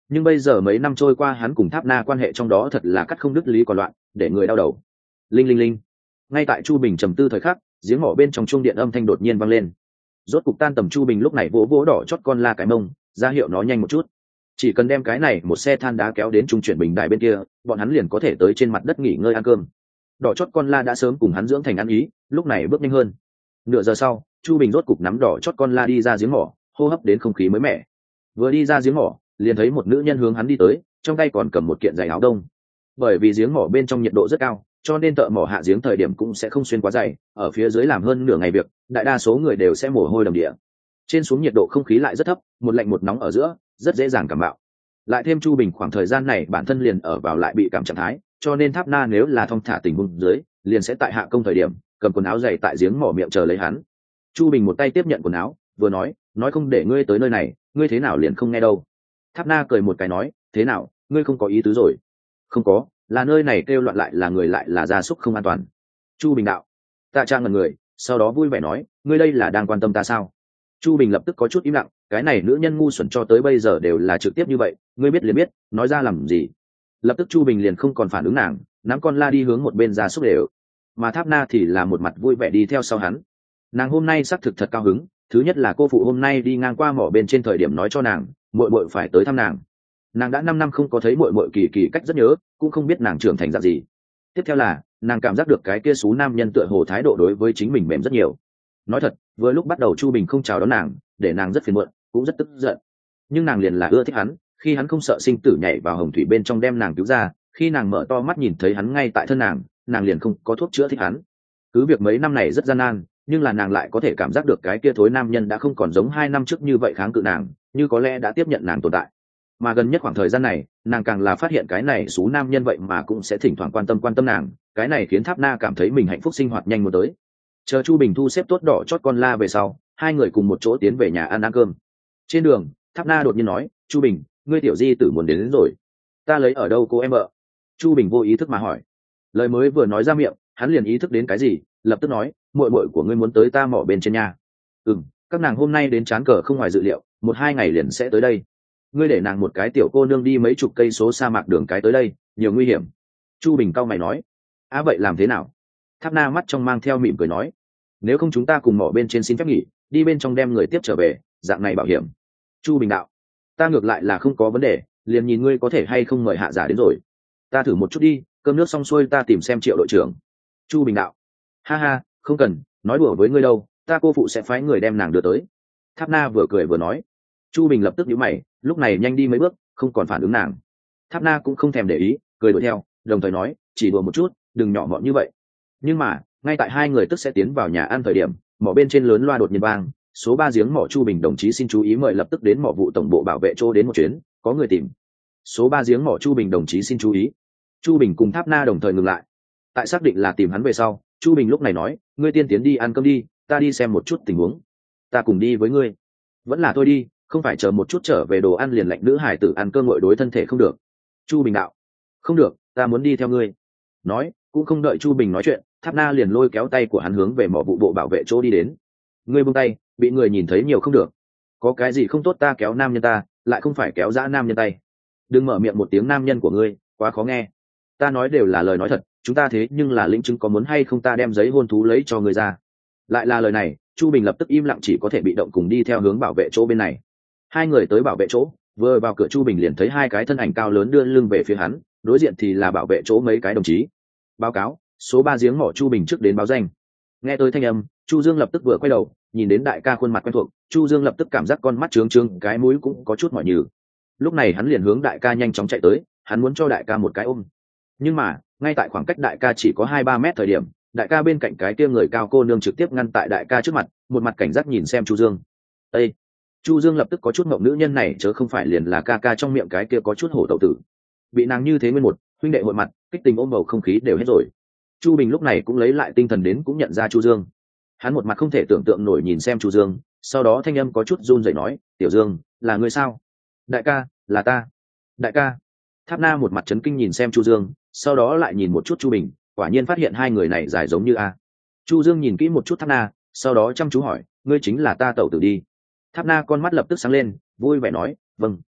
Nhưng bây giờ mấy năm trôi qua hắn cùng Tháp Na quan hệ trong đó thật là cắt không đứt lý còn loạn, để người đau đầu. Linh linh linh. Ngay tại Chu Bình trầm tư thời khắc, giếng mỏ bên trong chuông điện âm thanh đột nhiên vang lên. Rốt cục tan tầm, Chu Bình lúc này vỗ vỗ đỏ chót con la cái mông, ra hiệu nó nhanh một chút. Chỉ cần đem cái này một xe than đá kéo đến trung chuyển bình đài bên kia, bọn hắn liền có thể tới trên mặt đất nghỉ ngơi ăn cơm. Đỏ chót con la đã sớm cùng hắn dưỡng thành ăn ý, lúc này bước nhanh hơn. Nửa giờ sau, Chu Bình rốt cục nắm đỏ chót con la đi ra giếng mỏ, hô hấp đến không khí mới mẻ. Vừa đi ra giếng mỏ, liền thấy một nữ nhân hướng hắn đi tới, trong tay còn cầm một kiện giày áo đông. Bởi vì giếng mỏ bên trong nhiệt độ rất cao, cho nên thợ mỏ hạ giếng thời điểm cũng sẽ không xuyên quá dày, ở phía dưới làm hơn nửa ngày việc, đại đa số người đều sẽ mồ hôi đầm đìa. Trên xuống nhiệt độ không khí lại rất thấp, một lạnh một nóng ở giữa, rất dễ dàng cảm bạo. Lại thêm Chu Bình khoảng thời gian này bản thân liền ở vào lại bị cảm trạng thái, cho nên Tháp Na nếu là thong thả tình huống dưới, liền sẽ tại hạ công thời điểm cầm quần áo dày tại giếng mỏ miệng chờ lấy hắn. Chu Bình một tay tiếp nhận quần áo, vừa nói, nói không để ngươi tới nơi này, ngươi thế nào liền không nghe đâu. Tháp Na cười một cái nói, thế nào, ngươi không có ý tứ rồi. Không có, là nơi này kêu loạn lại là người lại là gia súc không an toàn. Chu Bình đạo. Tạ Trang ngẩn người, sau đó vui vẻ nói, ngươi đây là đang quan tâm ta sao? Chu Bình lập tức có chút im lặng, cái này nữ nhân ngu xuẩn cho tới bây giờ đều là trực tiếp như vậy, ngươi biết liền biết, nói ra làm gì. Lập tức Chu Bình liền không còn phản ứng nàng, nắm con la đi hướng một bên gia súc đều, mà Tháp Na thì là một mặt vui vẻ đi theo sau hắn. Nàng hôm nay xác thực thật cao hứng, thứ nhất là cô phụ hôm nay đi ngang qua mỏ bên trên thời điểm nói cho nàng muội muội phải tới thăm nàng. Nàng đã năm năm không có thấy muội muội kỳ kỳ cách rất nhớ, cũng không biết nàng trưởng thành dạng gì. Tiếp theo là nàng cảm giác được cái kia xú nam nhân tựa hồ thái độ đối với chính mình mềm rất nhiều. Nói thật, vừa lúc bắt đầu Chu Bình không chào đón nàng, để nàng rất phiền muộn, cũng rất tức giận. Nhưng nàng liền là ưa thích hắn, khi hắn không sợ sinh tử nhảy vào hồng thủy bên trong đem nàng cứu ra, khi nàng mở to mắt nhìn thấy hắn ngay tại thân nàng, nàng liền không có thuốc chữa thích hắn. Cứ việc mấy năm này rất gian nan, nhưng là nàng lại có thể cảm giác được cái kia thối nam nhân đã không còn giống hai năm trước như vậy kháng cự nàng, như có lẽ đã tiếp nhận nàng tồn tại. Mà gần nhất khoảng thời gian này, nàng càng là phát hiện cái này xú nam nhân vậy mà cũng sẽ thỉnh thoảng quan tâm quan tâm nàng, cái này khiến Tháp Na cảm thấy mình hạnh phúc sinh hoạt nhanh một tới. Chờ Chu Bình thu xếp tốt đỏ chót con la về sau, hai người cùng một chỗ tiến về nhà ăn ăn cơm. Trên đường, Tháp Na đột nhiên nói, Chu Bình, ngươi tiểu di tử muốn đến, đến rồi. Ta lấy ở đâu cô em vợ? Chu Bình vô ý thức mà hỏi. Lời mới vừa nói ra miệng, hắn liền ý thức đến cái gì, lập tức nói, muội muội của ngươi muốn tới ta mỏ bên trên nhà. Ừm, các nàng hôm nay đến chán cờ không ngoài dự liệu, một hai ngày liền sẽ tới đây. Ngươi để nàng một cái tiểu cô nương đi mấy chục cây số sa mạc đường cái tới đây, nhiều nguy hiểm. Chu Bình cau mày nói. À vậy làm thế nào? Tháp Na mắt trong mang theo mỉm cười nói, nếu không chúng ta cùng mỏ bên trên xin phép nghỉ, đi bên trong đem người tiếp trở về, dạng này bảo hiểm. Chu Bình đạo, ta ngược lại là không có vấn đề, liền nhìn ngươi có thể hay không mời hạ giả đến rồi. Ta thử một chút đi, cơm nước xong xuôi ta tìm xem Triệu đội trưởng. Chu Bình đạo, ha ha, không cần, nói đùa với ngươi đâu, ta cô phụ sẽ phái người đem nàng đưa tới. Tháp Na vừa cười vừa nói. Chu Bình lập tức nhíu mày, lúc này nhanh đi mấy bước, không còn phản ứng nàng. Tháp Na cũng không thèm để ý, cười đuổi theo, đồng thời nói, chỉ đùa một chút, đừng nhỏ mọn như vậy. Nhưng mà ngay tại hai người tức sẽ tiến vào nhà ăn thời điểm, mỏ bên trên lớn loa đột nhiên vang, số ba giếng mỏ Chu Bình đồng chí xin chú ý mời lập tức đến mỏ vụ tổng bộ bảo vệ chỗ đến một chuyến, có người tìm. Số ba giếng mỏ Chu Bình đồng chí xin chú ý. Chu Bình cùng Tháp Na đồng thời ngừng lại. Tại xác định là tìm hắn về sau, Chu Bình lúc này nói, ngươi tiên tiến đi ăn cơm đi, ta đi xem một chút tình huống. Ta cùng đi với ngươi. Vẫn là thôi đi, không phải chờ một chút trở về đồ ăn liền lạnh nữ hải tử ăn cơm ngội đối thân thể không được. Chu Bình đạo, không được, ta muốn đi theo ngươi. Nói cũng không đợi Chu Bình nói chuyện, Tháp Na liền lôi kéo tay của hắn hướng về mỏ vụ bộ bảo vệ chỗ đi đến. Ngươi buông tay, bị người nhìn thấy nhiều không được. Có cái gì không tốt ta kéo nam nhân ta, lại không phải kéo dã nam nhân tay. Đừng mở miệng một tiếng nam nhân của ngươi, quá khó nghe. Ta nói đều là lời nói thật, chúng ta thế nhưng là lĩnh chứng, có muốn hay không ta đem giấy hôn thú lấy cho ngươi ra. Lại là lời này, Chu Bình lập tức im lặng, chỉ có thể bị động cùng đi theo hướng bảo vệ chỗ bên này. Hai người tới bảo vệ chỗ, vừa vào cửa Chu Bình liền thấy hai cái thân ảnh cao lớn đưa lưng về phía hắn, đối diện thì là bảo vệ chỗ mấy cái đồng chí. Báo cáo, số ba giếng mỏ Chu Bình trước đến báo danh. Nghe tới thanh âm, Chu Dương lập tức vừa quay đầu, nhìn đến đại ca khuôn mặt quen thuộc, Chu Dương lập tức cảm giác con mắt trướng trướng, cái mũi cũng có chút mỏi nhừ. Lúc này hắn liền hướng đại ca nhanh chóng chạy tới, hắn muốn cho đại ca một cái ôm. Nhưng mà ngay tại khoảng cách đại ca chỉ có hai ba mét thời điểm, đại ca bên cạnh cái kia người cao cô nương trực tiếp ngăn tại đại ca trước mặt, một mặt cảnh giác nhìn xem Chu Dương. Ê! Chu Dương lập tức có chút ngộng, nữ nhân này chớ không phải liền là ca ca trong miệng cái kia có chút hổ tẩu tử. Bị nàng như thế nguyên một huynh đệ hội mặt, kích tình ôm bầu không khí đều hết rồi. Chu Bình lúc này cũng lấy lại tinh thần đến, cũng nhận ra Chu Dương. Hắn một mặt không thể tưởng tượng nổi nhìn xem Chu Dương, sau đó thanh âm có chút run rẩy nói, tiểu Dương, là ngươi sao? Đại ca, là ta. Đại ca. Tháp Na một mặt chấn kinh nhìn xem Chu Dương, sau đó lại nhìn một chút Chu Bình, quả nhiên phát hiện hai người này dài giống như a. Chu Dương nhìn kỹ một chút Tháp Na, sau đó chăm chú hỏi, ngươi chính là ta tẩu tử đi. Tháp Na con mắt lập tức sáng lên, vui vẻ nói, vâng,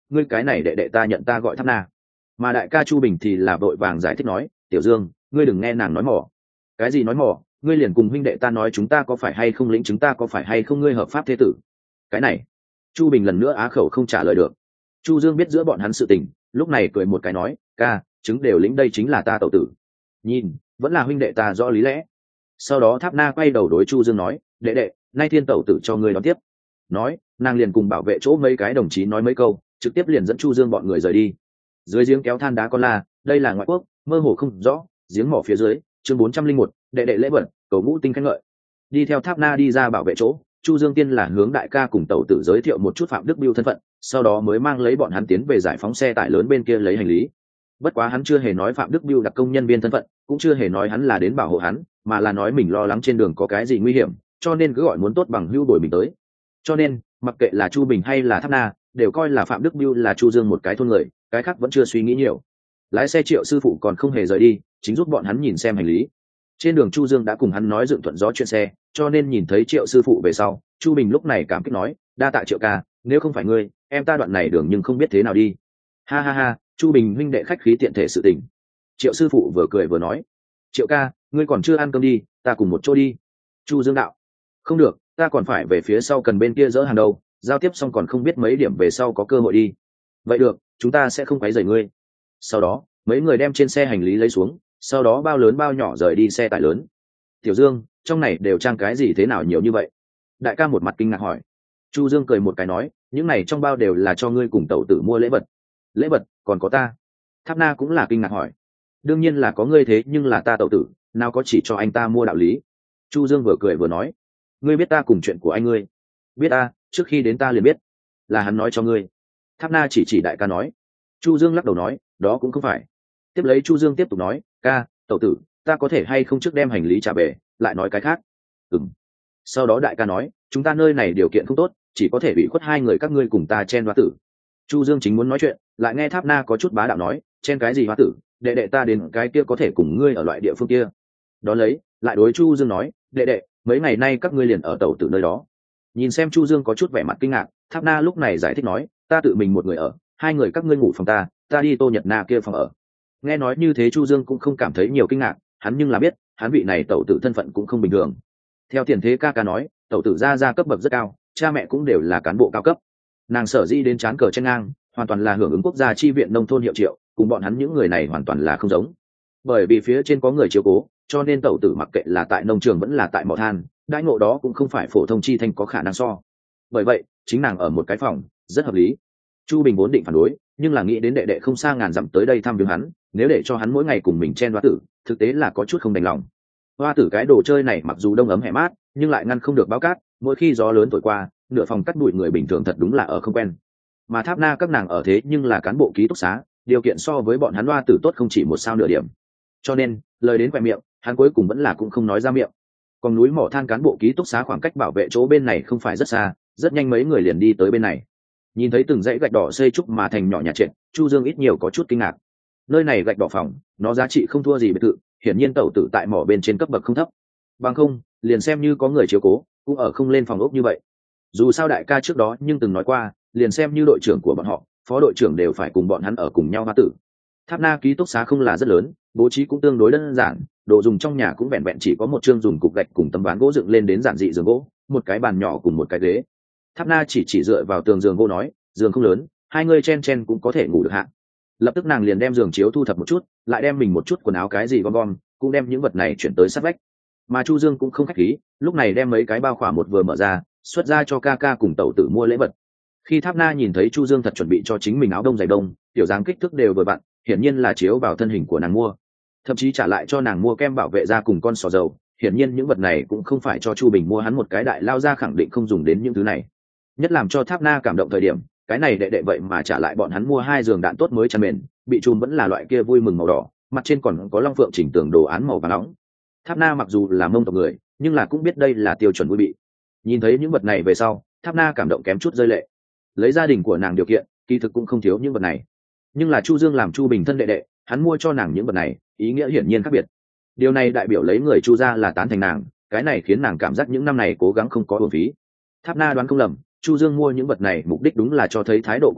ngươi cái này đệ đệ ta nhận ta gọi Tháp Na. Mà đại ca Chu Bình thì là vội vàng giải thích nói, tiểu Dương, ngươi đừng nghe nàng nói mỏ. Cái gì nói mỏ, ngươi liền cùng huynh đệ ta nói chúng ta có phải hay không lĩnh chúng ta có phải hay không ngươi hợp pháp thế tử. Cái này Chu Bình lần nữa á khẩu không trả lời được. Chu Dương biết giữa bọn hắn sự tình, lúc này cười một cái nói, ca, chứng đều lĩnh đây chính là ta tẩu tử. Nhìn, vẫn là huynh đệ ta rõ lý lẽ. Sau đó Tháp Na quay đầu đối Chu Dương nói, đệ đệ, nay thiên tẩu tử cho ngươi đón tiếp. Nói, nàng liền cùng bảo vệ chỗ mấy cái đồng chí nói mấy câu, trực tiếp liền dẫn Chu Dương bọn người rời đi. Dưới giếng kéo than đá con la, đây là ngoại quốc, mơ hồ không rõ, giếng mỏ phía dưới, chương bốn trăm linh một, đệ đệ lễ vật, cầu ngũ tinh khen ngợi. Đi theo Tháp Na đi ra bảo vệ chỗ, Chu Dương tiên là hướng đại ca cùng tẩu tử giới thiệu một chút Phạm Đức Biêu thân phận, sau đó mới mang lấy bọn hắn tiến về giải phóng xe tải lớn bên kia lấy hành lý. Bất quá hắn chưa hề nói Phạm Đức Biêu đặc công nhân viên thân phận, cũng chưa hề nói hắn là đến bảo hộ hắn, mà là nói mình lo lắng trên đường có cái gì nguy hiểm, cho nên cứ gọi muốn tốt bằng hữu đổi mình tới. Cho nên, mặc kệ là Chu Bình hay là Tháp Na, đều coi là Phạm Đức Biêu là Chu Dương một cái thôn người, cái khác vẫn chưa suy nghĩ nhiều. Lái xe Triệu sư phụ còn không hề rời đi, chính giúp bọn hắn nhìn xem hành lý. Trên đường Chu Dương đã cùng hắn nói dựng thuận gió chuyện xe, cho nên nhìn thấy Triệu sư phụ về sau, Chu Bình lúc này cảm kích nói, đa tạ Triệu ca, nếu không phải ngươi, em ta đoạn này đường nhưng không biết thế nào đi. Ha ha ha, Chu Bình huynh đệ khách khí tiện thể sự tình. Triệu sư phụ vừa cười vừa nói, Triệu ca, ngươi còn chưa ăn cơm đi, ta cùng một chỗ đi. Chu Dương đạo, không được, ta còn phải về phía sau cần bên kia dỡ hàng đầu, giao tiếp xong còn không biết mấy điểm về sau có cơ hội đi. Vậy được, chúng ta sẽ không quấy rầy ngươi. Sau đó, mấy người đem trên xe hành lý lấy xuống, sau đó bao lớn bao nhỏ rời đi xe tải lớn. Tiểu Dương, trong này đều trang cái gì thế nào nhiều như vậy? Đại ca một mặt kinh ngạc hỏi. Chu Dương cười một cái nói, những này trong bao đều là cho ngươi cùng tẩu tử mua lễ vật. Lễ vật, còn có ta? Tháp Na cũng là kinh ngạc hỏi. Đương nhiên là có ngươi thế nhưng là ta tẩu tử, nào có chỉ cho anh ta mua đạo lý. Chu Dương vừa cười vừa nói, ngươi biết ta cùng chuyện của anh ngươi? Biết ta, trước khi đến ta liền biết. Là hắn nói cho ngươi. Tháp Na chỉ chỉ đại ca nói. Chu Dương lắc đầu nói, đó cũng không phải. Tiếp lấy Chu Dương tiếp tục nói, ca, tẩu tử, ta có thể hay không trước đem hành lý trả về, lại nói cái khác. Ừm. Sau đó đại ca nói, chúng ta nơi này điều kiện không tốt, chỉ có thể bị khuất hai người các ngươi cùng ta chen hoa tử. Chu Dương chính muốn nói chuyện, lại nghe Tháp Na có chút bá đạo nói, chen cái gì hoa tử, đệ đệ ta đến cái kia có thể cùng ngươi ở loại địa phương kia. Đó lấy, lại đối Chu Dương nói, đệ đệ, mấy ngày nay các ngươi liền ở tẩu tử nơi đó. Nhìn xem Chu Dương có chút vẻ mặt kinh ngạc, Tháp Na lúc này giải thích nói, ta tự mình một người ở, hai người các ngươi ngủ phòng ta, ta đi Tô Nhật Na kia phòng ở. Nghe nói như thế Chu Dương cũng không cảm thấy nhiều kinh ngạc, hắn nhưng là biết, hắn vị này tẩu tử thân phận cũng không bình thường. Theo tiền thế ca ca nói, tẩu tử gia gia cấp bậc rất cao, cha mẹ cũng đều là cán bộ cao cấp. Nàng sở dĩ đến chán cờ trên ngang, hoàn toàn là hưởng ứng quốc gia chi viện nông thôn hiệu triệu, cùng bọn hắn những người này hoàn toàn là không giống. Bởi vì phía trên có người chiếu cố, cho nên tẩu tử mặc kệ là tại nông trường vẫn là tại mỏ than, đãi ngộ đó cũng không phải phổ thông chi thanh có khả năng so. Bởi vậy, chính nàng ở một cái phòng, rất hợp lý. Chu Bình vốn định phản đối, nhưng là nghĩ đến đệ đệ không xa ngàn dặm tới đây thăm viếng hắn, nếu để cho hắn mỗi ngày cùng mình chen hoa tử, thực tế là có chút không đành lòng. Hoa tử cái đồ chơi này mặc dù đông ấm hè mát, nhưng lại ngăn không được báo cát, mỗi khi gió lớn thổi qua, nửa phòng cắt bụi người bình thường thật đúng là ở không quen. Mà Tháp Na các nàng ở thế nhưng là cán bộ ký túc xá, điều kiện so với bọn hắn hoa tử tốt không chỉ một sao nửa điểm. Cho nên, lời đến quẹt miệng, hắn cuối cùng vẫn là cũng không nói ra miệng. Còn núi mỏ than cán bộ ký túc xá khoảng cách bảo vệ chỗ bên này không phải rất xa, rất nhanh mấy người liền đi tới bên này. Nhìn thấy từng dãy gạch đỏ xây trúc mà thành nhỏ nhà trệt, Chu Dương ít nhiều có chút kinh ngạc. Nơi này gạch đỏ phòng, nó giá trị không thua gì biệt thự, hiển nhiên tẩu tử tại mỏ bên trên cấp bậc không thấp. Bằng không, liền xem như có người chiếu cố, cũng ở không lên phòng ốc như vậy. Dù sao đại ca trước đó nhưng từng nói qua, liền xem như đội trưởng của bọn họ, phó đội trưởng đều phải cùng bọn hắn ở cùng nhau hoa tử. Tháp Na ký túc xá không là rất lớn, bố trí cũng tương đối đơn giản, đồ dùng trong nhà cũng vẹn vẹn chỉ có một chương dùng cục gạch cùng tấm ván gỗ dựng lên đến giản dị giường gỗ, một cái bàn nhỏ cùng một cái ghế. Tháp Na chỉ chỉ dựa vào tường giường gỗ nói, giường không lớn, hai người chen chen cũng có thể ngủ được hạ. Lập tức nàng liền đem giường chiếu thu thập một chút, lại đem mình một chút quần áo cái gì gom gom, cũng đem những vật này chuyển tới sát vách. Mà Chu Dương cũng không khách khí, lúc này đem mấy cái bao khỏa một vừa mở ra, xuất ra cho ca ca cùng tẩu tử mua lễ vật. Khi Tháp Na nhìn thấy Chu Dương thật chuẩn bị cho chính mình áo đông giày đông, tiểu dáng kích thước đều vừa vặn, hiển nhiên là chiếu vào thân hình của nàng mua, thậm chí trả lại cho nàng mua kem bảo vệ da cùng con sò dầu. Hiển nhiên những vật này cũng không phải cho Chu Bình mua, hắn một cái đại lao ra khẳng định không dùng đến những thứ này. Nhất làm cho Tháp Na cảm động thời điểm, cái này đệ đệ vậy mà trả lại bọn hắn mua hai giường đạn tốt mới chăn mền, bị chùm vẫn là loại kia vui mừng màu đỏ, mặt trên còn có long phượng chỉnh tường đồ án màu vàng nóng. Tháp Na mặc dù là Mông tộc người, nhưng là cũng biết đây là tiêu chuẩn vui bị. Nhìn thấy những vật này về sau, Tháp Na cảm động kém chút rơi lệ. Lấy gia đình của nàng điều kiện, kỳ thực cũng không thiếu những vật này, nhưng là Chu Dương làm Chu Bình thân đệ đệ, hắn mua cho nàng những vật này, ý nghĩa hiển nhiên khác biệt. Điều này đại biểu lấy người Chu gia là tán thành nàng, cái này khiến nàng cảm giác những năm này cố gắng không có uổng phí. Tháp Na đoán không lầm, Chu Dương mua những vật này mục đích đúng là cho thấy thái độ của mình,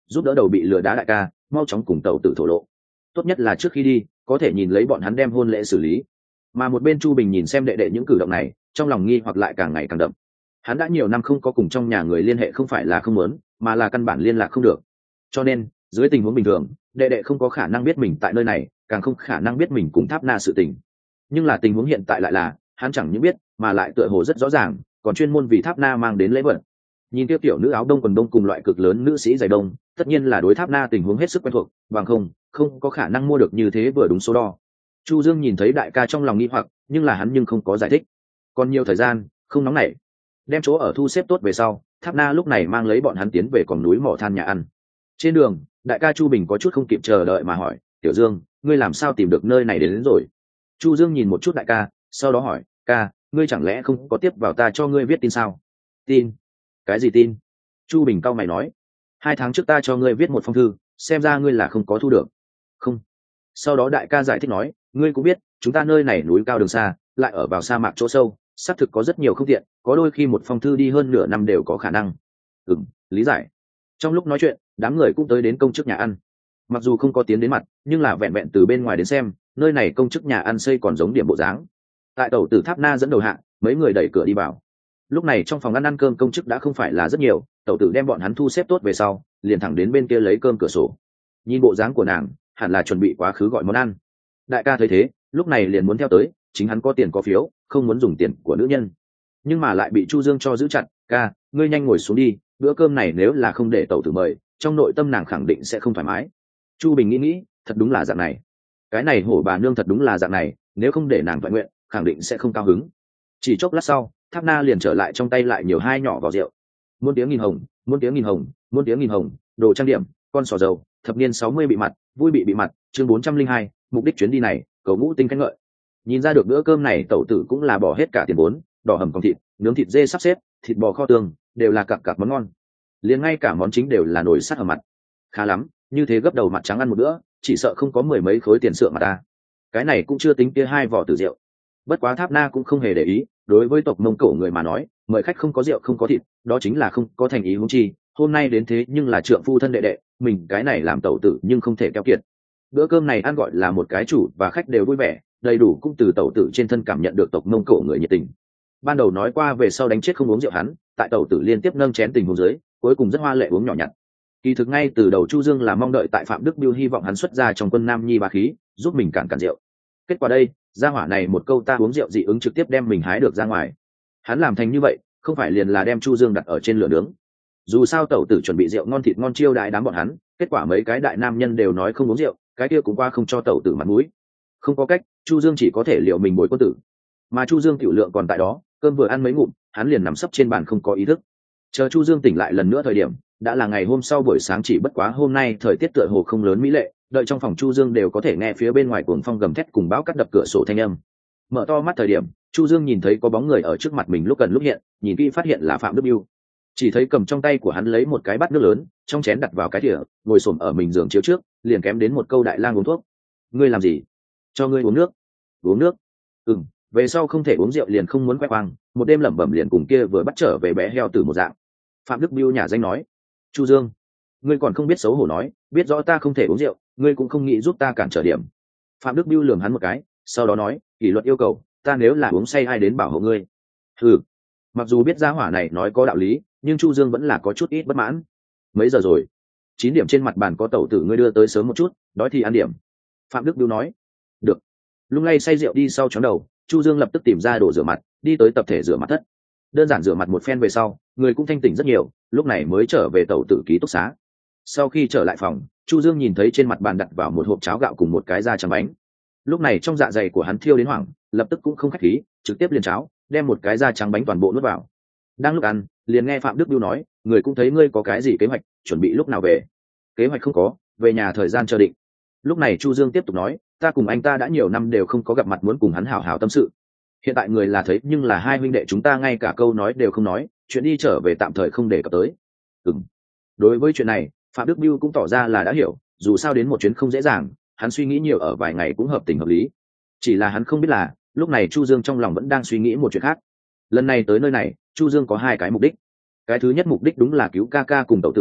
giúp đỡ đầu bị lừa đá đại ca mau chóng cùng tẩu tử thổ lộ, tốt nhất là trước khi đi có thể nhìn lấy bọn hắn đem hôn lễ xử lý. Mà một bên Chu Bình nhìn xem đệ đệ những cử động này, trong lòng nghi hoặc lại càng ngày càng đậm. Hắn đã nhiều năm không có cùng trong nhà người liên hệ, không phải là không muốn, mà là căn bản liên lạc không được. Cho nên dưới tình huống bình thường, đệ đệ không có khả năng biết mình tại nơi này, càng không khả năng biết mình cùng Tháp Na sự tình. Nhưng là tình huống hiện tại lại là hắn chẳng những biết, mà lại tựa hồ rất rõ ràng, còn chuyên môn vì Tháp Na mang đến lễ vật. Nhìn tiếp tiểu nữ áo đông quần đông cùng loại cực lớn nữ sĩ giày đông, tất nhiên là đối Tháp Na tình huống hết sức quen thuộc, bằng không không có khả năng mua được như thế vừa đúng số đo. Chu Dương nhìn thấy đại ca trong lòng nghi hoặc, nhưng là hắn nhưng không có giải thích. Còn nhiều thời gian, không nóng nảy. Đem chỗ ở thu xếp tốt về sau, Tháp Na lúc này mang lấy bọn hắn tiến về còn núi mỏ than nhà ăn. Trên đường, đại ca Chu Bình có chút không kịp chờ đợi mà hỏi, "Tiểu Dương, ngươi làm sao tìm được nơi này đến, đến rồi?" Chu Dương nhìn một chút đại ca, sau đó hỏi, "Ca, ngươi chẳng lẽ không có tiếp vào ta cho ngươi viết tin sao?" "Tin? Cái gì tin?" Chu Bình cau mày nói, "Hai tháng trước ta cho ngươi viết một phong thư, xem ra ngươi là không có thu được." "Không." Sau đó đại ca giải thích nói, "Ngươi cũng biết, chúng ta nơi này núi cao đường xa, lại ở vào sa mạc chỗ sâu, xác thực có rất nhiều không tiện, có đôi khi một phong thư đi hơn nửa năm đều có khả năng." "Ừm, lý giải." Trong lúc nói chuyện, đám người cũng tới đến công chức nhà ăn. Mặc dù không có tiến đến mặt, nhưng là vẹn vẹn từ bên ngoài đến xem, nơi này công chức nhà ăn xây còn giống điểm bộ dáng. Tại tàu tử Tháp Na dẫn đầu hạ, mấy người đẩy cửa đi vào. Lúc này trong phòng ăn ăn cơm công chức đã không phải là rất nhiều, tàu tử đem bọn hắn thu xếp tốt về sau, liền thẳng đến bên kia lấy cơm cửa sổ. Nhìn bộ dáng của nàng, hẳn là chuẩn bị quá khứ gọi món ăn. Đại ca thấy thế, lúc này liền muốn theo tới, chính hắn có tiền có phiếu, không muốn dùng tiền của nữ nhân, nhưng mà lại bị Chu Dương cho giữ chặt. "Ca, ngươi nhanh ngồi xuống đi, bữa cơm này nếu là không để tàu tử mời, trong nội tâm nàng khẳng định sẽ không thoải mái." Chu Bình nghĩ nghĩ, thật đúng là dạng này, cái này hổ bà nương thật đúng là dạng này, nếu không để nàng thuận nguyện, khẳng định sẽ không cao hứng. Chỉ chốc lát sau, Tháp Na liền trở lại, trong tay lại nhiều hai nhỏ vỏ rượu. Muôn tiếng nghìn hồng, muôn tiếng nghìn hồng, muôn tiếng nghìn hồng, đồ trang điểm, con sò dầu, thập niên sáu mươi bị mặt, vui bị bị mặt, chương bốn trăm linh hai, mục đích chuyến đi này, cầu ngũ tinh khen ngợi. Nhìn ra được bữa cơm này tẩu tử cũng là bỏ hết cả tiền vốn, đỏ hầm còn thịt, nướng thịt dê sắp xếp, thịt bò kho tương, đều là cặp cặp món ngon. Liền ngay cả món chính đều là nồi sắt ở mặt. Khá lắm, như thế gấp đầu mặt trắng ăn một bữa, chỉ sợ không có mười mấy khối tiền sượng mà ta. Cái này cũng chưa tính kia hai vỏ tử rượu. Bất quá Tháp Na cũng không hề để ý, đối với tộc Mông Cổ người mà nói, mời khách không có rượu không có thịt, đó chính là không có thành ý huống chi. Hôm nay đến thế nhưng là trượng phu thân đệ đệ, mình cái này làm tẩu tử nhưng không thể keo kiệt. Bữa cơm này ăn gọi là một cái chủ và khách đều vui vẻ, đầy đủ cũng từ tẩu tử trên thân cảm nhận được tộc Mông Cổ người nhiệt tình. Ban đầu nói qua về sau đánh chết không uống rượu hắn, tại tẩu tử liên tiếp nâng chén tình huống dưới, cuối cùng rất hoa lệ uống nhỏ nhặt. Kỳ thực ngay từ đầu Chu Dương là mong đợi tại Phạm Đức Biêu hy vọng hắn xuất ra trong quân Nam Nhi bá khí, giúp mình cản cản rượu. Kết quả đây, gia hỏa này một câu ta uống rượu dị ứng trực tiếp đem mình hái được ra ngoài. Hắn làm thành như vậy, không phải liền là đem Chu Dương đặt ở trên lửa nướng. Dù sao tẩu tử chuẩn bị rượu ngon thịt ngon chiêu đãi đám bọn hắn, kết quả mấy cái đại nam nhân đều nói không uống rượu, cái kia cũng qua không cho tẩu tử mặt mũi. Không có cách, Chu Dương chỉ có thể liệu mình bồi quân tử. Mà Chu Dương tiểu lượng còn tại đó, cơm vừa ăn mấy ngụm, hắn liền nằm sấp trên bàn không có ý thức. Chờ Chu Dương tỉnh lại lần nữa thời điểm, đã là ngày hôm sau buổi sáng, chỉ bất quá hôm nay thời tiết tựa hồ không lớn mỹ lệ, đợi trong phòng Chu Dương đều có thể nghe phía bên ngoài cuồng phong gầm thét cùng bão cắt đập cửa sổ thanh âm. Mở to mắt thời điểm, Chu Dương nhìn thấy có bóng người ở trước mặt mình lúc gần lúc hiện, nhìn kỹ phát hiện là Phạm Đức Biêu. Chỉ thấy cầm trong tay của hắn lấy một cái bát nước lớn, trong chén đặt vào cái thìa, ngồi xổm ở mình giường chiếu trước, liền kém đến một câu đại lang uống thuốc. "Ngươi làm gì?" "Cho ngươi uống nước." "Uống nước?" "Ừm, về sau không thể uống rượu liền không muốn quay quang, một đêm lẩm bẩm liền cùng kia vừa bắt trở về bé heo từ một dạng." Phạm Đức Biêu nhà danh nói. "Chu Dương, ngươi còn không biết xấu hổ nói, biết rõ ta không thể uống rượu, ngươi cũng không nghĩ giúp ta cản trở điểm." Phạm Đức Biêu lườm hắn một cái, sau đó nói, "Kỷ luật yêu cầu, ta nếu là uống say ai đến bảo hộ ngươi?" Ừ, mặc dù biết gia hỏa này nói có đạo lý, nhưng Chu Dương vẫn là có chút ít bất mãn. "Mấy giờ rồi?" "Chín điểm, trên mặt bàn có tẩu tử ngươi đưa tới sớm một chút, đói thì ăn điểm." Phạm Đức Biêu nói. "Được." Lung lay say rượu đi sau chóng đầu, Chu Dương lập tức tìm ra đồ rửa mặt, đi tới tập thể rửa mặt thất. Đơn giản rửa mặt một phen về sau, người cũng thanh tỉnh rất nhiều, lúc này mới trở về tẩu tử ký túc xá. Sau khi trở lại phòng, Chu Dương nhìn thấy trên mặt bàn đặt vào một hộp cháo gạo cùng một cái da trắng bánh. Lúc này trong dạ dày của hắn thiêu đến hoảng, lập tức cũng không khách khí, trực tiếp liền cháo, đem một cái da trắng bánh toàn bộ nuốt vào. Đang lúc ăn, liền nghe Phạm Đức Biêu nói, "Người cũng thấy ngươi có cái gì kế hoạch, chuẩn bị lúc nào về?" "Kế hoạch không có, về nhà thời gian chờ định." Lúc này Chu Dương tiếp tục nói, "Ta cùng anh ta đã nhiều năm đều không có gặp mặt, muốn cùng hắn hảo hảo tâm sự. Hiện tại người là thấy, nhưng là hai huynh đệ chúng ta ngay cả câu nói đều không nói, chuyện đi trở về tạm thời không để cập tới." Ừm. Đối với chuyện này, Phạm Đức Biêu cũng tỏ ra là đã hiểu, dù sao đến một chuyến không dễ dàng, hắn suy nghĩ nhiều ở vài ngày cũng hợp tình hợp lý. Chỉ là hắn không biết là, lúc này Chu Dương trong lòng vẫn đang suy nghĩ một chuyện khác. Lần này tới nơi này, Chu Dương có hai cái mục đích. Cái thứ nhất mục đích đúng là cứu ca ca cùng tẩu tử,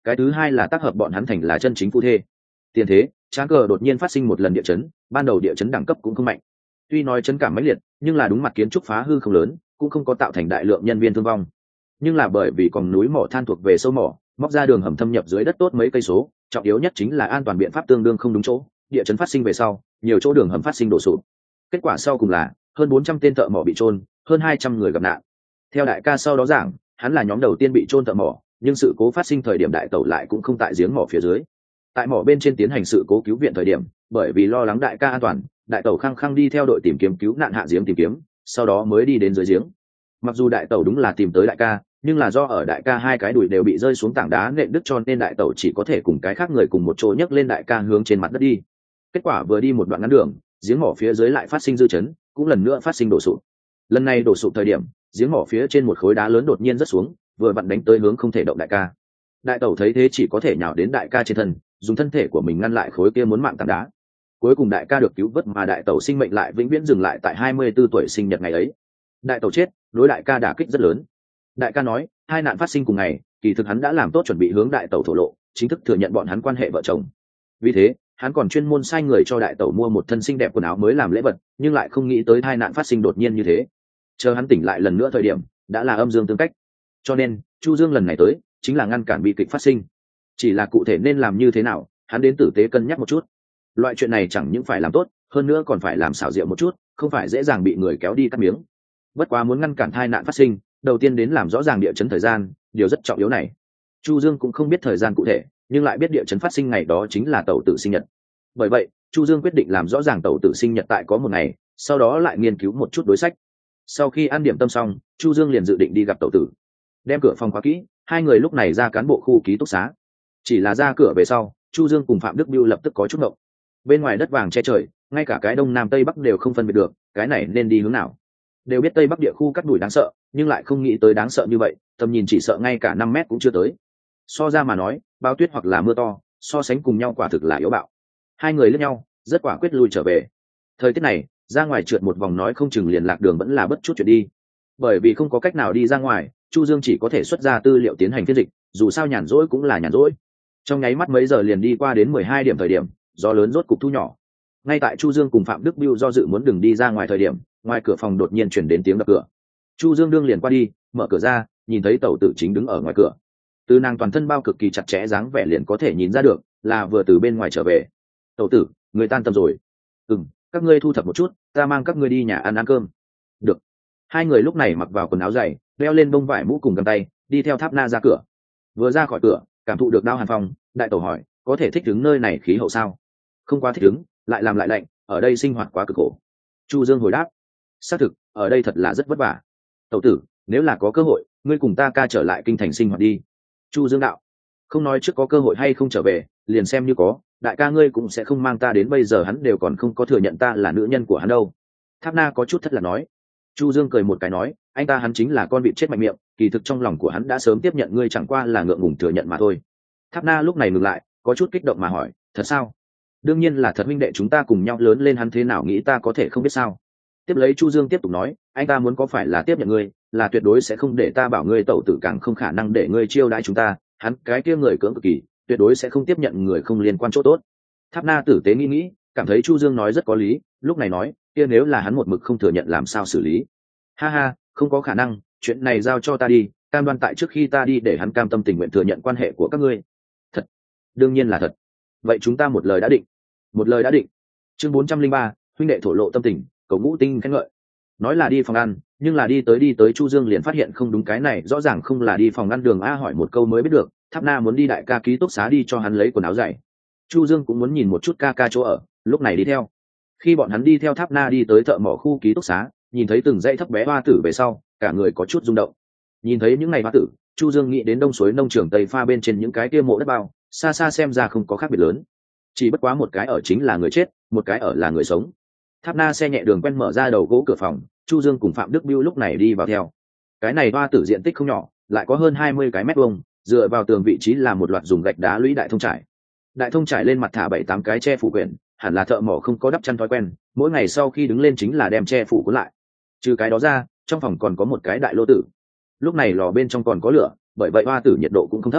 cái thứ hai là tác hợp bọn hắn thành là chân chính phu thê. Tiền thế, tráng cờ đột nhiên phát sinh một lần địa chấn, ban đầu địa chấn đẳng cấp cũng không mạnh, tuy nói chấn cảm mãnh liệt, nhưng là đúng mặt kiến trúc phá hư không lớn, cũng không có tạo thành đại lượng nhân viên thương vong. Nhưng là bởi vì còn núi mỏ than thuộc về sâu mỏ, móc ra đường hầm thâm nhập dưới đất tốt mấy cây số, trọng yếu nhất chính là an toàn biện pháp tương đương không đúng chỗ, địa chấn phát sinh về sau, nhiều chỗ đường hầm phát sinh đổ sụp. Kết quả sau cùng là hơn bốn trăm tên thợ mỏ bị trôn, hơn hai trăm người gặp nạn. Theo đại ca sau đó giảng, hắn là nhóm đầu tiên bị trôn thợ mỏ, nhưng sự cố phát sinh thời điểm đại tẩu lại cũng không tại giếng mỏ phía dưới. Tại mỏ bên trên tiến hành sự cố cứu viện thời điểm, bởi vì lo lắng đại ca an toàn, đại tẩu khăng khăng đi theo đội tìm kiếm cứu nạn hạ giếng tìm kiếm, sau đó mới đi đến dưới giếng. Mặc dù đại tẩu đúng là tìm tới đại ca, nhưng là do ở đại ca hai cái đùi đều bị rơi xuống tảng đá nện đứt, cho nên đại tẩu chỉ có thể cùng cái khác người cùng một chỗ nhấc lên đại ca hướng trên mặt đất đi. Kết quả vừa đi một đoạn ngắn đường, giếng mỏ phía dưới lại phát sinh dư chấn, cũng lần nữa phát sinh đổ sụp. Lần này đổ sụp thời điểm, giếng mỏ phía trên một khối đá lớn đột nhiên rớt xuống, vừa vặn đánh tới hướng không thể động đại ca. Đại tẩu thấy thế chỉ có thể nhào đến đại ca trên thân, dùng thân thể của mình ngăn lại khối kia muốn mạng tảng đá. Cuối cùng đại ca được cứu vớt, mà đại tẩu sinh mệnh lại vĩnh viễn dừng lại tại hai mươi tư tuổi sinh nhật ngày ấy. Đại tẩu chết, đối đại ca đả kích rất lớn. Đại ca nói, hai nạn phát sinh cùng ngày, kỳ thực hắn đã làm tốt chuẩn bị hướng đại tẩu thổ lộ, chính thức thừa nhận bọn hắn quan hệ vợ chồng. Vì thế, hắn còn chuyên môn sai người cho đại tẩu mua một thân xinh đẹp quần áo mới làm lễ vật, nhưng lại không nghĩ tới hai nạn phát sinh đột nhiên như thế. Chờ hắn tỉnh lại lần nữa thời điểm, đã là âm dương tương cách. Cho nên, Chu Dương lần này tới, chính là ngăn cản bi kịch phát sinh. Chỉ là cụ thể nên làm như thế nào, hắn đến tử tế cân nhắc một chút. Loại chuyện này chẳng những phải làm tốt, hơn nữa còn phải làm xảo diệu một chút, không phải dễ dàng bị người kéo đi cắt miếng. Bất quá muốn ngăn cản tai nạn phát sinh, đầu tiên đến làm rõ ràng địa chấn thời gian, điều rất trọng yếu này. Chu Dương cũng không biết thời gian cụ thể, nhưng lại biết địa chấn phát sinh ngày đó chính là tẩu tử sinh nhật. Bởi vậy, Chu Dương quyết định làm rõ ràng tẩu tử sinh nhật tại có một ngày, sau đó lại nghiên cứu một chút đối sách. Sau khi ăn điểm tâm xong, Chu Dương liền dự định đi gặp tẩu tử. Đem cửa phòng khóa kỹ, hai người lúc này ra cán bộ khu ký túc xá. Chỉ là ra cửa về sau, Chu Dương cùng Phạm Đức Bưu lập tức có chút ngộng. Bên ngoài đất vàng che trời, ngay cả cái đông nam tây bắc đều không phân biệt được, cái này nên đi hướng nào? Đều biết tây bắc địa khu cắt đùi đáng sợ, nhưng lại không nghĩ tới đáng sợ như vậy, tầm nhìn chỉ sợ ngay cả năm mét cũng chưa tới. So ra mà nói, bao tuyết hoặc là mưa to, so sánh cùng nhau quả thực là yếu bạo. Hai người lẫn nhau, rất quả quyết lui trở về. Thời tiết này, ra ngoài trượt một vòng nói không chừng liền lạc đường vẫn là bất chút chuyện đi. Bởi vì không có cách nào đi ra ngoài, Chu Dương chỉ có thể xuất ra tư liệu tiến hành phiên dịch, dù sao nhàn rỗi cũng là nhàn rỗi. Trong nháy mắt mấy giờ liền đi qua đến mười hai điểm thời điểm, gió lớn rốt cục thu nhỏ. Ngay tại Chu Dương cùng Phạm Đức Bưu do dự muốn đừng đi ra ngoài thời điểm, ngoài cửa phòng đột nhiên chuyển đến tiếng đập cửa. Chu Dương đương liền qua đi, mở cửa ra, nhìn thấy tẩu tử chính đứng ở ngoài cửa. Từ nàng toàn thân bao cực kỳ chặt chẽ dáng vẻ liền có thể nhìn ra được là vừa từ bên ngoài trở về. Tẩu tử, người tan tầm rồi. Ừm, các ngươi thu thập một chút, ta mang các ngươi đi nhà ăn ăn cơm. Được. Hai người lúc này mặc vào quần áo dày, đeo lên bông vải mũ cùng găng tay, đi theo Tháp Na ra cửa. Vừa ra khỏi cửa, cảm thụ được đao hàn phong, đại tẩu hỏi, có thể thích ứng nơi này khí hậu sao? Không quá thích ứng, lại làm lại lạnh, ở đây sinh hoạt quá cực khổ. Chu Dương hồi đáp, xác thực, ở đây thật là rất vất vả. Tẩu tử, nếu là có cơ hội, ngươi cùng ta ca trở lại kinh thành sinh hoạt đi. Chu Dương đạo, không nói trước có cơ hội hay không trở về, liền xem như có, đại ca ngươi cũng sẽ không mang ta đến, bây giờ hắn đều còn không có thừa nhận ta là nữ nhân của hắn đâu. Tháp Na có chút thất là nói. Chu Dương cười một cái nói, anh ta hắn chính là con vịt chết mạnh miệng, kỳ thực trong lòng của hắn đã sớm tiếp nhận ngươi, chẳng qua là ngượng ngùng thừa nhận mà thôi. Tháp Na lúc này ngừng lại, có chút kích động mà hỏi, thật sao? Đương nhiên là thật, huynh đệ chúng ta cùng nhau lớn lên, hắn thế nào nghĩ ta có thể không biết sao? Tiếp lấy Chu Dương tiếp tục nói, anh ta muốn có phải là tiếp nhận ngươi, là tuyệt đối sẽ không để ta bảo ngươi tẩu tử, càng không khả năng để ngươi chiêu đãi chúng ta, hắn cái kia người cưỡng cực kỳ, tuyệt đối sẽ không tiếp nhận người không liên quan chỗ tốt. Tháp Na tử tế nghĩ nghĩ, cảm thấy Chu Dương nói rất có lý, lúc này nói, kia nếu là hắn một mực không thừa nhận làm sao xử lý? Ha ha, không có khả năng, chuyện này giao cho ta đi, cam đoan tại trước khi ta đi để hắn cam tâm tình nguyện thừa nhận quan hệ của các ngươi. Thật? Đương nhiên là thật. Vậy chúng ta một lời đã định. Một lời đã định. Chương bốn trăm linh ba, huynh đệ thổ lộ tâm tình, cầu ngũ tinh khen ngợi. Nói là đi phòng ăn, nhưng là đi tới đi tới Chu Dương liền phát hiện không đúng, cái này rõ ràng không là đi phòng ăn đường a, hỏi một câu mới biết được, Tháp Na muốn đi đại ca ký túc xá đi cho hắn lấy quần áo dày. Chu Dương cũng muốn nhìn một chút ca ca chỗ ở, lúc này đi theo. Khi bọn hắn đi theo Tháp Na đi tới thợ mỏ khu ký túc xá, nhìn thấy từng dãy thấp bé hoa tử về sau, cả người có chút rung động. Nhìn thấy những ngày hoa tử, Chu Dương nghĩ đến đông suối nông trường Tây Pha bên trên những cái kia mộ đất bao, xa xa xem ra không có khác biệt lớn, chỉ bất quá một cái ở chính là người chết, một cái ở là người sống. Tháp Na xe nhẹ đường quen mở ra đầu gỗ cửa phòng, Chu Dương cùng Phạm Đức Bưu lúc này đi vào theo. Cái này hoa tử diện tích không nhỏ, lại có hơn hai mươi cái mét vuông, dựa vào tường vị trí là một loạt dùng gạch đá lũy đại thông trải. Đại thông trải lên mặt thả bảy tám cái che phủ quyển, hẳn là thợ mỏ không có đắp chăn thói quen, mỗi ngày sau khi đứng lên chính là đem che phủ cuốn lại. Trừ cái đó ra, trong phòng còn có một cái đại lô tử. Lúc này lò bên trong còn có lửa, bởi vậy hoa tử nhiệt độ cũng không thấp.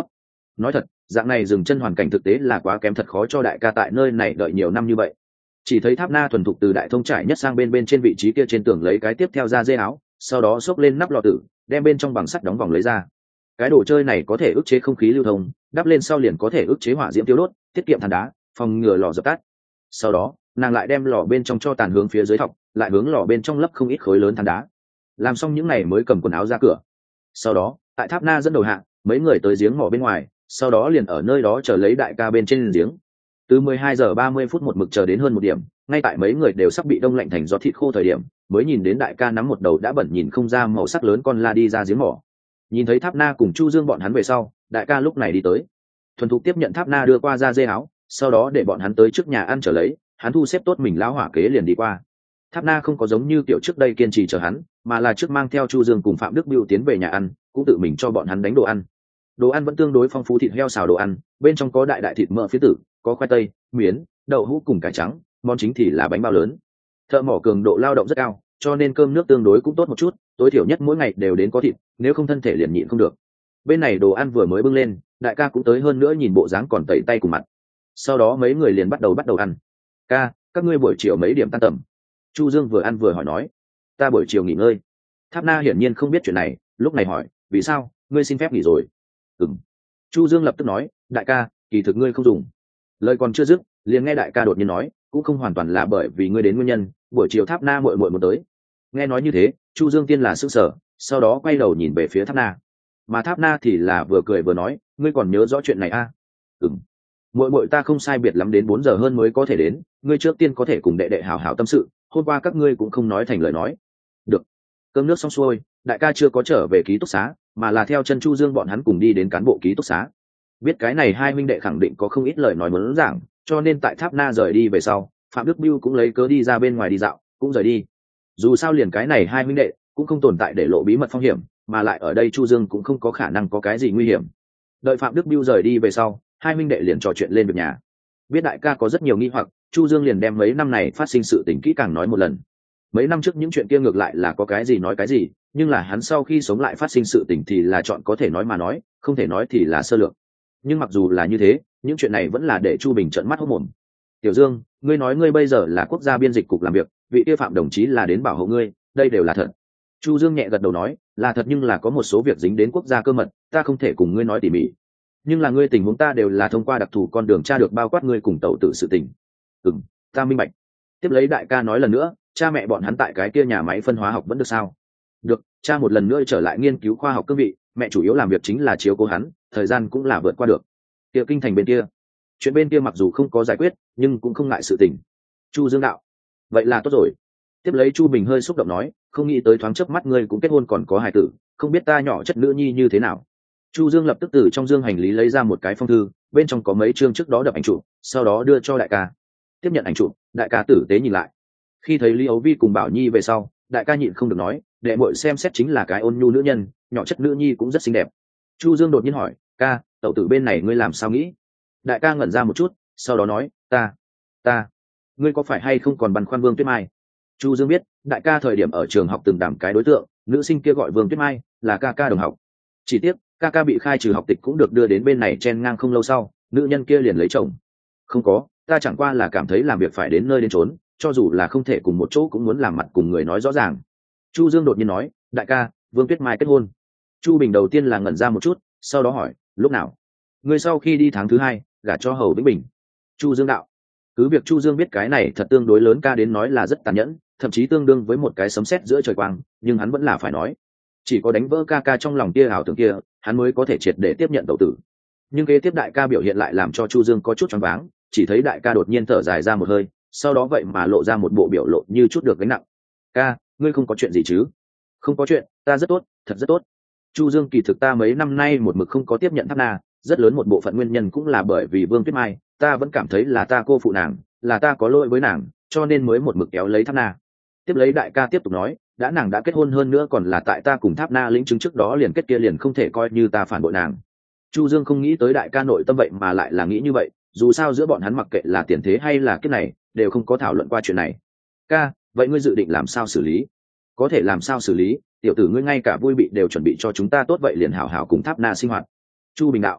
nói thật dạng này dừng chân hoàn cảnh thực tế là quá kém, thật khó cho đại ca tại nơi này đợi nhiều năm như vậy. Chỉ thấy Tháp Na thuần thục từ đại thông trải nhất sang bên bên trên vị trí kia trên tường lấy cái tiếp theo ra dây áo, sau đó xốc lên nắp lò tử, đem bên trong bằng sắt đóng vòng lấy ra. Cái đồ chơi này có thể ức chế không khí lưu thông, đắp lên sau liền có thể ức chế hỏa diễm tiêu đốt, tiết kiệm than đá, phòng ngừa lò dập tắt. Sau đó nàng lại đem lò bên trong cho tàn hướng phía dưới thọc, lại hướng lò bên trong lấp không ít khối lớn than đá. Làm xong những này mới cầm quần áo ra cửa. Sau đó tại Tháp Na dẫn đầu hạ, mấy người tới giếng mỏ bên ngoài, sau đó liền ở nơi đó chờ lấy đại ca bên trên giếng. Từ mười hai giờ ba mươi phút một mực chờ đến hơn một điểm, ngay tại mấy người đều sắp bị đông lạnh thành gió thịt khô thời điểm, mới nhìn đến đại ca nắm một đầu đã bẩn nhìn không ra màu sắc lớn con la đi ra giếng mỏ. Nhìn thấy Tháp Na cùng Chu Dương bọn hắn về sau, đại ca lúc này đi tới, thuần thục tiếp nhận Tháp Na đưa qua ra dê áo, sau đó để bọn hắn tới trước nhà ăn trở lấy, hắn thu xếp tốt mình lão hỏa kế liền đi qua. Tháp Na không có giống như kiểu trước đây kiên trì chờ hắn, mà là trước mang theo Chu Dương cùng Phạm Đức Biêu tiến về nhà ăn, cũng tự mình cho bọn hắn đánh đồ ăn. Đồ ăn vẫn tương đối phong phú, thịt heo xào đồ ăn, bên trong có đại đại thịt mỡ phía tử, có khoai tây, miến, đậu hũ cùng cải trắng, món chính thì là bánh bao lớn. Thợ mỏ cường độ lao động rất cao, cho nên cơm nước tương đối cũng tốt một chút, tối thiểu nhất mỗi ngày đều đến có thịt, nếu không thân thể liền nhịn không được. Bên này đồ ăn vừa mới bưng lên, đại ca cũng tới, hơn nữa nhìn bộ dáng còn tẩy tay cùng mặt. Sau đó mấy người liền bắt đầu bắt đầu ăn. Ca, các ngươi buổi chiều mấy điểm tan tầm? Chu Dương vừa ăn vừa hỏi nói. Ta buổi chiều nghỉ ngơi. Tháp Na hiển nhiên không biết chuyện này, lúc này hỏi, vì sao, ngươi xin phép nghỉ rồi? Ừm. Chu Dương lập tức nói, đại ca, kỳ thực ngươi không dùng. Lời còn chưa dứt, liền nghe đại ca đột nhiên nói, cũng không hoàn toàn là bởi vì ngươi đến nguyên nhân, buổi chiều Tháp Na muội muội một tới. Nghe nói như thế, Chu Dương tiên là sững sờ, sau đó quay đầu nhìn về phía Tháp Na. Mà Tháp Na thì là vừa cười vừa nói, ngươi còn nhớ rõ chuyện này à? Ừm. Muội muội ta không sai biệt lắm đến bốn giờ hơn mới có thể đến, ngươi trước tiên có thể cùng đệ đệ hảo hảo tâm sự, hôm qua các ngươi cũng không nói thành lời nói. Được. Cơm nước xong xuôi, đại ca chưa có trở về ký túc xá, mà là theo chân Chu Dương bọn hắn cùng đi đến cán bộ ký túc xá. Biết cái này hai huynh đệ khẳng định có không ít lời nói muốn giảng, cho nên tại Tháp Na rời đi về sau, Phạm Đức Biêu cũng lấy cớ đi ra bên ngoài đi dạo, cũng rời đi. Dù sao liền cái này hai huynh đệ cũng không tồn tại để lộ bí mật phong hiểm, mà lại ở đây Chu Dương cũng không có khả năng có cái gì nguy hiểm. Đợi Phạm Đức Biêu rời đi về sau, hai huynh đệ liền trò chuyện lên việc nhà. Biết đại ca có rất nhiều nghi hoặc, Chu Dương liền đem mấy năm này phát sinh sự tình kỹ càng nói một lần. Mấy năm trước những chuyện kia ngược lại là có cái gì nói cái gì, nhưng là hắn sau khi sống lại phát sinh sự tình thì là chọn có thể nói mà nói, không thể nói thì là sơ lược. Nhưng mặc dù là như thế, những chuyện này vẫn là để Chu Bình trợn mắt hốt mồm. Tiểu Dương, ngươi nói ngươi bây giờ là quốc gia biên dịch cục làm việc, vị kia Phạm đồng chí là đến bảo hộ ngươi, đây đều là thật. Chu Dương nhẹ gật đầu nói, là thật, nhưng là có một số việc dính đến quốc gia cơ mật, ta không thể cùng ngươi nói tỉ mỉ. Nhưng là ngươi tình huống ta đều là thông qua đặc thù con đường tra được, bao quát ngươi cùng tẩu tử sự tình. Ừm, ta minh bạch. Tiếp lấy đại ca nói lần nữa, cha mẹ bọn hắn tại cái kia nhà máy phân hóa học vẫn được sao? Được, cha một lần nữa trở lại nghiên cứu khoa học cương vị, mẹ chủ yếu làm việc chính là chiếu cố hắn, thời gian cũng là vượt qua được. Tiệu kinh thành bên kia, chuyện bên kia mặc dù không có giải quyết, nhưng cũng không ngại sự tình. Chu Dương đạo, vậy là tốt rồi. Tiếp lấy Chu Bình hơi xúc động nói, không nghĩ tới thoáng chớp mắt ngươi cũng kết hôn còn có hài tử, không biết ta nhỏ chất nữ nhi như thế nào. Chu Dương lập tức từ trong dương hành lý lấy ra một cái phong thư, bên trong có mấy chương trước đó đập ảnh chụp, sau đó đưa cho đại ca. Tiếp nhận ảnh chụp, đại ca tử tế nhìn lại. Khi thấy Lý Ấu Vi cùng Bảo Nhi về sau, đại ca nhịn không được nói, đệ muội xem xét chính là cái ôn nhu nữ nhân, nhỏ chất nữ nhi cũng rất xinh đẹp. Chu Dương đột nhiên hỏi, ca, tẩu tử bên này ngươi làm sao nghĩ? Đại ca ngẩn ra một chút, sau đó nói, ta, ta, ngươi có phải hay không còn băn khoăn Vương Tuyết Mai? Chu Dương biết, đại ca thời điểm ở trường học từng đảm cái đối tượng, nữ sinh kia gọi Vương Tuyết Mai, là ca ca đồng học. Chỉ tiếc, ca ca bị khai trừ học tịch cũng được đưa đến bên này chen ngang không lâu sau, nữ nhân kia liền lấy chồng. Không có, ta chẳng qua là cảm thấy làm việc phải đến nơi đến chốn, cho dù là không thể cùng một chỗ cũng muốn làm mặt cùng người nói rõ ràng. Chu Dương đột nhiên nói, đại ca, Vương Tuyết Mai kết hôn. Chu Bình đầu tiên là ngẩn ra một chút, sau đó hỏi, lúc nào? Ngươi sau khi đi tháng thứ hai, gả cho Hầu Vĩnh Bình. Chu Dương đạo. Cứ việc Chu Dương biết cái này thật tương đối lớn, ca đến nói là rất tàn nhẫn, thậm chí tương đương với một cái sấm sét giữa trời quang, nhưng hắn vẫn là phải nói. Chỉ có đánh vỡ ca ca trong lòng tia ảo tưởng kia, hắn mới có thể triệt để tiếp nhận tẩu tử. Nhưng kế tiếp đại ca biểu hiện lại làm cho Chu Dương có chút choáng váng, chỉ thấy đại ca đột nhiên thở dài ra một hơi, sau đó vậy mà lộ ra một bộ biểu lộ như chút được gánh nặng. Ca, ngươi không có chuyện gì chứ? Không có chuyện, ta rất tốt, thật rất tốt. Chu Dương, kỳ thực ta mấy năm nay một mực không có tiếp nhận Tháp Na, rất lớn một bộ phận nguyên nhân cũng là bởi vì Vương Tuyết Mai, ta vẫn cảm thấy là ta cô phụ nàng, là ta có lỗi với nàng, cho nên mới một mực kéo lấy Tháp Na. Tiếp lấy đại ca tiếp tục nói, đã nàng đã kết hôn, hơn nữa còn là tại ta cùng Tháp Na lĩnh chứng trước đó liền kết, kia liền không thể coi như ta phản bội nàng. Chu Dương không nghĩ tới đại ca nội tâm vậy mà lại là nghĩ như vậy, dù sao giữa bọn hắn mặc kệ là tiền thế hay là kiếp này, đều không có thảo luận qua chuyện này. Ca, vậy ngươi dự định làm sao xử lý? Có thể làm sao xử lý, tiểu tử ngươi ngay cả vui bị đều chuẩn bị cho chúng ta tốt, vậy liền hảo hảo cùng Tháp Na sinh hoạt. Chu Bình đạo.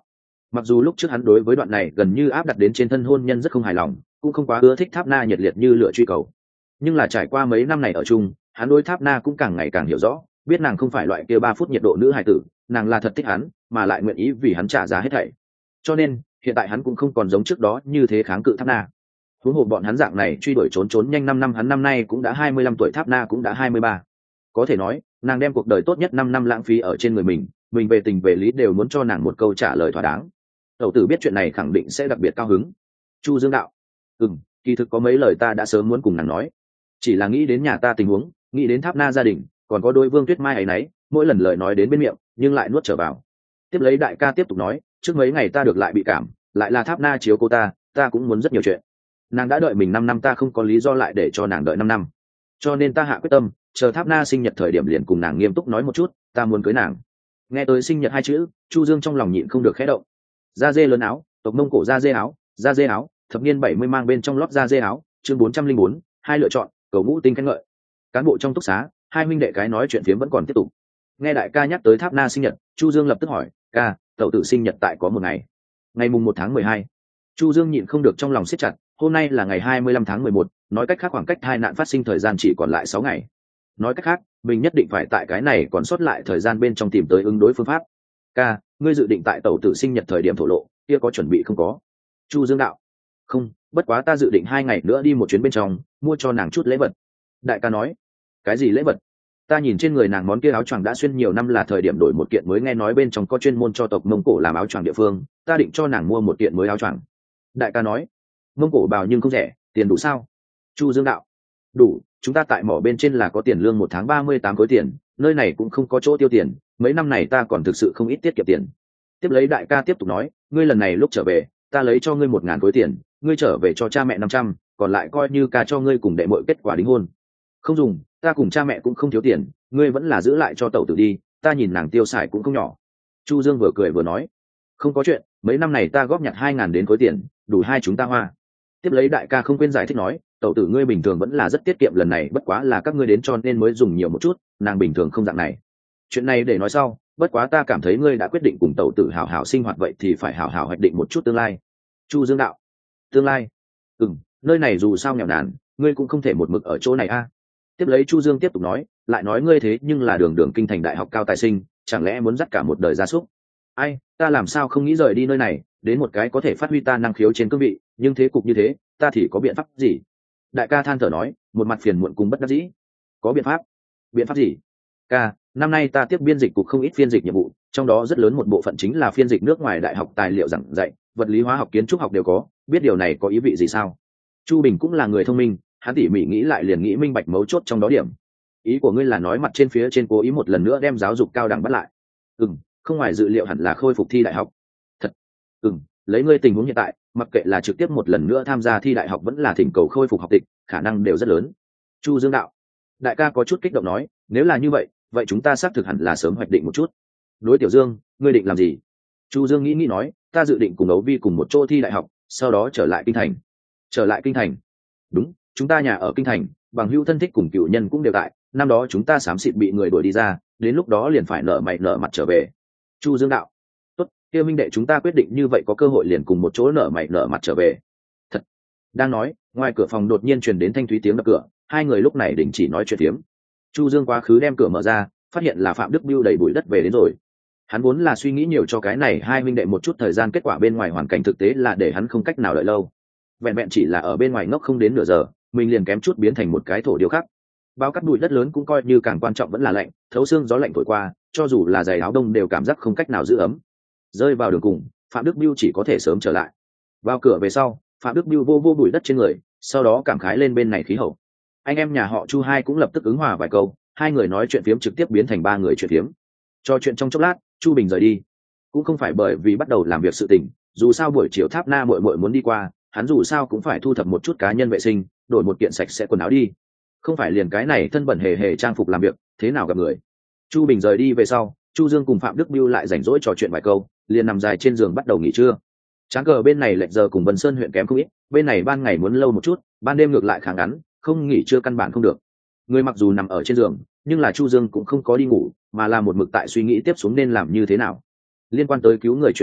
Mặc dù lúc trước hắn đối với đoạn này gần như áp đặt đến trên thân hôn nhân rất không hài lòng, cũng không quá ưa thích Tháp Na nhiệt liệt như lửa truy cầu, nhưng là trải qua mấy năm này ở chung, hắn đối Tháp Na cũng càng ngày càng hiểu rõ, biết nàng không phải loại kia ba phút nhiệt độ nữ hài tử, nàng là thật thích hắn, mà lại nguyện ý vì hắn trả giá hết thảy. Cho nên hiện tại hắn cũng không còn giống trước đó như thế kháng cự Tháp Na. Huống hồ bọn hắn dạng này truy đuổi trốn trốn nhanh năm năm, hắn năm nay cũng đã hai mươi lăm tuổi, Tháp Na cũng đã hai mươi ba. Có thể nói, nàng đem cuộc đời tốt nhất năm năm lãng phí ở trên người mình, mình về tình về lý đều muốn cho nàng một câu trả lời thỏa đáng. Tẩu tử biết chuyện này khẳng định sẽ đặc biệt cao hứng. Chu Dương đạo: "Ừm, kỳ thực có mấy lời ta đã sớm muốn cùng nàng nói, chỉ là nghĩ đến nhà ta tình huống, nghĩ đến Tháp Na gia đình, còn có đôi Vương Tuyết Mai ấy nấy, mỗi lần lời nói đến bên miệng, nhưng lại nuốt trở vào." Tiếp lấy đại ca tiếp tục nói: "Trước mấy ngày ta được lại bị cảm, lại là Tháp Na chiếu cô ta, ta cũng muốn rất nhiều chuyện. Nàng đã đợi mình năm năm, ta không có lý do lại để cho nàng đợi năm năm. Cho nên ta hạ quyết tâm, chờ Tháp Na sinh nhật thời điểm liền cùng nàng nghiêm túc nói một chút, ta muốn cưới nàng." Nghe tới sinh nhật hai chữ, Chu Dương trong lòng nhịn không được khẽ động. Da dê lớn áo, tộc Mông Cổ da dê áo, da dê áo, thập niên bảy mươi mang bên trong lót da dê áo, chương bốn trăm linh bốn, hai lựa chọn, cầu ngũ tinh khen ngợi. Cán bộ trong túc xá, hai huynh đệ cái nói chuyện phiếm vẫn còn tiếp tục. Nghe đại ca nhắc tới Tháp Na sinh nhật, Chu Dương lập tức hỏi: "Ca, tẩu tử sinh nhật tại có một ngày, ngày mùng một tháng mười hai." Chu Dương nhịn không được trong lòng siết chặt, hôm nay là ngày hai mươi lăm tháng mười một, nói cách khác khoảng cách tai nạn phát sinh thời gian chỉ còn lại sáu ngày. Nói cách khác, mình nhất định phải tại cái này còn sót lại thời gian bên trong tìm tới ứng đối phương pháp. "Ca, ngươi dự định tại tẩu tử sinh nhật thời điểm thổ lộ, kia có chuẩn bị không có?" Chu Dương đạo: "Không, bất quá ta dự định hai ngày nữa đi một chuyến bên trong, mua cho nàng chút lễ vật." Đại ca nói: "Cái gì lễ vật?" "Ta nhìn trên người nàng món kia áo choàng đã xuyên nhiều năm, là thời điểm đổi một kiện mới, nghe nói bên trong có chuyên môn cho tộc Mông Cổ làm áo choàng địa phương, ta định cho nàng mua một kiện mới áo choàng." Đại ca nói: "Mông Cổ bào nhưng không rẻ, tiền đủ sao?" Chu Dương đạo: "Đủ, chúng ta tại mỏ bên trên là có tiền lương một tháng ba mươi tám khối tiền, nơi này cũng không có chỗ tiêu tiền, mấy năm này ta còn thực sự không ít tiết kiệm tiền." Tiếp lấy đại ca tiếp tục nói: "Ngươi lần này lúc trở về, ta lấy cho ngươi một ngàn khối tiền, ngươi trở về cho cha mẹ năm trăm, còn lại coi như ca cho ngươi cùng đệ muội kết quả đính hôn." "Không dùng, ta cùng cha mẹ cũng không thiếu tiền, ngươi vẫn là giữ lại cho tẩu tử đi, ta nhìn nàng tiêu xài cũng không nhỏ." Chu Dương vừa cười vừa nói: "Không có chuyện, mấy năm này ta góp nhặt hai ngàn đến khối tiền, đủ hai chúng ta hoa." Tiếp lấy đại ca không quên giải thích nói: "Tẩu tử ngươi bình thường vẫn là rất tiết kiệm, lần này bất quá là các ngươi đến cho nên mới dùng nhiều một chút, nàng bình thường không dạng này. Chuyện này để nói sau, bất quá ta cảm thấy ngươi đã quyết định cùng tẩu tử hảo hảo sinh hoạt, vậy thì phải hảo hảo hoạch định một chút tương lai." Chu Dương đạo: "Tương lai? Ừm, nơi này dù sao nghèo nàn, ngươi cũng không thể một mực ở chỗ này a." Tiếp lấy Chu Dương tiếp tục nói: "Lại nói ngươi thế nhưng là đường đường kinh thành đại học cao tài sinh, chẳng lẽ muốn dắt cả một đời gia súc? Ai, ta làm sao không nghĩ rời đi nơi này, đến một cái có thể phát huy ta năng khiếu trên cương vị, nhưng thế cục như thế, ta thì có biện pháp gì?" Đại ca than thở nói, một mặt phiền muộn cùng bất đắc dĩ: "Có biện pháp? Biện pháp gì?" "Ca, năm nay ta tiếp biên dịch cục không ít phiên dịch nhiệm vụ, trong đó rất lớn một bộ phận chính là phiên dịch nước ngoài đại học tài liệu giảng dạy, vật lý hóa học kiến trúc học đều có, biết điều này có ý vị gì sao?" Chu Bình cũng là người thông minh, hắn tỉ mỉ nghĩ lại liền nghĩ minh bạch mấu chốt trong đó điểm. "Ý của ngươi là nói mặt trên phía trên cố ý một lần nữa đem giáo dục cao đẳng bắt lại?" "Ừm, không ngoài dự liệu hẳn là khôi phục thi đại học." "Thật?" "Ừm, lấy ngươi tình huống hiện tại, mặc kệ là trực tiếp một lần nữa tham gia thi đại học vẫn là thỉnh cầu khôi phục học tịch, khả năng đều rất lớn." Chu Dương đạo: Đại ca có chút kích động nói: "Nếu là như vậy, vậy chúng ta xác thực hẳn là sớm hoạch định một chút." Đối Tiểu Dương, ngươi định làm gì? Chu Dương nghĩ nghĩ nói: "Ta dự định cùng Ấu Vi cùng một chỗ thi đại học, sau đó trở lại kinh thành." Trở lại kinh thành? Đúng, chúng ta nhà ở kinh thành, bằng hữu thân thích cùng cựu nhân cũng đều tại, năm đó chúng ta xám xịt bị người đuổi đi ra, đến lúc đó liền phải nợ mày nợ mặt trở về. Chu Dương đạo: "Tốt, kia minh đệ chúng ta quyết định như vậy, có cơ hội liền cùng một chỗ nợ mày nợ mặt trở về." Thật. Đang nói, ngoài cửa phòng đột nhiên truyền đến thanh thúy tiếng đập cửa, hai người lúc này đình chỉ nói chuyện phiếm. Chu Dương quá khứ đem cửa mở ra, phát hiện là Phạm Đức Bưu đầy bụi đất về đến rồi. Hắn vốn là suy nghĩ nhiều cho cái này hai huynh đệ một chút thời gian, kết quả bên ngoài hoàn cảnh thực tế là để hắn không cách nào đợi lâu. Vẹn vẹn chỉ là ở bên ngoài ngốc không đến nửa giờ, mình liền kém chút biến thành một cái thổ điêu khắc. Bao cắt bụi đất lớn cũng coi như càng quan trọng vẫn là lạnh, thấu xương gió lạnh thổi qua, cho dù là giày áo đông đều cảm giác không cách nào giữ ấm. Rơi vào đường cùng, Phạm Đức Bưu chỉ có thể sớm trở lại. Vào cửa về sau, Phạm Đức Bưu vô vô bụi đất trên người, sau đó cảm khái lên bên này khí hậu. Anh em nhà họ Chu hai cũng lập tức ứng hòa vài câu, hai người nói chuyện phiếm trực tiếp biến thành ba người chuyện phiếm. Cho chuyện trong chốc lát, Chu Bình rời đi. Cũng không phải bởi vì bắt đầu làm việc sự tình, dù sao buổi chiều Tháp Na muội muội muốn đi qua, hắn dù sao cũng phải thu thập một chút cá nhân vệ sinh, đổi một kiện sạch sẽ quần áo đi. Không phải liền cái này thân bẩn hề hề trang phục làm việc, thế nào gặp người. Chu Bình rời đi về sau, Chu Dương cùng Phạm Đức Bưu lại rảnh rỗi trò chuyện vài câu, liền nằm dài trên giường bắt đầu nghỉ trưa. Tráng cờ bên này lệch giờ cùng Vân Sơn huyện kém không ít, bên này ban ngày muốn lâu một chút, ban đêm ngược lại khá ngắn, không nghỉ trưa căn bản không được. Người mặc dù nằm ở trên giường, nhưng là Chu Dương cũng không có đi ngủ, mà là một mực tại suy nghĩ tiếp xuống nên làm như thế nào. Liên quan tới cứu người chuyện này,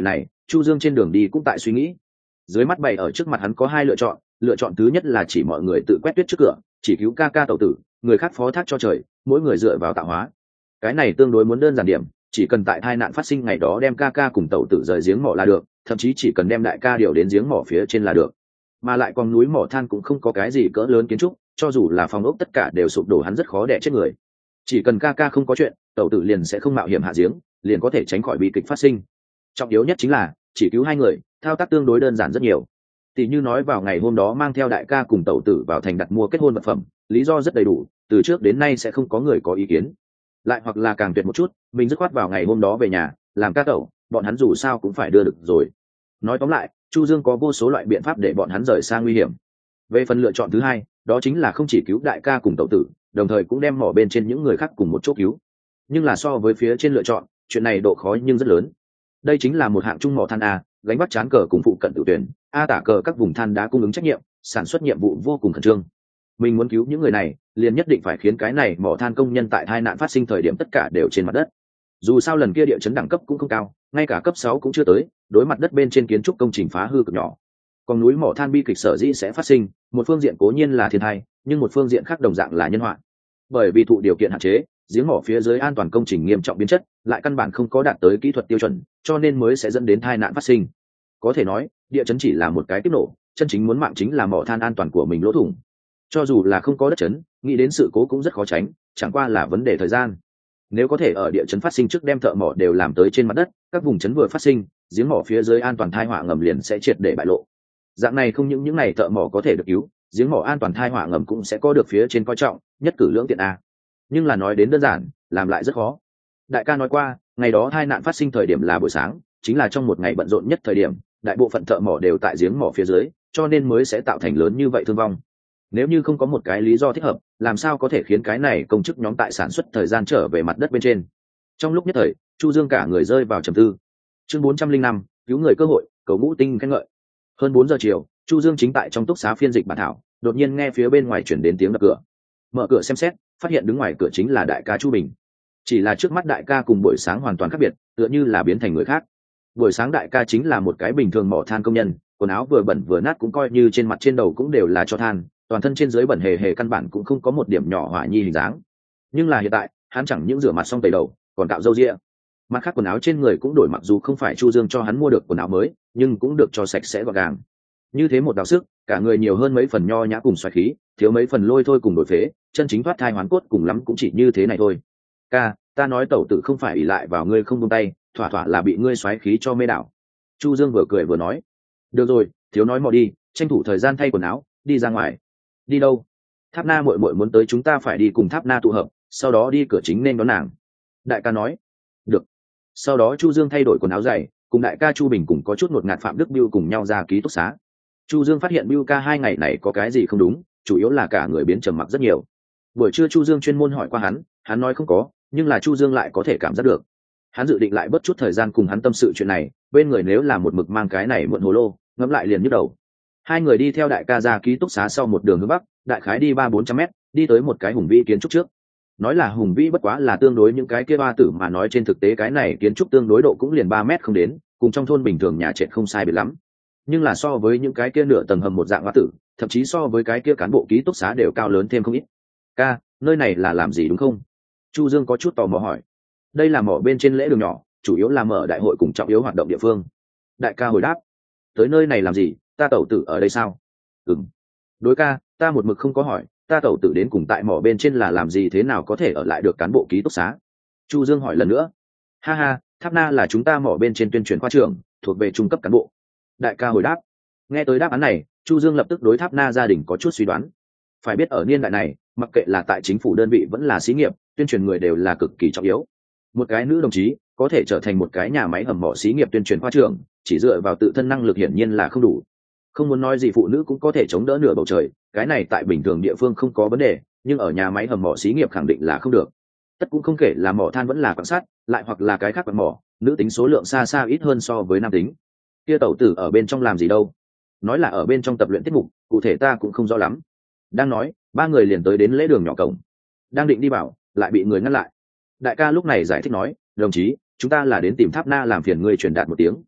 Chu Dương trên đường đi cũng tại suy nghĩ. Dưới mắt bày ở trước mặt hắn có hai lựa chọn, lựa chọn thứ nhất là chỉ mọi người tự quét tuyết trước cửa, chỉ cứu ca ca tẩu tử, người khác phó thác cho trời, mỗi người dựa vào tạo hóa. Cái này tương đối muốn đơn giản điểm, chỉ cần tại tai nạn phát sinh ngày đó đem ca ca cùng tẩu tử rời giếng mỏ là được, thậm chí chỉ cần đem đại ca điều đến giếng mỏ phía trên là được. Mà lại còn núi mỏ than cũng không có cái gì cỡ lớn kiến trúc, cho dù là phòng ốc tất cả đều sụp đổ hắn rất khó đè chết người. Chỉ cần ca ca không có chuyện, tẩu tử liền sẽ không mạo hiểm hạ giếng, liền có thể tránh khỏi bi kịch phát sinh. Trọng yếu nhất chính là chỉ cứu hai người, thao tác tương đối đơn giản rất nhiều. Tỷ như nói vào ngày hôm đó mang theo đại ca cùng tẩu tử vào thành đặt mua kết hôn vật phẩm, lý do rất đầy đủ, từ trước đến nay sẽ không có người có ý kiến. Lại hoặc là càng tuyệt một chút, mình dứt khoát vào ngày hôm đó về nhà làm ca tẩu, bọn hắn dù sao cũng phải đưa được rồi. Nói tóm lại, Chu Dương có vô số loại biện pháp để bọn hắn rời xa nguy hiểm. Về phần lựa chọn thứ hai, đó chính là không chỉ cứu đại ca cùng tẩu tử, đồng thời cũng đem mỏ bên trên những người khác cùng một chỗ cứu. Nhưng là so với phía trên lựa chọn, chuyện này độ khó nhưng rất lớn. Đây chính là một hạng trung mỏ than a, gánh bắt chán cờ cùng phụ cận tự tuyển a tả cờ các vùng than đá cung ứng trách nhiệm, sản xuất nhiệm vụ vô cùng khẩn trương. Mình muốn cứu những người này, liền nhất định phải khiến cái này mỏ than công nhân tại tai nạn phát sinh thời điểm tất cả đều trên mặt đất. Dù sao lần kia địa chấn đẳng cấp cũng không cao, ngay cả cấp sáu cũng chưa tới, đối mặt đất bên trên kiến trúc công trình phá hư cực nhỏ. Còn núi mỏ than bi kịch sở dĩ sẽ phát sinh, một phương diện cố nhiên là thiên tai, nhưng một phương diện khác đồng dạng là nhân họa. Bởi vì thụ điều kiện hạn chế, giếng mỏ phía dưới an toàn công trình nghiêm trọng biến chất, lại căn bản không có đạt tới kỹ thuật tiêu chuẩn, cho nên mới sẽ dẫn đến tai nạn phát sinh. Có thể nói, địa chấn chỉ là một cái tiếp nổ, chân chính muốn mạng chính là mỏ than an toàn của mình lỗ thủng. Cho dù là không có đất chấn, nghĩ đến sự cố cũng rất khó tránh, chẳng qua là vấn đề thời gian. Nếu có thể ở địa chấn phát sinh trước đem thợ mỏ đều làm tới trên mặt đất, các vùng chấn vừa phát sinh, giếng mỏ phía dưới an toàn tai họa ngầm liền sẽ triệt để bại lộ. Dạng này không những những này thợ mỏ có thể được cứu, giếng mỏ an toàn tai họa ngầm cũng sẽ có được phía trên coi trọng, nhất cử lưỡng tiện a. Nhưng là nói đến đơn giản, làm lại rất khó. Đại ca nói qua, ngày đó tai nạn phát sinh thời điểm là buổi sáng, chính là trong một ngày bận rộn nhất thời điểm, đại bộ phận thợ mỏ đều tại giếng mỏ phía dưới, cho nên mới sẽ tạo thành lớn như vậy thương vong. Nếu như không có một cái lý do thích hợp, làm sao có thể khiến cái này công chức nhóm tại sản xuất thời gian trở về mặt đất bên trên. Trong lúc nhất thời, Chu Dương cả người rơi vào trầm tư. Chương bốn trăm linh năm, cứu người cơ hội, cầu ngũ tinh khen ngợi. Hơn bốn giờ chiều, Chu Dương chính tại trong túc xá phiên dịch bản thảo, đột nhiên nghe phía bên ngoài chuyển đến tiếng đập cửa. Mở cửa xem xét, phát hiện đứng ngoài cửa chính là đại ca Chu Bình. Chỉ là trước mắt đại ca cùng buổi sáng hoàn toàn khác biệt, tựa như là biến thành người khác. Buổi sáng đại ca chính là một cái bình thường mỏ than công nhân, quần áo vừa bẩn vừa nát cũng coi như trên mặt trên đầu cũng đều là cho than, toàn thân trên dưới bẩn hề hề căn bản cũng không có một điểm nhỏ hỏa nhi hình dáng. Nhưng là hiện tại, hắn chẳng những rửa mặt xong tẩy đầu, còn cạo râu ria. Mặt khác quần áo trên người cũng đổi, mặc dù không phải Chu Dương cho hắn mua được quần áo mới, nhưng cũng được cho sạch sẽ gọn gàng. Như thế một đào sức, cả người nhiều hơn mấy phần nho nhã cùng xoáy khí, thiếu mấy phần lôi thôi cùng đổi phế, chân chính thoát thai hoán cốt cùng lắm cũng chỉ như thế này thôi. Ca, ta nói tẩu tử không phải ỷ lại vào ngươi không buông tay, thỏa thỏa là bị ngươi xoáy khí cho mê đảo. Chu Dương vừa cười vừa nói. Được rồi, thiếu nói mò đi, tranh thủ thời gian thay quần áo, đi ra ngoài. Đi đâu? Tháp Na muội muội muốn tới, chúng ta phải đi cùng Tháp Na tụ hợp, sau đó đi cửa chính nên đón nàng. Đại ca nói. Được. Sau đó Chu Dương thay đổi quần áo dày, cùng đại ca Chu Bình cùng có chút ngột ngạt Phạm Đức Biêu cùng nhau ra ký túc xá. Chu Dương phát hiện Biêu ca hai ngày này có cái gì không đúng, chủ yếu là cả người biến trầm mặc rất nhiều. Buổi trưa Chu Dương chuyên môn hỏi qua hắn, hắn nói không có, nhưng là Chu Dương lại có thể cảm giác được. Hắn dự định lại bớt chút thời gian cùng hắn tâm sự chuyện này, bên người nếu là một mực mang cái này muộn hồ lô, ngẫm lại liền nhức đầu. Hai người đi theo đại ca ra ký túc xá sau một đường hướng bắc, đại khái đi ba bốn trăm mét, đi tới một cái hùng vĩ kiến trúc trước. Nói là hùng vĩ bất quá là tương đối những cái kia ba tử mà nói, trên thực tế cái này kiến trúc tương đối độ cũng liền ba mét không đến, cùng trong thôn bình thường nhà trệt không sai biệt lắm. Nhưng là so với những cái kia nửa tầng hầm một dạng ba tử, thậm chí so với cái kia cán bộ ký túc xá đều cao lớn thêm không ít. Ca, nơi này là làm gì đúng không? Chu Dương có chút tò mò hỏi. Đây là mỏ bên trên lễ đường nhỏ, chủ yếu là mở đại hội cùng trọng yếu hoạt động địa phương. Đại ca hồi đáp. Tới nơi này làm gì, ta tẩu tử ở đây sao? Ừm. Đối ca, ta một mực không có hỏi, ta tẩu tử đến cùng tại mỏ bên trên là làm gì, thế nào có thể ở lại được cán bộ ký túc xá? Chu Dương hỏi lần nữa. Ha ha, Tháp Na là chúng ta mỏ bên trên tuyên truyền khoa trưởng, thuộc về trung cấp cán bộ. Đại ca hồi đáp. Nghe tới đáp án này, Chu Dương lập tức đối Tháp Na gia đình có chút suy đoán. Phải biết ở niên đại này, mặc kệ là tại chính phủ đơn vị vẫn là xí nghiệp, tuyên truyền người đều là cực kỳ trọng yếu. Một cái nữ đồng chí có thể trở thành một cái nhà máy hầm mỏ xí nghiệp tuyên truyền khoa trưởng, chỉ dựa vào tự thân năng lực hiển nhiên là không đủ. Không muốn nói gì phụ nữ cũng có thể chống đỡ nửa bầu trời, cái này tại bình thường địa phương không có vấn đề, nhưng ở nhà máy hầm mỏ xí nghiệp khẳng định là không được. Tất cũng không kể là mỏ than vẫn là quan sát, lại hoặc là cái khác quặng mỏ, nữ tính số lượng xa xa ít hơn so với nam tính. Kia tẩu tử ở bên trong làm gì đâu? Nói là ở bên trong tập luyện tiết mục, cụ thể ta cũng không rõ lắm. Đang nói, ba người liền tới đến lễ đường nhỏ cổng. Đang định đi vào, lại bị người ngăn lại. Đại ca lúc này giải thích nói, đồng chí, chúng ta là đến tìm Tháp Na làm phiền ngươi truyền đạt một tiếng.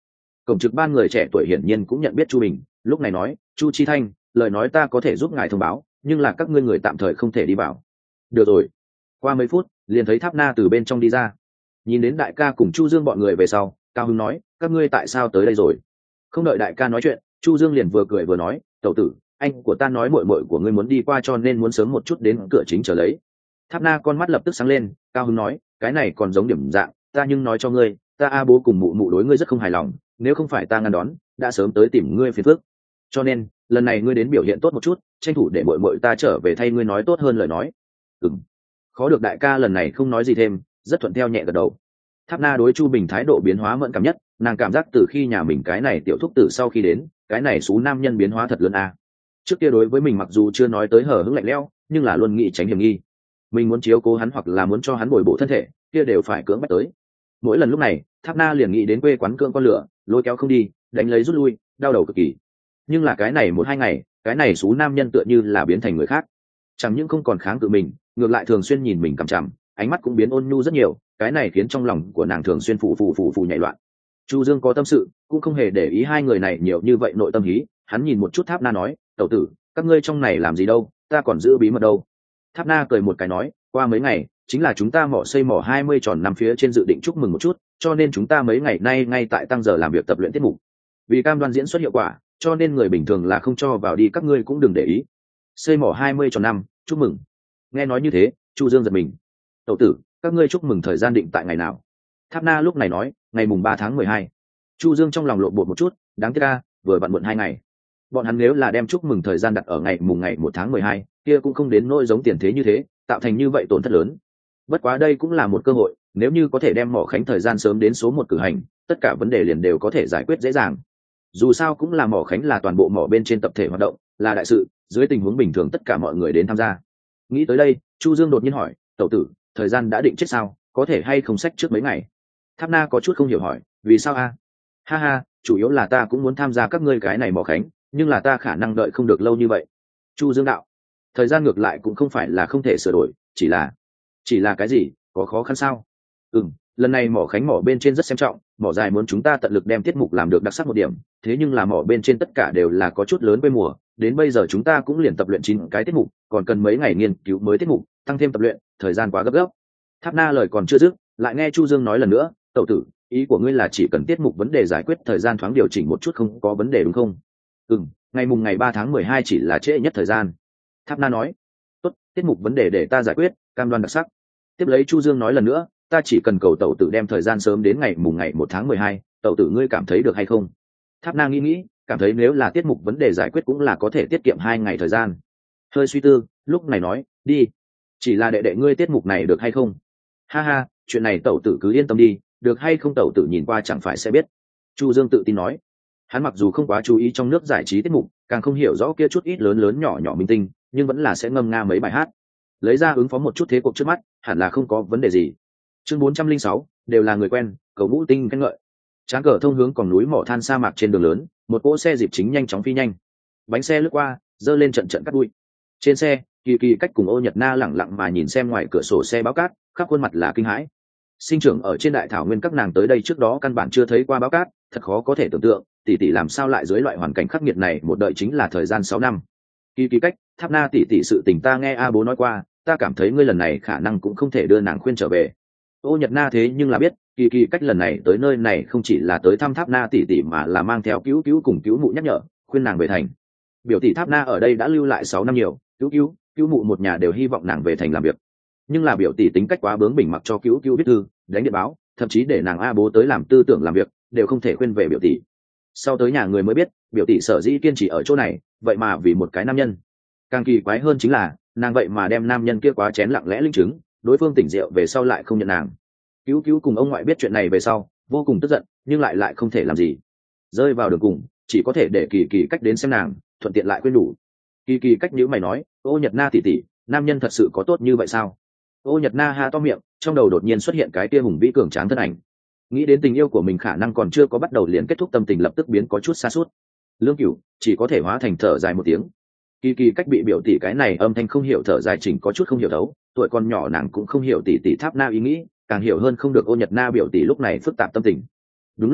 Cổng trực ban người trẻ tuổi hiển nhiên cũng nhận biết Chu Bình, lúc này nói: Chu Chi Thanh, lời nói ta có thể giúp ngài thông báo, nhưng là các ngươi người tạm thời không thể đi vào. Được rồi. Qua mấy phút liền thấy Tháp Na từ bên trong đi ra, nhìn đến đại ca cùng Chu Dương bọn người về sau, cao hứng nói: các ngươi tại sao tới đây rồi? Không đợi đại ca nói chuyện, Chu Dương liền vừa cười vừa nói: tẩu tử, anh của ta nói muội muội của ngươi muốn đi qua cho nên muốn sớm một chút đến cửa chính chờ lấy. Tháp Na con mắt lập tức sáng lên, cao hứng nói: cái này còn giống điểm dạng, ta nhưng nói cho ngươi, ta a bố cùng mụ mụ đối ngươi rất không hài lòng, nếu không phải ta ngăn đón, đã sớm tới tìm ngươi phiền phức. Cho nên lần này ngươi đến biểu hiện tốt một chút, tranh thủ để muội muội ta trở về thay ngươi nói tốt hơn lời nói. Ừm. Khó được đại ca lần này không nói gì thêm, rất thuận theo nhẹ gật đầu. Tháp Na đối Chu Bình thái độ biến hóa mẫn cảm nhất, nàng cảm giác từ khi nhà mình cái này tiểu thúc tử sau khi đến, cái này xú nam nhân biến hóa thật lớn a. Trước kia đối với mình mặc dù chưa nói tới hở hững lạnh lẽo, nhưng là luôn nghĩ tránh hiểm nghi. Mình muốn chiếu cố hắn hoặc là muốn cho hắn bồi bổ thân thể, kia đều phải cưỡng bắt tới. Mỗi lần lúc này, Tháp Na liền nghĩ đến quê quán cưỡng con lửa, lôi kéo không đi, đánh lấy rút lui, đau đầu cực kỳ. Nhưng là cái này một hai ngày, cái này xú nam nhân tựa như là biến thành người khác, chẳng những không còn kháng cự mình, ngược lại thường xuyên nhìn mình cằm chằm, ánh mắt cũng biến ôn nhu rất nhiều, cái này khiến trong lòng của nàng thường xuyên phụ phụ phụ phụ nhảy loạn. Chu Dương có tâm sự, cũng không hề để ý hai người này nhiều như vậy nội tâm hí, hắn nhìn một chút Tháp Na nói: tẩu tử, các ngươi trong này làm gì đâu, ta còn giữ bí mật đâu. Tháp Na cười một cái nói: qua mấy ngày chính là chúng ta mỏ xây mỏ hai mươi tròn năm phía trên dự định chúc mừng một chút, cho nên chúng ta mấy ngày nay ngay tại tăng giờ làm việc tập luyện tiết mục. Vì cam đoan diễn xuất hiệu quả, cho nên người bình thường là không cho vào đi, các ngươi cũng đừng để ý. Xây mỏ hai mươi tròn năm, chúc mừng. Nghe nói như thế, Chu Dương giật mình. Tẩu tử, các ngươi chúc mừng thời gian định tại ngày nào? Tháp Na lúc này nói: ngày mùng ba tháng mười hai. Chu Dương trong lòng lộn bột một chút, đáng tiếc a, vừa vặn muộn hai ngày. Bọn hắn nếu là đem chúc mừng thời gian đặt ở ngày mùng ngày một tháng mười hai, kia cũng không đến nỗi giống tiền thế như thế, tạo thành như vậy tổn thất lớn. Bất quá đây cũng là một cơ hội, nếu như có thể đem mỏ khánh thời gian sớm đến số một cử hành, tất cả vấn đề liền đều có thể giải quyết dễ dàng. Dù sao cũng là mỏ khánh là toàn bộ mỏ bên trên tập thể hoạt động, là đại sự, dưới tình huống bình thường tất cả mọi người đến tham gia. Nghĩ tới đây, Chu Dương đột nhiên hỏi: tẩu tử, thời gian đã định chết sao, có thể hay không sách trước mấy ngày? Tháp Na có chút không hiểu hỏi: vì sao a? Ha ha, chủ yếu là ta cũng muốn tham gia các ngươi cái này mỏ khánh, nhưng là ta khả năng đợi không được lâu như vậy. Chu Dương đạo: thời gian ngược lại cũng không phải là không thể sửa đổi, chỉ là chỉ là cái gì, có khó khăn sao? Ừm, lần này mỏ khánh mỏ bên trên rất xem trọng, mỏ dài muốn chúng ta tận lực đem tiết mục làm được đặc sắc một điểm, thế nhưng là mỏ bên trên tất cả đều là có chút lớn quê mùa, đến bây giờ chúng ta cũng liền tập luyện chín cái tiết mục, còn cần mấy ngày nghiên cứu mới tiết mục, tăng thêm tập luyện, thời gian quá gấp gáp. Tháp Na lời còn chưa dứt, lại nghe Chu Dương nói lần nữa: tẩu tử, ý của ngươi là chỉ cần tiết mục vấn đề giải quyết thời gian thoáng điều chỉnh một chút không có vấn đề đúng không? Ừm, ngày mùng ngày ba tháng mười hai chỉ là trễ nhất thời gian. Tháp Na nói: tốt, tiết mục vấn đề để ta giải quyết, cam đoan đặc sắc. Tiếp lấy Chu Dương nói lần nữa: ta chỉ cần cầu tẩu tử đem thời gian sớm đến ngày mùng ngày một tháng mười hai, tẩu tử ngươi cảm thấy được hay không? Tháp Na nghĩ nghĩ, cảm thấy nếu là tiết mục vấn đề giải quyết cũng là có thể tiết kiệm hai ngày thời gian. Hơi suy tư, lúc này nói: đi. Chỉ là đệ đệ ngươi tiết mục này được hay không? Ha ha, chuyện này tẩu tử cứ yên tâm đi, được hay không tẩu tử nhìn qua chẳng phải sẽ biết. Chu Dương tự tin nói. Hắn mặc dù không quá chú ý trong nước giải trí tiết mục, càng không hiểu rõ kia chút ít lớn lớn nhỏ nhỏ minh tinh, nhưng vẫn là sẽ ngâm nga mấy bài hát, lấy ra ứng phó một chút thế cuộc trước mắt, hẳn là không có vấn đề gì. Chương bốn trăm linh sáu, đều là người quen, cầu Vũ Tinh khen ngợi. Tráng cờ thông hướng còn núi mỏ than sa mạc trên đường lớn, một cỗ xe dịp chính nhanh chóng phi nhanh. Bánh xe lướt qua, dơ lên trận trận cát bụi. Trên xe, Kỳ Kỳ cách cùng Ô Nhật Na lẳng lặng mà nhìn xem ngoài cửa sổ xe báo cát, khắp khuôn mặt là kinh hãi. Sinh trưởng ở trên đại thảo nguyên các nàng tới đây trước đó căn bản chưa thấy qua báo cát, thật khó có thể tưởng tượng, tỷ tỷ làm sao lại dưới loại hoàn cảnh khắc nghiệt này một đợi chính là thời gian sáu năm. Kỳ Kỳ cách, Tháp Na tỷ tỷ sự tình ta nghe A bố nói qua, ta cảm thấy ngươi lần này khả năng cũng không thể đưa nàng khuyên trở về. Ô Nhật Na thế nhưng là biết, Kỳ Kỳ cách lần này tới nơi này không chỉ là tới thăm Tháp Na tỷ tỷ mà là mang theo cứu cứu cùng cứu mụ nhắc nhở, khuyên nàng về thành. Biểu tỷ Tháp Na ở đây đã lưu lại sáu năm nhiều, cứu cứu, cứu mụ một nhà đều hy vọng nàng về thành làm việc. Nhưng là biểu tỷ tính cách quá bướng bỉnh, mặc cho cứu cứu viết thư, đánh điện báo, thậm chí để nàng A bố tới làm tư tưởng làm việc, đều không thể khuyên về biểu tỷ. Sau tới nhà người mới biết, biểu tỷ sở dĩ kiên trì ở chỗ này, vậy mà vì một cái nam nhân. Càng kỳ quái hơn chính là, nàng vậy mà đem nam nhân kia quá chén lặng lẽ linh chứng, đối phương tỉnh rượu về sau lại không nhận nàng. Cứu cứu cùng ông ngoại biết chuyện này về sau, vô cùng tức giận, nhưng lại lại không thể làm gì. Rơi vào đường cùng, chỉ có thể để Kỳ Kỳ cách đến xem nàng, thuận tiện lại khuyên đủ. Kỳ Kỳ cách nhíu mày nói: Ô Nhật Na tỷ tỷ, nam nhân thật sự có tốt như vậy sao? Ô Nhật Na ha to miệng, trong đầu đột nhiên xuất hiện cái kia hùng vĩ cường tráng thân ảnh. Nghĩ đến tình yêu của mình khả năng còn chưa có bắt đầu liền kết thúc, tâm tình lập tức biến có chút xa suốt. Lương Cửu chỉ có thể hóa thành thở dài một tiếng. Kỳ Kỳ cách bị biểu tỷ cái này âm thanh không hiểu thở dài chỉnh có chút không hiểu đấu, tuổi còn nhỏ nàng cũng không hiểu tỷ tỷ Tháp Na ý nghĩ, càng hiểu hơn không được Ô Nhật Na biểu tỷ lúc này phức tạp tâm tình. Đúng lúc này,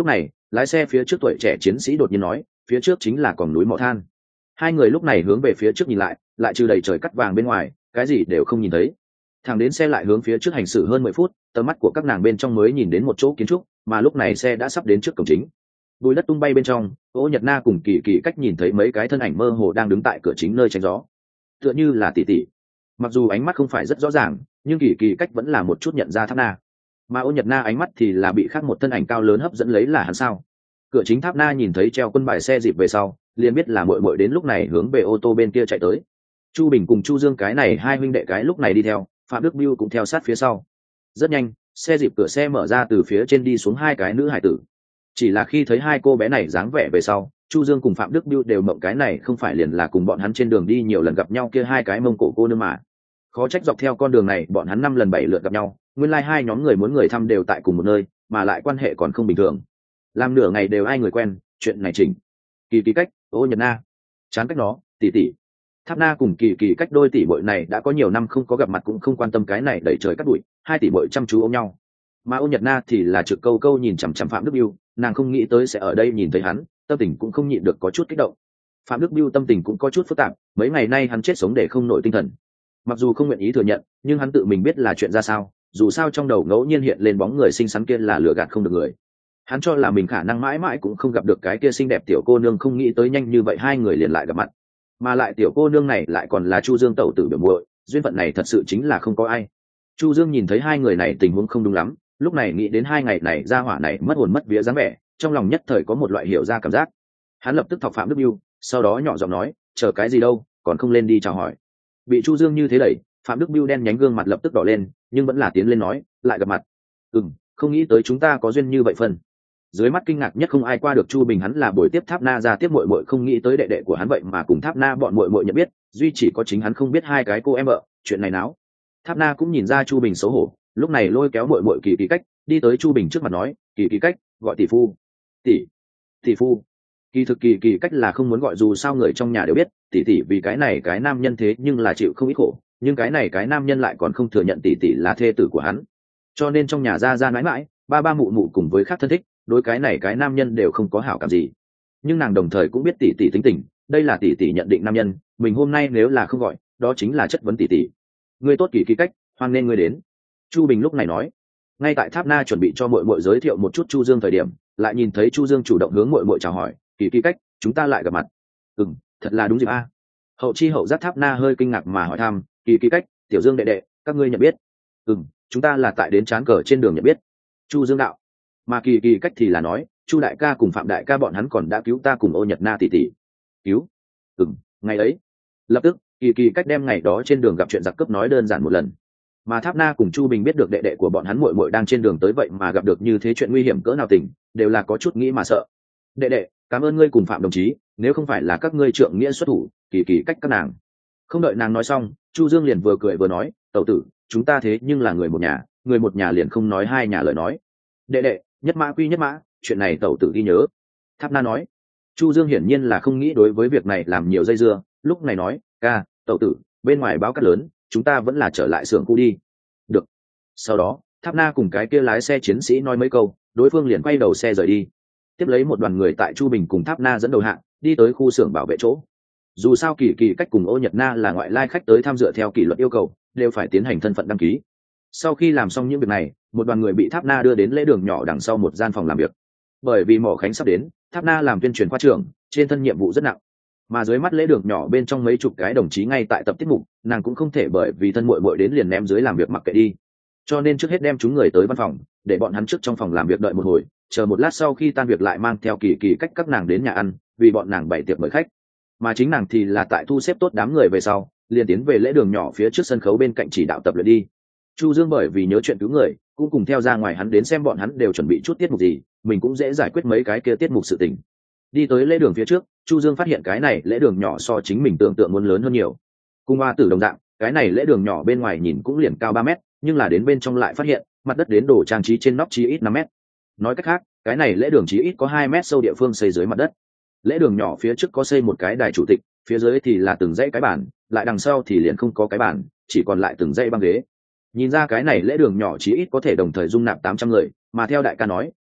lái xe phía trước tuổi trẻ chiến sĩ đột nhiên nói, phía trước chính là còn núi mỏ than. Hai người lúc này hướng về phía trước nhìn lại, lại trừ đầy trời cắt vàng bên ngoài, cái gì đều không nhìn thấy. Thằng đến xe lại hướng phía trước hành xử hơn mười phút, tầm mắt của các nàng bên trong mới nhìn đến một chỗ kiến trúc, mà lúc này xe đã sắp đến trước cổng chính. Bùi đất tung bay bên trong, Ô Nhật Na cùng Kỳ Kỳ Cách nhìn thấy mấy cái thân ảnh mơ hồ đang đứng tại cửa chính nơi tránh gió, tựa như là tỷ tỷ. Mặc dù ánh mắt không phải rất rõ ràng, nhưng Kỳ Kỳ Cách vẫn là một chút nhận ra Tháp Na. Mà Ô Nhật Na ánh mắt thì là bị khác một thân ảnh cao lớn hấp dẫn lấy là hắn sao. Cửa chính Tháp Na nhìn thấy treo quân bài xe dịp về sau, liền biết là muội muội đến lúc này hướng về ô tô bên kia chạy tới. Chu Bình cùng Chu Dương cái này hai huynh đệ cái lúc này đi theo, Phạm Đức Biêu cũng theo sát phía sau. Rất nhanh, xe dịp cửa xe mở ra, từ phía trên đi xuống hai cái nữ hải tử. Chỉ là khi thấy hai cô bé này dáng vẻ về sau, Chu Dương cùng Phạm Đức Biêu đều mộng cái này không phải liền là cùng bọn hắn trên đường đi nhiều lần gặp nhau kia hai cái mông cổ cô nương mà. Khó trách dọc theo con đường này bọn hắn năm lần bảy lượt gặp nhau, nguyên lai like hai nhóm người muốn người thăm đều tại cùng một nơi, mà lại quan hệ còn không bình thường. Làm nửa ngày đều ai người quen, chuyện này chỉnh. Kỳ Kỳ Cách, Ô Nhật Na, chán cách nó, tỷ tỷ. Tháp Na cùng Kỳ Kỳ Cách đôi tỷ muội này đã có nhiều năm không có gặp mặt cũng không quan tâm cái này đẩy trời cắt đuổi, hai tỷ muội chăm chú ôm nhau. Mà Ô Nhật Na thì là trực câu câu nhìn chằm chằm Phạm Đức Biêu, nàng không nghĩ tới sẽ ở đây nhìn thấy hắn, tâm tình cũng không nhịn được có chút kích động. Phạm Đức Biêu tâm tình cũng có chút phức tạp, mấy ngày nay hắn chết sống để không nổi tinh thần. Mặc dù không nguyện ý thừa nhận, nhưng hắn tự mình biết là chuyện ra sao, dù sao trong đầu ngẫu nhiên hiện lên bóng người xinh xắn kia là lừa gạt không được người. Hắn cho là mình khả năng mãi mãi cũng không gặp được cái kia xinh đẹp tiểu cô nương, không nghĩ tới nhanh như vậy hai người liền lại gặp mặt. Mà lại tiểu cô nương này lại còn là Chu Dương tẩu tử biểu muội, duyên phận này thật sự chính là không có ai. Chu Dương nhìn thấy hai người này tình huống không đúng lắm, lúc này nghĩ đến hai ngày này ra hỏa này mất hồn mất vía dáng vẻ, trong lòng nhất thời có một loại hiểu ra cảm giác. Hắn lập tức thọc Phạm Đức Biêu, sau đó nhỏ giọng nói, chờ cái gì đâu, còn không lên đi chào hỏi. Bị Chu Dương như thế đẩy, Phạm Đức Biêu đen nhánh gương mặt lập tức đỏ lên, nhưng vẫn là tiến lên nói, lại gặp mặt. Ừm, không nghĩ tới chúng ta có duyên như vậy phần. Dưới mắt kinh ngạc nhất không ai qua được Chu Bình, hắn là buổi tiếp Tháp Na ra tiếp muội muội, không nghĩ tới đệ đệ của hắn vậy mà cùng Tháp Na bọn muội muội nhận biết, duy chỉ có chính hắn không biết hai cái cô em vợ, chuyện này náo. Tháp Na cũng nhìn ra Chu Bình xấu hổ, lúc này lôi kéo muội muội Kỳ Kỳ Cách đi tới Chu Bình trước mặt nói, Kỳ Kỳ Cách, gọi tỷ phu. Tỷ, tỷ phu. Kỳ thực Kỳ Kỳ Cách là không muốn gọi, dù sao người trong nhà đều biết tỷ tỷ vì cái này cái nam nhân thế nhưng là chịu không ít khổ, nhưng cái này cái nam nhân lại còn không thừa nhận tỷ tỷ là thê tử của hắn, cho nên trong nhà ra ra mãi mãi ba ba mụ mụ cùng với khác thân thích đối cái này cái nam nhân đều không có hảo cảm gì. Nhưng nàng đồng thời cũng biết tỷ tỷ tính tình, đây là tỷ tỷ nhận định nam nhân, mình hôm nay nếu là không gọi, đó chính là chất vấn tỷ tỷ. Ngươi tốt Kỳ Kỳ Cách, hoan nên ngươi đến. Chu Bình lúc này nói. Ngay tại Tháp Na chuẩn bị cho muội muội giới thiệu một chút Chu Dương thời điểm, lại nhìn thấy Chu Dương chủ động hướng muội muội chào hỏi, Kỳ Kỳ Cách, chúng ta lại gặp mặt. Ừm, thật là đúng dịp a. Hậu chi hậu giác Tháp Na hơi kinh ngạc mà hỏi thăm, Kỳ Kỳ Cách, tiểu Dương đệ đệ, các ngươi nhận biết? Ừm, chúng ta là tại đến trán cờ trên đường nhận biết. Chu Dương đạo. Mà Kỳ Kỳ Cách thì là nói, Chu đại ca cùng Phạm đại ca bọn hắn còn đã cứu ta cùng Ô Nhật Na tỷ tỷ. Cứu? Ừm, ngày ấy. Lập tức, Kỳ Kỳ Cách đem ngày đó trên đường gặp chuyện giặc cướp nói đơn giản một lần. Mà Tháp Na cùng Chu Bình biết được đệ đệ của bọn hắn muội muội đang trên đường tới vậy mà gặp được như thế chuyện nguy hiểm cỡ nào tình, đều là có chút nghĩ mà sợ. Đệ đệ, cảm ơn ngươi cùng Phạm đồng chí, nếu không phải là các ngươi trượng nghĩa xuất thủ, Kỳ Kỳ Cách các nàng. Không đợi nàng nói xong, Chu Dương liền vừa cười vừa nói, tẩu tử, chúng ta thế nhưng là người một nhà, người một nhà liền không nói hai nhà lời nói. Đệ đệ, nhất mã quy nhất mã, chuyện này tẩu tử ghi nhớ. Tháp Na nói. Chu Dương hiển nhiên là không nghĩ đối với việc này làm nhiều dây dưa, lúc này nói, ca, tẩu tử, bên ngoài báo cát lớn, chúng ta vẫn là trở lại xưởng cũ đi. Được. Sau đó, Tháp Na cùng cái kia lái xe chiến sĩ nói mấy câu, đối phương liền quay đầu xe rời đi. Tiếp lấy một đoàn người tại Chu Bình cùng Tháp Na dẫn đầu hạng, đi tới khu xưởng bảo vệ chỗ. Dù sao Kỳ Kỳ Cách cùng Ô Nhật Na là ngoại lai khách tới tham dự theo kỷ luật yêu cầu, đều phải tiến hành thân phận đăng ký. Sau khi làm xong những việc này, một đoàn người bị Tháp Na đưa đến lễ đường nhỏ đằng sau một gian phòng làm việc. Bởi vì mỏ khánh sắp đến, Tháp Na làm tuyên truyền khoa trưởng, trên thân nhiệm vụ rất nặng. Mà dưới mắt lễ đường nhỏ bên trong mấy chục cái đồng chí ngay tại tập tiết mục, nàng cũng không thể bởi vì thân muội muội đến liền ném dưới làm việc mặc kệ đi. Cho nên trước hết đem chúng người tới văn phòng, để bọn hắn trước trong phòng làm việc đợi một hồi, chờ một lát sau khi tan việc lại mang theo Kỳ Kỳ Cách các nàng đến nhà ăn, vì bọn nàng bày tiệc mời khách. Mà chính nàng thì là tại thu xếp tốt đám người về sau, liền tiến về lễ đường nhỏ phía trước sân khấu bên cạnh chỉ đạo tập luyện đi. Chu Dương bởi vì nhớ chuyện cứu người, cũng cùng theo ra ngoài hắn đến xem bọn hắn đều chuẩn bị chút tiết mục gì, mình cũng dễ giải quyết mấy cái kia tiết mục sự tình. Đi tới lễ đường phía trước, Chu Dương phát hiện cái này lễ đường nhỏ so chính mình tưởng tượng muốn lớn hơn nhiều. Cùng hoa tử đồng dạng, cái này lễ đường nhỏ bên ngoài nhìn cũng liền cao ba mét, nhưng là đến bên trong lại phát hiện mặt đất đến đồ trang trí trên nóc chí ít năm mét. Nói cách khác, cái này lễ đường chí ít có hai mét sâu địa phương xây dưới mặt đất. Lễ đường nhỏ phía trước có xây một cái đài chủ tịch, phía dưới thì là từng dãy cái bàn, lại đằng sau thì liền không có cái bàn, chỉ còn lại từng dãy băng ghế. Nhìn ra cái này lễ đường nhỏ chí ít có thể đồng thời dung nạp tám trăm người, mà theo đại ca nói,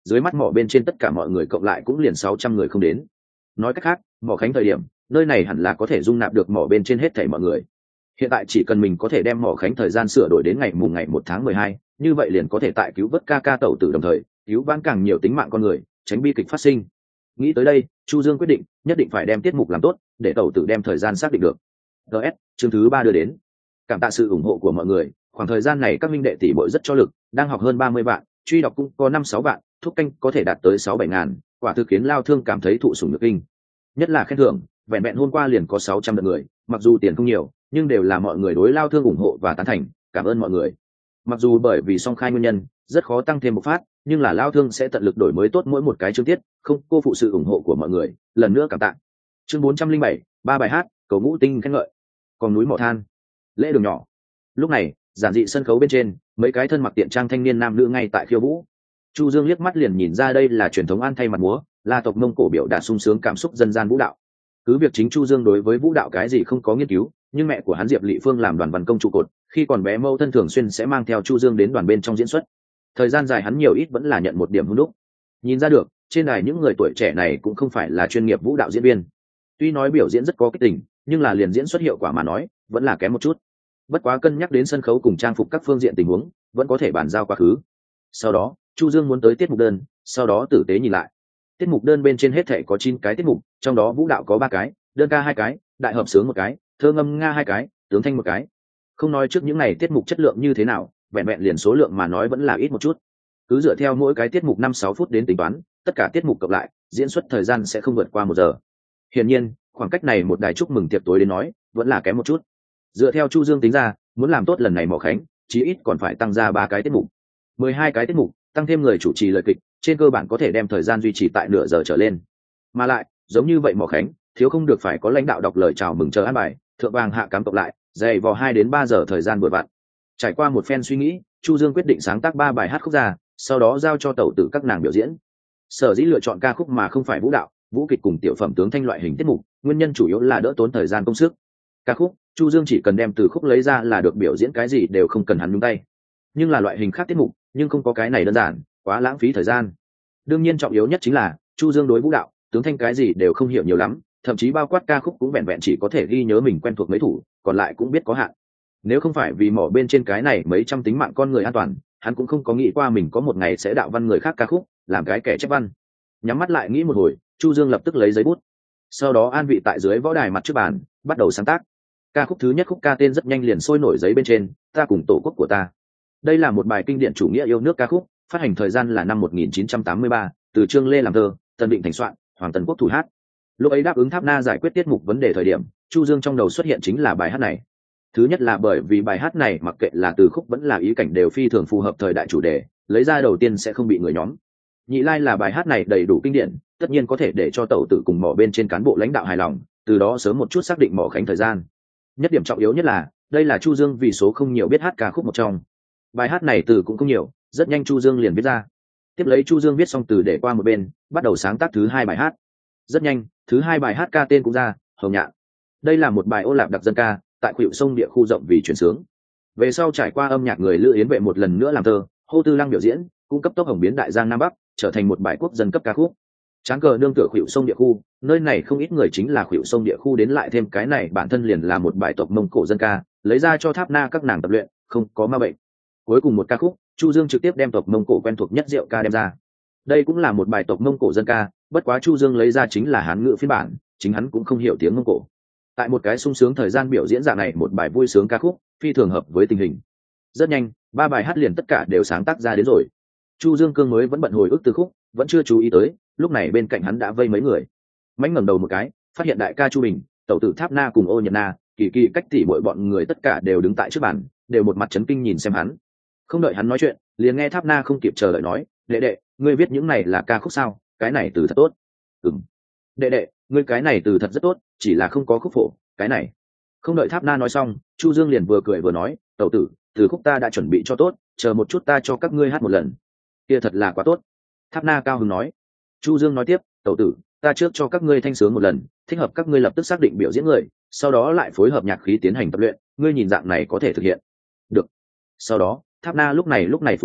dưới mắt mỏ bên trên tất cả mọi người cộng lại cũng liền sáu trăm người không đến. Nói cách khác, mỏ khánh thời điểm nơi này hẳn là có thể dung nạp được mỏ bên trên hết thảy mọi người. Hiện tại chỉ cần mình có thể đem mỏ khánh thời gian sửa đổi đến ngày mùng ngày một tháng mười hai, như vậy liền có thể tại cứu vớt ca ca tẩu tử, đồng thời cứu vãn càng nhiều tính mạng con người, tránh bi kịch phát sinh. Nghĩ tới đây, Chu Dương quyết định nhất định phải đem tiết mục làm tốt, để tẩu tử đem thời gian xác định được. ds chương thứ ba đưa đến. Cảm tạ sự ủng hộ của mọi người, khoảng thời gian này các minh đệ tỷ muội rất cho lực, đang học hơn ba mươi vạn, truy đọc cũng có năm sáu vạn, thúc canh có thể đạt tới sáu bảy ngàn, quả thực khiến Lao Thương cảm thấy thụ sủng nhược kinh. Nhất là khen thưởng, vẹn vẹn hôm qua liền có sáu trăm lượt người, mặc dù tiền không nhiều, nhưng đều là mọi người đối Lao Thương ủng hộ và tán thành, cảm ơn mọi người. Mặc dù bởi vì song khai nguyên nhân, rất khó tăng thêm một phát, nhưng là Lao Thương sẽ tận lực đổi mới tốt mỗi một cái chương tiết, không cô phụ sự ủng hộ của mọi người, lần nữa cảm tạ. Chương bốn trăm linh bảy, ba bài hát, cầu ngũ tinh khen ngợi. Còn núi mỏ than, lễ đường nhỏ. Lúc này, giản dị sân khấu bên trên, mấy cái thân mặc tiện trang thanh niên nam nữ ngay tại khiêu vũ. Chu Dương liếc mắt liền nhìn ra đây là truyền thống An thay mặt múa, là tộc Mông Cổ biểu đạt sung sướng cảm xúc dân gian vũ đạo. Cứ việc chính Chu Dương đối với vũ đạo cái gì không có nghiên cứu, nhưng mẹ của hắn Diệp Lệ Phương làm đoàn văn công trụ cột, khi còn bé mâu thân thường xuyên sẽ mang theo Chu Dương đến đoàn bên trong diễn xuất. Thời gian dài hắn nhiều ít vẫn là nhận một điểm hung đúc. Nhìn ra được, trên đài những người tuổi trẻ này cũng không phải là chuyên nghiệp vũ đạo diễn viên. Tuy nói biểu diễn rất có kích tình, nhưng là liền diễn xuất hiệu quả mà nói, vẫn là kém một chút. Bất quá cân nhắc đến sân khấu cùng trang phục các phương diện tình huống, vẫn có thể bàn giao quá khứ. Sau đó, Chu Dương muốn tới tiết mục đơn, sau đó tử tế nhìn lại. Tiết mục đơn bên trên hết thảy có chín cái tiết mục, trong đó vũ đạo có ba cái, đơn ca hai cái, đại hợp sướng một cái, thơ ngâm nga hai cái, tướng thanh một cái. Không nói trước những này tiết mục chất lượng như thế nào, vẹn vẹn liền số lượng mà nói vẫn là ít một chút. Cứ dựa theo mỗi cái tiết mục năm sáu phút đến tính toán, tất cả tiết mục cộng lại, diễn xuất thời gian sẽ không vượt qua một giờ. Hiển nhiên, khoảng cách này một đài chúc mừng tiệc tối đến nói, vẫn là kém một chút. Dựa theo Chu Dương tính ra, muốn làm tốt lần này mỏ khánh, chí ít còn phải tăng ra ba cái tiết mục, mười hai cái tiết mục, tăng thêm người chủ trì lời kịch, trên cơ bản có thể đem thời gian duy trì tại nửa giờ trở lên. Mà lại, giống như vậy mỏ khánh, thiếu không được phải có lãnh đạo đọc lời chào mừng chờ an bài, thượng vàng hạ cám cộng lại, dày vò hai đến ba giờ thời gian vừa vặn. Trải qua một phen suy nghĩ, Chu Dương quyết định sáng tác ba bài hát khúc ra, sau đó giao cho tẩu tử các nàng biểu diễn. Sở dĩ lựa chọn ca khúc mà không phải vũ đạo, vũ kịch cùng tiểu phẩm tướng thanh loại hình tiết mục, nguyên nhân chủ yếu là đỡ tốn thời gian công sức. Ca khúc, Chu Dương chỉ cần đem từ khúc lấy ra là được, biểu diễn cái gì đều không cần hắn nhúng tay. Nhưng là loại hình khác tiết mục, nhưng không có cái này đơn giản, quá lãng phí thời gian. Đương nhiên trọng yếu nhất chính là Chu Dương đối vũ đạo, tướng thanh cái gì đều không hiểu nhiều lắm, thậm chí bao quát ca khúc cũng vẹn vẹn chỉ có thể ghi nhớ mình quen thuộc mấy thủ, còn lại cũng biết có hạn. Nếu không phải vì mỏ bên trên cái này mấy trăm tính mạng con người an toàn, hắn cũng không có nghĩ qua mình có một ngày sẽ đạo văn người khác ca khúc, làm cái kẻ chép văn. Nhắm mắt lại nghĩ một hồi, Chu Dương lập tức lấy giấy bút, sau đó an vị tại dưới võ đài mặt trước bàn, bắt đầu sáng tác. Ca khúc thứ nhất khúc ca tên rất nhanh liền sôi nổi giấy bên trên, Ta cùng tổ quốc của ta. Đây là một bài kinh điển chủ nghĩa yêu nước ca khúc, phát hành thời gian là năm một nghìn chín trăm tám mươi ba, từ Trương Lê làm thơ, Tần Định thành soạn, Hoàng Tần Quốc thủ hát. Lúc ấy đáp ứng Tháp Na giải quyết tiết mục vấn đề thời điểm, Chu Dương trong đầu xuất hiện chính là bài hát này. Thứ nhất là bởi vì bài hát này mặc kệ là từ khúc vẫn là ý cảnh đều phi thường phù hợp thời đại chủ đề, lấy ra đầu tiên sẽ không bị người nhóm. Nhị lai là bài hát này đầy đủ kinh điển, tất nhiên có thể để cho tẩu tử cùng mỏ bên trên cán bộ lãnh đạo hài lòng, từ đó sớm một chút xác định mỏ khánh thời gian. Nhất điểm trọng yếu nhất là, đây là Chu Dương vì số không nhiều biết hát ca khúc một trong. Bài hát này từ cũng không nhiều, rất nhanh Chu Dương liền viết ra. Tiếp lấy Chu Dương viết xong từ để qua một bên, bắt đầu sáng tác thứ hai bài hát. Rất nhanh, thứ hai bài hát ca tên cũng ra, Hồng Nhạn. Đây là một bài ô lạp đặc dân ca, tại khuỷu sông địa khu rộng vì chuyển sướng. Về sau trải qua âm nhạc người Lữ Yến Vệ một lần nữa làm thơ, Hô Tư Lăng biểu diễn, cung cấp tốc hồng biến đại giang nam bắc, trở thành một bài quốc dân cấp ca khúc. Tráng cờ nương tựa khuỷu sông địa khu, nơi này không ít người chính là khuỷu sông địa khu đến, lại thêm cái này bản thân liền là một bài tộc Mông Cổ dân ca, lấy ra cho Tháp Na các nàng tập luyện, không có ma bệnh. Cuối cùng một ca khúc, Chu Dương trực tiếp đem tộc Mông Cổ quen thuộc nhất rượu ca đem ra. Đây cũng là một bài tộc Mông Cổ dân ca, bất quá Chu Dương lấy ra chính là Hán ngữ phiên bản, chính hắn cũng không hiểu tiếng Mông Cổ. Tại một cái sung sướng thời gian biểu diễn dạng này một bài vui sướng ca khúc, phi thường hợp với tình hình. Rất nhanh, ba bài hát liền tất cả đều sáng tác ra đến rồi. Chu Dương Cương mới vẫn bận hồi ức từ khúc, vẫn chưa chú ý tới, lúc này bên cạnh hắn đã vây mấy người. Mãnh ngẩng đầu một cái, phát hiện đại ca Chu Bình, tẩu tử Tháp Na cùng Ô Nhật Na, Kỳ Kỳ cách tỉ mọi bọn người tất cả đều đứng tại trước bàn, đều một mặt chấn kinh nhìn xem hắn. Không đợi hắn nói chuyện, liền nghe Tháp Na không kịp chờ đợi nói, đệ đệ, ngươi viết những này là ca khúc sao? Cái này từ thật tốt. Ừm. Đệ đệ, ngươi cái này từ thật rất tốt, chỉ là không có khúc phổ, cái này. Không đợi Tháp Na nói xong, Chu Dương liền vừa cười vừa nói, tẩu tử, từ khúc ta đã chuẩn bị cho tốt, chờ một chút ta cho các ngươi hát một lần. Kia thật là quá tốt. Tháp Na cao hứng nói. Chu Dương nói tiếp, tẩu tử, ta trước cho các ngươi thanh sướng một lần, thích hợp các ngươi lập tức xác định biểu diễn người, sau đó lại phối hợp nhạc khí tiến hành tập luyện, ngươi nhìn dạng này có thể thực hiện. Được. Sau đó, Tháp Na lúc này lúc này phủi tay,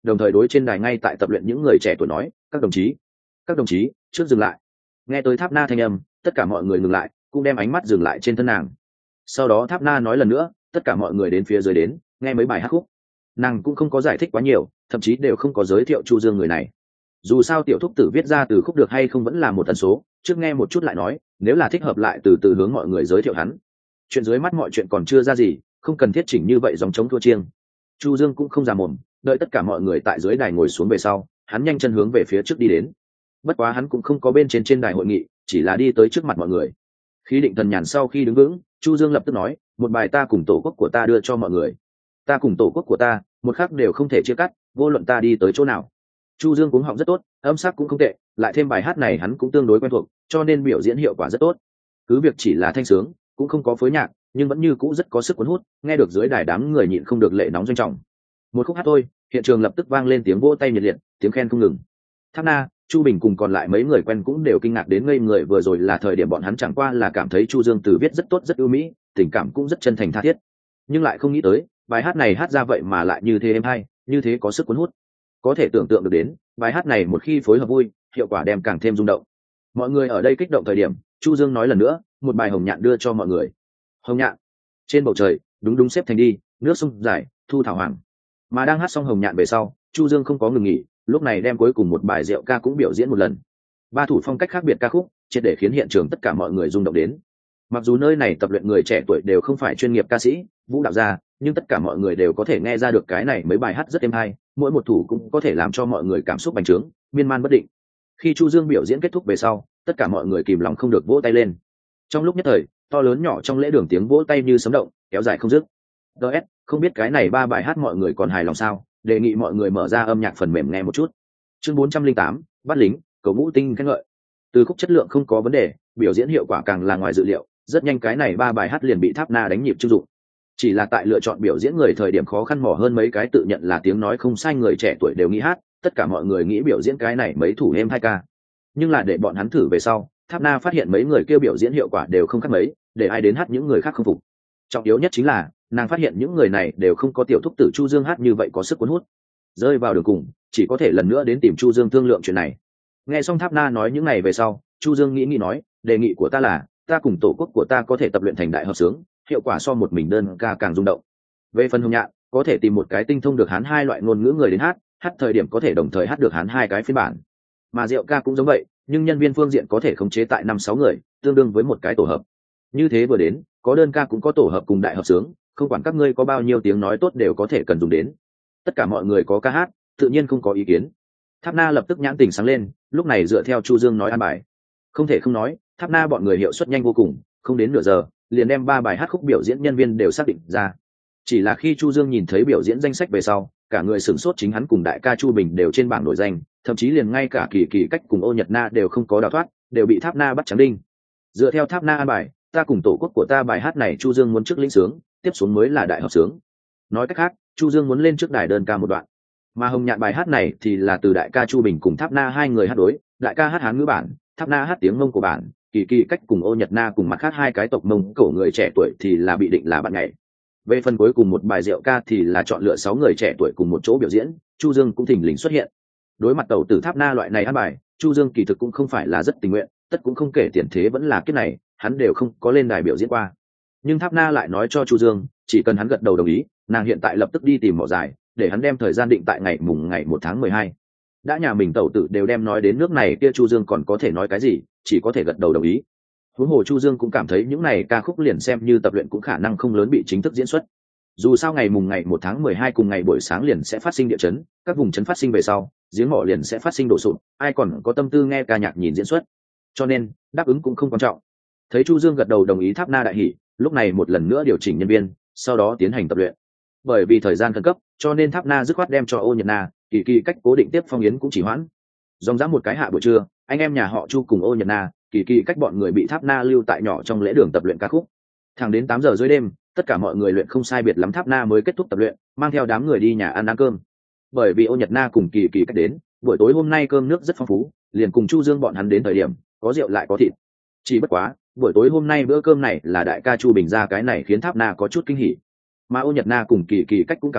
đồng thời đối trên đài ngay tại tập luyện những người trẻ tuổi nói, các đồng chí các đồng chí trước dừng lại. Nghe tới Tháp Na thanh âm, tất cả mọi người ngừng lại, cũng đem ánh mắt dừng lại trên thân nàng. Sau đó Tháp Na nói lần nữa, tất cả mọi người đến phía dưới đến nghe mấy bài hát khúc. Nàng cũng không có giải thích quá nhiều, thậm chí đều không có giới thiệu Chu Dương người này. Dù sao tiểu thúc tử viết ra từ khúc được hay không vẫn là một tần số, trước nghe một chút lại nói, nếu là thích hợp lại từ từ hướng mọi người giới thiệu hắn. Chuyện dưới mắt mọi chuyện còn chưa ra gì, không cần thiết chỉnh như vậy dòng chống thua chiêng. Chu Dương cũng không già mồm, đợi tất cả mọi người tại dưới đài ngồi xuống về sau, hắn nhanh chân hướng về phía trước đi đến. Bất quá hắn cũng không có bên trên trên đài hội nghị, chỉ là đi tới trước mặt mọi người. Khí định thần nhàn sau khi đứng vững, Chu Dương lập tức nói, một bài ta cùng tổ quốc của ta đưa cho mọi người. Ta cùng tổ quốc của ta, một khắc đều không thể chia cắt, vô luận ta đi tới chỗ nào. Chu Dương cuống họng rất tốt, âm sắc cũng không tệ, lại thêm bài hát này hắn cũng tương đối quen thuộc, cho nên biểu diễn hiệu quả rất tốt. Cứ việc chỉ là thanh sướng, cũng không có phối nhạc, nhưng vẫn như cũ rất có sức cuốn hút, nghe được dưới đài đám người nhịn không được lệ nóng doanh trọng. Một khúc hát thôi, hiện trường lập tức vang lên tiếng vỗ tay nhiệt liệt, tiếng khen không ngừng. Tháp Na, Chu Bình cùng còn lại mấy người quen cũng đều kinh ngạc đến ngây người, vừa rồi là thời điểm bọn hắn chẳng qua là cảm thấy Chu Dương từ viết rất tốt rất ưu mỹ, tình cảm cũng rất chân thành tha thiết, nhưng lại không nghĩ tới bài hát này hát ra vậy mà lại như thế êm hay, như thế có sức cuốn hút. Có thể tưởng tượng được đến, bài hát này một khi phối hợp vui, hiệu quả đem càng thêm rung động. Mọi người ở đây kích động thời điểm, Chu Dương nói lần nữa, một bài Hồng Nhạn đưa cho mọi người. Hồng Nhạn, trên bầu trời, đúng đúng xếp thành đi, nước sông dài, thu thảo hoàng. Mà đang hát xong Hồng Nhạn về sau, Chu Dương không có ngừng nghỉ, lúc này đem cuối cùng một bài rượu ca cũng biểu diễn một lần. Ba thủ phong cách khác biệt ca khúc, triệt để khiến hiện trường tất cả mọi người rung động đến. Mặc dù nơi này tập luyện người trẻ tuổi đều không phải chuyên nghiệp ca sĩ, vũ đạo gia, nhưng tất cả mọi người đều có thể nghe ra được cái này mấy bài hát rất êm hay, mỗi một thủ cũng có thể làm cho mọi người cảm xúc bành trướng, miên man bất định. Khi Chu Dương biểu diễn kết thúc về sau, tất cả mọi người kìm lòng không được vỗ tay lên. Trong lúc nhất thời, to lớn nhỏ trong lễ đường tiếng vỗ tay như sấm động, kéo dài không dứt. đê ét, không biết cái này ba bài hát mọi người còn hài lòng sao? Đề nghị mọi người mở ra âm nhạc phần mềm nghe một chút. Chương bốn trăm linh tám, bắt lính, cầu ngũ tinh khen ngợi. Từ khúc chất lượng không có vấn đề, biểu diễn hiệu quả càng là ngoài dự liệu, rất nhanh cái này ba bài hát liền bị Tháp Na đánh nhịp chưng dụng. Chỉ là tại lựa chọn biểu diễn người thời điểm khó khăn mỏ hơn mấy cái tự nhận là tiếng nói không sai người trẻ tuổi đều nghĩ hát, tất cả mọi người nghĩ biểu diễn cái này mấy thủ êm hai ca. Nhưng là để bọn hắn thử về sau, Tháp Na phát hiện mấy người kêu biểu diễn hiệu quả đều không khác mấy, để ai đến hát những người khác không phục. Trọng yếu nhất chính là, nàng phát hiện những người này đều không có tiểu thúc tử Chu Dương hát như vậy có sức cuốn hút. Rơi vào đường cùng, chỉ có thể lần nữa đến tìm Chu Dương thương lượng chuyện này. Nghe xong Tháp Na nói những ngày về sau, Chu Dương nghĩ nghĩ nói, đề nghị của ta là, ta cùng tổ quốc của ta có thể tập luyện thành đại hợp xướng, hiệu quả so một mình đơn ca càng rung động. Về phần Hồng Nhạn, có thể tìm một cái tinh thông được hán hai loại ngôn ngữ người đến hát, hát thời điểm có thể đồng thời hát được hán hai cái phiên bản. Mà rượu ca cũng giống vậy, nhưng nhân viên phương diện có thể khống chế tại năm sáu người, tương đương với một cái tổ hợp. Như thế vừa đến, có đơn ca cũng có tổ hợp cùng đại hợp xướng, không quản các ngươi có bao nhiêu tiếng nói tốt đều có thể cần dùng đến. Tất cả mọi người có ca hát, tự nhiên không có ý kiến. Tháp Na lập tức nhãn tình sáng lên, lúc này dựa theo Chu Dương nói an bài. Không thể không nói, Tháp Na bọn người hiệu suất nhanh vô cùng, không đến nửa giờ, liền đem ba bài hát khúc biểu diễn nhân viên đều xác định ra. Chỉ là khi Chu Dương nhìn thấy biểu diễn danh sách về sau, cả người sửng sốt, chính hắn cùng đại ca Chu Bình đều trên bảng nổi danh, thậm chí liền ngay cả Kỳ Kỳ Cách cùng Ô Nhật Na đều không có đào thoát, đều bị Tháp Na bắt trắng đinh. Dựa theo Tháp Na an bài, ta cùng tổ quốc của ta bài hát này Chu Dương muốn trước lĩnh sướng, tiếp xuống mới là đại hợp sướng. Nói cách khác, Chu Dương muốn lên trước đài đơn ca một đoạn. Mà Hồng Nhạn bài hát này thì là từ đại ca Chu Bình cùng Tháp Na hai người hát đối, đại ca hát Hán ngữ bản, Tháp Na hát tiếng Mông của bản, Kỳ Kỳ Cách cùng Ô Nhật Na cùng mặt khác hai cái tộc Mông Cổ người trẻ tuổi thì là bị định là bạn nhảy. Về phần cuối cùng một bài rượu ca thì là chọn lựa sáu người trẻ tuổi cùng một chỗ biểu diễn, Chu Dương cũng thỉnh lình xuất hiện. Đối mặt tàu tử Tháp Na loại này ăn bài, Chu Dương kỳ thực cũng không phải là rất tình nguyện, tất cũng không kể tiền thế vẫn là kiếp này, hắn đều không có lên đài biểu diễn qua. Nhưng Tháp Na lại nói cho Chu Dương, chỉ cần hắn gật đầu đồng ý, nàng hiện tại lập tức đi tìm mỏ dài, để hắn đem thời gian định tại ngày mùng ngày một tháng mười hai. Đã nhà mình tẩu tử đều đem nói đến nước này kia, Chu Dương còn có thể nói cái gì, chỉ có thể gật đầu đồng ý. Huống hồ Chu Dương cũng cảm thấy những này ca khúc liền xem như tập luyện cũng khả năng không lớn bị chính thức diễn xuất. Dù sao ngày mùng ngày một tháng mười hai cùng ngày buổi sáng liền sẽ phát sinh địa chấn, các vùng chấn phát sinh về sau, giếng mỏ liền sẽ phát sinh đổ sụp, ai còn có tâm tư nghe ca nhạc nhìn diễn xuất. Cho nên, đáp ứng cũng không quan trọng. Thấy Chu Dương gật đầu đồng ý, Tháp Na đại hỉ, lúc này một lần nữa điều chỉnh nhân viên, sau đó tiến hành tập luyện. Bởi vì thời gian khẩn cấp, cho nên Tháp Na dứt khoát đem cho Ô Nhật Na, Kỳ Kỳ Cách cố định tiếp phong yến cũng chỉ hoãn. Dòng dã một cái hạ buổi trưa, anh em nhà họ Chu cùng Ô Nhật Na, Kỳ Kỳ Cách bọn người bị Tháp Na lưu tại nhỏ trong lễ đường tập luyện ca khúc. Thẳng đến tám giờ dưới đêm, tất cả mọi người luyện không sai biệt lắm, Tháp Na mới kết thúc tập luyện, mang theo đám người đi nhà ăn ăn cơm. Bởi vì Ô Nhật Na cùng Kỳ Kỳ Cách đến, buổi tối hôm nay cơm nước rất phong phú, liền cùng Chu Dương bọn hắn đến thời điểm, có rượu lại có thịt. Chỉ bất quá, buổi tối hôm nay bữa cơm này là đại ca Chu Bình ra, cái này khiến Tháp Na có chút kinh hỉ. Mà Ô Nhật Na cùng Kỳ Kỳ Cách cũng cảm thấy,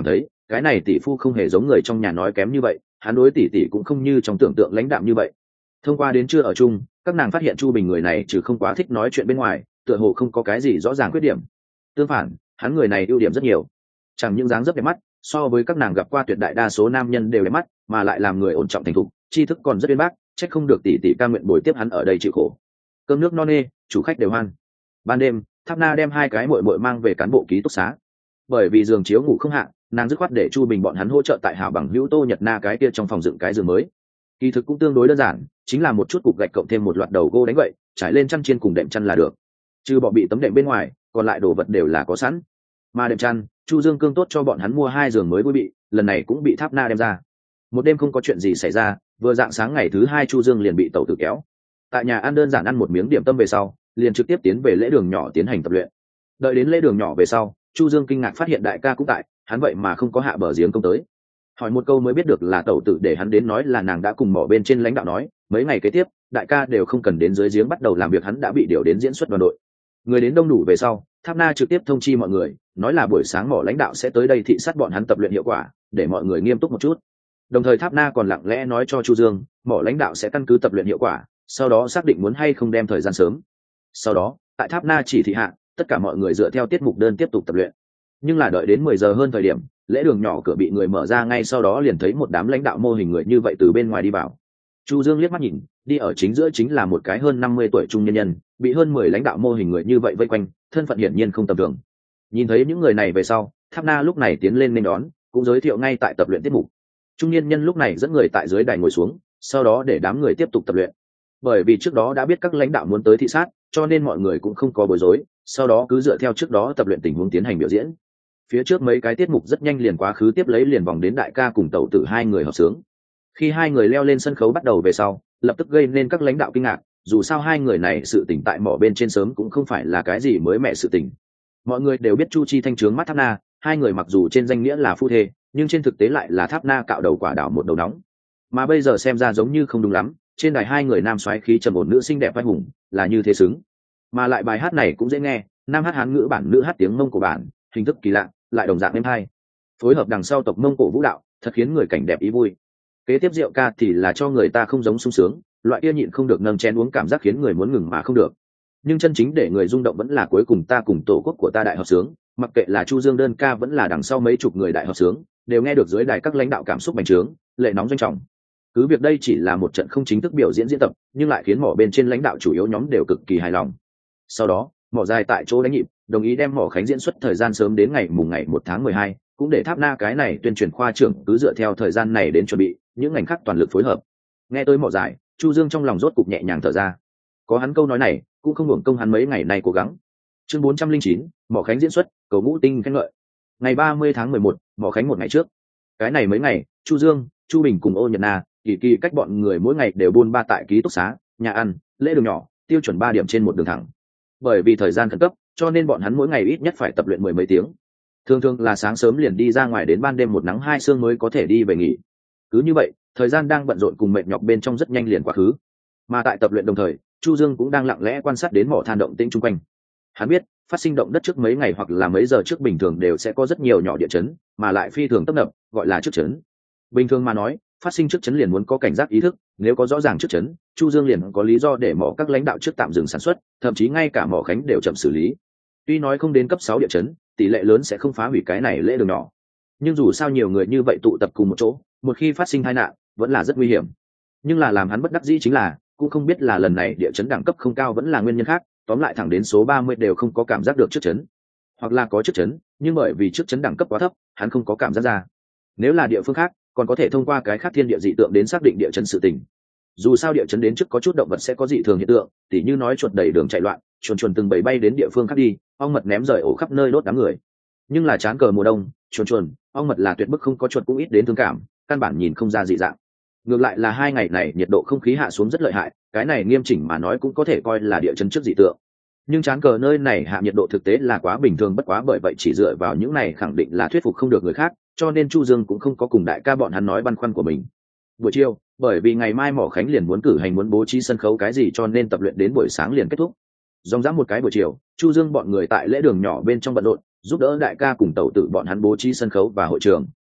cái này tỷ phu không hề giống người trong nhà nói kém như vậy, hắn đối tỷ tỷ cũng không như trong tưởng tượng lãnh đạm như vậy. Thông qua đến trưa ở chung, các nàng phát hiện Chu Bình người này chứ không quá thích nói chuyện bên ngoài, tựa hồ không có cái gì rõ ràng khuyết điểm. Tương phản, hắn người này ưu điểm rất nhiều, chẳng những dáng dấp đẹp mắt, so với các nàng gặp qua tuyệt đại đa số nam nhân đều đẹp mắt, mà lại làm người ổn trọng thành thục, tri thức còn rất uyên bác, trách không được tỷ tỷ ca nguyện bồi tiếp hắn ở đây chịu khổ. Cơm nước no nê, chủ khách đều hoan. Ban đêm, Tháp Na đem hai cái muội muội mang về cán bộ ký túc xá. Bởi vì giường chiếu ngủ không hạ, nàng dứt khoát để Chu Bình bọn hắn hỗ trợ tại hảo bằng hữu Tô Nhật Na cái kia trong phòng dựng cái giường mới. Kỳ thực cũng tương đối đơn giản, chính là một chút cục gạch cộng thêm một loạt đầu gỗ đánh vậy, trải lên chăn chiên cùng đệm chăn là được. Trừ bỏ bị tấm đệm bên ngoài, còn lại đồ vật đều là có sẵn. Mà đệm chăn, Chu Dương cương tốt cho bọn hắn mua hai giường mới vui bị, lần này cũng bị Tháp Na đem ra. Một đêm không có chuyện gì xảy ra, vừa dạng sáng ngày thứ hai Chu Dương liền bị tẩu tử kéo. Tại nhà ăn đơn giản ăn một miếng điểm tâm về sau, liền trực tiếp tiến về lễ đường nhỏ tiến hành tập luyện. Đợi đến lễ đường nhỏ về sau, Chu Dương kinh ngạc phát hiện đại ca cũng tại, hắn vậy mà không có hạ bờ giếng công tới. Hỏi một câu mới biết được là tẩu tử để hắn đến nói là nàng đã cùng mỏ bên trên lãnh đạo nói, mấy ngày kế tiếp, đại ca đều không cần đến dưới giếng bắt đầu làm việc, hắn đã bị điều đến diễn xuất đoàn đội. Người đến đông đủ về sau, Tháp Na trực tiếp thông chi mọi người, nói là buổi sáng mỏ lãnh đạo sẽ tới đây thị sát bọn hắn tập luyện hiệu quả, để mọi người nghiêm túc một chút. Đồng thời Tháp Na còn lặng lẽ nói cho Chu Dương, mỏ lãnh đạo sẽ căn cứ tập luyện hiệu quả, sau đó xác định muốn hay không đem thời gian sớm. Sau đó, tại Tháp Na chỉ thị hạ, tất cả mọi người dựa theo tiết mục đơn tiếp tục tập luyện. Nhưng là đợi đến mười giờ hơn thời điểm, lễ đường nhỏ cửa bị người mở ra, ngay sau đó liền thấy một đám lãnh đạo mô hình người như vậy từ bên ngoài đi vào. Chu Dương liếc mắt nhìn, đi ở chính giữa chính là một cái hơn năm mươi tuổi trung nhân nhân, bị hơn mười lãnh đạo mô hình người như vậy vây quanh, thân phận hiển nhiên không tầm thường. Nhìn thấy những người này về sau, Tháp Na lúc này tiến lên nên đón, cũng giới thiệu ngay tại tập luyện tiết mục. Trung niên nhân lúc này dẫn người tại dưới đài ngồi xuống, sau đó để đám người tiếp tục tập luyện. Bởi vì trước đó đã biết các lãnh đạo muốn tới thị sát, cho nên mọi người cũng không có bối rối, sau đó cứ dựa theo trước đó tập luyện tình huống tiến hành biểu diễn. Phía trước mấy cái tiết mục rất nhanh liền quá khứ, tiếp lấy liền vòng đến đại ca cùng tẩu tử hai người hợp sướng. Khi hai người leo lên sân khấu bắt đầu về sau, lập tức gây nên các lãnh đạo kinh ngạc, dù sao hai người này sự tình tại mỏ bên trên sớm cũng không phải là cái gì mới mẻ sự tình. Mọi người đều biết Chu Chi Thanh trướng mắt Tháp Na, hai người mặc dù trên danh nghĩa là phu thê, nhưng trên thực tế lại là Tháp Na cạo đầu quả đảo một đầu nóng. Mà bây giờ xem ra giống như không đúng lắm, trên đài hai người nam soái khí trầm ổn, nữ xinh đẹp vai hùng, là như thế xứng. Mà lại bài hát này cũng dễ nghe, nam hát Hán ngữ bản, nữ hát tiếng Mông Cổ bản, hình thức kỳ lạ, lại đồng dạng êm hay. Phối hợp đằng sau tộc Mông Cổ vũ đạo, thật khiến người cảnh đẹp ý vui. Kế tiếp rượu ca thì là cho người ta không giống sung sướng, loại kia nhịn không được nâng chén uống cảm giác khiến người muốn ngừng mà không được. Nhưng chân chính để người rung động vẫn là cuối cùng ta cùng tổ quốc của ta đại hợp sướng, mặc kệ là Chu Dương đơn ca vẫn là đằng sau mấy chục người đại hợp sướng, đều nghe được dưới đài các lãnh đạo cảm xúc bành trướng, lệ nóng doanh trọng. Cứ việc đây chỉ là một trận không chính thức biểu diễn diễn tập, nhưng lại khiến mỏ bên trên lãnh đạo chủ yếu nhóm đều cực kỳ hài lòng. Sau đó, mỏ dài tại chỗ đánh nhịp, đồng ý đem mỏ khánh diễn xuất thời gian sớm đến ngày mùng ngày một tháng mười hai, cũng để Tháp Na cái này tuyên truyền khoa trưởng cứ dựa theo thời gian này đến chuẩn bị, những ngành khác toàn lực phối hợp. Nghe tới mỏ dài, Chu Dương trong lòng rốt cục nhẹ nhàng thở ra. Có hắn câu nói này, cũng không hưởng công hắn mấy ngày nay cố gắng. Chương bốn trăm linh chín, mỏ khánh diễn xuất, cầu ngũ tinh khen ngợi. Ngày ba mươi tháng mười một, mỏ khánh một ngày trước. Cái này mấy ngày, Chu Dương, Chu Bình cùng Ô Nhật Na, kỳ kỳ cách bọn người mỗi ngày đều buôn ba tại ký túc xá, nhà ăn, lễ đường nhỏ, tiêu chuẩn ba điểm trên một đường thẳng. Bởi vì thời gian khẩn cấp, cho nên bọn hắn mỗi ngày ít nhất phải tập luyện mười mấy tiếng. Thường thường là sáng sớm liền đi ra ngoài đến ban đêm một nắng hai sương mới có thể đi về nghỉ. Cứ như vậy, thời gian đang bận rộn cùng mệt nhọc bên trong rất nhanh liền quá khứ. Mà tại tập luyện đồng thời, Chu Dương cũng đang lặng lẽ quan sát đến mỏ than động tĩnh chung quanh. Hắn biết, phát sinh động đất trước mấy ngày hoặc là mấy giờ trước bình thường đều sẽ có rất nhiều nhỏ địa chấn, mà lại phi thường tấp nập, gọi là trước chấn. Bình thường mà nói, phát sinh trước chấn liền muốn có cảnh giác ý thức, nếu có rõ ràng trước chấn, Chu Dương liền có lý do để mỏ các lãnh đạo trước tạm dừng sản xuất, thậm chí ngay cả mỏ khánh đều chậm xử lý. Tuy nói không đến cấp sáu địa chấn, tỷ lệ lớn sẽ không phá hủy cái này lễ đường nhỏ, nhưng dù sao nhiều người như vậy tụ tập cùng một chỗ, một khi phát sinh tai nạn, vẫn là rất nguy hiểm. Nhưng là làm hắn bất đắc dĩ chính là, cũng không biết là lần này địa chấn đẳng cấp không cao vẫn là nguyên nhân khác, tóm lại thẳng đến số ba mươi đều không có cảm giác được trước chấn. Hoặc là có trước chấn, nhưng bởi vì trước chấn đẳng cấp quá thấp, hắn không có cảm giác ra. Nếu là địa phương khác, còn có thể thông qua cái khác thiên địa dị tượng đến xác định địa chấn sự tình. Dù sao địa chấn đến trước có chút động vật sẽ có dị thường hiện tượng, tỉ như nói chuột đầy đường chạy loạn, chuồn chuồn từng bầy bay đến địa phương khác đi, ong mật ném rời ổ khắp nơi đốt đám người. Nhưng là chán cờ mùa đông, chuồn chuồn, ong mật là tuyệt bức không có chuột cũng ít đến thương cảm, căn bản nhìn không ra dị dạng. Ngược lại là hai ngày này nhiệt độ không khí hạ xuống rất lợi hại, cái này nghiêm chỉnh mà nói cũng có thể coi là địa chấn trước dị tượng. Nhưng chán cờ nơi này hạ nhiệt độ thực tế là quá bình thường, bất quá bởi vậy chỉ dựa vào những này khẳng định là thuyết phục không được người khác, cho nên Chu Dương cũng không có cùng đại ca bọn hắn nói băn khoăn của mình. Buổi chiều, bởi vì ngày mai mỏ khánh liền muốn cử hành muốn bố trí sân khấu cái gì, cho nên tập luyện đến buổi sáng liền kết thúc. Dòng dã một cái buổi chiều, Chu Dương bọn người tại lễ đường nhỏ bên trong bận rộn, giúp đỡ đại ca cùng tẩu tử bọn hắn bố trí sân khấu và hội trường.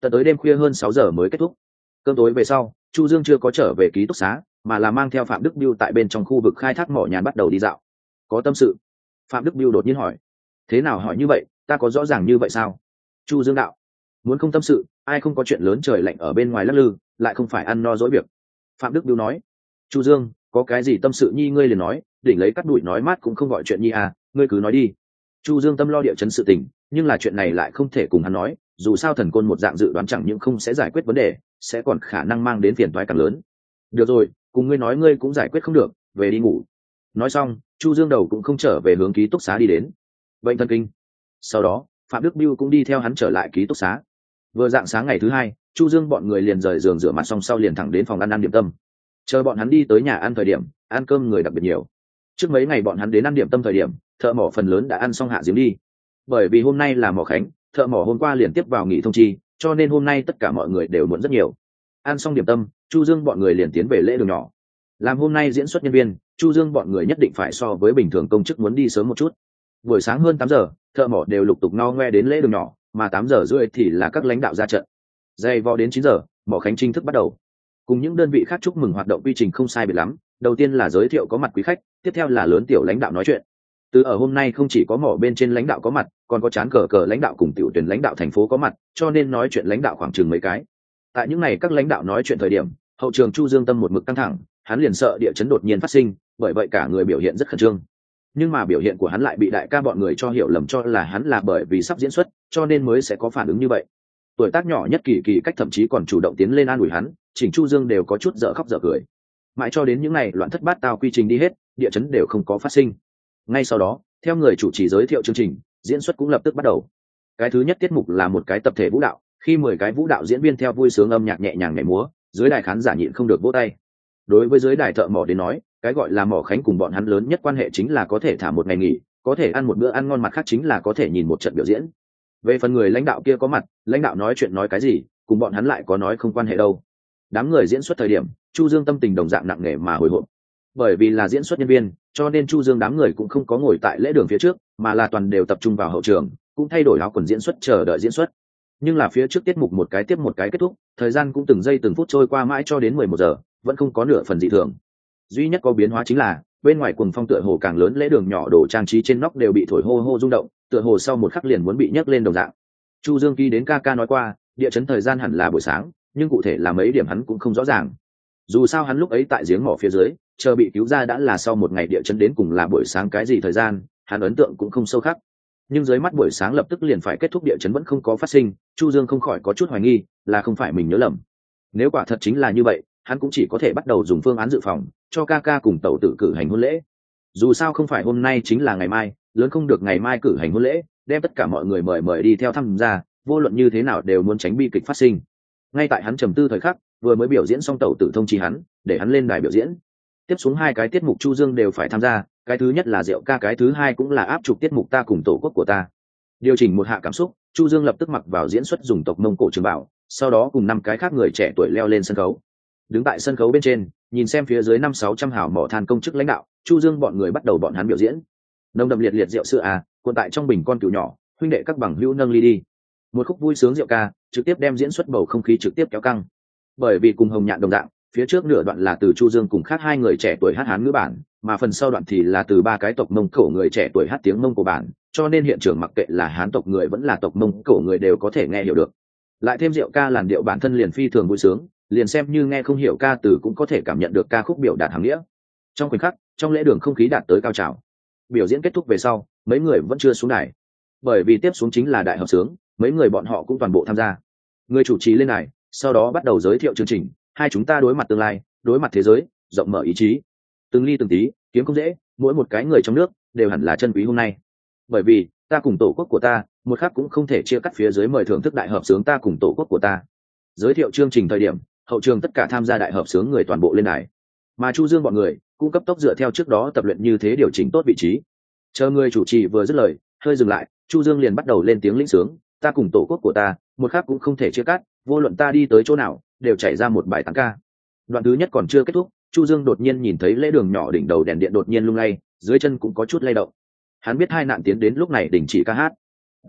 tận tới đêm khuya hơn sáu giờ mới kết thúc. Cơm tối về sau, Chu Dương chưa có trở về ký túc xá, mà là mang theo Phạm Đức Biêu tại bên trong khu vực khai thác mỏ nhàn bắt đầu đi dạo. Có tâm sự? Phạm Đức Biêu đột nhiên hỏi. Thế nào hỏi như vậy, ta có rõ ràng như vậy sao? Chu Dương đạo. Muốn không tâm sự, ai không có chuyện lớn trời lạnh ở bên ngoài lắc lư, lại không phải ăn no dỗi việc. Phạm Đức Biêu nói. Chu Dương, có cái gì tâm sự nhi ngươi liền nói, đỉnh lấy cắt đuổi nói mát cũng không gọi chuyện nhi à, ngươi cứ nói đi. Chu Dương tâm lo địa chấn sự tình, nhưng là chuyện này lại không thể cùng hắn nói, dù sao thần côn một dạng dự đoán chẳng những không sẽ giải quyết vấn đề, sẽ còn khả năng mang đến phiền toái càng lớn. Được rồi, cùng ngươi nói ngươi cũng giải quyết không được, về đi ngủ. Nói xong, Chu Dương đầu cũng không trở về hướng ký túc xá đi đến. Bệnh thần kinh. Sau đó, Phạm Đức Biêu cũng đi theo hắn trở lại ký túc xá. Vừa dạng sáng ngày thứ hai, Chu Dương bọn người liền rời giường rửa mặt xong sau liền thẳng đến phòng ăn ăn điểm tâm. Chờ bọn hắn đi tới nhà ăn thời điểm, ăn cơm người đặc biệt nhiều. Trước mấy ngày bọn hắn đến ăn điểm tâm thời điểm, thợ mỏ phần lớn đã ăn xong hạ giếng đi. Bởi vì hôm nay là mỏ khánh, thợ mỏ hôm qua liền tiếp vào nghỉ thông chi, cho nên hôm nay tất cả mọi người đều muộn rất nhiều. Ăn xong điểm tâm, Chu Dương bọn người liền tiến về lễ đường nhỏ. Làm hôm nay diễn xuất nhân viên, Chu Dương bọn người nhất định phải so với bình thường công chức muốn đi sớm một chút. Buổi sáng hơn tám giờ, thợ mỏ đều lục tục no ngoe đến lễ đường nhỏ, mà tám giờ rưỡi thì là các lãnh đạo ra trận. Dày vò đến chín giờ, mỏ khánh chính thức bắt đầu. Cùng những đơn vị khác chúc mừng hoạt động quy trình không sai biệt lắm, đầu tiên là giới thiệu có mặt quý khách, tiếp theo là lớn tiểu lãnh đạo nói chuyện. Từ ở hôm nay không chỉ có mỏ bên trên lãnh đạo có mặt, còn có chán cờ cờ lãnh đạo cùng tiểu tuyển lãnh đạo thành phố có mặt, cho nên nói chuyện lãnh đạo khoảng chừng mấy cái. Tại những ngày các lãnh đạo nói chuyện thời điểm, hậu trường Chu Dương tâm một mực căng thẳng, hắn liền sợ địa chấn đột nhiên phát sinh, bởi vậy cả người biểu hiện rất khẩn trương. Nhưng mà biểu hiện của hắn lại bị đại ca bọn người cho hiểu lầm cho là hắn là bởi vì sắp diễn xuất, cho nên mới sẽ có phản ứng như vậy. Tuổi tác nhỏ nhất Kỳ Kỳ cách thậm chí còn chủ động tiến lên an ủi hắn, chỉnh Chu Dương đều có chút dở khóc dở cười. Mãi cho đến những ngày loạn thất bát tao quy trình đi hết, địa chấn đều không có phát sinh. Ngay sau đó, theo người chủ trì giới thiệu chương trình, diễn xuất cũng lập tức bắt đầu. Cái thứ nhất tiết mục là một cái tập thể vũ đạo, khi mười cái vũ đạo diễn viên theo vui sướng âm nhạc nhẹ nhàng nhảy múa, dưới đài khán giả nhịn không được vỗ tay. Đối với dưới đài thợ mỏ đến nói, cái gọi là mỏ khánh cùng bọn hắn lớn nhất quan hệ chính là có thể thả một ngày nghỉ, có thể ăn một bữa ăn ngon, mặt khác chính là có thể nhìn một trận biểu diễn. Về phần người lãnh đạo kia có mặt, lãnh đạo nói chuyện nói cái gì, cùng bọn hắn lại có nói không quan hệ đâu. Đám người diễn xuất thời điểm, Chu Dương tâm tình đồng dạng nặng nề mà hồi hộp. Bởi vì là diễn xuất nhân viên, cho nên Chu Dương đám người cũng không có ngồi tại lễ đường phía trước, mà là toàn đều tập trung vào hậu trường, cũng thay đổi áo quần diễn xuất chờ đợi diễn xuất. Nhưng là phía trước tiết mục một cái tiếp một cái kết thúc, thời gian cũng từng giây từng phút trôi qua mãi cho đến mười một giờ, vẫn không có nửa phần dị thường. Duy nhất có biến hóa chính là bên ngoài cuồng phong tựa hồ càng lớn, lễ đường nhỏ đồ trang trí trên nóc đều bị thổi hô hô rung động, tựa hồ sau một khắc liền muốn bị nhấc lên đồng dạng. Chu Dương ký đến ca ca nói qua, địa chấn thời gian hẳn là buổi sáng, nhưng cụ thể là mấy điểm hắn cũng không rõ ràng. Dù sao hắn lúc ấy tại giếng mỏ phía dưới, chờ bị cứu ra đã là sau một ngày địa chấn, đến cùng là buổi sáng cái gì thời gian, hắn ấn tượng cũng không sâu khắc. Nhưng dưới mắt buổi sáng lập tức liền phải kết thúc địa chấn vẫn không có phát sinh, Chu Dương không khỏi có chút hoài nghi, là không phải mình nhớ lầm. Nếu quả thật chính là như vậy, hắn cũng chỉ có thể bắt đầu dùng phương án dự phòng, cho ca ca cùng tẩu tử cử hành hôn lễ. Dù sao không phải hôm nay chính là ngày mai, lớn không được ngày mai cử hành hôn lễ, đem tất cả mọi người mời mời đi theo tham gia, vô luận như thế nào đều muốn tránh bi kịch phát sinh. Ngay tại hắn trầm tư thời khắc, vừa mới biểu diễn xong tẩu tử thông chi hắn, để hắn lên đài biểu diễn. Tiếp xuống hai cái tiết mục Chu Dương đều phải tham gia, cái thứ nhất là rượu ca, cái thứ hai cũng là áp trục tiết mục ta cùng tổ quốc của ta. Điều chỉnh một hạ cảm xúc, Chu Dương lập tức mặc vào diễn xuất dùng tộc Mông Cổ trường bảo, sau đó cùng năm cái khác người trẻ tuổi leo lên sân khấu. Đứng tại sân khấu bên trên, nhìn xem phía dưới năm sáu trăm hào mỏ than công chức lãnh đạo, Chu Dương bọn người bắt đầu bọn hắn biểu diễn. Nồng đậm liệt liệt rượu sữa à, cuộn tại trong bình con cừu nhỏ, huynh đệ các bằng hữu nâng ly đi. Một khúc vui sướng rượu ca, trực tiếp đem diễn xuất bầu không khí trực tiếp kéo căng. Bởi vì cùng Hồng Nhạn đồng dạng, phía trước nửa đoạn là từ Chu Dương cùng khác hai người trẻ tuổi hát Hán ngữ bản, mà phần sau đoạn thì là từ ba cái tộc Mông Cổ người trẻ tuổi hát tiếng Mông Cổ bản, cho nên hiện trường mặc kệ là Hán tộc người vẫn là tộc Mông Cổ người đều có thể nghe hiểu được. Lại thêm rượu ca làn điệu bản thân liền phi thường vui sướng, liền xem như nghe không hiểu ca từ cũng có thể cảm nhận được ca khúc biểu đạt hàm nghĩa. Trong khoảnh khắc, trong lễ đường không khí đạt tới cao trào. Biểu diễn kết thúc về sau, mấy người vẫn chưa xuống đài, bởi vì tiếp xuống chính là đại hợp xướng, mấy người bọn họ cũng toàn bộ tham gia. Người chủ trì lên đài, sau đó bắt đầu giới thiệu chương trình, hai chúng ta đối mặt tương lai, đối mặt thế giới, rộng mở ý chí. Từng ly từng tí, kiếm không dễ, mỗi một cái người trong nước đều hẳn là chân quý hôm nay. Bởi vì, ta cùng tổ quốc của ta, một khắc cũng không thể chia cắt, phía dưới mời thưởng thức đại hợp xướng ta cùng tổ quốc của ta. Giới thiệu chương trình thời điểm, hậu trường tất cả tham gia đại hợp xướng người toàn bộ lên đài. Mà Chu Dương bọn người cũng cấp tốc dựa theo trước đó tập luyện như thế điều chỉnh tốt vị trí. Chờ người chủ trì vừa dứt lời, hơi dừng lại, Chu Dương liền bắt đầu lên tiếng lĩnh sướng, ta cùng tổ quốc của ta, một khắc cũng không thể chia cắt, vô luận ta đi tới chỗ nào, đều chảy ra một bài tán ca. Đoạn thứ nhất còn chưa kết thúc, Chu Dương đột nhiên nhìn thấy lễ đường nhỏ đỉnh đầu đèn điện đột nhiên lung lay, dưới chân cũng có chút lay động. Hắn biết hai nạn tiến đến lúc này đình chỉ ca hát. ê ét,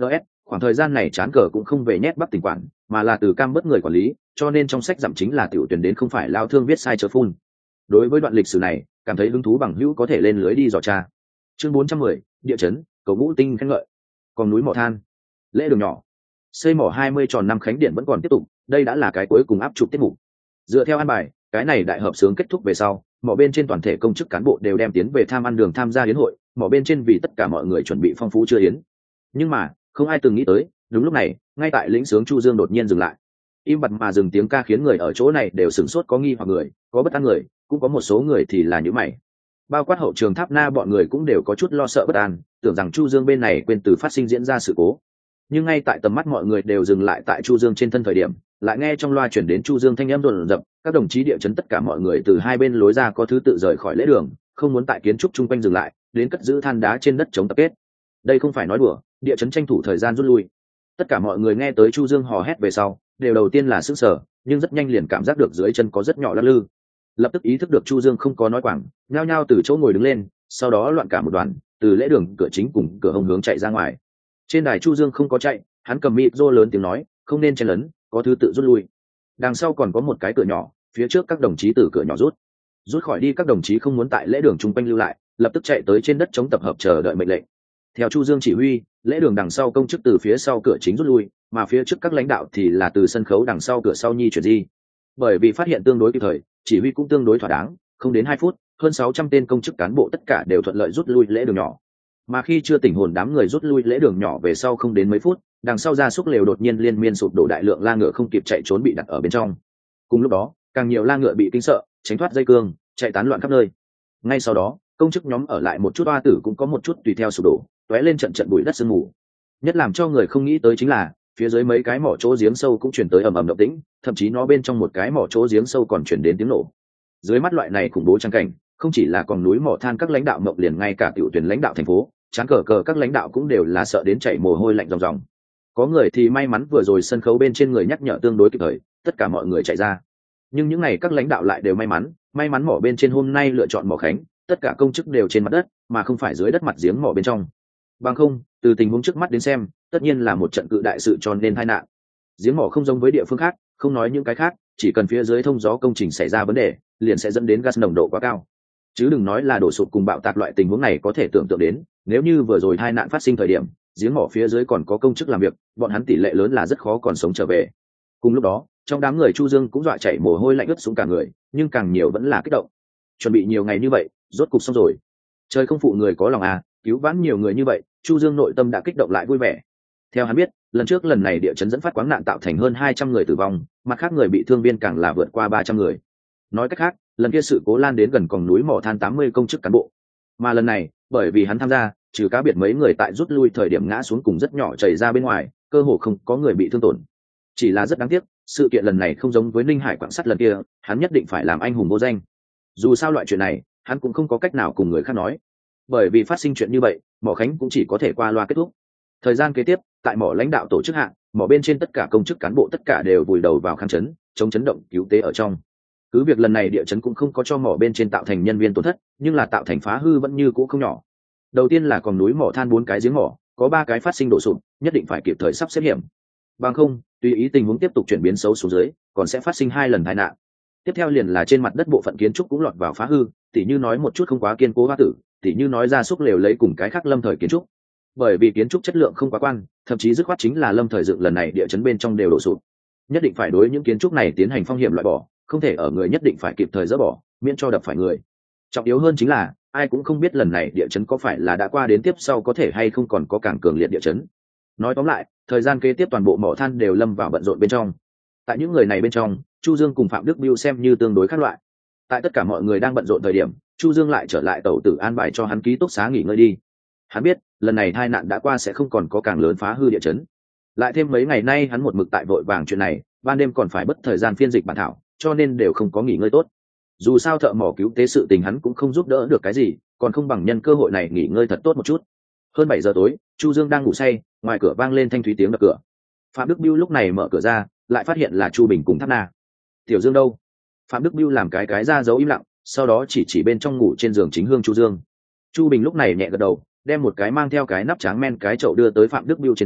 khoảng thời gian này chán cờ cũng không về nhét bắc tỉnh quản, mà là từ cam bớt người quản lý, cho nên trong sách giảm chính là tiểu tuyển đến không phải lao thương viết sai chớ phun. Đối với đoạn lịch sử này, cảm thấy hứng thú bằng hữu có thể lên lưới đi dò tra. Chương bốn trăm mười, địa chấn, cầu ngũ tinh khen ngợi. Còn núi mỏ than, lễ đường nhỏ, xây mỏ hai mươi tròn năm khánh điện vẫn còn tiếp tục, đây đã là cái cuối cùng áp chụp tiết mục. Dựa theo an bài, cái này đại hợp sướng kết thúc về sau, mỏ bên trên toàn thể công chức cán bộ đều đem tiến về tham ăn đường tham gia yến hội, mỏ bên trên vì tất cả mọi người chuẩn bị phong phú chưa yến. Nhưng mà không ai từng nghĩ tới, đúng lúc này ngay tại lĩnh sướng Chu Dương đột nhiên dừng lại. Im bặt mà dừng tiếng ca khiến người ở chỗ này đều sửng sốt, có nghi hoặc người, có bất an người, cũng có một số người thì là nhíu mày. Bao quát hậu trường Tháp Na bọn người cũng đều có chút lo sợ bất an, tưởng rằng Chu Dương bên này quên từ phát sinh diễn ra sự cố. Nhưng ngay tại tầm mắt mọi người đều dừng lại tại Chu Dương trên thân thời điểm, lại nghe trong loa chuyển đến Chu Dương thanh âm rồn rập, các đồng chí địa chấn tất cả mọi người từ hai bên lối ra có thứ tự rời khỏi lễ đường, không muốn tại kiến trúc chung quanh dừng lại, đến cất giữ than đá trên đất chống tập kết. Đây không phải nói đùa, địa chấn tranh thủ thời gian rút lui. Tất cả mọi người nghe tới Chu Dương hò hét về sau, đều đầu tiên là sững sờ, nhưng rất nhanh liền cảm giác được dưới chân có rất nhỏ lắc lư. Lập tức ý thức được Chu Dương không có nói quảng, nhao nhao từ chỗ ngồi đứng lên, sau đó loạn cả một đoàn, từ lễ đường cửa chính cùng cửa hông hướng chạy ra ngoài. Trên đài Chu Dương không có chạy, hắn cầm micro lớn tiếng nói, không nên chen lấn, có thứ tự rút lui. Đằng sau còn có một cái cửa nhỏ, phía trước các đồng chí từ cửa nhỏ rút. Rút khỏi đi, các đồng chí không muốn tại lễ đường chung quanh lưu lại, lập tức chạy tới trên đất chống tập hợp chờ đợi mệnh lệnh. Theo Chu Dương chỉ huy, lễ đường đằng sau công chức từ phía sau cửa chính rút lui, mà phía trước các lãnh đạo thì là từ sân khấu đằng sau cửa sau nhi chuyển di. Bởi vì phát hiện tương đối kịp thời, chỉ huy cũng tương đối thỏa đáng, không đến hai phút, hơn sáu trăm tên công chức cán bộ tất cả đều thuận lợi rút lui lễ đường nhỏ. Mà khi chưa tỉnh hồn đám người rút lui lễ đường nhỏ về sau không đến mấy phút, đằng sau gia súc lều đột nhiên liên miên sụp đổ, đại lượng la ngựa không kịp chạy trốn bị đặt ở bên trong. Cùng lúc đó, càng nhiều la ngựa bị kinh sợ, tránh thoát dây cương, chạy tán loạn khắp nơi. Ngay sau đó, công chức nhóm ở lại một chút oa tử cũng có một chút tùy theo sụp đổ, tóe lên trận trận bụi đất sương mù. Nhất làm cho người không nghĩ tới chính là, phía dưới mấy cái mỏ chỗ giếng sâu cũng chuyển tới ầm ầm động tĩnh, thậm chí nó bên trong một cái mỏ chỗ giếng sâu còn chuyển đến tiếng nổ. Dưới mắt loại này khủng bố trang cảnh, không chỉ là còn núi mỏ than các lãnh đạo mộng liền, ngay cả tiểu tuyển lãnh đạo thành phố, chán cờ cờ các lãnh đạo cũng đều là sợ đến chảy mồ hôi lạnh ròng ròng. Có người thì may mắn vừa rồi sân khấu bên trên người nhắc nhở tương đối kịp thời, tất cả mọi người chạy ra. Nhưng những ngày các lãnh đạo lại đều may mắn, may mắn mỏ bên trên hôm nay lựa chọn mỏ khánh, tất cả công chức đều trên mặt đất, mà không phải dưới đất mặt giếng mỏ bên trong. Bằng không, từ tình huống trước mắt đến xem, tất nhiên là một trận cự đại sự cho nên tai nạn. Giếng mỏ không giống với địa phương khác, không nói những cái khác, chỉ cần phía dưới thông gió công trình xảy ra vấn đề, liền sẽ dẫn đến gas nồng độ quá cao. Chứ đừng nói là đổ sụp cùng bạo tạc loại tình huống này có thể tưởng tượng đến, nếu như vừa rồi tai nạn phát sinh thời điểm, giếng mỏ phía dưới còn có công chức làm việc, bọn hắn tỷ lệ lớn là rất khó còn sống trở về. Cùng lúc đó, trong đám người Chu Dương cũng dọa chảy mồ hôi lạnh ướt xuống cả người, nhưng càng nhiều vẫn là kích động. Chuẩn bị nhiều ngày như vậy, rốt cục xong rồi. Trời không phụ người có lòng à, cứu vãn nhiều người như vậy, Chu Dương nội tâm đã kích động lại vui vẻ. Theo hắn biết, lần trước lần này địa chấn dẫn phát quáng nạn tạo thành hơn hai trăm người tử vong, mặt khác người bị thương viên càng là vượt qua ba trăm người. Nói cách khác, lần kia sự cố lan đến gần còng núi mỏ than tám mươi công chức cán bộ. Mà lần này, bởi vì hắn tham gia, trừ cá biệt mấy người tại rút lui thời điểm ngã xuống cùng rất nhỏ chảy ra bên ngoài, cơ hồ không có người bị thương tổn. Chỉ là rất đáng tiếc, sự kiện lần này không giống với Ninh Hải quặng sắt lần kia, hắn nhất định phải làm anh hùng vô danh. Dù sao loại chuyện này, hắn cũng không có cách nào cùng người khác nói. Bởi vì phát sinh chuyện như vậy, mỏ khánh cũng chỉ có thể qua loa kết thúc. Thời gian kế tiếp, tại mỏ lãnh đạo tổ chức hạng, mỏ bên trên tất cả công chức cán bộ tất cả đều vùi đầu vào kháng chấn, chống chấn động cứu tế ở trong. Cứ việc lần này địa chấn cũng không có cho mỏ bên trên tạo thành nhân viên tổn thất, nhưng là tạo thành phá hư vẫn như cũ không nhỏ. Đầu tiên là còn núi mỏ than bốn cái giếng mỏ, có ba cái phát sinh đổ sụp, nhất định phải kịp thời sắp xếp hiểm. Bằng không, tùy ý tình huống tiếp tục chuyển biến xấu xuống dưới, còn sẽ phát sinh hai lần tai nạn. Tiếp theo liền là trên mặt đất bộ phận kiến trúc cũng lọt vào phá hư, tỉ như nói một chút không quá kiên cố hoa tử, tỉ như nói ra súc lều lấy cùng cái khác lâm thời kiến trúc. Bởi vì kiến trúc chất lượng không quá quan, thậm chí dứt khoát chính là lâm thời dựng lần này địa chấn bên trong đều đổ sụp. Nhất định phải đối những kiến trúc này tiến hành phong hiểm loại bỏ, không thể ở người nhất định phải kịp thời dỡ bỏ, miễn cho đập phải người. Trọng yếu hơn chính là ai cũng không biết lần này địa chấn có phải là đã qua, đến tiếp sau có thể hay không còn có càng cường liệt địa chấn. Nói tóm lại, thời gian kế tiếp toàn bộ mỏ than đều lâm vào bận rộn bên trong. Tại những người này bên trong, Chu Dương cùng Phạm Đức Biêu xem như tương đối khác loại. Tại tất cả mọi người đang bận rộn thời điểm, Chu Dương lại trở lại tàu tử an bài cho hắn ký túc xá nghỉ ngơi đi. Hắn biết lần này tai nạn đã qua sẽ không còn có càng lớn phá hư địa chấn. Lại thêm mấy ngày nay hắn một mực tại vội vàng chuyện này, ban đêm còn phải bất thời gian phiên dịch bản thảo, cho nên đều không có nghỉ ngơi tốt. Dù sao thợ mỏ cứu tế sự tình hắn cũng không giúp đỡ được cái gì, còn không bằng nhân cơ hội này nghỉ ngơi thật tốt một chút. Hơn bảy giờ tối, Chu Dương đang ngủ say, ngoài cửa vang lên thanh thúy tiếng đập cửa. Phạm Đức Biêu lúc này mở cửa ra, lại phát hiện là Chu Bình cùng Tháp Na. Tiểu Dương đâu? Phạm Đức Biêu làm cái cái ra dấu im lặng, sau đó chỉ chỉ bên trong ngủ trên giường chính hương Chu Dương. Chu Bình lúc này nhẹ gật đầu, đem một cái mang theo cái nắp tráng men cái chậu đưa tới Phạm Đức Biêu trên tay,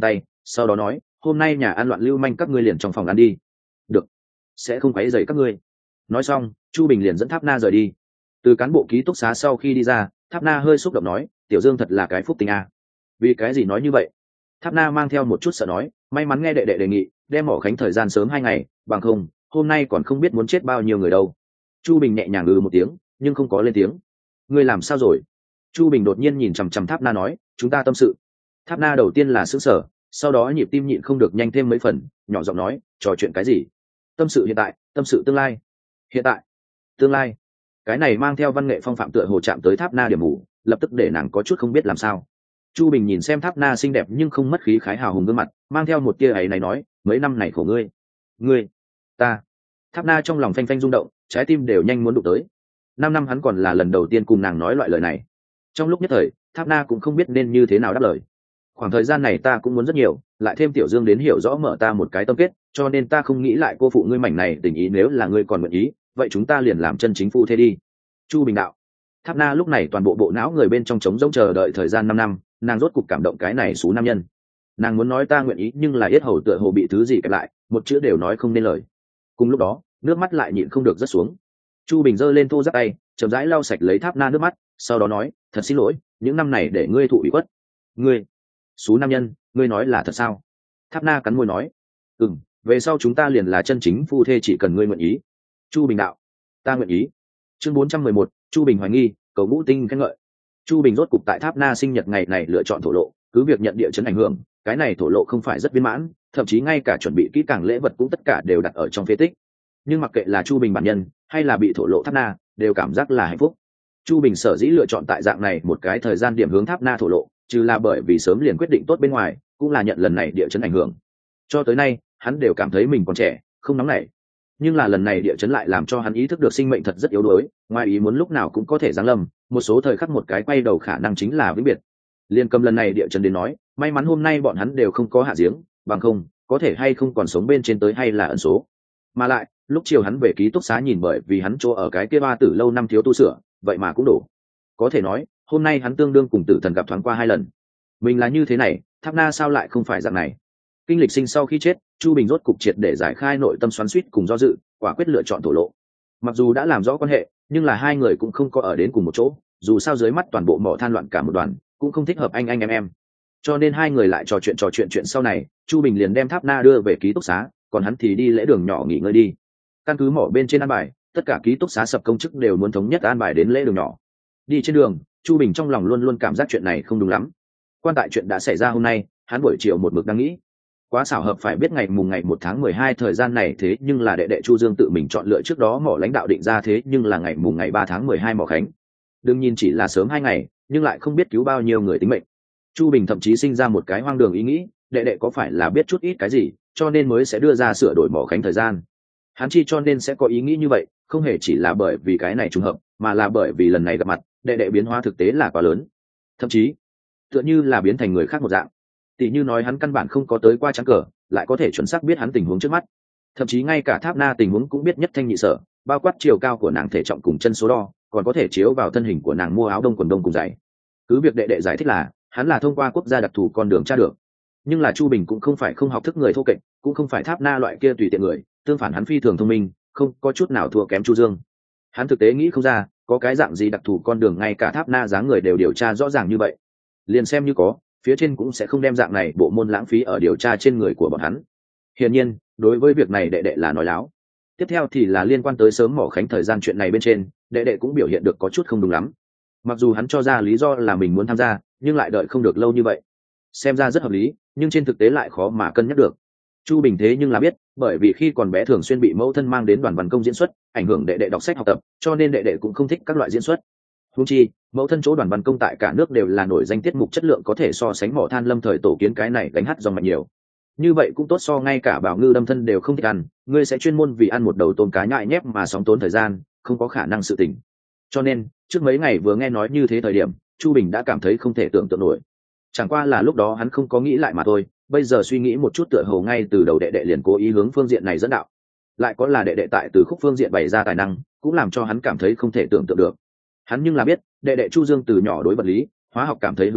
sau đó nói hôm nay nhà ăn loạn lưu manh các ngươi liền trong phòng ăn đi. Được, sẽ không quấy rầy các ngươi. Nói xong Chu Bình liền dẫn Tháp Na rời đi. Từ cán bộ ký túc xá sau khi đi ra, Tháp Na hơi xúc động nói Tiểu Dương thật là cái phúc tình à. Vì cái gì nói như vậy? Tháp Na mang theo một chút sợ nói may mắn nghe đệ đệ đề nghị đem mỏ khánh thời gian sớm hai ngày, bằng không hôm nay còn không biết muốn chết bao nhiêu người đâu. Chu Bình nhẹ nhàng ừ một tiếng nhưng không có lên tiếng. Ngươi làm sao rồi? Chu Bình đột nhiên nhìn chằm chằm Tháp Na nói chúng ta tâm sự. Tháp Na đầu tiên là sững sờ, sau đó nhịp tim nhịn không được nhanh thêm mấy phần, nhỏ giọng nói trò chuyện cái gì? Tâm sự hiện tại, tâm sự tương lai. Hiện tại, tương lai. Cái này mang theo văn nghệ phong phạm tựa hồ chạm tới Tháp Na điểm mù, lập tức để nàng có chút không biết làm sao. Chu Bình nhìn xem Tháp Na xinh đẹp nhưng không mất khí khái hào hùng gương mặt, mang theo một tia ấy này nói mấy năm này khổ ngươi. Ngươi, ta. Tháp Na trong lòng phanh phanh rung động, trái tim đều nhanh muốn đụng tới. Năm năm hắn còn là lần đầu tiên cùng nàng nói loại lời này. Trong lúc nhất thời Tháp Na cũng không biết nên như thế nào đáp lời. Khoảng thời gian này ta cũng muốn rất nhiều, lại thêm Tiểu Dương đến hiểu rõ mở ta một cái tâm kết, cho nên ta không nghĩ lại cô phụ ngươi mảnh này tình ý, nếu là ngươi còn nguyện ý vậy chúng ta liền làm chân chính phu thế đi. Chu Bình đạo. Tháp Na lúc này toàn bộ bộ não người bên trong trống rỗng chờ đợi thời gian năm năm, nàng rốt cục cảm động cái này số nam nhân. Nàng muốn nói ta nguyện ý nhưng là yết hầu tựa hồ bị thứ gì kẹp lại, một chữ đều nói không nên lời. Cùng lúc đó nước mắt lại nhịn không được rớt xuống. Chu Bình giơ lên thô giáp tay chậm rãi lau sạch lấy Tháp Na nước mắt, sau đó nói thật xin lỗi, những năm này để ngươi thụ ủy khuất. Ngươi số nam nhân, ngươi nói là thật sao? Tháp Na cắn môi nói ừm, về sau chúng ta liền là chân chính phu thê, chỉ cần ngươi nguyện ý. Chu Bình đạo. Ta nguyện ý. Chương bốn trăm mười một, Chu Bình hoài nghi cầu ngũ tinh khen ngợi. Chu Bình rốt cục tại Tháp Na sinh nhật ngày này lựa chọn thổ lộ, cứ việc nhận địa chấn ảnh hưởng, cái này thổ lộ không phải rất viên mãn, thậm chí ngay cả chuẩn bị kỹ càng lễ vật cũng tất cả đều đặt ở trong phế tích. Nhưng mặc kệ là Chu Bình bản nhân hay là bị thổ lộ Tháp Na đều cảm giác là hạnh phúc. Chu Bình sở dĩ lựa chọn tại dạng này một cái thời gian điểm hướng Tháp Na thổ lộ, trừ là bởi vì sớm liền quyết định tốt bên ngoài, cũng là nhận lần này địa chấn ảnh hưởng. Cho tới nay hắn đều cảm thấy mình còn trẻ, không nóng nảy, nhưng là lần này địa chấn lại làm cho hắn ý thức được sinh mệnh thật rất yếu đuối, ngoài ý muốn lúc nào cũng có thể giáng lâm, một số thời khắc một cái quay đầu khả năng chính là vĩnh biệt. Liên cầm lần này địa chấn đến nói, may mắn hôm nay bọn hắn đều không có hạ giếng, bằng không có thể hay không còn sống bên trên tới hay là ẩn số. Mà lại lúc chiều hắn về ký túc xá nhìn, bởi vì hắn chỗ ở cái kia ba tử lâu năm thiếu tu sửa, vậy mà cũng đổ. Có thể nói hôm nay hắn tương đương cùng tử thần gặp thoáng qua hai lần. Mình là như thế này, Tháp Na sao lại không phải dạng này? Kinh lịch sinh sau khi chết, Chu Bình rốt cục triệt để giải khai nội tâm xoắn xuýt cùng do dự, quả quyết lựa chọn thổ lộ. Mặc dù đã làm rõ quan hệ, nhưng là hai người cũng không có ở đến cùng một chỗ, dù sao dưới mắt toàn bộ mỏ than loạn cả một đoàn, cũng không thích hợp anh anh em em. Cho nên hai người lại trò chuyện trò chuyện chuyện sau này, Chu Bình liền đem Tháp Na đưa về ký túc xá, còn hắn thì đi lễ đường nhỏ nghỉ ngơi đi. Căn cứ mỏ bên trên an bài, tất cả ký túc xá sập công chức đều muốn thống nhất an bài đến lễ đường nhỏ. Đi trên đường, Chu Bình trong lòng luôn luôn cảm giác chuyện này không đúng lắm. Quan tại chuyện đã xảy ra hôm nay, hắn buổi chiều một mực đang nghĩ. Quá xảo hợp phải biết ngày mùng ngày một tháng mười hai thời gian này thế nhưng là đệ đệ Chu Dương tự mình chọn lựa, trước đó mỏ lãnh đạo định ra thế nhưng là ngày mùng ngày ba tháng mười hai mỏ khánh. Đương nhiên chỉ là sớm hai ngày, nhưng lại không biết cứu bao nhiêu người tính mệnh. Chu Bình thậm chí sinh ra một cái hoang đường ý nghĩ, đệ đệ có phải là biết chút ít cái gì, cho nên mới sẽ đưa ra sửa đổi mỏ khánh thời gian. Hắn chi cho nên sẽ có ý nghĩ như vậy, không hề chỉ là bởi vì cái này trùng hợp, mà là bởi vì lần này gặp mặt, đệ đệ biến hóa thực tế là quá lớn. Thậm chí, tựa như là biến thành người khác một dạng. Tỷ như nói hắn căn bản không có tới qua trắng cờ, lại có thể chuẩn xác biết hắn tình huống trước mắt. Thậm chí ngay cả Tháp Na tình huống cũng biết nhất thanh nhị sở, bao quát chiều cao của nàng, thể trọng cùng chân số đo, còn có thể chiếu vào thân hình của nàng mua áo đông quần đông cùng giày. Cứ việc đệ đệ giải thích là hắn là thông qua quốc gia đặc thù con đường tra được, nhưng là Chu Bình cũng không phải không học thức người thô kệch, cũng không phải Tháp Na loại kia tùy tiện người, tương phản hắn phi thường thông minh, không có chút nào thua kém Chu Dương. Hắn thực tế nghĩ không ra có cái dạng gì đặc thù con đường ngay cả Tháp Na dáng người đều điều tra rõ ràng như vậy. Liền xem như có, phía trên cũng sẽ không đem dạng này bộ môn lãng phí ở điều tra trên người của bọn hắn. Hiển nhiên đối với việc này đệ đệ là nói láo. Tiếp theo thì là liên quan tới sớm mỏ khánh thời gian chuyện này bên trên, đệ đệ cũng biểu hiện được có chút không đúng lắm. Mặc dù hắn cho ra lý do là mình muốn tham gia, nhưng lại đợi không được lâu như vậy. Xem ra rất hợp lý, nhưng trên thực tế lại khó mà cân nhắc được. Chu Bình thế nhưng là biết, bởi vì khi còn bé thường xuyên bị mẫu thân mang đến đoàn văn công diễn xuất, ảnh hưởng đệ đệ đọc sách học tập, cho nên đệ đệ cũng không thích các loại diễn xuất. Huống chi, mẫu thân chỗ đoàn văn công tại cả nước đều là nổi danh tiết mục chất lượng có thể so sánh mỏ than lâm thời tổ kiến cái này đánh hát dòng mạnh nhiều. Như vậy cũng tốt so ngay cả Bảo Ngư đâm thân đều không thích ăn, ngươi sẽ chuyên môn vì ăn một đầu tôm cá nhại nhép mà sóng tốn thời gian, không có khả năng sự tình. Cho nên, trước mấy ngày vừa nghe nói như thế thời điểm, Chu Bình đã cảm thấy không thể tưởng tượng nổi. Chẳng qua là lúc đó hắn không có nghĩ lại mà thôi, bây giờ suy nghĩ một chút tựa hồ ngay từ đầu đệ đệ liền cố ý hướng phương diện này dẫn đạo. Lại có là đệ đệ tại từ khúc phương diện bày ra tài năng, cũng làm cho hắn cảm thấy không thể tưởng tượng được. Hắn nhưng là biết, đệ đệ Chu Dương từ nhỏ đối vật lý, hóa học cảm thấy hứng thú,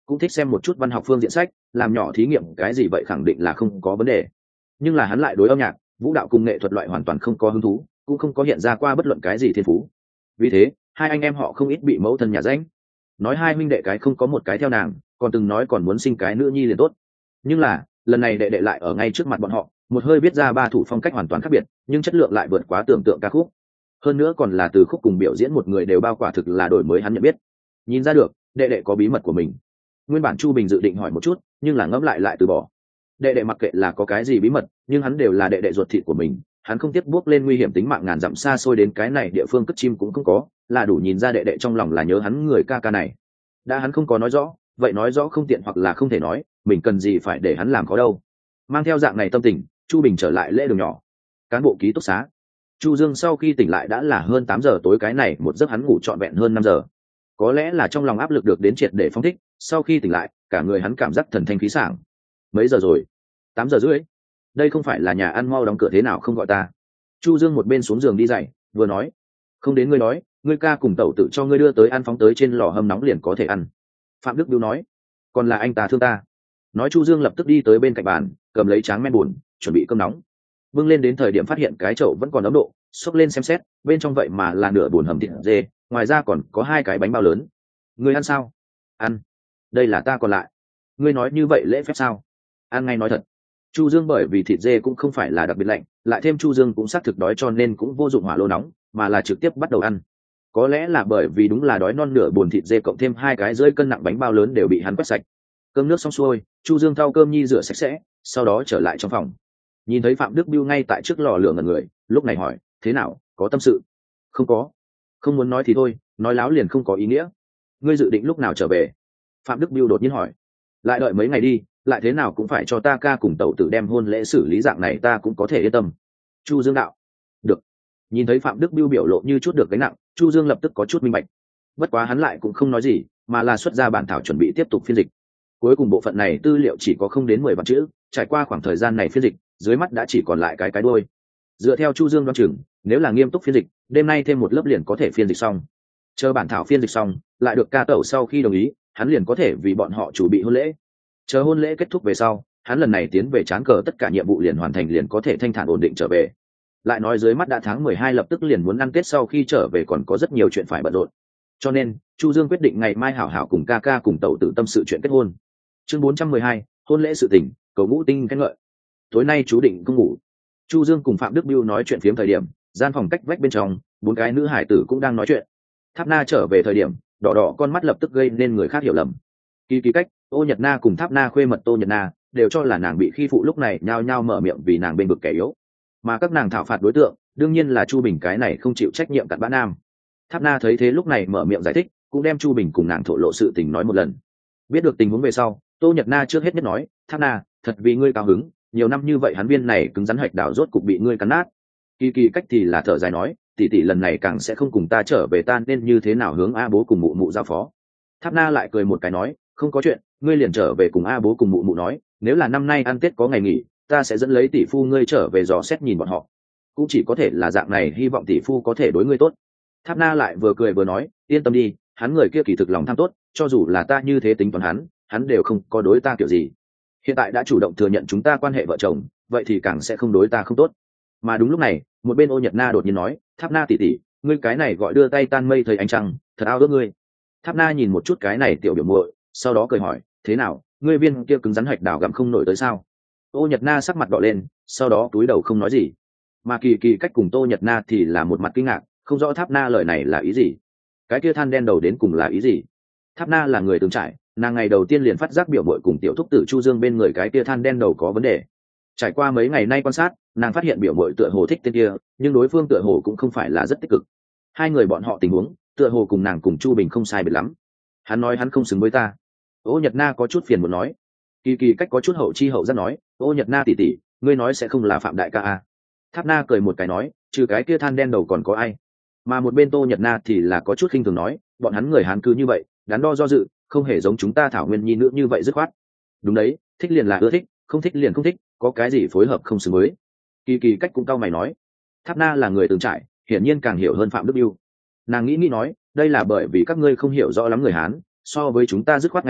cũng thích xem một chút văn học phương diện sách, làm nhỏ thí nghiệm cái gì vậy khẳng định là không có vấn đề. Nhưng là hắn lại đối âm nhạc, vũ đạo cùng nghệ thuật loại hoàn toàn không có hứng thú, cũng không có hiện ra qua bất luận cái gì thiên phú. Vì thế hai anh em họ không ít bị mẫu thân nhà ránh, nói hai huynh đệ cái không có một cái theo nàng, còn từng nói còn muốn sinh cái nữ nhi liền tốt. Nhưng là lần này đệ đệ lại ở ngay trước mặt bọn họ một hơi viết ra ba thủ phong cách hoàn toàn khác biệt, nhưng chất lượng lại vượt quá tưởng tượng ca khúc. Hơn nữa còn là từ khúc cùng biểu diễn một người đều bao quả thực là đổi mới hắn nhận biết. Nhìn ra được đệ đệ có bí mật của mình. Nguyên bản Chu Bình dự định hỏi một chút, nhưng là ngẫm lại lại từ bỏ. Đệ đệ mặc kệ là có cái gì bí mật, nhưng hắn đều là đệ đệ ruột thịt của mình, hắn không tiếp bước lên nguy hiểm tính mạng ngàn dặm xa xôi đến cái này địa phương cất chim cũng không có, là đủ nhìn ra đệ đệ trong lòng là nhớ hắn người ca ca này. Đã hắn không có nói rõ, vậy nói rõ không tiện hoặc là không thể nói, mình cần gì phải để hắn làm khó đâu. Mang theo dạng này tâm tình, Chu Bình trở lại lễ đường nhỏ. Cán bộ ký túc xá. Chu Dương sau khi tỉnh lại đã là hơn tám giờ tối, cái này một giấc hắn ngủ trọn vẹn hơn năm giờ. Có lẽ là trong lòng áp lực được đến triệt để phóng thích, sau khi tỉnh lại, cả người hắn cảm giác thần thanh khí sảng. Mấy giờ rồi? Tám giờ rưỡi. Đây không phải là nhà ăn mau đóng cửa thế nào không gọi ta? Chu Dương một bên xuống giường đi dậy, vừa nói, không đến ngươi nói, ngươi ca cùng tẩu tự cho ngươi đưa tới ăn phóng tới trên lò hâm nóng liền có thể ăn. Phạm Đức Biêu nói, còn là anh ta thương ta. Nói Chu Dương lập tức đi tới bên cạnh bàn, cầm lấy tráng men buồn, chuẩn bị cơm nóng. Bưng lên đến thời điểm phát hiện cái chậu vẫn còn ấm độ, xốc lên xem xét, bên trong vậy mà là nửa buồn hầm thịt dê, ngoài ra còn có hai cái bánh bao lớn. Ngươi ăn sao? Ăn. Đây là ta còn lại. Ngươi nói như vậy lễ phép sao? Ăn ngay nói thật. Chu Dương bởi vì thịt dê cũng không phải là đặc biệt lạnh, lại thêm Chu Dương cũng xác thực đói cho nên cũng vô dụng hỏa lô nóng, mà là trực tiếp bắt đầu ăn. Có lẽ là bởi vì đúng là đói non, nửa buồn thịt dê cộng thêm hai cái rưỡi cân nặng bánh bao lớn đều bị hắn quét sạch. Cơm nước xong xuôi, Chu Dương thau cơm nhi rửa sạch sẽ, sau đó trở lại trong phòng. Nhìn thấy Phạm Đức Biêu ngay tại trước lò lửa ngẩn người, lúc này hỏi, thế nào, có tâm sự? Không có. Không muốn nói thì thôi, nói láo liền không có ý nghĩa. Ngươi dự định lúc nào trở về? Phạm Đức Biêu đột nhiên hỏi. Lại đợi mấy ngày đi, lại thế nào cũng phải cho ta ca cùng tẩu tử đem hôn lễ xử lý, dạng này ta cũng có thể yên tâm. Chu Dương đạo. Được. Nhìn thấy Phạm Đức Biêu biểu lộ như chút được gánh nặng, Chu Dương lập tức có chút minh bạch. Bất quá hắn lại cũng không nói gì, mà là xuất ra bản thảo chuẩn bị tiếp tục phiên dịch. Cuối cùng bộ phận này tư liệu chỉ có không đến mười vạn chữ, trải qua khoảng thời gian này phiên dịch, dưới mắt đã chỉ còn lại cái cái đuôi. Dựa theo Chu Dương đoán chừng, nếu là nghiêm túc phiên dịch, đêm nay thêm một lớp liền có thể phiên dịch xong. Chờ bản thảo phiên dịch xong, lại được ca tẩu sau khi đồng ý, hắn liền có thể vì bọn họ chủ bị hôn lễ. Chờ hôn lễ kết thúc về sau, hắn lần này tiến về trán cờ tất cả nhiệm vụ liền hoàn thành, liền có thể thanh thản ổn định trở về. Lại nói dưới mắt đã tháng mười hai, lập tức liền muốn ăn Tết, sau khi trở về còn có rất nhiều chuyện phải bận rộn. Cho nên, Chu Dương quyết định ngày mai hảo hảo cùng ca ca cùng tẩu tử tâm sự chuyện kết hôn. Chương bốn trăm mười hai, hôn lễ sự tình, cầu ngũ tinh khen ngợi. Tối nay chú định không ngủ. Chu Dương cùng Phạm Đức Biêu nói chuyện phiếm thời điểm, gian phòng cách vách bên trong, bốn cái nữ hải tử cũng đang nói chuyện. Tháp Na trở về thời điểm, đỏ đỏ con mắt lập tức gây nên người khác hiểu lầm. Kỳ Kỳ Cách, Ô Nhật Na cùng Tháp Na khuê mật Tô Nhật Na đều cho là nàng bị khi phụ, lúc này nhao nhao mở miệng vì nàng bên vực kẻ yếu. Mà các nàng thảo phạt đối tượng, đương nhiên là Chu Bình cái này không chịu trách nhiệm cặn bã nam. Tháp Na thấy thế lúc này mở miệng giải thích, cũng đem Chu Bình cùng nàng thổ lộ sự tình nói một lần. Biết được tình huống về sau, Tô Nhật Na trước hết nhất nói, Tháp Na, thật vì ngươi cao hứng, nhiều năm như vậy hắn viên này cứng rắn hạch đảo rốt cục bị ngươi cắn nát. Kỳ Kỳ Cách thì là thở dài nói, tỷ tỷ lần này càng sẽ không cùng ta trở về, ta nên như thế nào hướng A bố cùng mụ mụ giao phó. Tháp Na lại cười một cái nói, không có chuyện, ngươi liền trở về cùng A bố cùng mụ mụ nói, nếu là năm nay ăn Tết có ngày nghỉ, ta sẽ dẫn lấy tỷ phu ngươi trở về dò xét nhìn bọn họ. Cũng chỉ có thể là dạng này, hy vọng tỷ phu có thể đối ngươi tốt. Tháp Na lại vừa cười vừa nói, yên tâm đi, hắn người kia kỳ thực lòng tham tốt, cho dù là ta như thế tính toán hắn, hắn đều không có đối ta kiểu gì. Hiện tại đã chủ động thừa nhận chúng ta quan hệ vợ chồng, vậy thì càng sẽ không đối ta không tốt. Mà đúng lúc này, một bên Ô Nhật Na đột nhiên nói, Tháp Na tỷ tỷ, ngươi cái này gọi đưa tay tan mây thấy ánh trăng, thật ao ước ngươi. Tháp Na nhìn một chút cái này tiểu biểu muội, sau đó cười hỏi, thế nào, ngươi viên kia cứng rắn hạch đào gặm không nổi tới sao? Ô Nhật Na sắc mặt đỏ lên, sau đó cúi đầu không nói gì. Mà Kỳ Kỳ Cách cùng Tô Nhật Na thì là một mặt kinh ngạc, không rõ Tháp Na lời này là ý gì. Cái kia than đen đầu đến cùng là ý gì? Tháp Na là người từng trải, nàng ngày đầu tiên liền phát giác biểu muội cùng tiểu thúc tử Chu Dương bên người cái kia than đen đầu có vấn đề. Trải qua mấy ngày nay quan sát, nàng phát hiện biểu muội tựa hồ thích tên kia, nhưng đối phương tựa hồ cũng không phải là rất tích cực. Hai người bọn họ tình huống, tựa hồ cùng nàng cùng Chu Bình không sai biệt lắm. Hắn nói hắn không xứng với ta. Ô Nhật Na có chút phiền muốn nói. Kỳ Kỳ Cách có chút hậu chi hậu giác nói, Ô Nhật Na tỷ tỷ, ngươi nói sẽ không là Phạm đại ca à? Tháp Na cười một cái nói, trừ cái kia than đen đầu còn có ai? Mà một bên Tô Nhật Na thì là có chút khinh thường nói, bọn hắn người Hán cứ như vậy, đắn đo do dự, không hề giống chúng ta Thảo Nguyên nhi nữ như vậy dứt khoát. Đúng đấy, thích liền là ưa thích, không thích liền không thích, có cái gì phối hợp không xứng với. Kỳ Kỳ Cách cũng cau mày nói. Tháp Na là người từng trải, hiển nhiên càng hiểu hơn Phạm Đức Biêu. Nàng nghĩ nghĩ nói, đây là bởi vì các ngươi không hiểu rõ lắm người Hán, so với chúng ta dứt khoát ngay thẳng,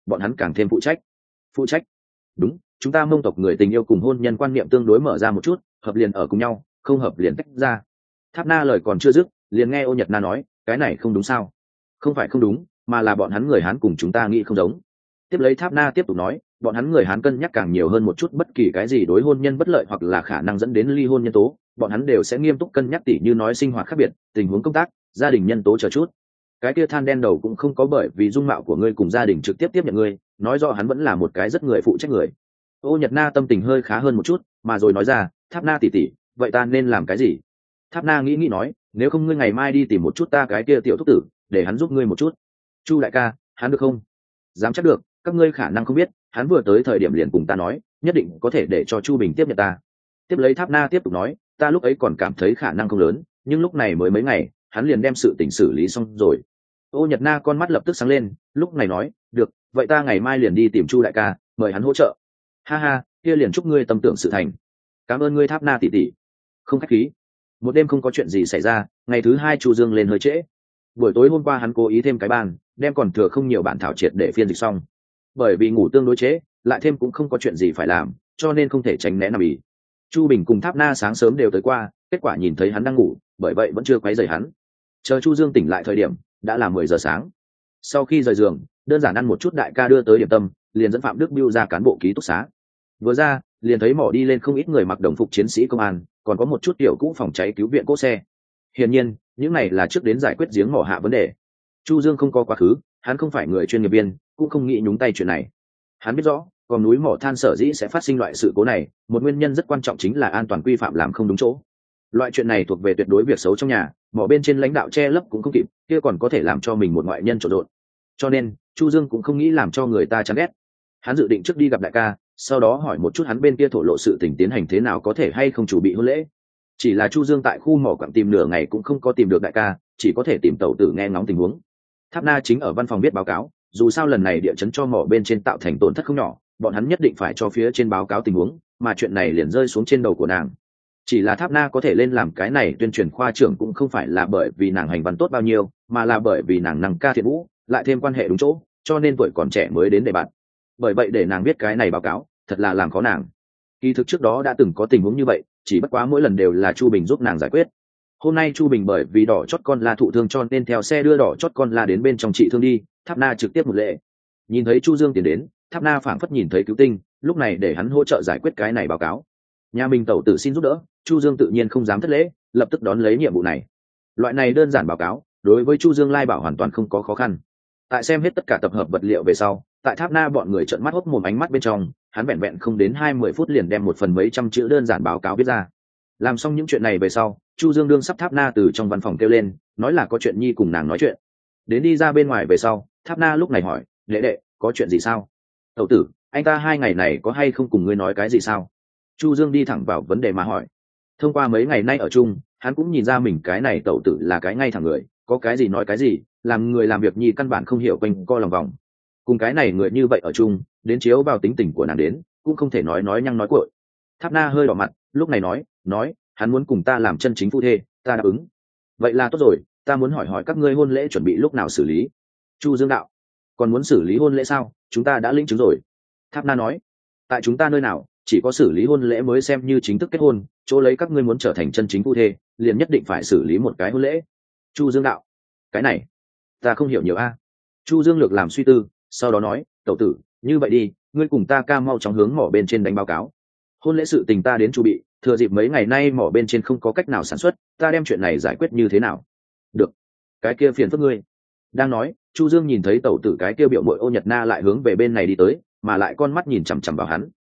bọn hắn càng thêm phụ trách. Phụ trách? Đúng, chúng ta Mông tộc người tình yêu cùng hôn nhân quan niệm tương đối mở ra một chút, hợp liền ở cùng nhau, không hợp liền tách ra. Tháp Na lời còn chưa dứt, liền nghe Ô Nhật Na nói, cái này không đúng sao? Không phải không đúng, mà là bọn hắn người Hán cùng chúng ta nghĩ không giống. Tiếp lấy Tháp Na tiếp tục nói, bọn hắn người Hán cân nhắc càng nhiều hơn một chút bất kỳ cái gì đối hôn nhân bất lợi hoặc là khả năng dẫn đến ly hôn nhân tố, bọn hắn đều sẽ nghiêm túc cân nhắc, tỉ như nói sinh hoạt khác biệt, tình huống công tác, gia đình nhân tố chờ chút. Cái kia than đen đầu cũng không có bởi vì dung mạo của ngươi cùng gia đình trực tiếp tiếp nhận ngươi, nói rõ hắn vẫn là một cái rất người phụ trách người. Ô Nhật Na tâm tình hơi khá hơn một chút, mà rồi nói ra, Tháp Na tỷ tỷ, vậy ta nên làm cái gì? Tháp Na nghĩ nghĩ nói, nếu không ngươi ngày mai đi tìm một chút ta cái kia tiểu thúc tử, để hắn giúp ngươi một chút. Chu đại ca, hắn được không? Dám chắc được, các ngươi khả năng không biết, hắn vừa tới thời điểm liền cùng ta nói, nhất định có thể để cho Chu Bình tiếp nhận ta. Tiếp lấy Tháp Na tiếp tục nói, ta lúc ấy còn cảm thấy khả năng không lớn, nhưng lúc này mới mấy ngày, hắn liền đem sự tình xử lý xong rồi. Ô Nhật Na con mắt lập tức sáng lên, lúc này nói, được, vậy ta ngày mai liền đi tìm Chu đại ca, mời hắn hỗ trợ. Ha ha, kia liền chúc ngươi tâm tưởng sự thành. Cảm ơn ngươi Tháp Na tỷ tỷ. Không khách khí. Một đêm không có chuyện gì xảy ra, ngày thứ hai Chu Dương lên hơi trễ. Buổi tối hôm qua hắn cố ý thêm cái bàn, đem còn thừa không nhiều bản thảo triệt để phiên dịch xong. Bởi vì ngủ tương đối trễ, lại thêm cũng không có chuyện gì phải làm, cho nên không thể tránh né nằm ì. Chu Bình cùng Tháp Na sáng sớm đều tới qua, kết quả nhìn thấy hắn đang ngủ, bởi vậy vẫn chưa quấy rầy hắn. Chờ Chu Dương tỉnh lại thời điểm, đã là mười giờ sáng. Sau khi rời giường, đơn giản ăn một chút đại ca đưa tới điểm tâm, liền dẫn Phạm Đức Biêu ra cán bộ ký túc xá. Vừa ra, liền thấy mỏ đi lên không ít người mặc đồng phục chiến sĩ công an, còn có một chút tiểu cũ phòng cháy cứu viện cỗ xe. Hiển nhiên, những này là trước đến giải quyết giếng mỏ hạ vấn đề. Chu Dương không có quá khứ, hắn không phải người chuyên nghiệp viên, cũng không nghĩ nhúng tay chuyện này. Hắn biết rõ, còn núi mỏ than sở dĩ sẽ phát sinh loại sự cố này, một nguyên nhân rất quan trọng chính là an toàn quy phạm làm không đúng chỗ. Loại chuyện này thuộc về tuyệt đối việc xấu trong nhà, mỏ bên trên lãnh đạo che lấp cũng không kịp, kia còn có thể làm cho mình một ngoại nhân trộn rộn. Cho nên, Chu Dương cũng không nghĩ làm cho người ta chán ghét. Hắn dự định trước đi gặp đại ca, sau đó hỏi một chút hắn bên kia thổ lộ sự tình tiến hành thế nào, có thể hay không chủ bị hôn lễ. Chỉ là Chu Dương tại khu mỏ quặng tìm nửa ngày cũng không có tìm được đại ca, chỉ có thể tìm tàu tử nghe ngóng tình huống. Tháp Na chính ở văn phòng viết báo cáo, dù sao lần này địa chấn cho mỏ bên trên tạo thành tổn thất không nhỏ, bọn hắn nhất định phải cho phía trên báo cáo tình huống, mà chuyện này liền rơi xuống trên đầu của nàng. Chỉ là Tháp Na có thể lên làm cái này tuyên truyền khoa trưởng cũng không phải là bởi vì nàng hành văn tốt bao nhiêu, mà là bởi vì nàng năng ca thiện vũ, lại thêm quan hệ đúng chỗ, cho nên tuổi còn trẻ mới đến để bạn. Bởi vậy để nàng viết cái này báo cáo, thật là làm khó nàng. Kỳ thực trước đó đã từng có tình huống như vậy, chỉ bất quá mỗi lần đều là Chu Bình giúp nàng giải quyết. Hôm nay Chu Bình bởi vì đỏ chót con la thụ thương cho nên theo xe đưa đỏ chót con la đến bên trong trị thương đi, Tháp Na trực tiếp một lễ. Nhìn thấy Chu Dương tiến đến, Tháp Na phảng phất nhìn thấy cứu tinh, lúc này để hắn hỗ trợ giải quyết cái này báo cáo. Nhà mình tẩu tử xin giúp đỡ, Chu Dương tự nhiên không dám thất lễ, lập tức đón lấy nhiệm vụ này. Loại này đơn giản báo cáo, đối với Chu Dương lai bảo hoàn toàn không có khó khăn. Tại xem hết tất cả tập hợp vật liệu về sau, tại Tháp Na bọn người trợn mắt hốc mồm ánh mắt bên trong, hắn vẹn vẹn không đến hai mươi phút liền đem một phần mấy trăm chữ đơn giản báo cáo viết ra. Làm xong những chuyện này về sau, Chu Dương đương sắp Tháp Na từ trong văn phòng kêu lên, nói là có chuyện nhi cùng nàng nói chuyện. Đến đi ra bên ngoài về sau, Tháp Na lúc này hỏi, đệ đệ, có chuyện gì sao? Tẩu tử, anh ta hai ngày này có hay không cùng ngươi nói cái gì sao? Chu Dương đi thẳng vào vấn đề mà hỏi. Thông qua mấy ngày nay ở chung, hắn cũng nhìn ra mình cái này tẩu tử là cái ngay thẳng người, có cái gì nói cái gì, làm người làm việc nhi căn bản không hiểu quanh co lòng vòng. Cùng cái này người như vậy ở chung, đến chiếu vào tính tình của nàng đến, cũng không thể nói nói nhăng nói cuội. Tháp Na hơi đỏ mặt, lúc này nói, nói, hắn muốn cùng ta làm chân chính phu thê, ta đáp ứng. Vậy là tốt rồi, ta muốn hỏi hỏi các ngươi hôn lễ chuẩn bị lúc nào xử lý. Chu Dương đạo, còn muốn xử lý hôn lễ sao? Chúng ta đã lĩnh chứng rồi. Tháp Na nói, tại chúng ta nơi nào, chỉ có xử lý hôn lễ mới xem như chính thức kết hôn, chỗ lấy các ngươi muốn trở thành chân chính phu thê, liền nhất định phải xử lý một cái hôn lễ. Chu Dương đạo, cái này, ta không hiểu nhiều a. Chu Dương lược làm suy tư, sau đó nói, tẩu tử, như vậy đi, ngươi cùng ta ca mau chóng hướng mỏ bên trên đánh báo cáo. Hôn lễ sự tình ta đến chu bị, thừa dịp mấy ngày nay mỏ bên trên không có cách nào sản xuất, ta đem chuyện này giải quyết như thế nào? Được, cái kia phiền phức ngươi. Đang nói, Chu Dương nhìn thấy tẩu tử cái kia biểu mội Ô Nhật Na lại hướng về bên này đi tới, mà lại con mắt nhìn chằm chằm vào hắn.